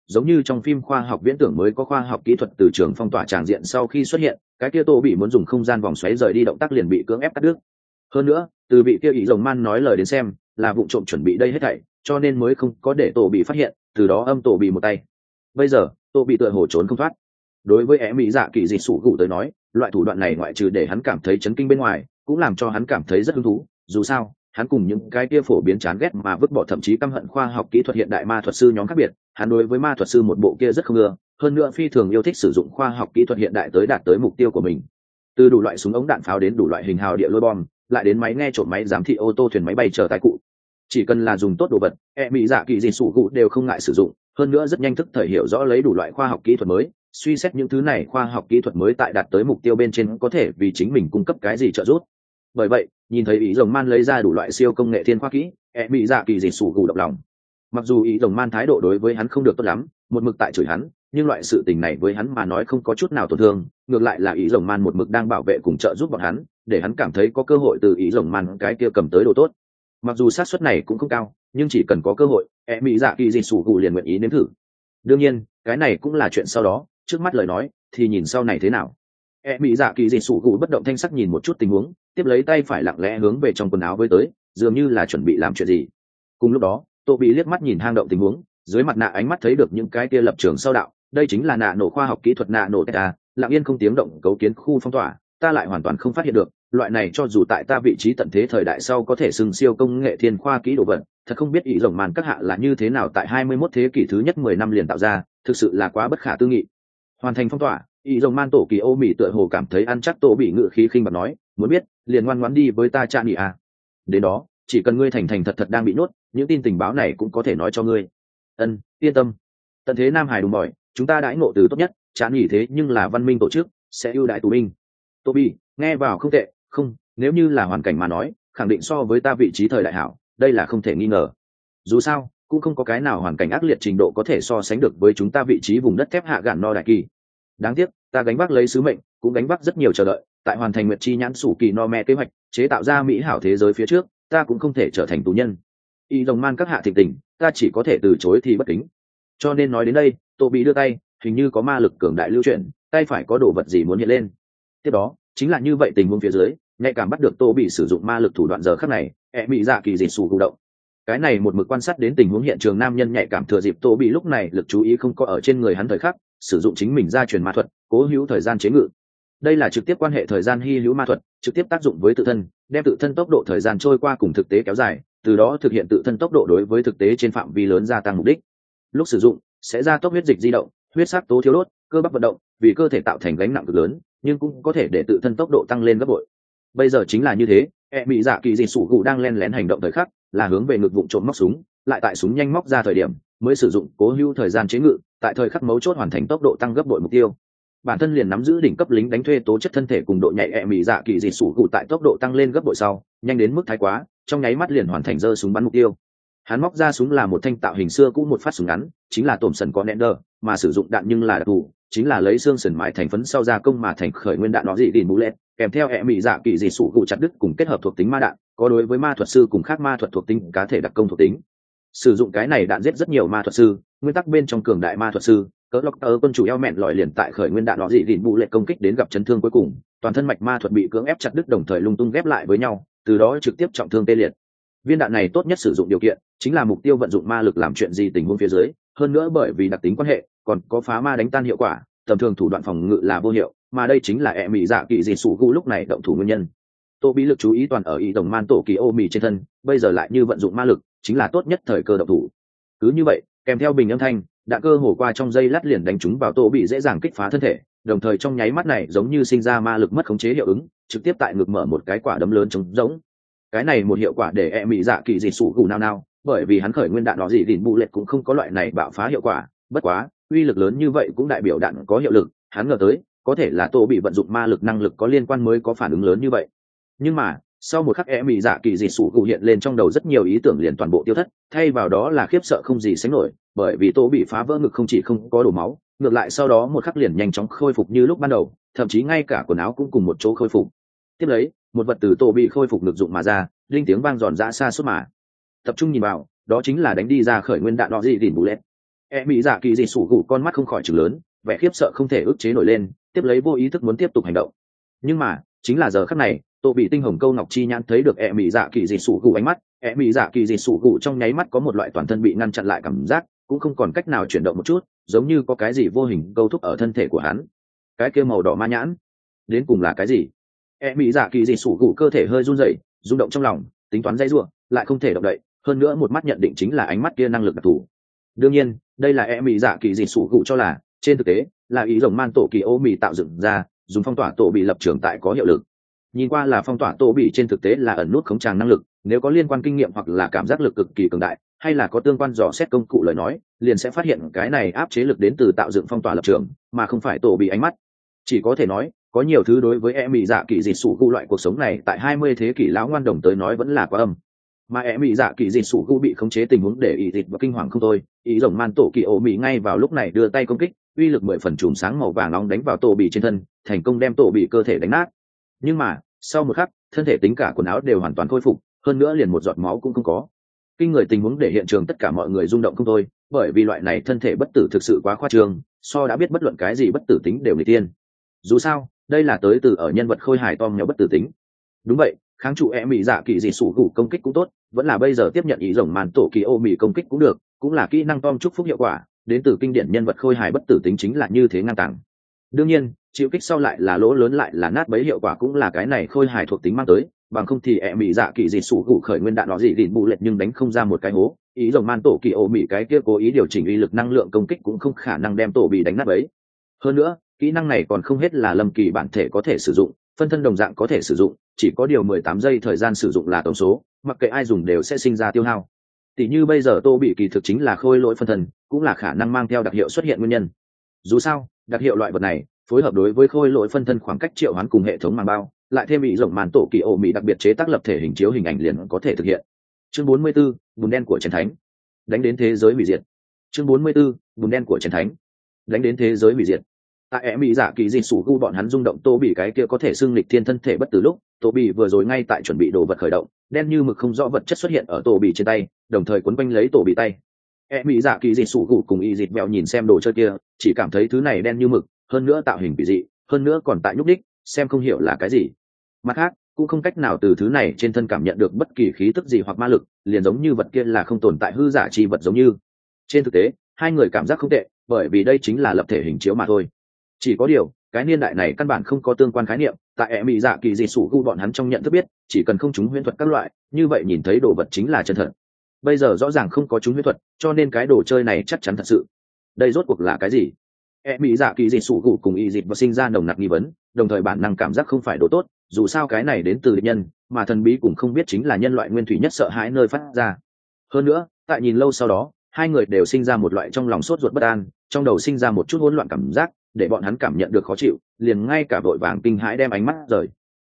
giống như trong phim khoa học viễn tưởng mới có khoa học kỹ thuật từ trường phong tỏa tràng diện sau khi xuất hiện, cái kia Tô bị muốn dùng không gian vòng xoáy rời đi động tác liền bị cưỡng ép cắt đứt. Hơn nữa, từ vị kia ý rồng man nói lời đến xem, là vụ trộm chuẩn bị đây hết thảy, cho nên mới không có để Tô bị phát hiện, từ đó âm Tô bị một tay. Bây giờ, Tô bị tựa hồ trốn không thoát. Đối với é mỹ dạ kỳ dị sủ gụ tới nói, loại thủ đoạn này ngoại trừ để hắn cảm thấy chấn kinh bên ngoài, cũng làm cho hắn cảm thấy rất hứng thú. Dù sao, hắn cùng những cái kia phổ biến chán ghét mà vứt bỏ thậm chí căm hận khoa học kỹ thuật hiện đại ma thuật sư nhóm khác biệt, hắn đối với ma thuật sư một bộ kia rất không ưa, hơn nữa phi thường yêu thích sử dụng khoa học kỹ thuật hiện đại tới đạt tới mục tiêu của mình. Từ đủ loại súng ống đạn pháo đến đủ loại hình hào địa lôi bom, lại đến máy nghe trộm máy giám thị ô tô thuyền máy bay chờ tái cụ, chỉ cần là dùng tốt đồ vật, mỹ dạ kỳ dị sủ gụ đều không ngại sử dụng. Hơn nữa rất nhanh thức thời hiểu rõ lấy đủ loại khoa học kỹ thuật mới, suy xét những thứ này khoa học kỹ thuật mới tại đạt tới mục tiêu bên trên có thể vì chính mình cung cấp cái gì trợ giúp. Bởi vậy, nhìn thấy ý rồng man lấy ra đủ loại siêu công nghệ thiên khoa kỹ, mỹ dạ kỳ dị sủ gụ động lòng. Mặc dù ý rồng man thái độ đối với hắn không được tốt lắm, một mực tại chửi hắn, nhưng loại sự tình này với hắn mà nói không có chút nào tổn thương, ngược lại là ý rồng man một mực đang bảo vệ cùng trợ giúp bọn hắn, để hắn cảm thấy có cơ hội từ ý rồng man cái kia cầm tới đồ tốt. Mặc dù xác suất này cũng không cao, nhưng chỉ cần có cơ hội, mỹ dạ kỳ dị sủ gụ liền nguyện ý nếm thử. Đương nhiên, cái này cũng là chuyện sau đó, trước mắt lời nói thì nhìn sau này thế nào. Mỹ dạ kỳ dị sủ gụ bất động thanh sắc nhìn một chút tình huống, tiếp lấy tay phải lặng lẽ hướng về trong quần áo với tới, dường như là chuẩn bị làm chuyện gì. Cùng lúc đó, Tô bị liếc mắt nhìn hang động tình huống, dưới mặt nạ ánh mắt thấy được những cái kia lập trường sau đạo, đây chính là nạ nổ khoa học kỹ thuật nạ nổ Teta, lặng yên không tiếng động cấu kiến khu phong tỏa, ta lại hoàn toàn không phát hiện được, loại này cho dù tại ta vị trí tận thế thời đại sau có thể xưng siêu công nghệ thiên khoa kỹ đồ vật, thật không biết ý rồng màn các hạ là như thế nào tại 21 thế kỷ thứ nhất 10 năm liền tạo ra, thực sự là quá bất khả tư nghị. Hoàn thành phong tỏa, ý rồng man tổ kỳ ô mỹ tựa hồ cảm thấy ăn chắc Tô bị ngự khí khinh bạc nói, muốn biết, liền ngoan ngoãn đi với ta cha nhỉ à. Đến đó, chỉ cần ngươi thành thành thật thật đang bị nhốt, những tin tình báo này cũng có thể nói cho ngươi. Ân, yên tâm. Tận thế Nam Hải đùng bòi, chúng ta đãi ngộ từ tốt nhất, chán nghỉ thế nhưng là văn minh tổ chức, sẽ ưu đại tù binh. Toby, nghe vào không tệ, không, nếu như là hoàn cảnh mà nói, khẳng định so với ta vị trí thời đại hảo, đây là không thể nghi ngờ. Dù sao, cũng không có cái nào hoàn cảnh ác liệt trình độ có thể so sánh được với chúng ta vị trí vùng đất thép hạ gạn no đại kỳ. Đáng tiếc, ta gánh vác lấy sứ mệnh, cũng gánh vác rất nhiều chờ đợi, tại hoàn thành nguyệt chi nhãn sủ kỳ no me kế hoạch, chế tạo ra mỹ hảo thế giới phía trước, ta cũng không thể trở thành tù nhân. Y đồng man các hạ thịnh tình, ta chỉ có thể từ chối thì bất kính. Cho nên nói đến đây, Tô bị đưa tay, hình như có ma lực cường đại lưu chuyển, tay phải có đồ vật gì muốn hiện lên. Tiếp đó, chính là như vậy tình huống phía dưới, nhạy cảm bắt được Tô bị sử dụng ma lực thủ đoạn giờ khắc này, mỹ dạ kỳ dị sủ cụ động. Cái này một mực quan sát đến tình huống hiện trường nam nhân nhạy cảm thừa dịp Tô bị lúc này lực chú ý không có ở trên người hắn thời khắc, sử dụng chính mình gia truyền ma thuật, cố hữu thời gian chế ngự. Đây là trực tiếp quan hệ thời gian hy hữu ma thuật, trực tiếp tác dụng với tự thân, đem tự thân tốc độ thời gian trôi qua cùng thực tế kéo dài, từ đó thực hiện tự thân tốc độ đối với thực tế trên phạm vi lớn gia tăng mục đích. Lúc sử dụng, sẽ gia tốc huyết dịch di động, huyết sắc tố thiếu đốt, cơ bắp vận động, vì cơ thể tạo thành gánh nặng cực lớn, nhưng cũng có thể để tự thân tốc độ tăng lên gấp bội. Bây giờ chính là như thế, mỹ dạ kỳ dị sủ gụ đang len lén hành động thời khắc, là hướng về ngực vụng trộm móc súng, lại tại súng nhanh móc ra thời điểm, mới sử dụng cố hữu thời gian chế ngự, tại thời khắc mấu chốt hoàn thành tốc độ tăng gấp bội mục tiêu. Bản thân liền nắm giữ đỉnh cấp lính đánh thuê tố chất thân thể cùng độ nhạy mỹ dạ kỳ dị sủ gụ tại tốc độ tăng lên gấp bội sau, nhanh đến mức thái quá, trong nháy mắt liền hoàn thành giơ súng bắn mục tiêu. Hắn móc ra súng là một thanh tạo hình xưa cũ một phát súng ngắn, chính là tổm sần có nender, mà sử dụng đạn nhưng là đặc thù, chính là lấy xương sườn mại thành phấn sau gia công mà thành khởi nguyên đạn nó dị đỉnh bú lẹt, kèm theo mỹ dạ kỳ dị sủ gụ chặt đứt cùng kết hợp thuộc tính ma đạn, có đối với ma thuật sư cùng khác ma thuật thuộc tính cá thể đặc công thuộc tính. Sử dụng cái này đạn giết rất nhiều ma thuật sư, nguyên tắc bên trong cường đại ma thuật sư, cỡ lọc tờ quân chủ eo mẹn lòi liền tại khởi nguyên đạn nó dị đỉnh bú lẹt công kích đến gặp chấn thương cuối cùng, toàn thân mạch ma thuật bị cưỡng ép chặt đứt đồng thời lung tung ghép lại với nhau, từ đó trực tiếp trọng thương tê liệt. Viên đạn này tốt nhất sử dụng điều kiện chính là mục tiêu vận dụng ma lực làm chuyện gì tình huống phía dưới, hơn nữa bởi vì đặc tính quan hệ còn có phá ma đánh tan hiệu quả, tầm thường thủ đoạn phòng ngự là vô hiệu, mà đây chính là mỹ dạ kỳ dị sủ gụ lúc này động thủ nguyên nhân. Tô bí lực chú ý toàn ở ý đồng man tổ kỳ ô mì trên thân, bây giờ lại như vận dụng ma lực chính là tốt nhất thời cơ động thủ. Cứ như vậy, kèm theo bình âm thanh, đạn cơ hồ qua trong dây lát liền đánh trúng vào Tô bị dễ dàng kích phá thân thể, đồng thời trong nháy mắt này giống như sinh ra ma lực mất khống chế hiệu ứng, trực tiếp tại ngực mở một cái quả đấm lớn trống rỗng. Cái này một hiệu quả để mỹ dạ kỳ dị sủ gù nao, bởi vì hắn khởi nguyên đạn đó gì đỉnh bù lệch cũng không có loại này bạo phá hiệu quả, bất quá uy lực lớn như vậy cũng đại biểu đạn có hiệu lực, hắn ngờ tới có thể là Tô bị vận dụng ma lực năng lực có liên quan mới có phản ứng lớn như vậy. Nhưng mà sau một khắc mỹ dạ kỳ dị sủ gù hiện lên trong đầu rất nhiều ý tưởng liền toàn bộ tiêu thất, thay vào đó là khiếp sợ không gì sánh nổi, bởi vì Tô bị phá vỡ ngực không chỉ không có đổ máu, ngược lại sau đó một khắc liền nhanh chóng khôi phục như lúc ban đầu, thậm chí ngay cả quần áo cũng cùng một chỗ khôi phục. Tiếp lấy một vật từ Tô bị khôi phục ngực dụng mà ra, linh tiếng vang giòn giã xa suốt mà tập trung nhìn vào, đó chính là đánh đi ra khởi nguyên đạn đó gì đỉnh bù lét. Mỹ dạ kỳ dị sủ gù con mắt không khỏi trừng lớn, vẻ khiếp sợ không thể ức chế nổi lên, tiếp lấy vô ý thức muốn tiếp tục hành động. Nhưng mà chính là giờ khắc này, tô bị tinh hồng câu ngọc chi nhãn thấy được Mỹ dạ kỳ dị sủ gù ánh mắt. Mỹ dạ kỳ dị sủ gù trong nháy mắt có một loại toàn thân bị ngăn chặn lại cảm giác, cũng không còn cách nào chuyển động một chút, giống như có cái gì vô hình câu thúc ở thân thể của hắn. Cái kia màu đỏ ma nhãn đến cùng là cái gì? Mỹ dạ kỳ dị sủ gù cơ thể hơi run rẩy, rung động trong lòng, tính toán dây rủa, lại không thể động đậy, hơn nữa một mắt nhận định chính là ánh mắt kia năng lực đặc thù. Đương nhiên đây là Mỹ dạ kỳ dị sủ gù cho là, trên thực tế là ý rồng man tổ kỳ ô mì tạo dựng ra, dùng phong tỏa tổ bị lập trường tại có hiệu lực. Nhìn qua là phong tỏa tổ bị, trên thực tế là ẩn nút khống tràng năng lực, nếu có liên quan kinh nghiệm hoặc là cảm giác lực cực kỳ cường đại, hay là có tương quan dò xét công cụ lời nói, liền sẽ phát hiện cái này áp chế lực đến từ tạo dựng phong tỏa lập trường, mà không phải tổ bị ánh mắt. Chỉ có thể nói có nhiều thứ đối với Mỹ dạ kỳ dị sủ gù loại cuộc sống này tại 20 thế kỷ lão ngoan đồng tới nói vẫn là quá âm. Mà Mỹ dạ kỳ dị sủ gù bị khống chế tình huống để ý dịch và kinh hoàng không thôi, ý rồng man tổ kỳ ổ mì ngay vào lúc này đưa tay công kích, uy lực 10 phần chùm sáng màu vàng nóng đánh vào tổ bị trên thân, thành công đem tổ bị cơ thể đánh nát. Nhưng mà sau một khắc, thân thể tính cả quần áo đều hoàn toàn khôi phục, hơn nữa liền một giọt máu cũng không có. Kinh người tình huống để hiện trường tất cả mọi người rung động không thôi, bởi vì loại này thân thể bất tử thực sự quá khoa trương, so đã biết bất luận cái gì bất tử tính đều người tiên. Dù sao đây là tới từ ở nhân vật khôi hài Tom nhỏ bất tử tính. Đúng vậy, kháng trụ Mỹ dạ kỳ dị sủ gù công kích cũng tốt, vẫn là bây giờ tiếp nhận ý rồng màn tổ kỳ ô mì công kích cũng được, cũng là kỹ năng Tom chúc phúc hiệu quả, đến từ kinh điển nhân vật khôi hài bất tử tính chính là như thế ngang tàng. Đương nhiên chịu kích sau lại là lỗ lớn lại là nát bấy hiệu quả cũng là cái này khôi hài thuộc tính mang tới, bằng không thì Mỹ dạ kỳ dị sủ gù khởi nguyên đạn nó gì đỉnh bù lệch nhưng đánh không ra một cái hố, ý rồng man tổ kỳ ô mì cái kia cố ý điều chỉnh uy lực năng lượng công kích cũng không khả năng đem tổ bị đánh nát bấy. Hơn nữa kỹ năng này còn không hết là Lâm Kỳ bản thể có thể sử dụng, phân thân đồng dạng có thể sử dụng, chỉ có điều 18 giây thời gian sử dụng là tổng số, mặc kệ ai dùng đều sẽ sinh ra tiêu hao. Tỷ như bây giờ Tô Bị kỳ thực chính là khôi lỗi phân thân, cũng là khả năng mang theo đặc hiệu xuất hiện nguyên nhân. Dù sao đặc hiệu loại vật này phối hợp đối với khôi lỗi phân thân khoảng cách triệu hoán cùng hệ thống màng bao, lại thêm bị rộng màn tổ kỳ ổ mỹ đặc biệt chế tác lập thể hình chiếu hình ảnh liền có thể thực hiện. Chương 44, bùn đen của Chén Thánh, đánh đến thế giới hủy diệt. Chương 44, bùn đen của Chén Thánh, đánh đến thế giới hủy diệt. Tại Mỹ dạ kỳ dị sủ gu bọn hắn rung động Tô Bị cái kia có thể xưng lịch thiên thân thể bất tử lúc, Tô Bị vừa rồi ngay tại chuẩn bị đồ vật khởi động, đen như mực không rõ vật chất xuất hiện ở Tô Bị trên tay, đồng thời quấn quanh lấy Tô Bị tay. Mỹ dạ kỳ dị sủ gu cùng y dịt mèo nhìn xem đồ chơi kia, chỉ cảm thấy thứ này đen như mực, hơn nữa tạo hình kỳ dị, hơn nữa còn tại nhúc đích, xem không hiểu là cái gì. Mặt khác cũng không cách nào từ thứ này trên thân cảm nhận được bất kỳ khí tức gì hoặc ma lực, liền giống như vật kia là không tồn tại hư giả chi vật giống như. Trên thực tế hai người cảm giác không tệ, bởi vì đây chính là lập thể hình chiếu mà thôi. Chỉ có điều cái niên đại này căn bản không có tương quan khái niệm, tại Mỹ dạ kỳ dị sủ gu bọn hắn trong nhận thức biết, chỉ cần không trúng huyễn thuật các loại, như vậy nhìn thấy đồ vật chính là chân thật. Bây giờ rõ ràng không có trúng huyễn thuật, cho nên cái đồ chơi này chắc chắn thật sự. Đây rốt cuộc là cái gì? Mỹ dạ kỳ dị sủ gu cùng y dịt và sinh ra nồng nặc nghi vấn, đồng thời bản năng cảm giác không phải đồ tốt, dù sao cái này đến từ địch nhân, mà thần bí cũng không biết chính là nhân loại nguyên thủy nhất sợ hãi nơi phát ra. Hơn nữa tại nhìn lâu sau đó, hai người đều sinh ra một loại trong lòng sốt ruột bất an, trong đầu sinh ra một chút hỗn loạn cảm giác, để bọn hắn cảm nhận được khó chịu, liền ngay cả vội vàng kinh hãi đem ánh mắt rời.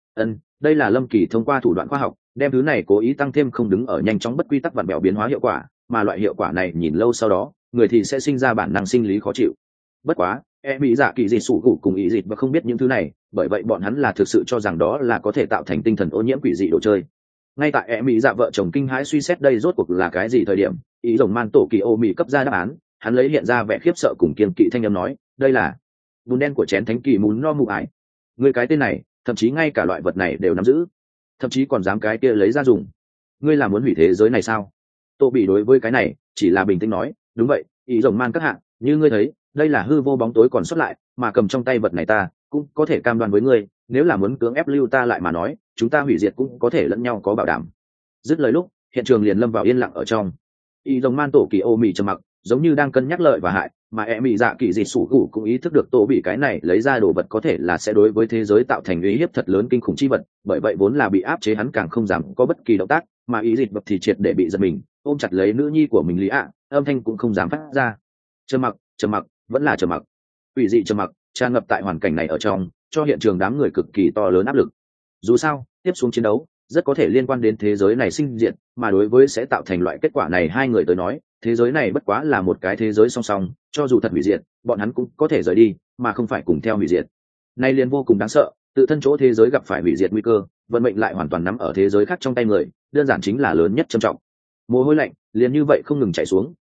Đây là Lâm Kỳ thông qua thủ đoạn khoa học đem thứ này cố ý tăng thêm không đứng ở nhanh chóng bất quy tắc vặn bèo biến hóa hiệu quả, mà loại hiệu quả này nhìn lâu sau đó người thì sẽ sinh ra bản năng sinh lý khó chịu. Bất quá Mỹ dạ kỳ dị sủ gù cùng ý dịt và không biết những thứ này, bởi vậy bọn hắn là thực sự cho rằng đó là có thể tạo thành tinh thần ô nhiễm quỷ dị đồ chơi. Ngay tại Mỹ dạ vợ chồng kinh hãi suy xét đây rốt cuộc là cái gì thời điểm, ý rồng man tổ kỳ ô mỹ cấp ra đáp án, hắn lấy hiện ra vẻ khiếp sợ cùng kiên kỵ thanh âm nói, đây là bùn đen của Chén Thánh kỳ muốn no mụ ải. Người cái tên này thậm chí ngay cả loại vật này đều nắm giữ, thậm chí còn dám cái kia lấy ra dùng. Ngươi là muốn hủy thế giới này sao? Tô Bị đối với cái này chỉ là bình tĩnh nói, đúng vậy ý rồng man các hạng, như ngươi thấy đây là hư vô bóng tối còn xuất lại, mà cầm trong tay vật này ta cũng có thể cam đoan với ngươi, nếu là muốn cưỡng ép lưu ta lại mà nói, chúng ta hủy diệt cũng có thể lẫn nhau có bảo đảm. Dứt lời lúc hiện trường liền lâm vào yên lặng ở trong. Y rồng man tổ kỳ ô mì trầm mặc, giống như đang cân nhắc lợi và hại, mà Mỹ dạ kỳ dị sủ gù cũng ý thức được Tô Bị cái này lấy ra đồ vật có thể là sẽ đối với thế giới tạo thành uy hiếp thật lớn kinh khủng chi vật, bởi vậy vốn là bị áp chế hắn càng không dám có bất kỳ động tác, mà ý dịch vật thì triệt để bị giật mình, ôm chặt lấy nữ nhi của mình Lý ạ, âm thanh cũng không dám phát ra. Trầm mặc, vẫn là trầm mặc. Quỷ dị trầm mặc tràn ngập tại hoàn cảnh này ở trong, cho hiện trường đám người cực kỳ to lớn áp lực. Dù sao tiếp xuống chiến đấu rất có thể liên quan đến thế giới này sinh diệt, mà đối với sẽ tạo thành loại kết quả này hai người tới nói, thế giới này bất quá là một cái thế giới song song, cho dù thật hủy diệt bọn hắn cũng có thể rời đi, mà không phải cùng theo hủy diệt. Nay liền vô cùng đáng sợ, tự thân chỗ thế giới gặp phải hủy diệt nguy cơ, vận mệnh lại hoàn toàn nắm ở thế giới khác trong tay người, đơn giản chính là lớn nhất trầm trọng. Mồ hôi lạnh liền như vậy không ngừng chảy xuống,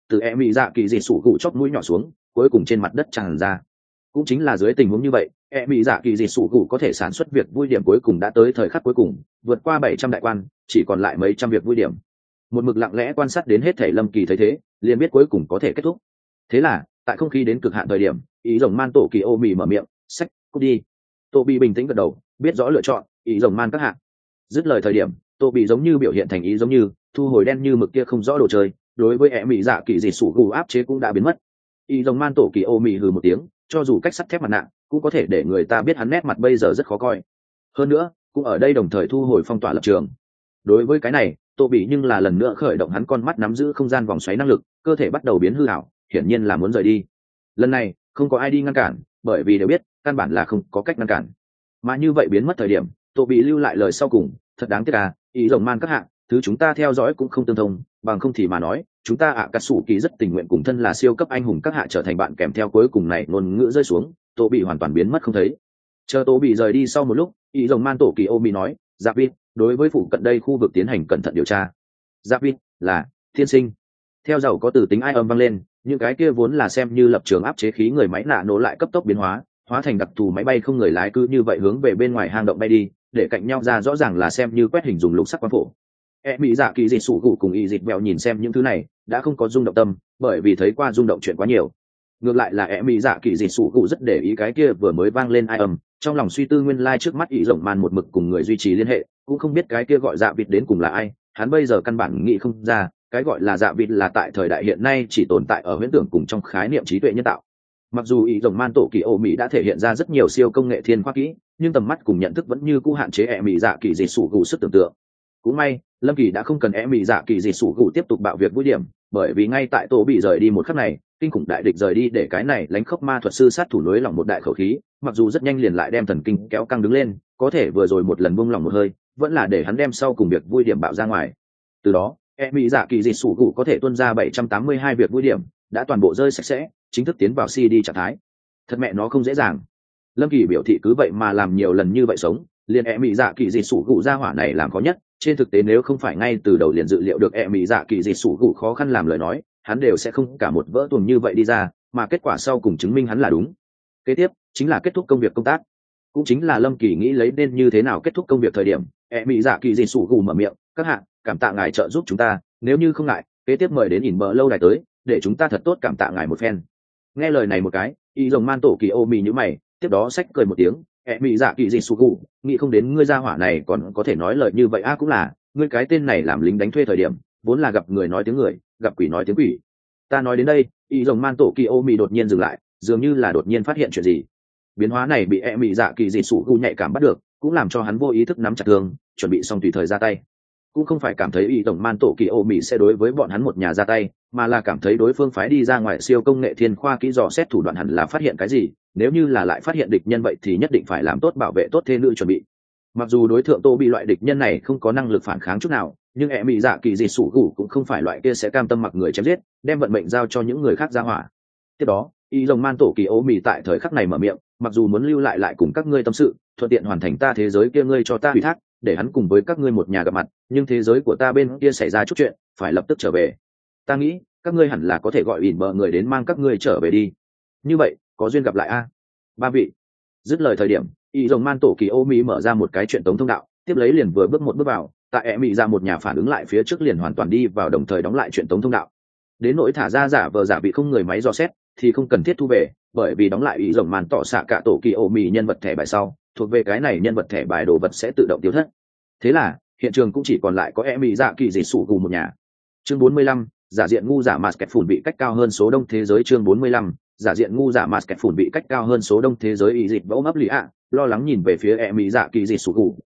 từ e mỹ dạ kỳ dị sủ gù chót mũi nhỏ xuống, cuối cùng trên mặt đất tràn ra. Cũng chính là dưới tình huống như vậy, e mỹ dạ kỳ dị sủ gù có thể sản xuất việc vui điểm cuối cùng đã tới thời khắc cuối cùng, vượt qua 700 đại quan, chỉ còn lại mấy trăm việc vui điểm. Một mực lặng lẽ quan sát đến hết thể Lâm Kỳ thấy thế, liền biết cuối cùng có thể kết thúc. Thế là, tại không khí đến cực hạn thời điểm, ý rồng man tổ kỳ ô mì mở miệng, sách, cút đi. Tô bị bình tĩnh gật đầu, biết rõ lựa chọn, ý rồng man các hạng. Dứt lời thời điểm, Tô bị giống như biểu hiện thành ý giống như thu hồi đen như mực kia không rõ đồ chơi, đối với e mỹ dạ kỳ dị sủ gù áp chế cũng đã biến mất. Ý rồng man tổ kỳ ô mì hừ một tiếng, cho dù cách sắt thép mặt nạ cũng có thể để người ta biết hắn nét mặt bây giờ rất khó coi. Hơn nữa, cũng ở đây đồng thời thu hồi phong tỏa lập trường. Đối với cái này, Tô bị nhưng là lần nữa khởi động hắn con mắt nắm giữ không gian vòng xoáy năng lực, cơ thể bắt đầu biến hư ảo, hiển nhiên là muốn rời đi. Lần này không có ai đi ngăn cản, bởi vì đều biết căn bản là không có cách ngăn cản. Mà như vậy biến mất thời điểm, Tô bị lưu lại lời sau cùng, thật đáng tiếc à, ý rồng man các hạng thứ chúng ta theo dõi cũng không tương thông, bằng không thì mà nói chúng ta cà sủ kỳ rất tình nguyện cùng thân là siêu cấp anh hùng các hạ trở thành bạn. Kèm theo cuối cùng này ngôn ngữ rơi xuống, Tô bị hoàn toàn biến mất không thấy. Chờ Tô bị rời đi sau một lúc, ý rồng man tổ kỳ ô mi nói, Giáp Vít, đối với phụ cận đây khu vực tiến hành cẩn thận điều tra. Giáp Vít là thiên sinh. Theo dầu có từ tính ai âm vang lên, những cái kia vốn là xem như lập trường áp chế khí người máy nạ nổ lại cấp tốc biến hóa thành đặc thù máy bay không người lái, cứ như vậy hướng về bên ngoài hang động bay đi, để cạnh nhau ra rõ ràng là xem như quét hình dùng lục sắc quang phổ. E mỹ dạ kỳ dị sủ gù cùng y dịch bèo nhìn xem những thứ này đã không có rung động tâm, bởi vì thấy qua rung động chuyện quá nhiều. Ngược lại là e mỹ dạ kỳ dị sủ gù rất để ý cái kia vừa mới vang lên ai âm, trong lòng suy tư nguyên lai trước mắt ý rộng man một mực cùng người duy trì liên hệ, cũng không biết cái kia gọi dạ vịt đến cùng là ai. Hắn bây giờ căn bản nghĩ không ra, cái gọi là dạ vịt là tại thời đại hiện nay chỉ tồn tại ở huyễn tưởng cùng trong khái niệm trí tuệ nhân tạo. Mặc dù ý rồng man tổ kỳ ô mỹ đã thể hiện ra rất nhiều siêu công nghệ thiên khoa kỹ, nhưng tầm mắt cùng nhận thức vẫn như cũ hạn chế e mỹ dạ kỳ dị sủ gù sức tưởng tượng. Cũng may Lâm Kỳ đã không cần e mỹ dạ kỳ dị sủ gù tiếp tục bạo việc vui điểm, bởi vì ngay tại Tô bị rời đi một khắc này, kinh khủng đại địch rời đi để cái này lánh khốc ma thuật sư sát thủ nối lòng một đại khẩu khí, mặc dù rất nhanh liền lại đem thần kinh kéo căng đứng lên, có thể vừa rồi một lần buông lòng một hơi, vẫn là để hắn đem sau cùng việc vui điểm bạo ra ngoài. Từ đó e mỹ dạ kỳ dị sủ gù có thể tuân ra 782 việc vui điểm, đã toàn bộ rơi sạch sẽ, chính thức tiến vào CD trạng thái. Thật mẹ nó không dễ dàng. Lâm Kỳ biểu thị cứ vậy mà làm nhiều lần như vậy sống, liền e mỹ dạ kỳ dị sủ gù ra hỏa này làm khó nhất. Trên thực tế nếu không phải ngay từ đầu liền dự liệu được e mỹ dạ kỳ dị sủ gù khó khăn làm lời nói, hắn đều sẽ không cả một vỡ tuồng như vậy đi ra, mà kết quả sau cùng chứng minh hắn là đúng. Kế tiếp chính là kết thúc công việc công tác, cũng chính là Lâm Kỳ nghĩ lấy nên như thế nào kết thúc công việc thời điểm, e mỹ dạ kỳ dị sủ gù mở miệng, các hạ, cảm tạ ngài trợ giúp chúng ta, nếu như không ngại, kế tiếp mời đến ỉn bờ lâu đài tới, để chúng ta thật tốt cảm tạ ngài một phen. Nghe lời này một cái, y rồng man tổ kỳ ô mì nhíu mày, tiếp đó xách cười một tiếng, e mỹ dạ kỳ dị sủ gù, nghĩ không đến ngươi gia hỏa này còn có thể nói lời như vậy. Cũng là ngươi cái tên này làm lính đánh thuê thời điểm vốn là gặp người nói tiếng người, gặp quỷ nói tiếng quỷ. Ta nói đến đây, y rồng man tổ kỳ ô mì đột nhiên dừng lại, dường như là đột nhiên phát hiện chuyện gì. Biến hóa này bị e mỹ dạ kỳ dị sủ gù nhạy cảm bắt được, cũng làm cho hắn vô ý thức nắm chặt thương, chuẩn bị xong tùy thời ra tay. Cũng không phải cảm thấy y rồng man tổ kỳ ô mì sẽ đối với bọn hắn một nhà ra tay, mà là cảm thấy đối phương phái đi ra ngoài siêu công nghệ thiên khoa kỹ dò xét thủ đoạn hẳn là phát hiện cái gì, nếu như là lại phát hiện địch nhân vậy thì nhất định phải làm tốt bảo vệ tốt thê nữ chuẩn bị. Mặc dù đối tượng Tô bị loại địch nhân này không có năng lực phản kháng chút nào, nhưng e mỹ dạ kỳ dị sủ gù cũng không phải loại kia sẽ cam tâm mặc người chém giết, đem vận mệnh giao cho những người khác ra hỏa. Tiếp đó y rồng man tổ kỳ ô mì tại thời khắc này mở miệng, mặc dù muốn lưu lại cùng các ngươi tâm sự, thuận tiện hoàn thành ta thế giới kia ngươi cho ta ủy thác, để hắn cùng với các ngươi một nhà gặp mặt, nhưng thế giới của ta bên kia xảy ra chút chuyện, phải lập tức trở về. Ta nghĩ các ngươi hẳn là có thể gọi ỉn bờ người đến mang các ngươi trở về đi, như vậy có duyên gặp lại a. Ba vị. Dứt lời thời điểm, y rồng man tổ kỳ ô mỹ mở ra một cái chuyện tống thông đạo, tiếp lấy liền vừa bước một bước vào, tại e mỹ ra một nhà phản ứng lại phía trước liền hoàn toàn đi vào, đồng thời đóng lại chuyện tống thông đạo. Đến nỗi thả ra giả vờ giả bị không người máy dò xét thì không cần thiết thu về, bởi vì đóng lại y rồng man tỏ xạ cả tổ kỳ ô mỹ nhân vật thẻ bài sau, thuộc về cái này nhân vật thẻ bài đồ vật sẽ tự động tiêu thất. Thế là hiện trường cũng chỉ còn lại có e mỹ dạ kỳ dị sủ gù một nhà. Chương 45, giả diện ngu giả mạt kẹt phủn bị cách cao hơn số đông thế giới. Chương 45, giả diện ngu giả mạt kẹt phủn bị cách cao hơn số đông thế giới. Y dịch vỗ ấp lì ạ, lo lắng nhìn về phía e mỹ dạ kỳ dị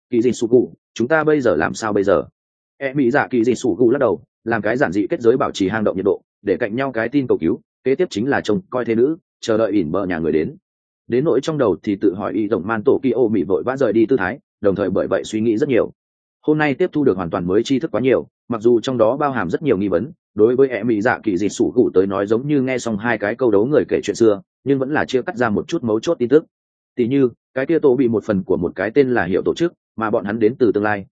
sủ gù, chúng ta bây giờ làm sao bây giờ? E mỹ dạ kỳ dị sủ gù lắc đầu, làm cái giản dị kết giới bảo trì hang động nhiệt độ, để cạnh nhau cái tin cầu cứu, kế tiếp chính là trông coi thế nữ, chờ đợi ỉn bờ nhà người đến. Đến nỗi trong đầu thì tự hỏi y rồng man tổ kỳ ô mỹ vội vã rời đi tư thái, đồng thời bởi vậy suy nghĩ rất nhiều. Hôm nay tiếp thu được hoàn toàn mới tri thức quá nhiều, mặc dù trong đó bao hàm rất nhiều nghi vấn, đối với e mỹ dạ kỳ dị sủ gù tới nói giống như nghe xong hai cái câu đấu người kể chuyện xưa, nhưng vẫn là chia cắt ra một chút mấu chốt tin tức. Tỷ như cái kia tổ bị một phần của một cái tên là hiệu tổ chức, mà bọn hắn đến từ tương lai,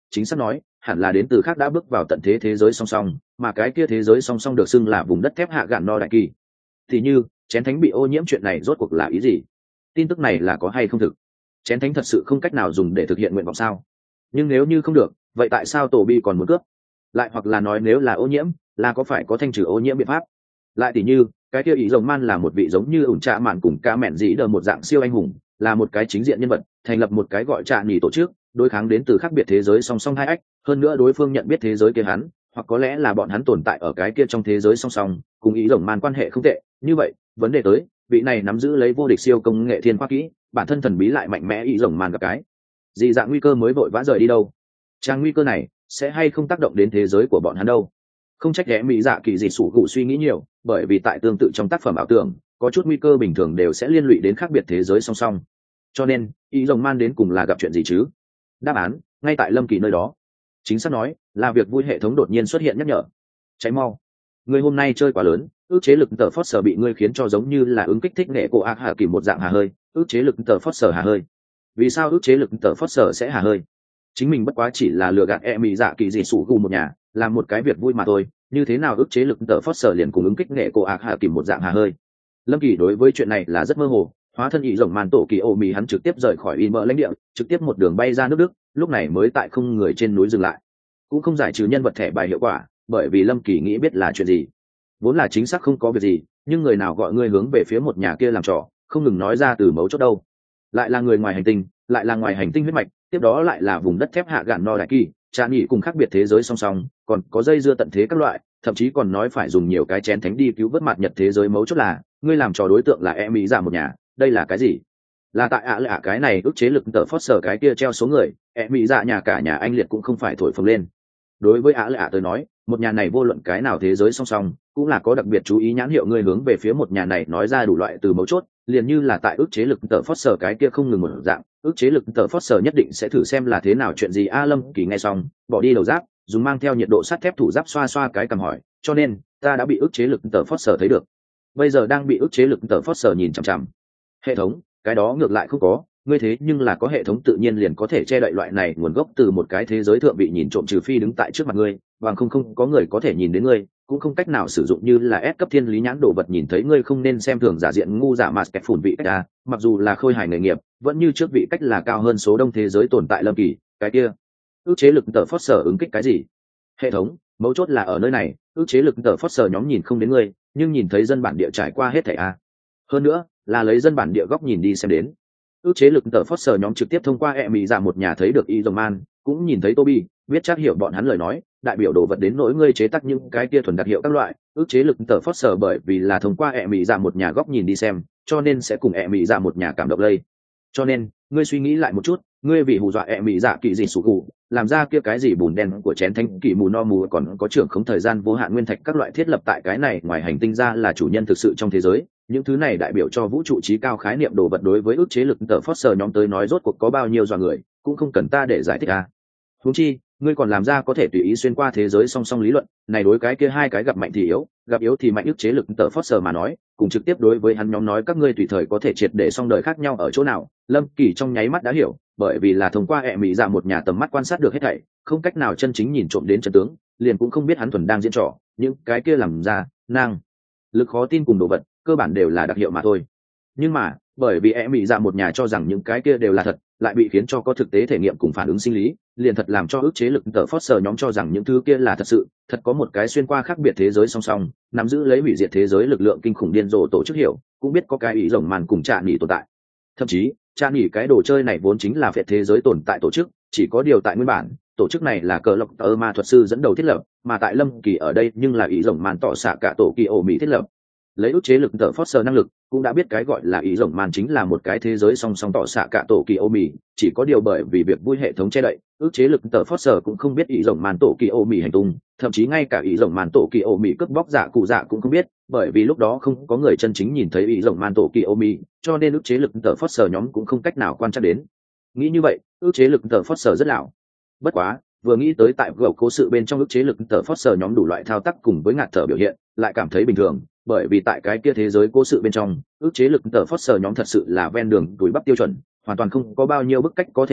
chính xác nói hẳn là đến từ khác đã bước vào tận thế thế giới song song, mà cái kia thế giới song song được xưng là vùng đất thép hạ gạn no đại kỳ. Thì như chén thánh bị ô nhiễm chuyện này rốt cuộc là ý gì? Tin tức này là có hay không thực? Chén thánh thật sự không cách nào dùng để thực hiện nguyện vọng sao? Nhưng nếu như không được, vậy tại sao tổ bi còn muốn cướp? Lại hoặc là nói nếu là ô nhiễm, là có phải có thanh trừ ô nhiễm biện pháp? Lại tỉ như cái kia ý rồng man là một vị giống như ủn trạ mạn cùng ca mẹn dĩ đờ một dạng siêu anh hùng, là một cái chính diện nhân vật, thành lập một cái gọi trạ nghỉ tổ chức, đối kháng đến từ khác biệt thế giới song song hai ách, hơn nữa đối phương nhận biết thế giới kia hắn, hoặc có lẽ là bọn hắn tồn tại ở cái kia trong thế giới song song, cùng ý rồng man quan hệ không tệ. Như vậy vấn đề tới, vị này nắm giữ lấy vô địch siêu công nghệ thiên khoa kỹ, bản thân thần bí lại mạnh mẽ ý rồng man gặp cái gì dạng nguy cơ mới vội vã rời đi đâu? Trang nguy cơ này sẽ hay không tác động đến thế giới của bọn hắn đâu? Không trách ghé mỹ dạ kỳ dị sủ cụ suy nghĩ nhiều, bởi vì tại tương tự trong tác phẩm ảo tưởng có chút nguy cơ bình thường đều sẽ liên lụy đến khác biệt thế giới song song. Cho nên ý rồng man đến cùng là gặp chuyện gì chứ? Đáp án ngay tại Lâm Kỳ nơi đó. Chính xác nói là việc vui hệ thống đột nhiên xuất hiện nhắc nhở. Cháy mau, người hôm nay chơi quá lớn, ước chế lực tờ Foster bị ngươi khiến cho giống như là ứng kích thích nghệ cổ ác hạ kỳ một dạng hà hơi. Ước chế lực tờ Foster hà hơi. Vì sao ước chế lực tờ Foster sẽ hà hơi? Chính mình bất quá chỉ là lừa gạt mỹ dạ kỳ dị sủ cụ một nhà, làm một cái việc vui mà thôi, như thế nào ức chế lực tờ Foster liền cùng ứng kích nghệ cổ ác hạ kìm một dạng hà hơi? Lâm Kỳ đối với chuyện này là rất mơ hồ. Hóa thân ý rồng màn tổ kỳ ô mì hắn trực tiếp rời khỏi in mỡ lãnh địa, trực tiếp một đường bay ra nước Đức, lúc này mới tại không người trên núi dừng lại, cũng không giải trừ nhân vật thẻ bài hiệu quả, bởi vì Lâm Kỳ nghĩ biết là chuyện gì. Vốn là chính xác không có việc gì, nhưng người nào gọi ngươi hướng về phía một nhà kia làm trò, không ngừng nói ra từ mấu chốt đâu. Lại là người ngoài hành tinh, lại là ngoài hành tinh huyết mạch, tiếp đó lại là vùng đất thép hạ gạn no đại kỳ, trà nghỉ cùng khác biệt thế giới song song, còn có dây dưa tận thế các loại, thậm chí còn nói phải dùng nhiều cái chén thánh đi cứu vớt mặt nhật thế giới. Mấu chốt là ngươi làm trò đối tượng là mỹ giả một nhà, đây là cái gì? Là tại lạ cái này ức chế lực tờ Foster cái kia treo số người, mỹ dạ nhà cả nhà anh liệt cũng không phải thổi phồng lên. Đối với lạ tôi nói, một nhà này vô luận cái nào thế giới song song cũng là có đặc biệt chú ý nhãn hiệu, người hướng về phía một nhà này nói ra đủ loại từ mấu chốt, liền như là tại ức chế lực tờ Foster cái kia không ngừng một dạng, ức chế lực tờ Foster nhất định sẽ thử xem là thế nào chuyện gì. Lâm Kỳ nghe xong bỏ đi đầu giáp, dùng mang theo nhiệt độ sắt thép thủ giáp xoa xoa cái cằm hỏi, cho nên ta đã bị ức chế lực tờ Foster thấy được, bây giờ đang bị ức chế lực tờ Foster nhìn chằm chằm. Hệ thống cái đó ngược lại không có, ngươi thế nhưng là có hệ thống tự nhiên liền có thể che đậy loại này nguồn gốc từ một cái thế giới thượng bị nhìn trộm, trừ phi đứng tại trước mặt ngươi, bằng không có người có thể nhìn đến ngươi, cũng không cách nào sử dụng như là S cấp thiên lý nhãn đồ vật nhìn thấy ngươi. Không nên xem thường giả diện ngu giả mà kẹp phủn vị cách a, mặc dù là khôi hài nghề nghiệp, vẫn như trước vị cách là cao hơn số đông thế giới tồn tại. Lâm Kỳ cái kia ước chế lực tờ Foster ứng kích cái gì? Hệ thống mấu chốt là ở nơi này, ước chế lực tờ Foster nhóm nhìn không đến ngươi, nhưng nhìn thấy dân bản địa trải qua hết thảy a, hơn nữa là lấy dân bản địa góc nhìn đi xem đến. Ước chế lực tờ Foster nhóm trực tiếp thông qua mỹ dạ một nhà thấy được y rồng man, cũng nhìn thấy Toby, biết chắc hiểu bọn hắn lời nói, đại biểu đồ vật đến nỗi ngươi chế tác những cái kia thuần đặc hiệu các loại. Ước chế lực tờ Foster bởi vì là thông qua mỹ dạ một nhà góc nhìn đi xem, cho nên sẽ cùng mỹ dạ một nhà cảm động lây. Cho nên ngươi suy nghĩ lại một chút, ngươi vì hù dọa mỹ dạ kỳ dị sủ cụ, làm ra kia cái gì bùn đen của chén thánh kỳ mù no mù, còn có trưởng khống thời gian vô hạn nguyên thạch các loại thiết lập tại cái này ngoài hành tinh ra là chủ nhân thực sự trong thế giới. Những thứ này đại biểu cho vũ trụ trí cao khái niệm đồ vật đối với ước chế lực tờ Foster nhóm tới nói rốt cuộc có bao nhiêu dọa người, cũng không cần ta để giải thích à. Huống chi ngươi còn làm ra có thể tùy ý xuyên qua thế giới song song lý luận này, đối cái kia hai cái gặp mạnh thì yếu, gặp yếu thì mạnh ước chế lực tờ Foster mà nói, cùng trực tiếp đối với hắn nhóm nói các ngươi tùy thời có thể triệt để song đời khác nhau ở chỗ nào. Lâm Kỳ trong nháy mắt đã hiểu, bởi vì là thông qua mỹ dạ một nhà tầm mắt quan sát được hết thảy, không cách nào chân chính nhìn trộm đến chân tướng, liền cũng không biết hắn thuần đang diễn trò, những cái kia làm ra năng lực khó tin cùng đồ vật cơ bản đều là đặc hiệu mà thôi. Nhưng mà bởi vì mỹ dạ một nhà cho rằng những cái kia đều là thật, lại bị khiến cho có thực tế thể nghiệm cùng phản ứng sinh lý, liền thật làm cho ức chế lực tờ Foster nhóm cho rằng những thứ kia là thật sự, thật có một cái xuyên qua khác biệt thế giới song song, nắm giữ lấy hủy diệt thế giới lực lượng kinh khủng điên rồ tổ chức hiểu, cũng biết có cái ý rồng màn cùng trạ nghỉ tồn tại. Thậm chí trạ nghỉ cái đồ chơi này vốn chính là phệ thế giới tồn tại tổ chức, chỉ có điều tại nguyên bản tổ chức này là cờ lộc tờ ma thuật sư dẫn đầu thiết lập, mà tại Lâm Kỳ ở đây nhưng là ý rồng màn tỏ xạ cả tổ kỳ ổ mỹ thiết lập. Lấy ức chế lực tờ Foster năng lực, cũng đã biết cái gọi là ý rồng man chính là một cái thế giới song song tỏ xạ cả tổ kỳ ô mì, chỉ có điều bởi vì việc vui hệ thống che đậy, ức chế lực tờ Foster cũng không biết ý rồng man tổ kỳ ô mì hành tung, thậm chí ngay cả ý rồng man tổ kỳ ô mì cướp bóc dạ cụ dạ cũng không biết, bởi vì lúc đó không có người chân chính nhìn thấy ý rồng man tổ kỳ ô mì, cho nên ức chế lực tờ Foster nhóm cũng không cách nào quan trắc đến. Nghĩ như vậy, ức chế lực tờ Foster rất lão. Bất quá vừa nghĩ tới tại gậu cố sự bên trong ức chế lực tờ Foster nhóm đủ loại thao tác cùng với ngạt thở biểu hiện, lại cảm thấy bình thường, bởi vì tại cái kia thế giới cố sự bên trong, ức chế lực tờ Foster nhóm thật sự là ven đường túi bắp tiêu chuẩn, hoàn toàn không có bao nhiêu bức cách có thể nói,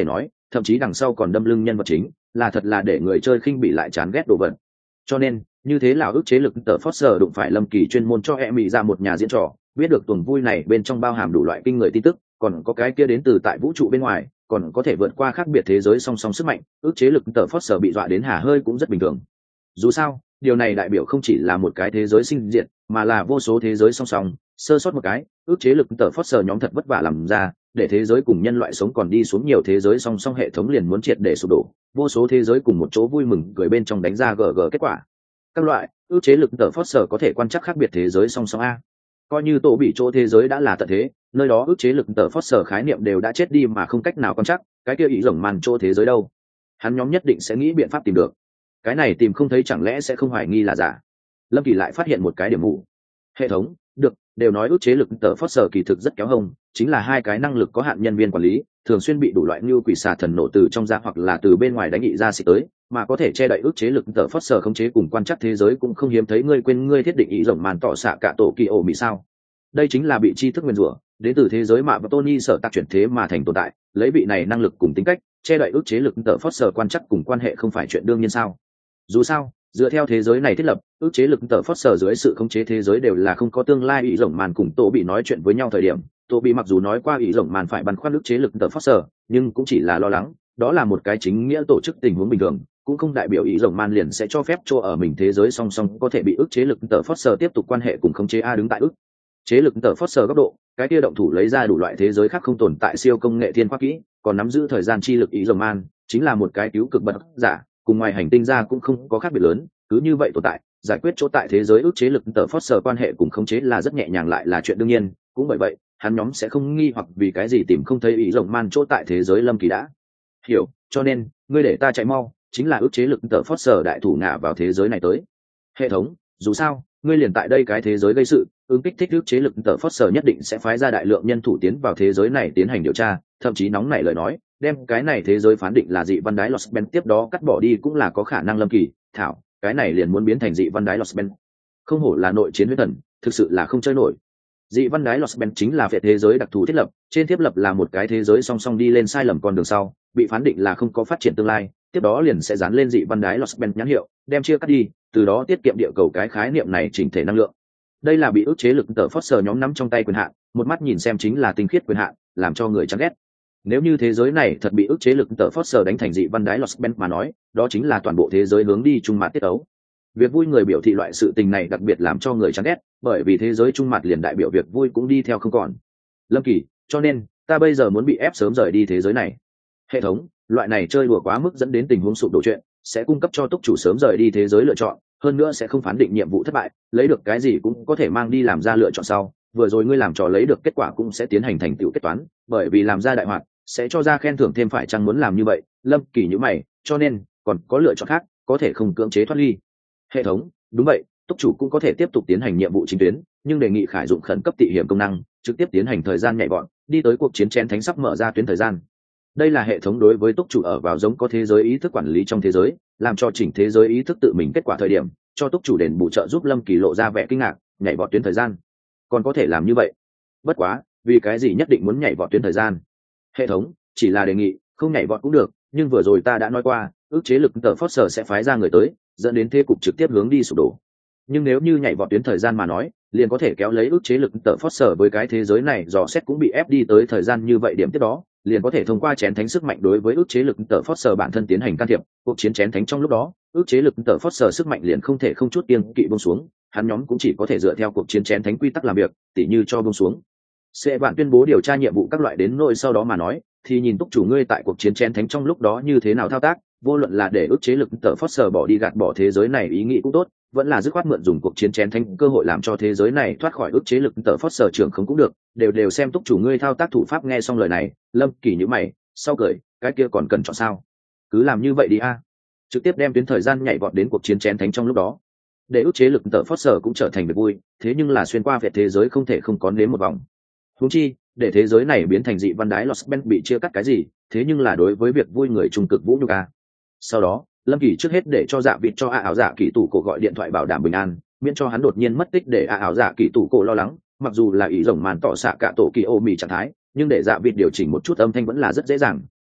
thậm chí đằng sau còn đâm lưng nhân vật chính, là thật là để người chơi khinh bị lại chán ghét đồ vật. Cho nên như thế là ức chế lực tờ Foster đụng phải Lâm Kỳ chuyên môn cho Emi ra một nhà diễn trò, biết được tuần vui này bên trong bao hàm đủ loại kinh người tin tức, còn có cái kia đến từ tại vũ trụ bên ngoài, còn có thể vượt qua khác biệt thế giới song song sức mạnh, ức chế lực tờ Foster bị dọa đến hà hơi cũng rất bình thường. Dù sao, điều này đại biểu không chỉ là một cái thế giới sinh diệt, mà là vô số thế giới song song, sơ sót một cái, ức chế lực tờ Foster nhóm thật vất vả làm ra, để thế giới cùng nhân loại sống còn đi xuống nhiều thế giới song song hệ thống liền muốn triệt để sụp đổ, vô số thế giới cùng một chỗ vui mừng cười bên trong đánh ra GG kết quả. Các loại ức chế lực tờ Foster có thể quan trắc khác biệt thế giới song song a. Coi như tổ bị chỗ thế giới đã là tận thế, nơi đó ức chế lực tờ Foster khái niệm đều đã chết đi mà không cách nào quan trắc, cái kia ý rồng màn chỗ thế giới đâu? Hắn nhóm nhất định sẽ nghĩ biện pháp tìm được. Cái này tìm không thấy chẳng lẽ sẽ không hoài nghi là giả? Lâm Kỳ lại phát hiện một cái điểm mù. Hệ thống, được, đều nói ức chế lực tờ Foster kỳ thực rất kéo hông, chính là hai cái năng lực có hạn nhân viên quản lý, thường xuyên bị đủ loại như quỷ xà thần nổ từ trong ra hoặc là từ bên ngoài đánh nghị ra xịt tới, mà có thể che đậy ức chế lực tờ Foster khống chế cùng quan trắc thế giới cũng không hiếm thấy. Ngươi quên ngươi thiết định ý rồng màn tỏ xạ cả tổ kỳ ổ mị sao? Đây chính là bị tri thức nguyên rủa, đến từ thế giới mà và Tony sở tác chuyển thế mà thành tồn tại, lấy bị này năng lực cùng tính cách che đậy ức chế lực tờ Foster quan trắc cùng quan hệ không phải chuyện đương nhiên sao? Dù sao, dựa theo thế giới này thiết lập, ức chế lực tờ Foster dưới sự khống chế thế giới đều là không có tương lai. Ý rồng màn cùng tổ bị nói chuyện với nhau thời điểm, tổ bị mặc dù nói qua ý rồng màn phải băn khoăn ức chế lực tờ Foster, nhưng cũng chỉ là lo lắng, đó là một cái chính nghĩa tổ chức tình huống bình thường, cũng không đại biểu ý rồng man liền sẽ cho phép chỗ ở mình thế giới song song có thể bị ức chế lực tờ Foster tiếp tục quan hệ cùng khống chế. A đứng tại ức chế lực tờ Foster góc độ, cái kia động thủ lấy ra đủ loại thế giới khác không tồn tại siêu công nghệ thiên khoa kỹ, còn nắm giữ thời gian chi lực. Ý rồng man chính là một cái cứu cực bậc giả, cùng ngoài hành tinh ra cũng không có khác biệt lớn, cứ như vậy tồn tại, giải quyết chỗ tại thế giới ức chế lực tờ Foster quan hệ cùng khống chế là rất nhẹ nhàng lại là chuyện đương nhiên, cũng bởi vậy, hắn nhóm sẽ không nghi hoặc vì cái gì tìm không thấy ý rồng man chỗ tại thế giới. Lâm Kỳ đã hiểu, cho nên, ngươi để ta chạy mau, chính là ức chế lực tờ Foster đại thủ ngã vào thế giới này tới. Hệ thống, dù sao, ngươi liền tại đây cái thế giới gây sự, ứng kích thích ức chế lực tờ Foster nhất định sẽ phái ra đại lượng nhân thủ tiến vào thế giới này tiến hành điều tra, thậm chí nóng nảy lời nói, đem cái này thế giới phán định là dị văn đái Lost Ben tiếp đó cắt bỏ đi cũng là có khả năng. Lâm Kỳ, thảo, cái này liền muốn biến thành dị văn đái Lost Ben. Không hổ là nội chiến huyết thần, thực sự là không chơi nổi. Dị văn đái Lost Ben chính là về thế giới đặc thù thiết lập, trên thiết lập là một cái thế giới song song đi lên sai lầm con đường sau, bị phán định là không có phát triển tương lai, tiếp đó liền sẽ dán lên dị văn đái Lost Ben nhãn hiệu, đem chia cắt đi, từ đó tiết kiệm địa cầu cái khái niệm này chỉnh thể năng lượng. Đây là bị ức chế lực tờ Foster nhóm nắm trong tay quyền hạn, một mắt nhìn xem chính là tinh khiết quyền hạn, làm cho người chán ghét. Nếu như thế giới này thật bị ức chế lực tờ Foster đánh thành dị văn đái Lost Ben mà nói, đó chính là toàn bộ thế giới hướng đi trung mặt tiết ấu. Việc vui người biểu thị loại sự tình này đặc biệt làm cho người chán ghét, bởi vì thế giới trung mặt liền đại biểu việc vui cũng đi theo không còn. Lâm Kỳ, cho nên ta bây giờ muốn bị ép sớm rời đi thế giới này. Hệ thống, loại này chơi đùa quá mức dẫn đến tình huống sụp đổ chuyện, sẽ cung cấp cho túc chủ sớm rời đi thế giới lựa chọn, hơn nữa sẽ không phán định nhiệm vụ thất bại, lấy được cái gì cũng có thể mang đi làm ra lựa chọn sau. Vừa rồi ngươi làm trò lấy được kết quả cũng sẽ tiến hành thành tựu kết toán, bởi vì làm ra đại hoạt sẽ cho ra khen thưởng thêm. Phải chăng muốn làm như vậy? Lâm Kỳ nhíu mày, cho nên còn có lựa chọn khác, có thể không cưỡng chế thoát ly. Hệ thống, đúng vậy, túc chủ cũng có thể tiếp tục tiến hành nhiệm vụ chính tuyến, nhưng đề nghị khải dụng khẩn cấp tị hiểm công năng, trực tiếp tiến hành thời gian nhạy bọn, đi tới cuộc chiến chén thánh sắp mở ra tuyến thời gian. Đây là hệ thống đối với túc chủ ở vào giống có thế giới ý thức quản lý trong thế giới, làm cho chỉnh thế giới ý thức tự mình kết quả thời điểm, cho túc chủ đền bù trợ giúp. Lâm Kỳ lộ ra vẻ kinh ngạc, nhảy vọt tuyến thời gian, còn có thể làm như vậy? Bất quá, vì cái gì nhất định muốn nhảy vọt tuyến thời gian? Hệ thống, chỉ là đề nghị, không nhảy vọt cũng được, nhưng vừa rồi ta đã nói qua, ức chế lực tờ Foster sẽ phái ra người tới, dẫn đến thế cục trực tiếp hướng đi sụp đổ. Nhưng nếu như nhảy vọt tuyến thời gian mà nói, liền có thể kéo lấy ức chế lực tờ Foster với cái thế giới này dò xét cũng bị ép đi tới thời gian như vậy. Điểm tiếp đó, liền có thể thông qua chén thánh sức mạnh đối với ức chế lực tờ Foster bản thân tiến hành can thiệp. Cuộc chiến chén thánh trong lúc đó, ức chế lực tờ Foster sức mạnh liền không thể không chút kiêng kỵ buông xuống, hắn nhóm cũng chỉ có thể dựa theo cuộc chiến chén thánh quy tắc làm việc, tỉ như cho buông xuống. Sẽ bạn tuyên bố điều tra nhiệm vụ các loại đến nội sau đó mà nói, thì nhìn túc chủ ngươi tại cuộc chiến chén thánh trong lúc đó như thế nào thao tác, vô luận là để ức chế lực tờ Foster bỏ đi gạt bỏ thế giới này ý nghĩ cũng tốt, vẫn là dứt khoát mượn dùng cuộc chiến chén thánh cơ hội làm cho thế giới này thoát khỏi ức chế lực tờ Foster trưởng không cũng được, đều xem túc chủ ngươi thao tác thủ pháp. Nghe xong lời này, Lâm Kỳ nhíu mày, sau cười, cái kia còn cần chọn sao? Cứ làm như vậy đi a. Trực tiếp đem tuyến thời gian nhảy vọt đến cuộc chiến chén thánh trong lúc đó, để ức chế lực tờ Foster cũng trở thành việc vui, thế nhưng là xuyên qua về thế giới không thể không có nếm một vòng. Huống chi, để thế giới này biến thành dị văn đái Lost Ben bị chia cắt cái gì, thế nhưng là đối với việc vui người trung cực vũ nhục a. Sau đó, Lâm Kỳ trước hết để cho Dạ Vịt cho ảo dạ kỳ tủ cổ gọi điện thoại bảo đảm bình an, miễn cho hắn đột nhiên mất tích để ảo dạ kỳ tủ cổ lo lắng. Mặc dù là ý rồng màn tỏ xạ cả tổ kỳ ô mì trạng thái, nhưng để Dạ Vịt điều chỉnh một chút âm thanh vẫn là rất dễ dàng,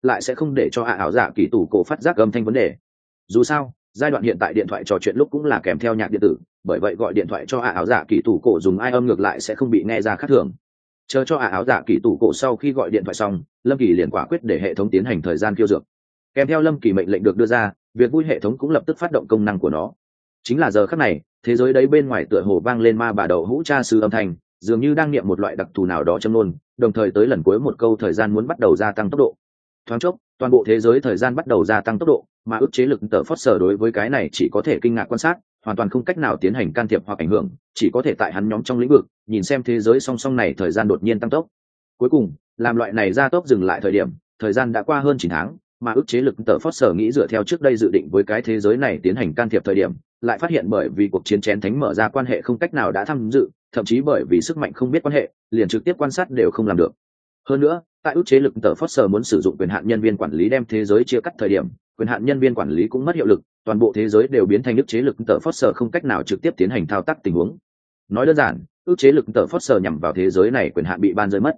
lại sẽ không để cho ảo dạ kỳ tủ cổ phát giác âm thanh vấn đề. Dù sao giai đoạn hiện tại điện thoại trò chuyện lúc cũng là kèm theo nhạc điện tử, bởi vậy gọi điện thoại cho ảo dạ kỳ tủ cổ dùng ai âm ngược lại sẽ không bị nghe ra khác thường. Chờ cho ảo dạ kỳ tủ cổ sau khi gọi điện thoại xong, Lâm Kỳ liền quả quyết để hệ thống tiến hành thời gian khiêu dược. Kèm theo Lâm Kỳ mệnh lệnh được đưa ra, việc vui hệ thống cũng lập tức phát động công năng của nó. Chính là giờ khắc này, thế giới đấy bên ngoài tựa hồ vang lên ma bà đầu hũ cha sư âm thanh, dường như đang niệm một loại đặc thù nào đó châm ngôn, đồng thời tới lần cuối một câu thời gian muốn bắt đầu gia tăng tốc độ. Thoáng chốc, toàn bộ thế giới thời gian bắt đầu gia tăng tốc độ, mà ức chế lực tờ Foster đối với cái này chỉ có thể kinh ngạc quan sát, hoàn toàn không cách nào tiến hành can thiệp hoặc ảnh hưởng, chỉ có thể tại hắn nhóm trong lĩnh vực nhìn xem thế giới song song này thời gian đột nhiên tăng tốc. Cuối cùng, làm loại này gia tốc dừng lại thời điểm, thời gian đã qua hơn 9 tháng, mà ức chế lực tờ Foster nghĩ dựa theo trước đây dự định với cái thế giới này tiến hành can thiệp thời điểm, lại phát hiện bởi vì cuộc chiến chén thánh mở ra quan hệ không cách nào đã tham dự, thậm chí bởi vì sức mạnh không biết quan hệ, liền trực tiếp quan sát đều không làm được. Hơn nữa, tại ức chế lực tờ Foster muốn sử dụng quyền hạn nhân viên quản lý đem thế giới chia cắt thời điểm, quyền hạn nhân viên quản lý cũng mất hiệu lực, toàn bộ thế giới đều biến thành ức chế lực tờ Foster không cách nào trực tiếp tiến hành thao tác tình huống. Nói đơn giản, ức chế lực tờ Foster nhằm vào thế giới này quyền hạn bị ban rơi mất.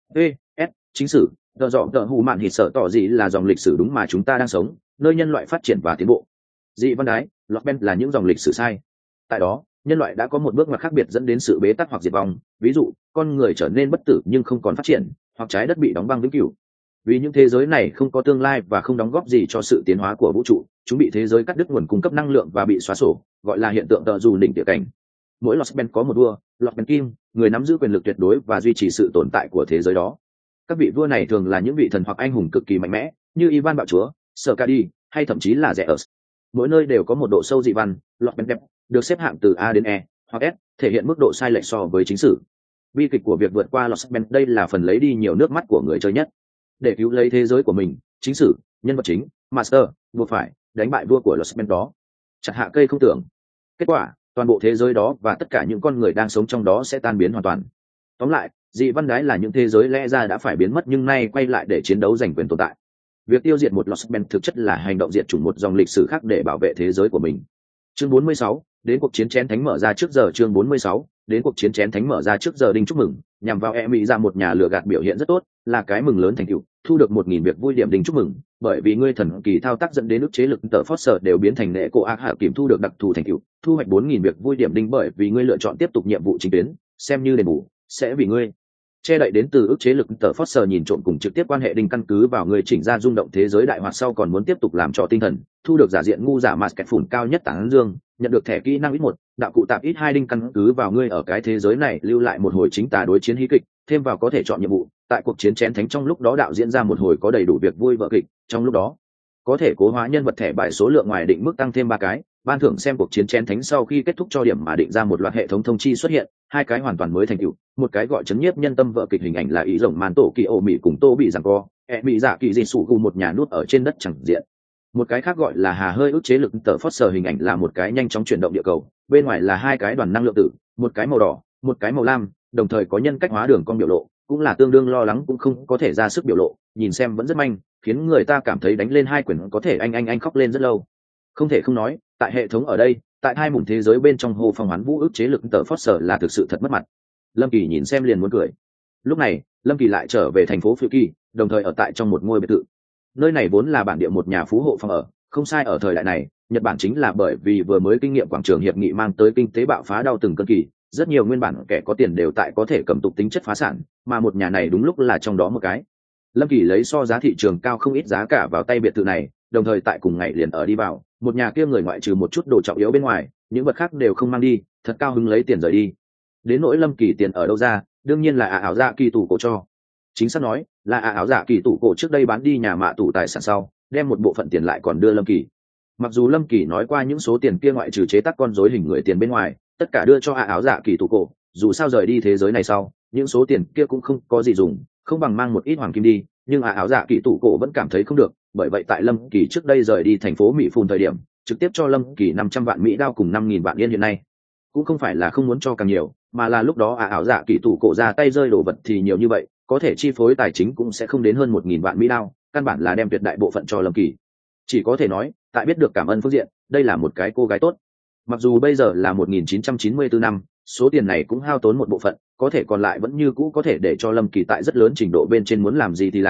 S chính sử, tờ dọ tờ hù mạn hít sợ tỏ gì là dòng lịch sử đúng mà chúng ta đang sống, nơi nhân loại phát triển và tiến bộ. Dị văn đái, lọt ben là những dòng lịch sử sai. Tại đó, nhân loại đã có một bước ngoặt khác biệt dẫn đến sự bế tắc hoặc diệt vong, ví dụ, con người trở nên bất tử nhưng không còn phát triển, hoặc trái đất bị đóng băng vĩnh cửu. Vì những thế giới này không có tương lai và không đóng góp gì cho sự tiến hóa của vũ trụ, chúng bị thế giới cắt đứt nguồn cung cấp năng lượng và bị xóa sổ, gọi là hiện tượng tờ dù đỉnh địa cảnh. Mỗi Lost Ben có một vua, Lost Ben Kim, người nắm giữ quyền lực tuyệt đối và duy trì sự tồn tại của thế giới đó. Các vị vua này thường là những vị thần hoặc anh hùng cực kỳ mạnh mẽ, như Ivan bạo chúa, Sarkadi, hay thậm chí là Zeus. Mỗi nơi đều có một độ sâu dị văn, Lost Ben đẹp, được xếp hạng từ A đến E, hoặc S, thể hiện mức độ sai lệch so với chính sử. Bi kịch của việc vượt qua Lost Ben đây là phần lấy đi nhiều nước mắt của người chơi nhất. Để cứu lấy thế giới của mình, chính sử, nhân vật chính, Master, buộc phải đánh bại vua của Lost Ben đó, chặt hạ cây không tưởng. Kết quả, toàn bộ thế giới đó và tất cả những con người đang sống trong đó sẽ tan biến hoàn toàn. Tóm lại, dị văn đái là những thế giới lẽ ra đã phải biến mất nhưng nay quay lại để chiến đấu giành quyền tồn tại. Việc tiêu diệt một Lost Ben thực chất là hành động diệt chủng một dòng lịch sử khác để bảo vệ thế giới của mình. Chương 46, đến cuộc chiến chén thánh mở ra trước giờ. Chương 46, đến cuộc chiến chén thánh mở ra trước giờ. Đinh chúc mừng, nhằm vào Mỹ ra một nhà lừa gạt biểu hiện rất tốt, là cái mừng lớn thành tựu, thu được 1000 việc vui điểm. Đinh chúc mừng, bởi vì ngươi thần kỳ thao tác dẫn đến ức chế lực tờ Foster đều biến thành nệ cổ ác hạ kiểm, thu được đặc thù thành tựu, thu hoạch 4000 việc vui điểm. Đinh, bởi vì ngươi lựa chọn tiếp tục nhiệm vụ chính tuyến, xem như đền bù, sẽ vì ngươi che đậy đến từ ức chế lực tờ Foster nhìn trộm cùng trực tiếp quan hệ. Đinh, căn cứ vào người chỉnh ra rung động thế giới đại hoạt sau còn muốn tiếp tục làm trò tinh thần, thu được giả diện ngu giả mask kẹt phủn cao nhất tán dương, nhận được thẻ kỹ năng ít 1, đạo cụ tạp ít 2. Đinh, căn cứ vào ngươi ở cái thế giới này lưu lại một hồi chính tà đối chiến hí kịch, thêm vào có thể chọn nhiệm vụ, tại cuộc chiến chén thánh trong lúc đó đạo diễn ra một hồi có đầy đủ việc vui vở kịch, trong lúc đó có thể cố hóa nhân vật thẻ bài số lượng ngoài định mức tăng thêm 3 cái. Ban thưởng xem cuộc chiến chén thánh sau khi kết thúc cho điểm mà định ra một loạt hệ thống thông chi xuất hiện, 2 cái hoàn toàn mới thành tựu, một cái gọi chấn nhiếp nhân tâm vợ kịch hình ảnh là ý rồng màn tổ kỳ ổ mỹ cùng tô bị giằng co, bị giả kỳ dị sủ cùng một nhà nút ở trên đất chẳng diện. Một cái khác gọi là hà hơi ức chế lực tờ Foster hình ảnh là một cái nhanh chóng chuyển động địa cầu, bên ngoài là 2 cái đoàn năng lượng tử, một cái màu đỏ, một cái màu lam, đồng thời có nhân cách hóa đường cong biểu lộ, cũng là tương đương lo lắng cũng không có thể ra sức biểu lộ, nhìn xem vẫn rất manh, khiến người ta cảm thấy đánh lên 2 quyển có thể anh khóc lên rất lâu. Không thể không nói, tại hệ thống ở đây, tại hai mùng thế giới bên trong hồ phong hoán vũ ức chế lực tờ Foster là thực sự thật mất mặt. Lâm Kỳ nhìn xem liền muốn cười. Lúc này, Lâm Kỳ lại trở về thành phố Phiêu Kỳ, đồng thời ở tại trong một ngôi biệt thự. Nơi này vốn là bản địa một nhà phú hộ phòng ở, không sai, ở thời đại này, Nhật Bản chính là bởi vì vừa mới kinh nghiệm quảng trường hiệp nghị mang tới kinh tế bạo phá đau từng cơn kỳ, rất nhiều nguyên bản kẻ có tiền đều tại có thể cầm tục tính chất phá sản, mà một nhà này đúng lúc là trong đó một cái. Lâm Kỳ lấy so giá thị trường cao không ít giá cả vào tay biệt thự này, đồng thời tại cùng ngày liền ở đi vào, một nhà kia người ngoại trừ một chút đồ trọng yếu bên ngoài, những vật khác đều không mang đi, thật cao hứng lấy tiền rời đi. Đến nỗi Lâm Kỳ tiền ở đâu ra, đương nhiên là ảo dạ kỳ tủ cổ cho. Chính xác nói là ảo dạ kỳ tủ cổ trước đây bán đi nhà mạ tủ tài sản sau, đem một bộ phận tiền lại còn đưa Lâm Kỳ. Mặc dù Lâm Kỳ nói qua những số tiền kia ngoại trừ chế tác con rối hình người tiền bên ngoài, tất cả đưa cho ảo dạ kỳ tủ cổ, dù sao rời đi thế giới này sau, những số tiền kia cũng không có gì dùng, không bằng mang một ít hoàng kim đi, nhưng ảo dạ kỳ tủ cổ vẫn cảm thấy không được, bởi vậy tại Lâm Kỳ trước đây rời đi thành phố Mỹ Phun thời điểm, trực tiếp cho Lâm Kỳ 500 vạn Mỹ đao cùng 5000 vạn yên hiện nay. Cũng không phải là không muốn cho càng nhiều, mà là lúc đó ảo dạ kỳ tủ cổ ra tay rơi đồ vật thì nhiều như vậy, có thể chi phối tài chính cũng sẽ không đến hơn 1000 vạn Mỹ đao, căn bản là đem tuyệt đại bộ phận cho Lâm Kỳ. Chỉ có thể nói, tại biết được cảm ơn phương diện, đây là một cái cô gái tốt. Mặc dù bây giờ là 1994 năm, số tiền này cũng hao tốn một bộ phận, có thể còn lại vẫn như cũ có thể để cho Lâm Kỳ tại rất lớn trình độ bên trên muốn làm gì thì làm,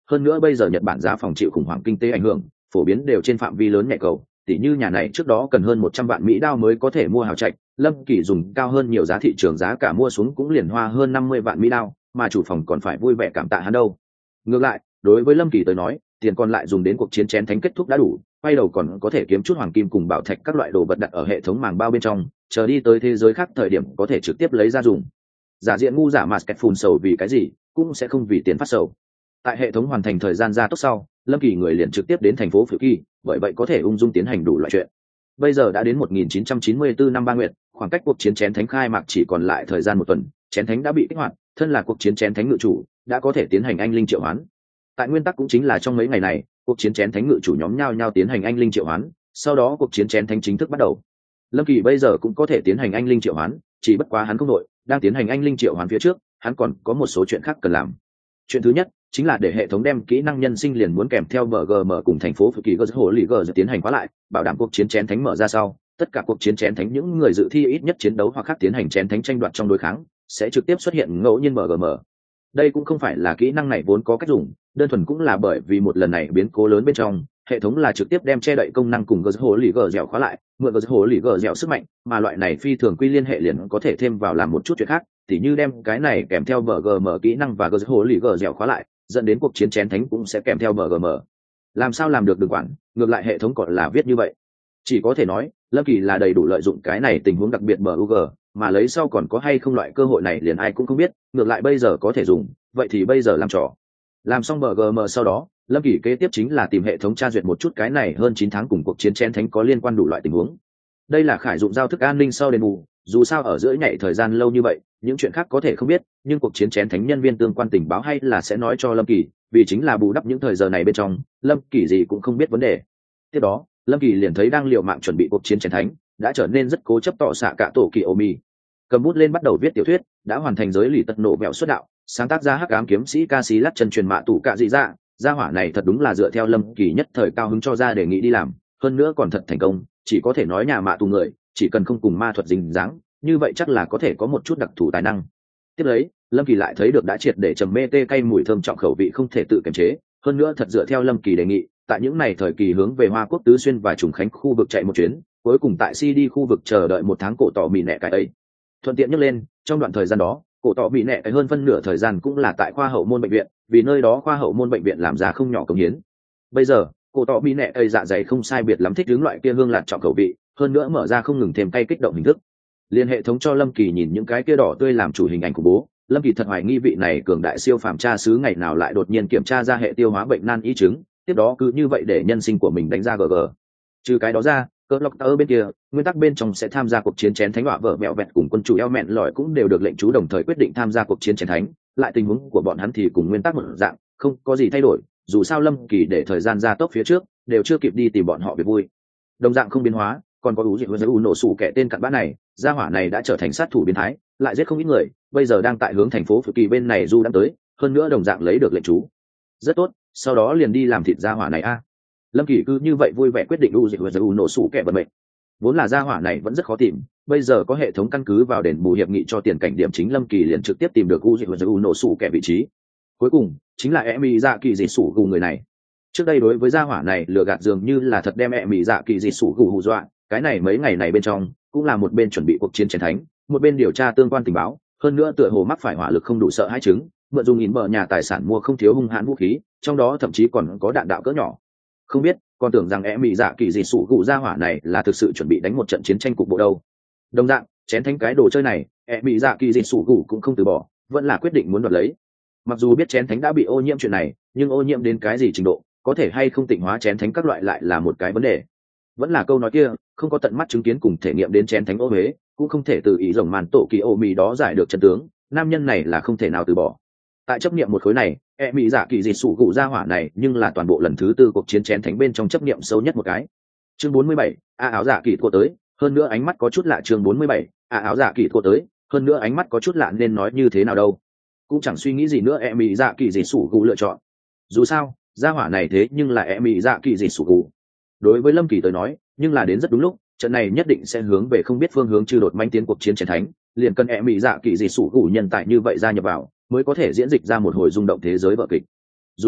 hơn nữa bây giờ Nhật Bản giá phòng chịu khủng hoảng kinh tế ảnh hưởng, phổ biến đều trên phạm vi lớn nhẹ cầu, tỉ như nhà này trước đó cần hơn 100 vạn Mỹ đao mới có thể mua hào trạch, Lâm Kỳ dùng cao hơn nhiều giá thị trường giá cả mua xuống cũng liền hoa hơn 50 vạn Mỹ đao, mà chủ phòng còn phải vui vẻ cảm tạ hắn đâu. Ngược lại, đối với Lâm Kỳ tới nói, tiền còn lại dùng đến cuộc chiến chén thánh kết thúc đã đủ, quay đầu còn có thể kiếm chút hoàng kim cùng bảo thạch các loại đồ vật đặt ở hệ thống màng bao bên trong, chờ đi tới thế giới khác thời điểm có thể trực tiếp lấy ra dùng. Giả diện ngu giả mà kẹt phùn sầu vì cái gì, cũng sẽ không vì tiền phát sầu. Tại hệ thống hoàn thành thời gian gia tốc sau, Lâm Kỳ người liền trực tiếp đến thành phố Phự Kỳ, bởi vậy có thể ung dung tiến hành đủ loại chuyện. Bây giờ đã đến 1994 năm Ba Nguyệt, khoảng cách cuộc chiến chén thánh khai mạc chỉ còn lại thời gian một tuần, chén thánh đã bị kích hoạt, thân là cuộc chiến chén thánh ngự chủ, đã có thể tiến hành anh linh triệu hoán. Tại nguyên tắc cũng chính là trong mấy ngày này, cuộc chiến chén thánh ngự chủ nhóm nhau tiến hành anh linh triệu hoán, sau đó cuộc chiến chén thánh chính thức bắt đầu. Lâm Kỳ bây giờ cũng có thể tiến hành anh linh triệu hoán, chỉ bất quá hắn không đội, đang tiến hành anh linh triệu hoán phía trước, hắn còn có một số chuyện khác cần làm. Chuyện thứ nhất chính là để hệ thống đem kỹ năng nhân sinh liền muốn kèm theo BGM cùng thành phố Phự Kỳ hồ lì gờ tiến hành khóa lại, bảo đảm cuộc chiến chén thánh mở ra sau, tất cả cuộc chiến chén thánh những người dự thi ít nhất chiến đấu hoặc khác tiến hành chén thánh tranh đoạt trong đối kháng, sẽ trực tiếp xuất hiện ngẫu nhiên BGM. Đây cũng không phải là kỹ năng này vốn có cách dùng, đơn thuần cũng là bởi vì một lần này biến cố lớn bên trong, hệ thống là trực tiếp đem che đậy công năng cùng hồ lì gờ dẻo khóa lại, mượn hồ lì gờ dẻo sức mạnh, mà loại này phi thường quy liên hệ liền có thể thêm vào làm một chút chuyện khác, tỉ như đem cái này kèm theo BGM kỹ năng và hồ lì gờ dẻo khóa lại, dẫn đến cuộc chiến chén thánh cũng sẽ kèm theo BGM. Làm sao làm được đừng quản, ngược lại hệ thống còn là viết như vậy. Chỉ có thể nói, Lâm Kỳ là đầy đủ lợi dụng cái này tình huống đặc biệt BUG, mà lấy sau còn có hay không loại cơ hội này liền ai cũng không biết, ngược lại bây giờ có thể dùng, vậy thì bây giờ làm trò. Làm xong BGM sau đó, Lâm Kỳ kế tiếp chính là tìm hệ thống tra duyệt một chút cái này hơn 9 tháng cùng cuộc chiến chén thánh có liên quan đủ loại tình huống. Đây là khải dụng giao thức an ninh sau đền bù, dù sao ở giữa nhảy thời gian lâu như vậy, những chuyện khác có thể không biết, nhưng cuộc chiến chén thánh nhân viên tương quan tình báo hay là sẽ nói cho Lâm Kỳ, vì chính là bù đắp những thời giờ này bên trong, Lâm Kỳ gì cũng không biết vấn đề. Tiếp đó, Lâm Kỳ liền thấy đang liều mạng chuẩn bị cuộc chiến chén thánh, đã trở nên rất cố chấp tỏ xạ cả tổ kỳ Omi. Cầm bút lên bắt đầu viết tiểu thuyết, đã hoàn thành giới lì tật nổ bẹo xuất đạo, sáng tác ra hắc ám kiếm sĩ ca sĩ lắt chân truyền mạ tủ cạ dị dạ, gia hỏa này thật đúng là dựa theo Lâm Kỳ nhất thời cao hứng cho ra đề nghị đi làm, hơn nữa còn thật thành công, chỉ có thể nói nhà mạ tù người, chỉ cần không cùng ma thuật dính dáng, như vậy chắc là có thể có một chút đặc thù tài năng. Tiếp lấy, Lâm Kỳ lại thấy được đã triệt để trầm mê tê cay mùi thơm trọng khẩu vị không thể tự kiềm chế, hơn nữa thật dựa theo Lâm Kỳ đề nghị, tại những này thời kỳ hướng về Hoa Quốc Tứ Xuyên và Trùng Khánh khu vực chạy một chuyến, cuối cùng tại CD khu vực chờ đợi 1 tháng cổ tỏ mì nẹ cái ấy. Thuận tiện nhắc lên, trong đoạn thời gian đó, cổ tỏ mì nẹ cái hơn phân nửa thời gian cũng là tại khoa hậu môn bệnh viện, vì nơi đó khoa hậu môn bệnh viện làm ra không nhỏ công hiến. Bây giờ, cổ tỏ mì nẹ ấy dạ dày không sai biệt lắm thích hướng loại kia hương lạt trọng khẩu vị, hơn nữa mở ra không ngừng thêm cay kích động hình thức. Liên hệ thống cho Lâm Kỳ nhìn những cái kia đỏ tươi làm chủ hình ảnh của bố, Lâm Kỳ thật hoài nghi vị này cường đại siêu phàm tra sứ ngày nào lại đột nhiên kiểm tra ra hệ tiêu hóa bệnh nan y chứng, tiếp đó cứ như vậy để nhân sinh của mình đánh ra GG. Trừ cái đó ra, cỡ lọc ở bên kia, nguyên tắc bên trong sẽ tham gia cuộc chiến chén thánh họa vợ mẹo vẹt cùng quân chủ eo mẹn lỏi cũng đều được lệnh chú đồng thời quyết định tham gia cuộc chiến chén thánh, lại tình huống của bọn hắn thì cùng nguyên tắc một dạng, không có gì thay đổi, dù sao Lâm Kỳ để thời gian gia tốc phía trước, đều chưa kịp đi tìm bọn họ việc vui. Đồng dạng không biến hóa, còn có ủ dịch nổ sủ kẻ tên cặn bã này, gia hỏa này đã trở thành sát thủ biến thái, lại giết không ít người, bây giờ đang tại hướng thành phố Phự Kỳ bên này du đang tới, hơn nữa đồng dạng lấy được lệnh chú. Rất tốt, sau đó liền đi làm thịt gia hỏa này a. Lâm Kỳ cứ như vậy vui vẻ quyết định ủ dịch nổ sủ kẻ vận mệnh. Vốn là gia hỏa này vẫn rất khó tìm, bây giờ có hệ thống căn cứ vào đền bù hiệp nghị cho tiền cảnh điểm chính, Lâm Kỳ liền trực tiếp tìm được ủ dịch nổ sủ kẻ vị trí. Cuối cùng chính là Emi dạ kỳ dị sủ gù người này. Trước đây đối với gia hỏa này lừa gạt dường như là thật, đem Emi dạ kỳ dị sủ gù hù dọa, cái này mấy ngày này bên trong cũng là một bên chuẩn bị cuộc chiến chén thánh, một bên điều tra tương quan tình báo, hơn nữa tựa hồ mắc phải hỏa lực không đủ sợ hãi chứng, mượn dùng in bờ nhà tài sản mua không thiếu hung hãn vũ khí, trong đó thậm chí còn có đạn đạo cỡ nhỏ. Không biết, còn tưởng rằng Emi dạ kỳ dị sủ gù gia hỏa này là thực sự chuẩn bị đánh một trận chiến tranh cục bộ đâu. Đồng dạng, chén thánh cái đồ chơi này, Emi dạ kỳ dị sủ gù cũng không từ bỏ, vẫn là quyết định muốn đoạt lấy. Mặc dù biết chén thánh đã bị ô nhiễm chuyện này, nhưng ô nhiễm đến cái gì trình độ, có thể hay không tịnh hóa chén thánh các loại lại là một cái vấn đề. Vẫn là câu nói kia, không có tận mắt chứng kiến cùng thể nghiệm đến chén thánh ô huế, cũng không thể từ ý rồng màn tổ kỳ ô mì đó giải được chân tướng, nam nhân này là không thể nào từ bỏ. Tại chấp niệm một khối này, mỹ giả kỳ dị sủ gụ gia hỏa này nhưng là toàn bộ lần thứ 4 cuộc chiến chén thánh bên trong chấp niệm sâu nhất một cái. Chương 47, áo giả kỳ thua tới, hơn nữa ánh mắt có chút lạ. Chương 47, áo giả kỳ thua tới, hơn nữa ánh mắt có chút lạ, nên nói như thế nào đâu. Cũng chẳng suy nghĩ gì nữa, mỹ dạ kỳ dị sủ gù lựa chọn. Dù sao gia hỏa này thế nhưng là mỹ dạ kỳ dị sủ gù. Đối với Lâm Kỳ tới nói, nhưng là đến rất đúng lúc, trận này nhất định sẽ hướng về không biết phương hướng chư đột manh tiến cuộc chiến chén thánh, liền cần mỹ dạ kỳ dị sủ gù nhân tài như vậy gia nhập vào, mới có thể diễn dịch ra một hồi rung động thế giới vở kịch. Dù sao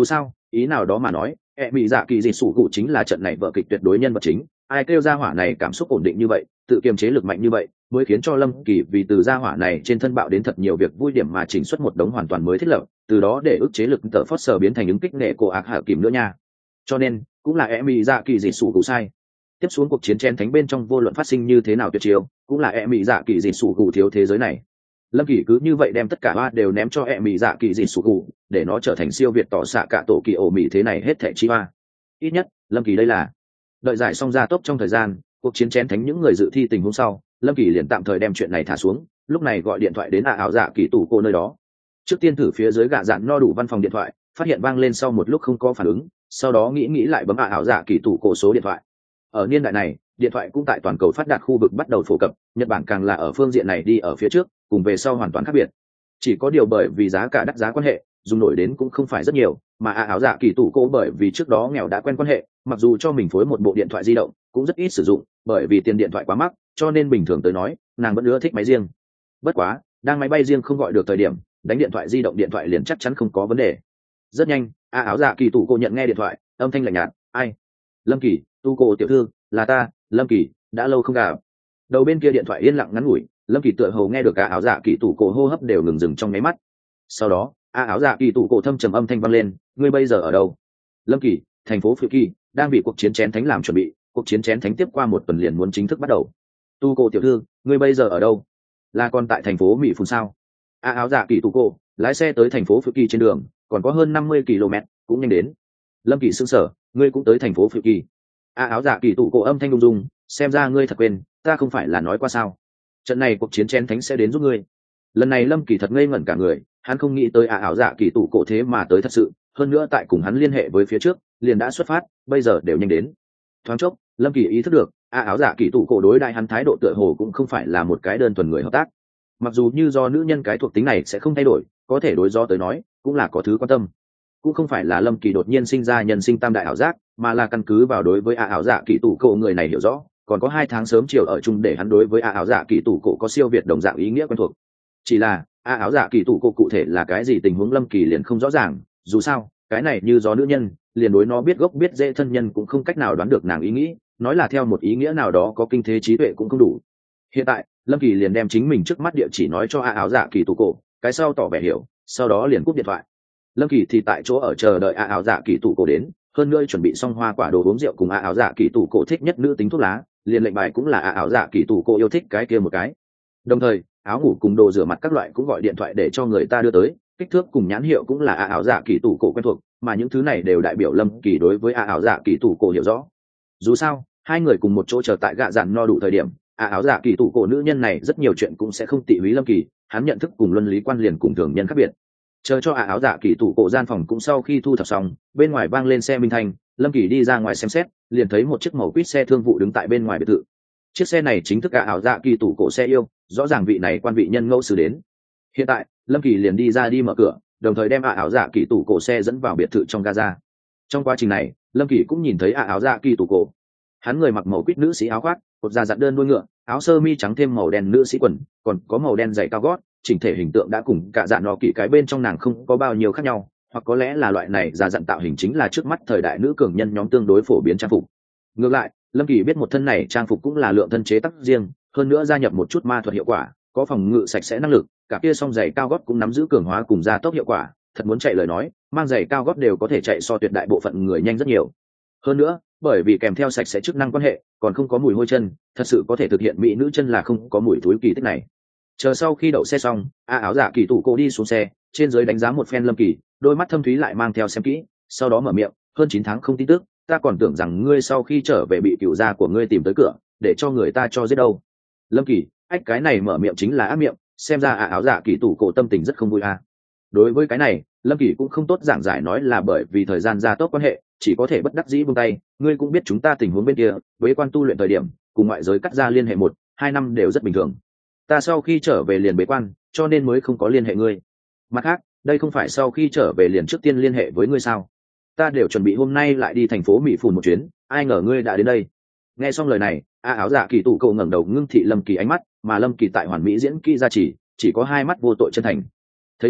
ý nào đó mà nói mỹ dạ kỳ dị sủ cụ chính là trận này vở kịch tuyệt đối nhân vật chính. Ai kêu ra hỏa này cảm xúc ổn định như vậy, tự kiềm chế lực mạnh như vậy, mới khiến cho Lâm Kỳ vì từ gia hỏa này trên thân bạo đến thật nhiều việc vui điểm mà chỉnh xuất một đống hoàn toàn mới thiết lập, từ đó để ức chế lực tờ Foster biến thành ứng kích nghệ cổ ác hạ kìm nữa nha. Cho nên cũng là mỹ dạ kỳ dị sủ cụ sai. Tiếp xuống cuộc chiến chen thánh bên trong vô luận phát sinh như thế nào tuyệt chiêu, cũng là mỹ dạ kỳ dị sủ cụ thiếu thế giới này. Lâm Kỳ cứ như vậy đem tất cả hoa đều ném cho mỹ dạ kỳ dị sủ cụ, để nó trở thành siêu việt tỏ xạ cả tổ kỳ ổ mỹ thế này hết thảy chi hoa. Ít nhất Lâm Kỳ đây là đợi giải xong ra tốc trong thời gian cuộc chiến chén thánh những người dự thi tình huống sau, Lâm Kỳ liền tạm thời đem chuyện này thả xuống, lúc này gọi điện thoại đến ảo dạ kỳ tủ cô nơi đó. Trước tiên thử phía dưới gạ dạn no đủ văn phòng điện thoại, phát hiện vang lên sau một lúc không có phản ứng, sau đó nghĩ lại bấm ảo dạ kỳ tủ cổ số điện thoại. Ở niên đại này, điện thoại cũng tại toàn cầu phát đạt khu vực bắt đầu phổ cập, Nhật Bản càng là ở phương diện này đi ở phía trước, cùng về sau hoàn toàn khác biệt. Chỉ có điều bởi vì giá cả đắt giá quan hệ, dùng nổi đến cũng không phải rất nhiều, mà ảo dạ kỳ tủ cô bởi vì trước đó nghèo đã quen quan hệ, mặc dù cho mình phối một bộ điện thoại di động cũng rất ít sử dụng, bởi vì tiền điện thoại quá mắc, cho nên bình thường tới nói nàng vẫn ưa thích máy riêng. Bất quá đang máy bay riêng không gọi được thời điểm, đánh điện thoại di động điện thoại liền chắc chắn không có vấn đề. Rất nhanh ảo dạ kỳ tủ cô nhận nghe điện thoại, âm thanh lạnh nhạt: ai? Lâm Kỳ, tu cô tiểu thư, là ta, Lâm Kỳ, đã lâu không gặp. Đầu bên kia điện thoại yên lặng ngắn ngủi, Lâm Kỳ tựa hồ nghe được cả ảo dạ kỳ tủ cô hô hấp đều ngừng dừng trong nháy mắt. Sau đó ảo dạ kỳ tủ cô thâm trầm âm thanh vang lên: ngươi bây giờ ở đâu? Lâm Kỳ, thành phố Phiêu Kỳ, đang vì cuộc chiến chén thánh làm chuẩn bị, cuộc chiến chén thánh tiếp qua một tuần liền muốn chính thức bắt đầu. Tu cô tiểu thư, ngươi bây giờ ở đâu? Là còn tại thành phố Mỹ Phun sao? Áo dạ kỳ tu cô lái xe tới thành phố Phiêu Kỳ, trên đường còn có hơn 50 km, cũng nhanh đến. Lâm Kỳ sững sờ, ngươi cũng tới thành phố Phiêu Kỳ? Áo dạ kỳ tu cô âm thanh ung dung, xem ra ngươi thật quên, ta không phải là nói qua sao? Trận này cuộc chiến chén thánh sẽ đến giúp ngươi. Lần này Lâm Kỳ thật ngây ngẩn cả người, hắn không nghĩ tới áo dạ kỳ tu cô thế mà tới thật sự, hơn nữa tại cùng hắn liên hệ với phía trước liền đã xuất phát, bây giờ đều nhanh đến. Thoáng chốc Lâm Kỳ ý thức được áo dạ kỳ tủ cổ đối đại hắn thái độ tựa hồ cũng không phải là một cái đơn thuần người hợp tác. Mặc dù như do nữ nhân cái thuộc tính này sẽ không thay đổi, có thể đối do tới nói cũng là có thứ quan tâm. Cũng không phải là Lâm Kỳ đột nhiên sinh ra nhân sinh tam đại ảo giác, mà là căn cứ vào đối với ảo dạ kỳ tủ cổ người này hiểu rõ, còn có 2 tháng sớm chiều ở chung để hắn đối với ảo dạ kỳ tủ cổ có siêu việt đồng dạng ý nghĩa quen thuộc. Chỉ là ảo dạ kỳ tủ cổ cụ thể là cái gì tình huống Lâm Kỳ liền không rõ ràng, dù sao cái này như gió nữ nhân, liền đối nó biết gốc biết dễ thân nhân cũng không cách nào đoán được nàng ý nghĩ, nói là theo một ý nghĩa nào đó có kinh thế trí tuệ cũng không đủ. Hiện tại Lâm Kỳ liền đem chính mình trước mắt địa chỉ nói cho áo dạ kỳ tủ cổ, cái sau tỏ vẻ hiểu, sau đó liền cúp điện thoại. Lâm Kỳ thì tại chỗ ở chờ đợi áo dạ kỳ tủ cổ đến, hơn nữa chuẩn bị xong hoa quả đồ uống rượu cùng áo dạ kỳ tủ cổ thích nhất nữ tính thuốc lá, liền lệnh bài cũng là áo dạ kỳ tủ cổ yêu thích cái kia một cái. Đồng thời áo ngủ cùng đồ rửa mặt các loại cũng gọi điện thoại để cho người ta đưa tới, kích thước cùng nhãn hiệu cũng là ảo dạ kỳ tủ cổ quen thuộc, mà những thứ này đều đại biểu Lâm Kỳ đối với ảo dạ kỳ tủ cổ hiểu rõ. Dù sao 2 người cùng một chỗ chờ tại gạ dạn no đủ thời điểm, ảo dạ kỳ tủ cổ nữ nhân này rất nhiều chuyện cũng sẽ không tị húy Lâm Kỳ, hắn nhận thức cùng luân lý quan liền cùng thường nhân khác biệt. Chờ cho ảo dạ kỳ tủ cổ gian phòng cũng sau khi thu thập xong, bên ngoài vang lên xe minh thành, Lâm Kỳ đi ra ngoài xem xét, liền thấy một chiếc màu quýt xe thương vụ đứng tại bên ngoài biệt thự. Chiếc xe này chính thức ảo dạ kỳ tủ cổ xe yêu, rõ ràng vị này quan vị nhân ngẫu xử đến. Hiện tại Lâm Kỳ liền đi ra đi mở cửa, đồng thời đem ảo dạ kỳ tủ cổ xe dẫn vào biệt thự trong gaza. Trong quá trình này Lâm Kỳ cũng nhìn thấy ảo dạ kỳ tủ cổ, hắn người mặc màu quýt nữ sĩ áo khoác, cột da dặn đơn đuôi ngựa, áo sơ mi trắng thêm màu đen nữ sĩ quần, còn có màu đen giày cao gót, chỉnh thể hình tượng đã cùng cả dạn nọ kỳ cái bên trong nàng không có bao nhiêu khác nhau, hoặc có lẽ là loại này da dặn tạo hình chính là trước mắt thời đại nữ cường nhân nhóm tương đối phổ biến trang phục. Ngược lại Lâm Kỳ biết một thân này trang phục cũng là lượng thân chế tác riêng, hơn nữa gia nhập một chút ma thuật hiệu quả, có phòng ngự sạch sẽ năng lực, cả kia song giày cao gót cũng nắm giữ cường hóa cùng gia tốc hiệu quả, thật muốn chạy lời nói mang giày cao gót đều có thể chạy so tuyệt đại bộ phận người nhanh rất nhiều. Hơn nữa bởi vì kèm theo sạch sẽ chức năng quan hệ, còn không có mùi hôi chân, thật sự có thể thực hiện mỹ nữ chân là không có mùi thối kỳ tích này. Chờ sau khi đậu xe xong, áo dạ kỳ tủ cô đi xuống xe, trên dưới đánh giá một phen Lâm Kỳ, đôi mắt thâm thúy lại mang theo xem kỹ, sau đó mở miệng: hơn 9 tháng không tin tức, ta còn tưởng rằng ngươi sau khi trở về bị cựu gia của ngươi tìm tới cửa để cho người ta cho giết đâu. Lâm Kỳ, ách, cái này mở miệng chính là ác miệng, xem ra áo dạ kỳ tủ cổ tâm tình rất không vui a. Đối với cái này Lâm Kỳ cũng không tốt giảng giải, nói là bởi vì thời gian gia tốt quan hệ, chỉ có thể bất đắc dĩ buông tay. Ngươi cũng biết chúng ta tình huống bên kia, với quan tu luyện thời điểm cùng ngoại giới cắt ra liên hệ 1-2 năm đều rất bình thường, ta sau khi trở về liền bế quan, cho nên mới không có liên hệ ngươi. Mặt khác đây không phải sau khi trở về liền trước tiên liên hệ với ngươi sao? Ta đều chuẩn bị hôm nay lại đi thành phố Mỹ Phùn một chuyến, ai ngờ ngươi đã đến đây. Nghe xong lời này áo dạ kỳ tủ cổ ngẩng đầu ngưng thị Lâm Kỳ ánh mắt, mà Lâm Kỳ tại hoàn mỹ diễn kỹ ra chỉ có 2 mắt vô tội chân thành. Thấy thế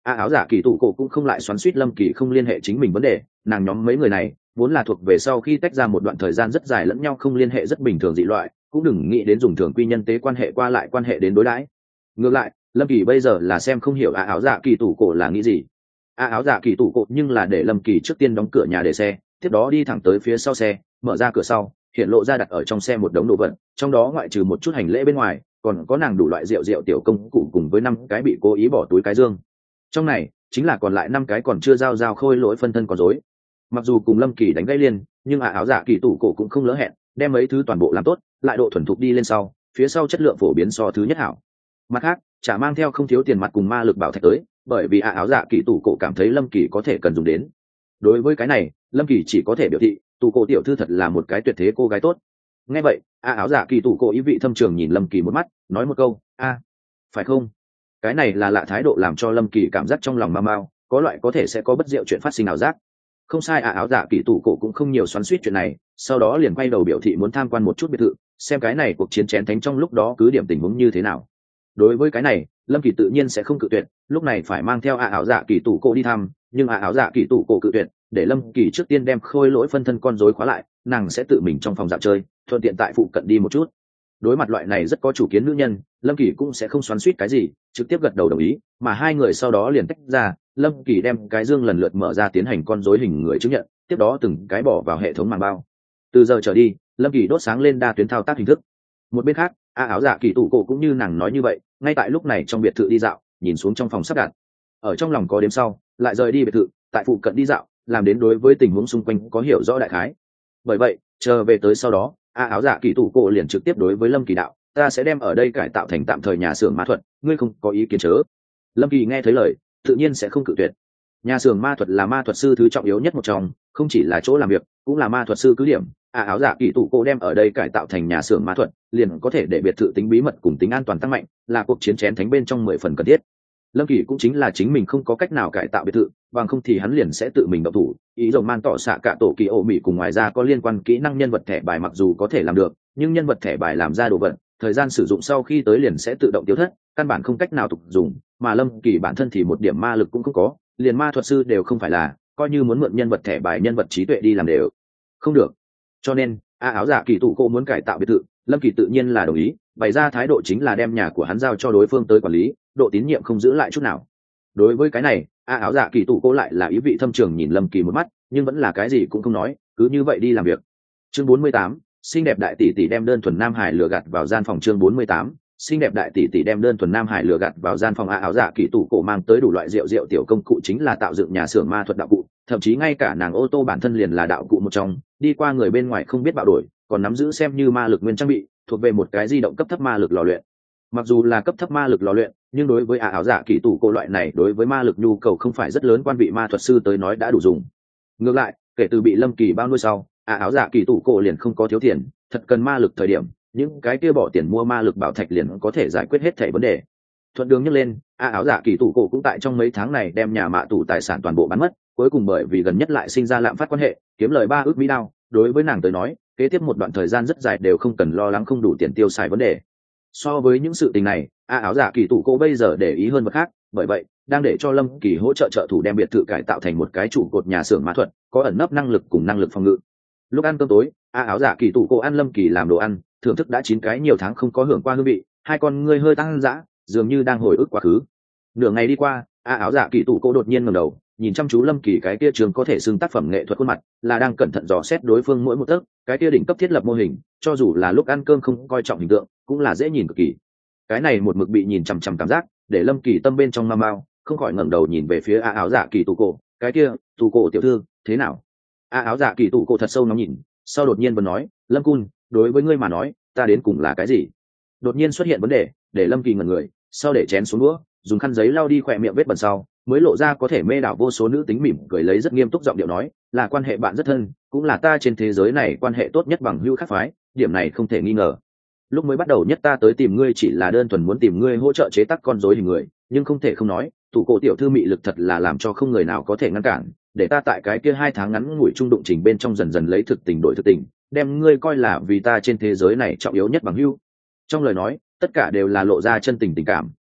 áo giả kỳ tụ cổ cũng không lại xoắn suýt lâm kỳ không liên hệ chính mình vấn đề, nàng nhóm mấy người này vốn là thuộc về sau khi tách ra một đoạn thời gian rất dài lẫn nhau không liên hệ rất bình thường dị loại, cũng đừng nghĩ đến dùng thường quy nhân tế quan hệ qua lại quan hệ đến đối đãi. Ngược lại lâm kỳ bây giờ là xem không hiểu áo giả kỳ tụ cổ là nghĩ gì. Áo giả kỳ tụ cổ nhưng là để lâm kỳ trước tiên đóng cửa nhà để xe, tiếp đó đi thẳng tới phía sau xe, mở ra cửa sau hiện lộ ra đặt ở trong xe một đống đồ vật, trong đó ngoại trừ một chút hành lễ bên ngoài còn có nàng đủ loại rượu tiểu công cụ cùng với 5 cái bị cố ý bỏ túi cái dương. Trong này chính là còn lại 5 cái còn chưa giao khôi lỗi phân thân con rối. Mặc dù cùng lâm kỳ đánh gãy liên, nhưng áo giả kỳ tủ cổ cũng không lỡ hẹn, đem mấy thứ toàn bộ làm tốt lại độ thuần thục đi lên sau, phía sau chất lượng phổ biến so thứ nhất hảo. Mặt khác chả mang theo không thiếu tiền mặt cùng ma lực bảo thạch tới, bởi vì áo giả kỳ tủ cổ cảm thấy lâm kỳ có thể cần dùng đến. Đối với cái này lâm kỳ chỉ có thể biểu thị tủ cổ tiểu thư thật là một cái tuyệt thế cô gái tốt. Nghe vậy áo giả kỳ tủ cổ ý vị thâm trường nhìn lâm kỳ một mắt, nói một câu phải không. Cái này là lạ thái độ làm cho lâm kỳ cảm giác trong lòng mau mau, có loại có thể sẽ có bất diệu chuyện phát sinh ảo giác. Không sai áo giả kỳ tủ cổ cũng không nhiều xoắn xuýt chuyện này, sau đó liền quay đầu biểu thị muốn tham quan một chút biệt thự, xem cái này cuộc chiến chén thánh trong lúc đó cứ điểm tình huống như thế nào. Đối với cái này lâm kỳ tự nhiên sẽ không cự tuyệt, lúc này phải mang theo áo giả kỳ tủ cổ đi thăm, nhưng áo giả kỳ tủ cổ cự tuyệt, để lâm kỳ trước tiên đem khôi lỗi phân thân con rối khóa lại, nàng sẽ tự mình trong phòng dạo chơi, thuận tiện tại phụ cận đi một chút. Đối mặt loại này rất có chủ kiến nữ nhân, lâm kỳ cũng sẽ không xoắn xuýt cái gì, trực tiếp gật đầu đồng ý, mà hai người sau đó liền tách ra, lâm kỳ đem cái dương lần lượt mở ra tiến hành con rối hình người chứng nhận, tiếp đó từng cái bỏ vào hệ thống màng bao. Từ giờ trở đi lâm kỳ đốt sáng lên đa tuyến thao tác hình thức. Một bên khác áo giả kỳ tủ cổ cũng như nàng nói như vậy, ngay tại lúc này trong biệt thự đi dạo, nhìn xuống trong phòng sắp đặt, ở trong lòng có đếm sau lại rời đi biệt thự, tại phụ cận đi dạo, làm đến đối với tình huống xung quanh có hiểu rõ đại khái. Bởi vậy chờ về tới sau đó áo giả kỳ tủ cổ liền trực tiếp đối với lâm kỳ đạo, ta sẽ đem ở đây cải tạo thành tạm thời nhà xưởng ma thuật, ngươi không có ý kiến chớ. Lâm kỳ nghe thấy lời tự nhiên sẽ không cự tuyệt. Nhà xưởng ma thuật là ma thuật sư thứ trọng yếu nhất một trong, không chỉ là chỗ làm việc cũng là ma thuật sư cứ điểm. Áo giả kỳ tủ cổ đem ở đây cải tạo thành nhà xưởng ma thuật, liền có thể để biệt thự tính bí mật cùng tính an toàn tăng mạnh, là cuộc chiến chén thánh bên trong 10 phần cần thiết. Lâm kỳ cũng chính là chính mình không có cách nào cải tạo biệt thự, bằng không thì hắn liền sẽ tự mình động thủ. Ý rồng man tỏ xạ cả tổ kỳ ổ mỹ cùng ngoài ra có liên quan kỹ năng nhân vật thẻ bài mặc dù có thể làm được, nhưng nhân vật thẻ bài làm ra đồ vật thời gian sử dụng sau khi tới liền sẽ tự động tiêu thất, căn bản không cách nào tục dùng, mà lâm kỳ bản thân thì một điểm ma lực cũng không có, liền ma thuật sư đều không phải là, coi như muốn mượn nhân vật thẻ bài nhân vật trí tuệ đi làm đều không được. Cho nên áo giả kỳ tủ cổ muốn cải tạo biệt thự, lâm kỳ tự nhiên là đồng ý, bày ra thái độ chính là đem nhà của hắn giao cho đối phương tới quản lý, độ tín nhiệm không giữ lại chút nào. Đối với cái này áo giả kỳ tủ cổ lại là ý vị thâm trường nhìn lâm kỳ một mắt, nhưng vẫn là cái gì cũng không nói, cứ như vậy đi làm việc. Chương 48, xinh đẹp đại tỷ tỷ đem đơn thuần nam hải lừa gạt vào gian phòng. Chương 48, xinh đẹp đại tỷ tỷ đem đơn thuần nam hải lừa gạt vào gian phòng. Áo giả kỳ tủ cổ mang tới đủ loại rượu tiểu công cụ chính là tạo dựng nhà xưởng ma thuật đạo cụ, thậm chí ngay cả nàng ô tô bản thân liền là đạo cụ một trong, đi qua người bên ngoài không biết bạo đổi, còn nắm giữ xem như ma lực nguyên trang bị, thuộc về một cái di động cấp thấp ma lực lò luyện. Mặc dù là cấp thấp ma lực lò luyện, nhưng đối với áo giả kỳ tủ cổ loại này đối với ma lực nhu cầu không phải rất lớn quan vị ma thuật sư tới nói đã đủ dùng. Ngược lại kể từ bị lâm kỳ bao nuôi sau, áo giả kỳ tủ cổ liền không có thiếu tiền, thật cần ma lực thời điểm những cái kia bỏ tiền mua ma lực bảo thạch liền có thể giải quyết hết thảy vấn đề. Thuận đường nhấc lên áo giả kỳ tủ cổ cũng tại trong mấy tháng này đem nhà mạ tủ tài sản toàn bộ bán mất, cuối cùng bởi vì gần nhất lại sinh ra lạm phát quan hệ, kiếm lời 3 ức mỹ đao. Đối với nàng tới nói kế tiếp một đoạn thời gian rất dài đều không cần lo lắng không đủ tiền tiêu xài vấn đề. So với những sự tình này áo giả kỳ tủ cổ bây giờ để ý hơn một khác, bởi vậy đang để cho lâm kỳ hỗ trợ trợ thủ đem biệt thự cải tạo thành một cái trụ cột nhà xưởng ma thuật, có ẩn nấp năng lực cùng năng lực phòng ngự. Lúc ăn cơm tối áo giả kỳ tủ cổ ăn lâm kỳ làm đồ ăn, thưởng thức đã 9 cái nhiều tháng không có hưởng qua hương vị, hai con ngươi hơi tăng dã, dường như đang hồi ức quá khứ. Nửa ngày đi qua áo giả kỳ tủ cổ đột nhiên ngẩng đầu nhìn chăm chú lâm kỳ cái kia trường có thể xưng tác phẩm nghệ thuật khuôn mặt, là đang cẩn thận dò xét đối phương mỗi một tấc, cái kia đỉnh cấp thiết lập mô hình, cho dù là lúc ăn cơm không coi trọng hình tượng cũng là dễ nhìn cực kỳ. Cái này một mực bị nhìn chằm chằm cảm giác để lâm kỳ tâm bên trong mau mau, không khỏi ngẩng đầu nhìn về phía áo giả kỳ tủ cổ, cái kia tủ cổ tiểu thư thế nào. Áo giả kỳ tủ cổ thật sâu ngắm nhìn, sau đột nhiên vừa nói, lâm cun, đối với ngươi mà nói ta đến cùng là cái gì. Đột nhiên xuất hiện vấn đề để lâm kỳ ngẩn người, sau để chén xuống đũa, dùng khăn giấy lau đi khỏe miệng vết bẩn sau mới lộ ra có thể mê đảo vô số nữ tính mỉm cười, lấy rất nghiêm túc giọng điệu nói, là quan hệ bạn rất thân, cũng là ta trên thế giới này quan hệ tốt nhất bằng hữu khác phái, điểm này không thể nghi ngờ. Lúc mới bắt đầu nhất ta tới tìm ngươi chỉ là đơn thuần muốn tìm ngươi hỗ trợ chế tác con rối hình người, nhưng không thể không nói tủ cổ tiểu thư mị lực thật là làm cho không người nào có thể ngăn cản, để ta tại cái kia 2 tháng ngắn ngủi trung đụng trình bên trong dần dần lấy thực tình đổi thực tình, đem ngươi coi là vì ta trên thế giới này trọng yếu nhất bằng hữu. Trong lời nói tất cả đều là lộ ra chân tình tình cảm,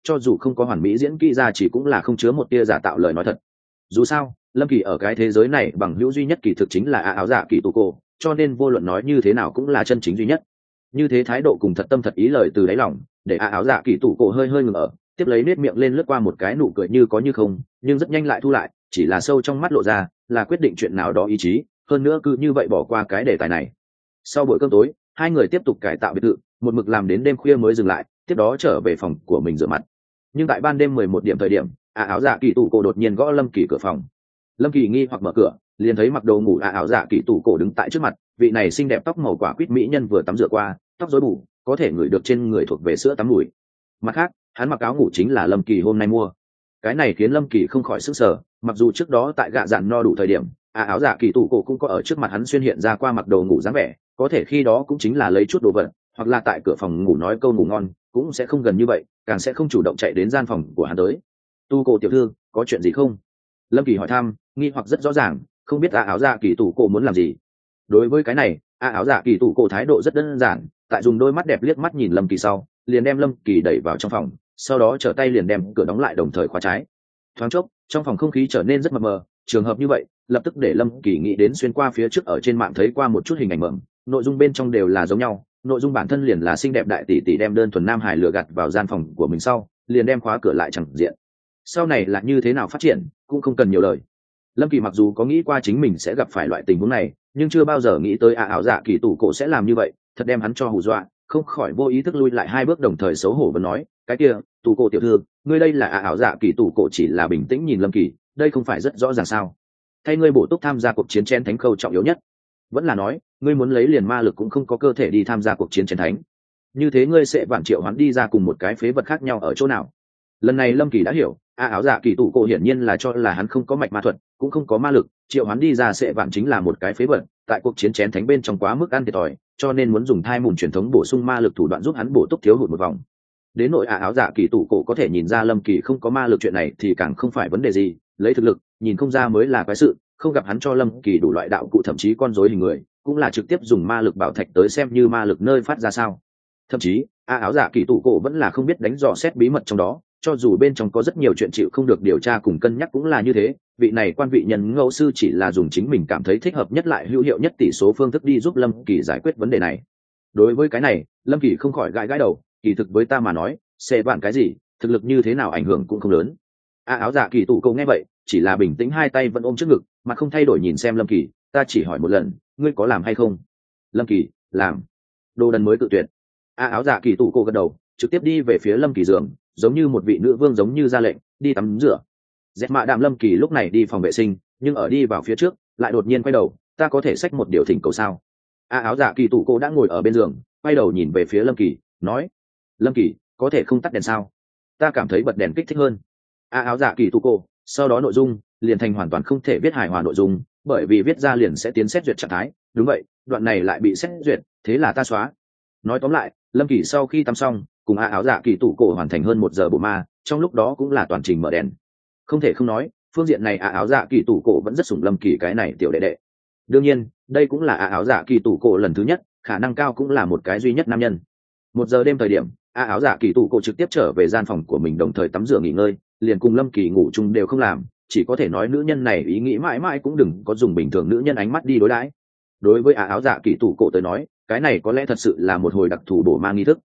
cho dù không có hoàn mỹ diễn kỹ ra chỉ cũng là không chứa một tia giả tạo lời nói thật. Dù sao lâm kỳ ở cái thế giới này bằng hữu duy nhất kỳ thực chính là áo dạ kỳ tù cổ, cho nên vô luận nói như thế nào cũng là chân chính duy nhất. Như thế thái độ cùng thật tâm thật ý lời từ đáy lòng để áo dạ kỳ tù cổ hơi hơi ngừng ở, tiếp lấy nết miệng lên lướt qua một cái nụ cười như có như không, nhưng rất nhanh lại thu lại, chỉ là sâu trong mắt lộ ra là quyết định chuyện nào đó ý chí, hơn nữa cứ như vậy bỏ qua cái đề tài này. Sau buổi cơm tối hai người tiếp tục cải tạo biệt thự, một mực làm đến đêm khuya mới dừng lại, tiếp đó trở về phòng của mình rửa mặt. Nhưng tại ban đêm 11 điểm thời điểm áo dạ kỳ tù cổ đột nhiên gõ lâm kỳ cửa phòng. Lâm kỳ nghi hoặc mở cửa, liền thấy mặc đồ ngủ áo dạ kỳ tù cổ đứng tại trước mặt. Vị này xinh đẹp tóc màu quả quýt mỹ nhân vừa tắm rửa qua, tóc rối bù, có thể ngửi được trên người thuộc về sữa tắm mùi. Mặt khác hắn mặc áo ngủ chính là lâm kỳ hôm nay mua. Cái này khiến lâm kỳ không khỏi sức sở, mặc dù trước đó tại gạ dạn no đủ thời điểm áo dạ kỳ tù cổ cũng có ở trước mặt hắn xuyên hiện ra qua mặc đồ ngủ dáng vẻ, có thể khi đó cũng chính là lấy chút đồ vật, hoặc là tại cửa phòng ngủ nói câu ngủ ngon, cũng sẽ không gần như vậy, càng sẽ không chủ động chạy đến gian phòng của hắn tới. Tu cổ tiểu thư có chuyện gì không? Lâm kỳ hỏi thăm, nghi hoặc rất rõ ràng, không biết áo dạ kỳ tù cổ muốn làm gì. Đối với cái này áo dạ kỳ tù cổ thái độ rất đơn giản, tại dùng đôi mắt đẹp liếc mắt nhìn lâm kỳ sau liền đem lâm kỳ đẩy vào trong phòng, sau đó trở tay liền đem cửa đóng lại đồng thời khóa trái. Thoáng chốc trong phòng không khí trở nên rất mờ mờ, trường hợp như vậy lập tức để lâm kỳ nghĩ đến xuyên qua phía trước ở trên mạng thấy qua một chút hình ảnh mởm, nội dung bên trong đều là giống nhau, nội dung bản thân liền là xinh đẹp đại tỷ tỷ đem đơn thuần nam hải lừa gạt vào gian phòng của mình sau liền đem khóa cửa lại chẳng diện. Sau này là như thế nào phát triển cũng không cần nhiều lời. Lâm kỳ mặc dù có nghĩ qua chính mình sẽ gặp phải loại tình huống này, nhưng chưa bao giờ nghĩ tới áo dạ kỳ tù cổ sẽ làm như vậy, thật đem hắn cho hù dọa, không khỏi vô ý thức lui lại hai bước đồng thời xấu hổ và nói, cái kia tù cổ tiểu thư, ngươi đây là áo dạ kỳ tù cổ chỉ là bình tĩnh nhìn lâm kỳ, đây không phải rất rõ ràng sao? Thay ngươi bổ túc tham gia cuộc chiến chén thánh khâu trọng yếu nhất, vẫn là nói ngươi muốn lấy liền ma lực cũng không có cơ thể đi tham gia cuộc chiến chén thánh, như thế ngươi sẽ vạn triệu hắn đi ra cùng một cái phế vật khác nhau ở chỗ nào? Lần này lâm kỳ đã hiểu, áo dạ kỳ tù cổ hiển nhiên là cho là hắn không có mạch ma thuật cũng không có ma lực, triệu hắn đi ra sẽ vạn chính là một cái phế vật, tại cuộc chiến chén thánh bên trong quá mức ăn thiệt thòi, cho nên muốn dùng thai mùn truyền thống bổ sung ma lực thủ đoạn giúp hắn bổ túc thiếu hụt một vòng. Đến nội áo dạ kỳ tù cổ có thể nhìn ra lâm kỳ không có ma lực chuyện này thì càng không phải vấn đề gì, lấy thực lực nhìn không ra mới là quái sự, không gặp hắn cho lâm kỳ đủ loại đạo cụ thậm chí con rối hình người cũng là trực tiếp dùng ma lực bảo thạch tới xem như ma lực nơi phát ra sao. Thậm chí áo dạ kỳ tù cổ vẫn là không biết đánh dò xét bí mật trong đó, cho dù bên trong có rất nhiều chuyện chịu không được điều tra cùng cân nhắc cũng là như thế. Vị này quan vị nhân ngẫu sư chỉ là dùng chính mình cảm thấy thích hợp nhất lại hữu hiệu nhất tỷ số phương thức đi giúp lâm kỳ giải quyết vấn đề này. Đối với cái này lâm kỳ không khỏi gãi gãi đầu, kỳ thực với ta mà nói sẽ bạn cái gì thực lực như thế nào ảnh hưởng cũng không lớn. Áo dạ kỳ tù cổ nghe vậy chỉ là bình tĩnh hai tay vẫn ôm trước ngực mà không thay đổi nhìn xem lâm kỳ, ta chỉ hỏi một lần, ngươi có làm hay không? Lâm kỳ làm. Đồ đần mới tự tuyệt. Áo dạ kỳ tù cổ gật đầu, trực tiếp đi về phía lâm kỳ giường, giống như một vị nữ vương giống như ra lệnh đi tắm rửa. Dẹt mạ đạm lâm kỳ lúc này đi phòng vệ sinh, nhưng ở đi vào phía trước lại đột nhiên quay đầu, ta có thể xách một điều thỉnh cầu sao? Áo dạ kỳ tù cổ đã ngồi ở bên giường, quay đầu nhìn về phía lâm kỳ nói, lâm kỳ có thể không tắt đèn sao? Ta cảm thấy bật đèn kích thích hơn. Áo dạ kỳ tù cổ sau đó nội dung liền thành hoàn toàn không thể viết hài hòa nội dung, bởi vì viết ra liền sẽ tiến xét duyệt trạng thái. Đúng vậy, đoạn này lại bị xét duyệt, thế là ta xóa. Nói tóm lại lâm kỳ sau khi tắm xong cùng áo dạ kỳ tù cổ hoàn thành hơn 1 giờ bộ ma, trong lúc đó cũng là toàn trình mở đèn. Không thể không nói phương diện này áo dạ kỳ tù cổ vẫn rất sủng lâm kỳ cái này tiểu đệ đệ. Đương nhiên đây cũng là áo dạ kỳ tù cổ lần thứ nhất, khả năng cao cũng là một cái duy nhất nam nhân. 1 giờ đêm thời điểm áo dạ kỳ tù cổ trực tiếp trở về gian phòng của mình đồng thời tắm rửa nghỉ ngơi, liền cùng lâm kỳ ngủ chung đều không làm, chỉ có thể nói nữ nhân này ý nghĩ mãi mãi cũng đừng có dùng bình thường nữ nhân ánh mắt đi đối đãi. Đối với áo dạ kỳ tù cổ tới nói cái này có lẽ thật sự là một hồi đặc thù bổ ma nghi thức,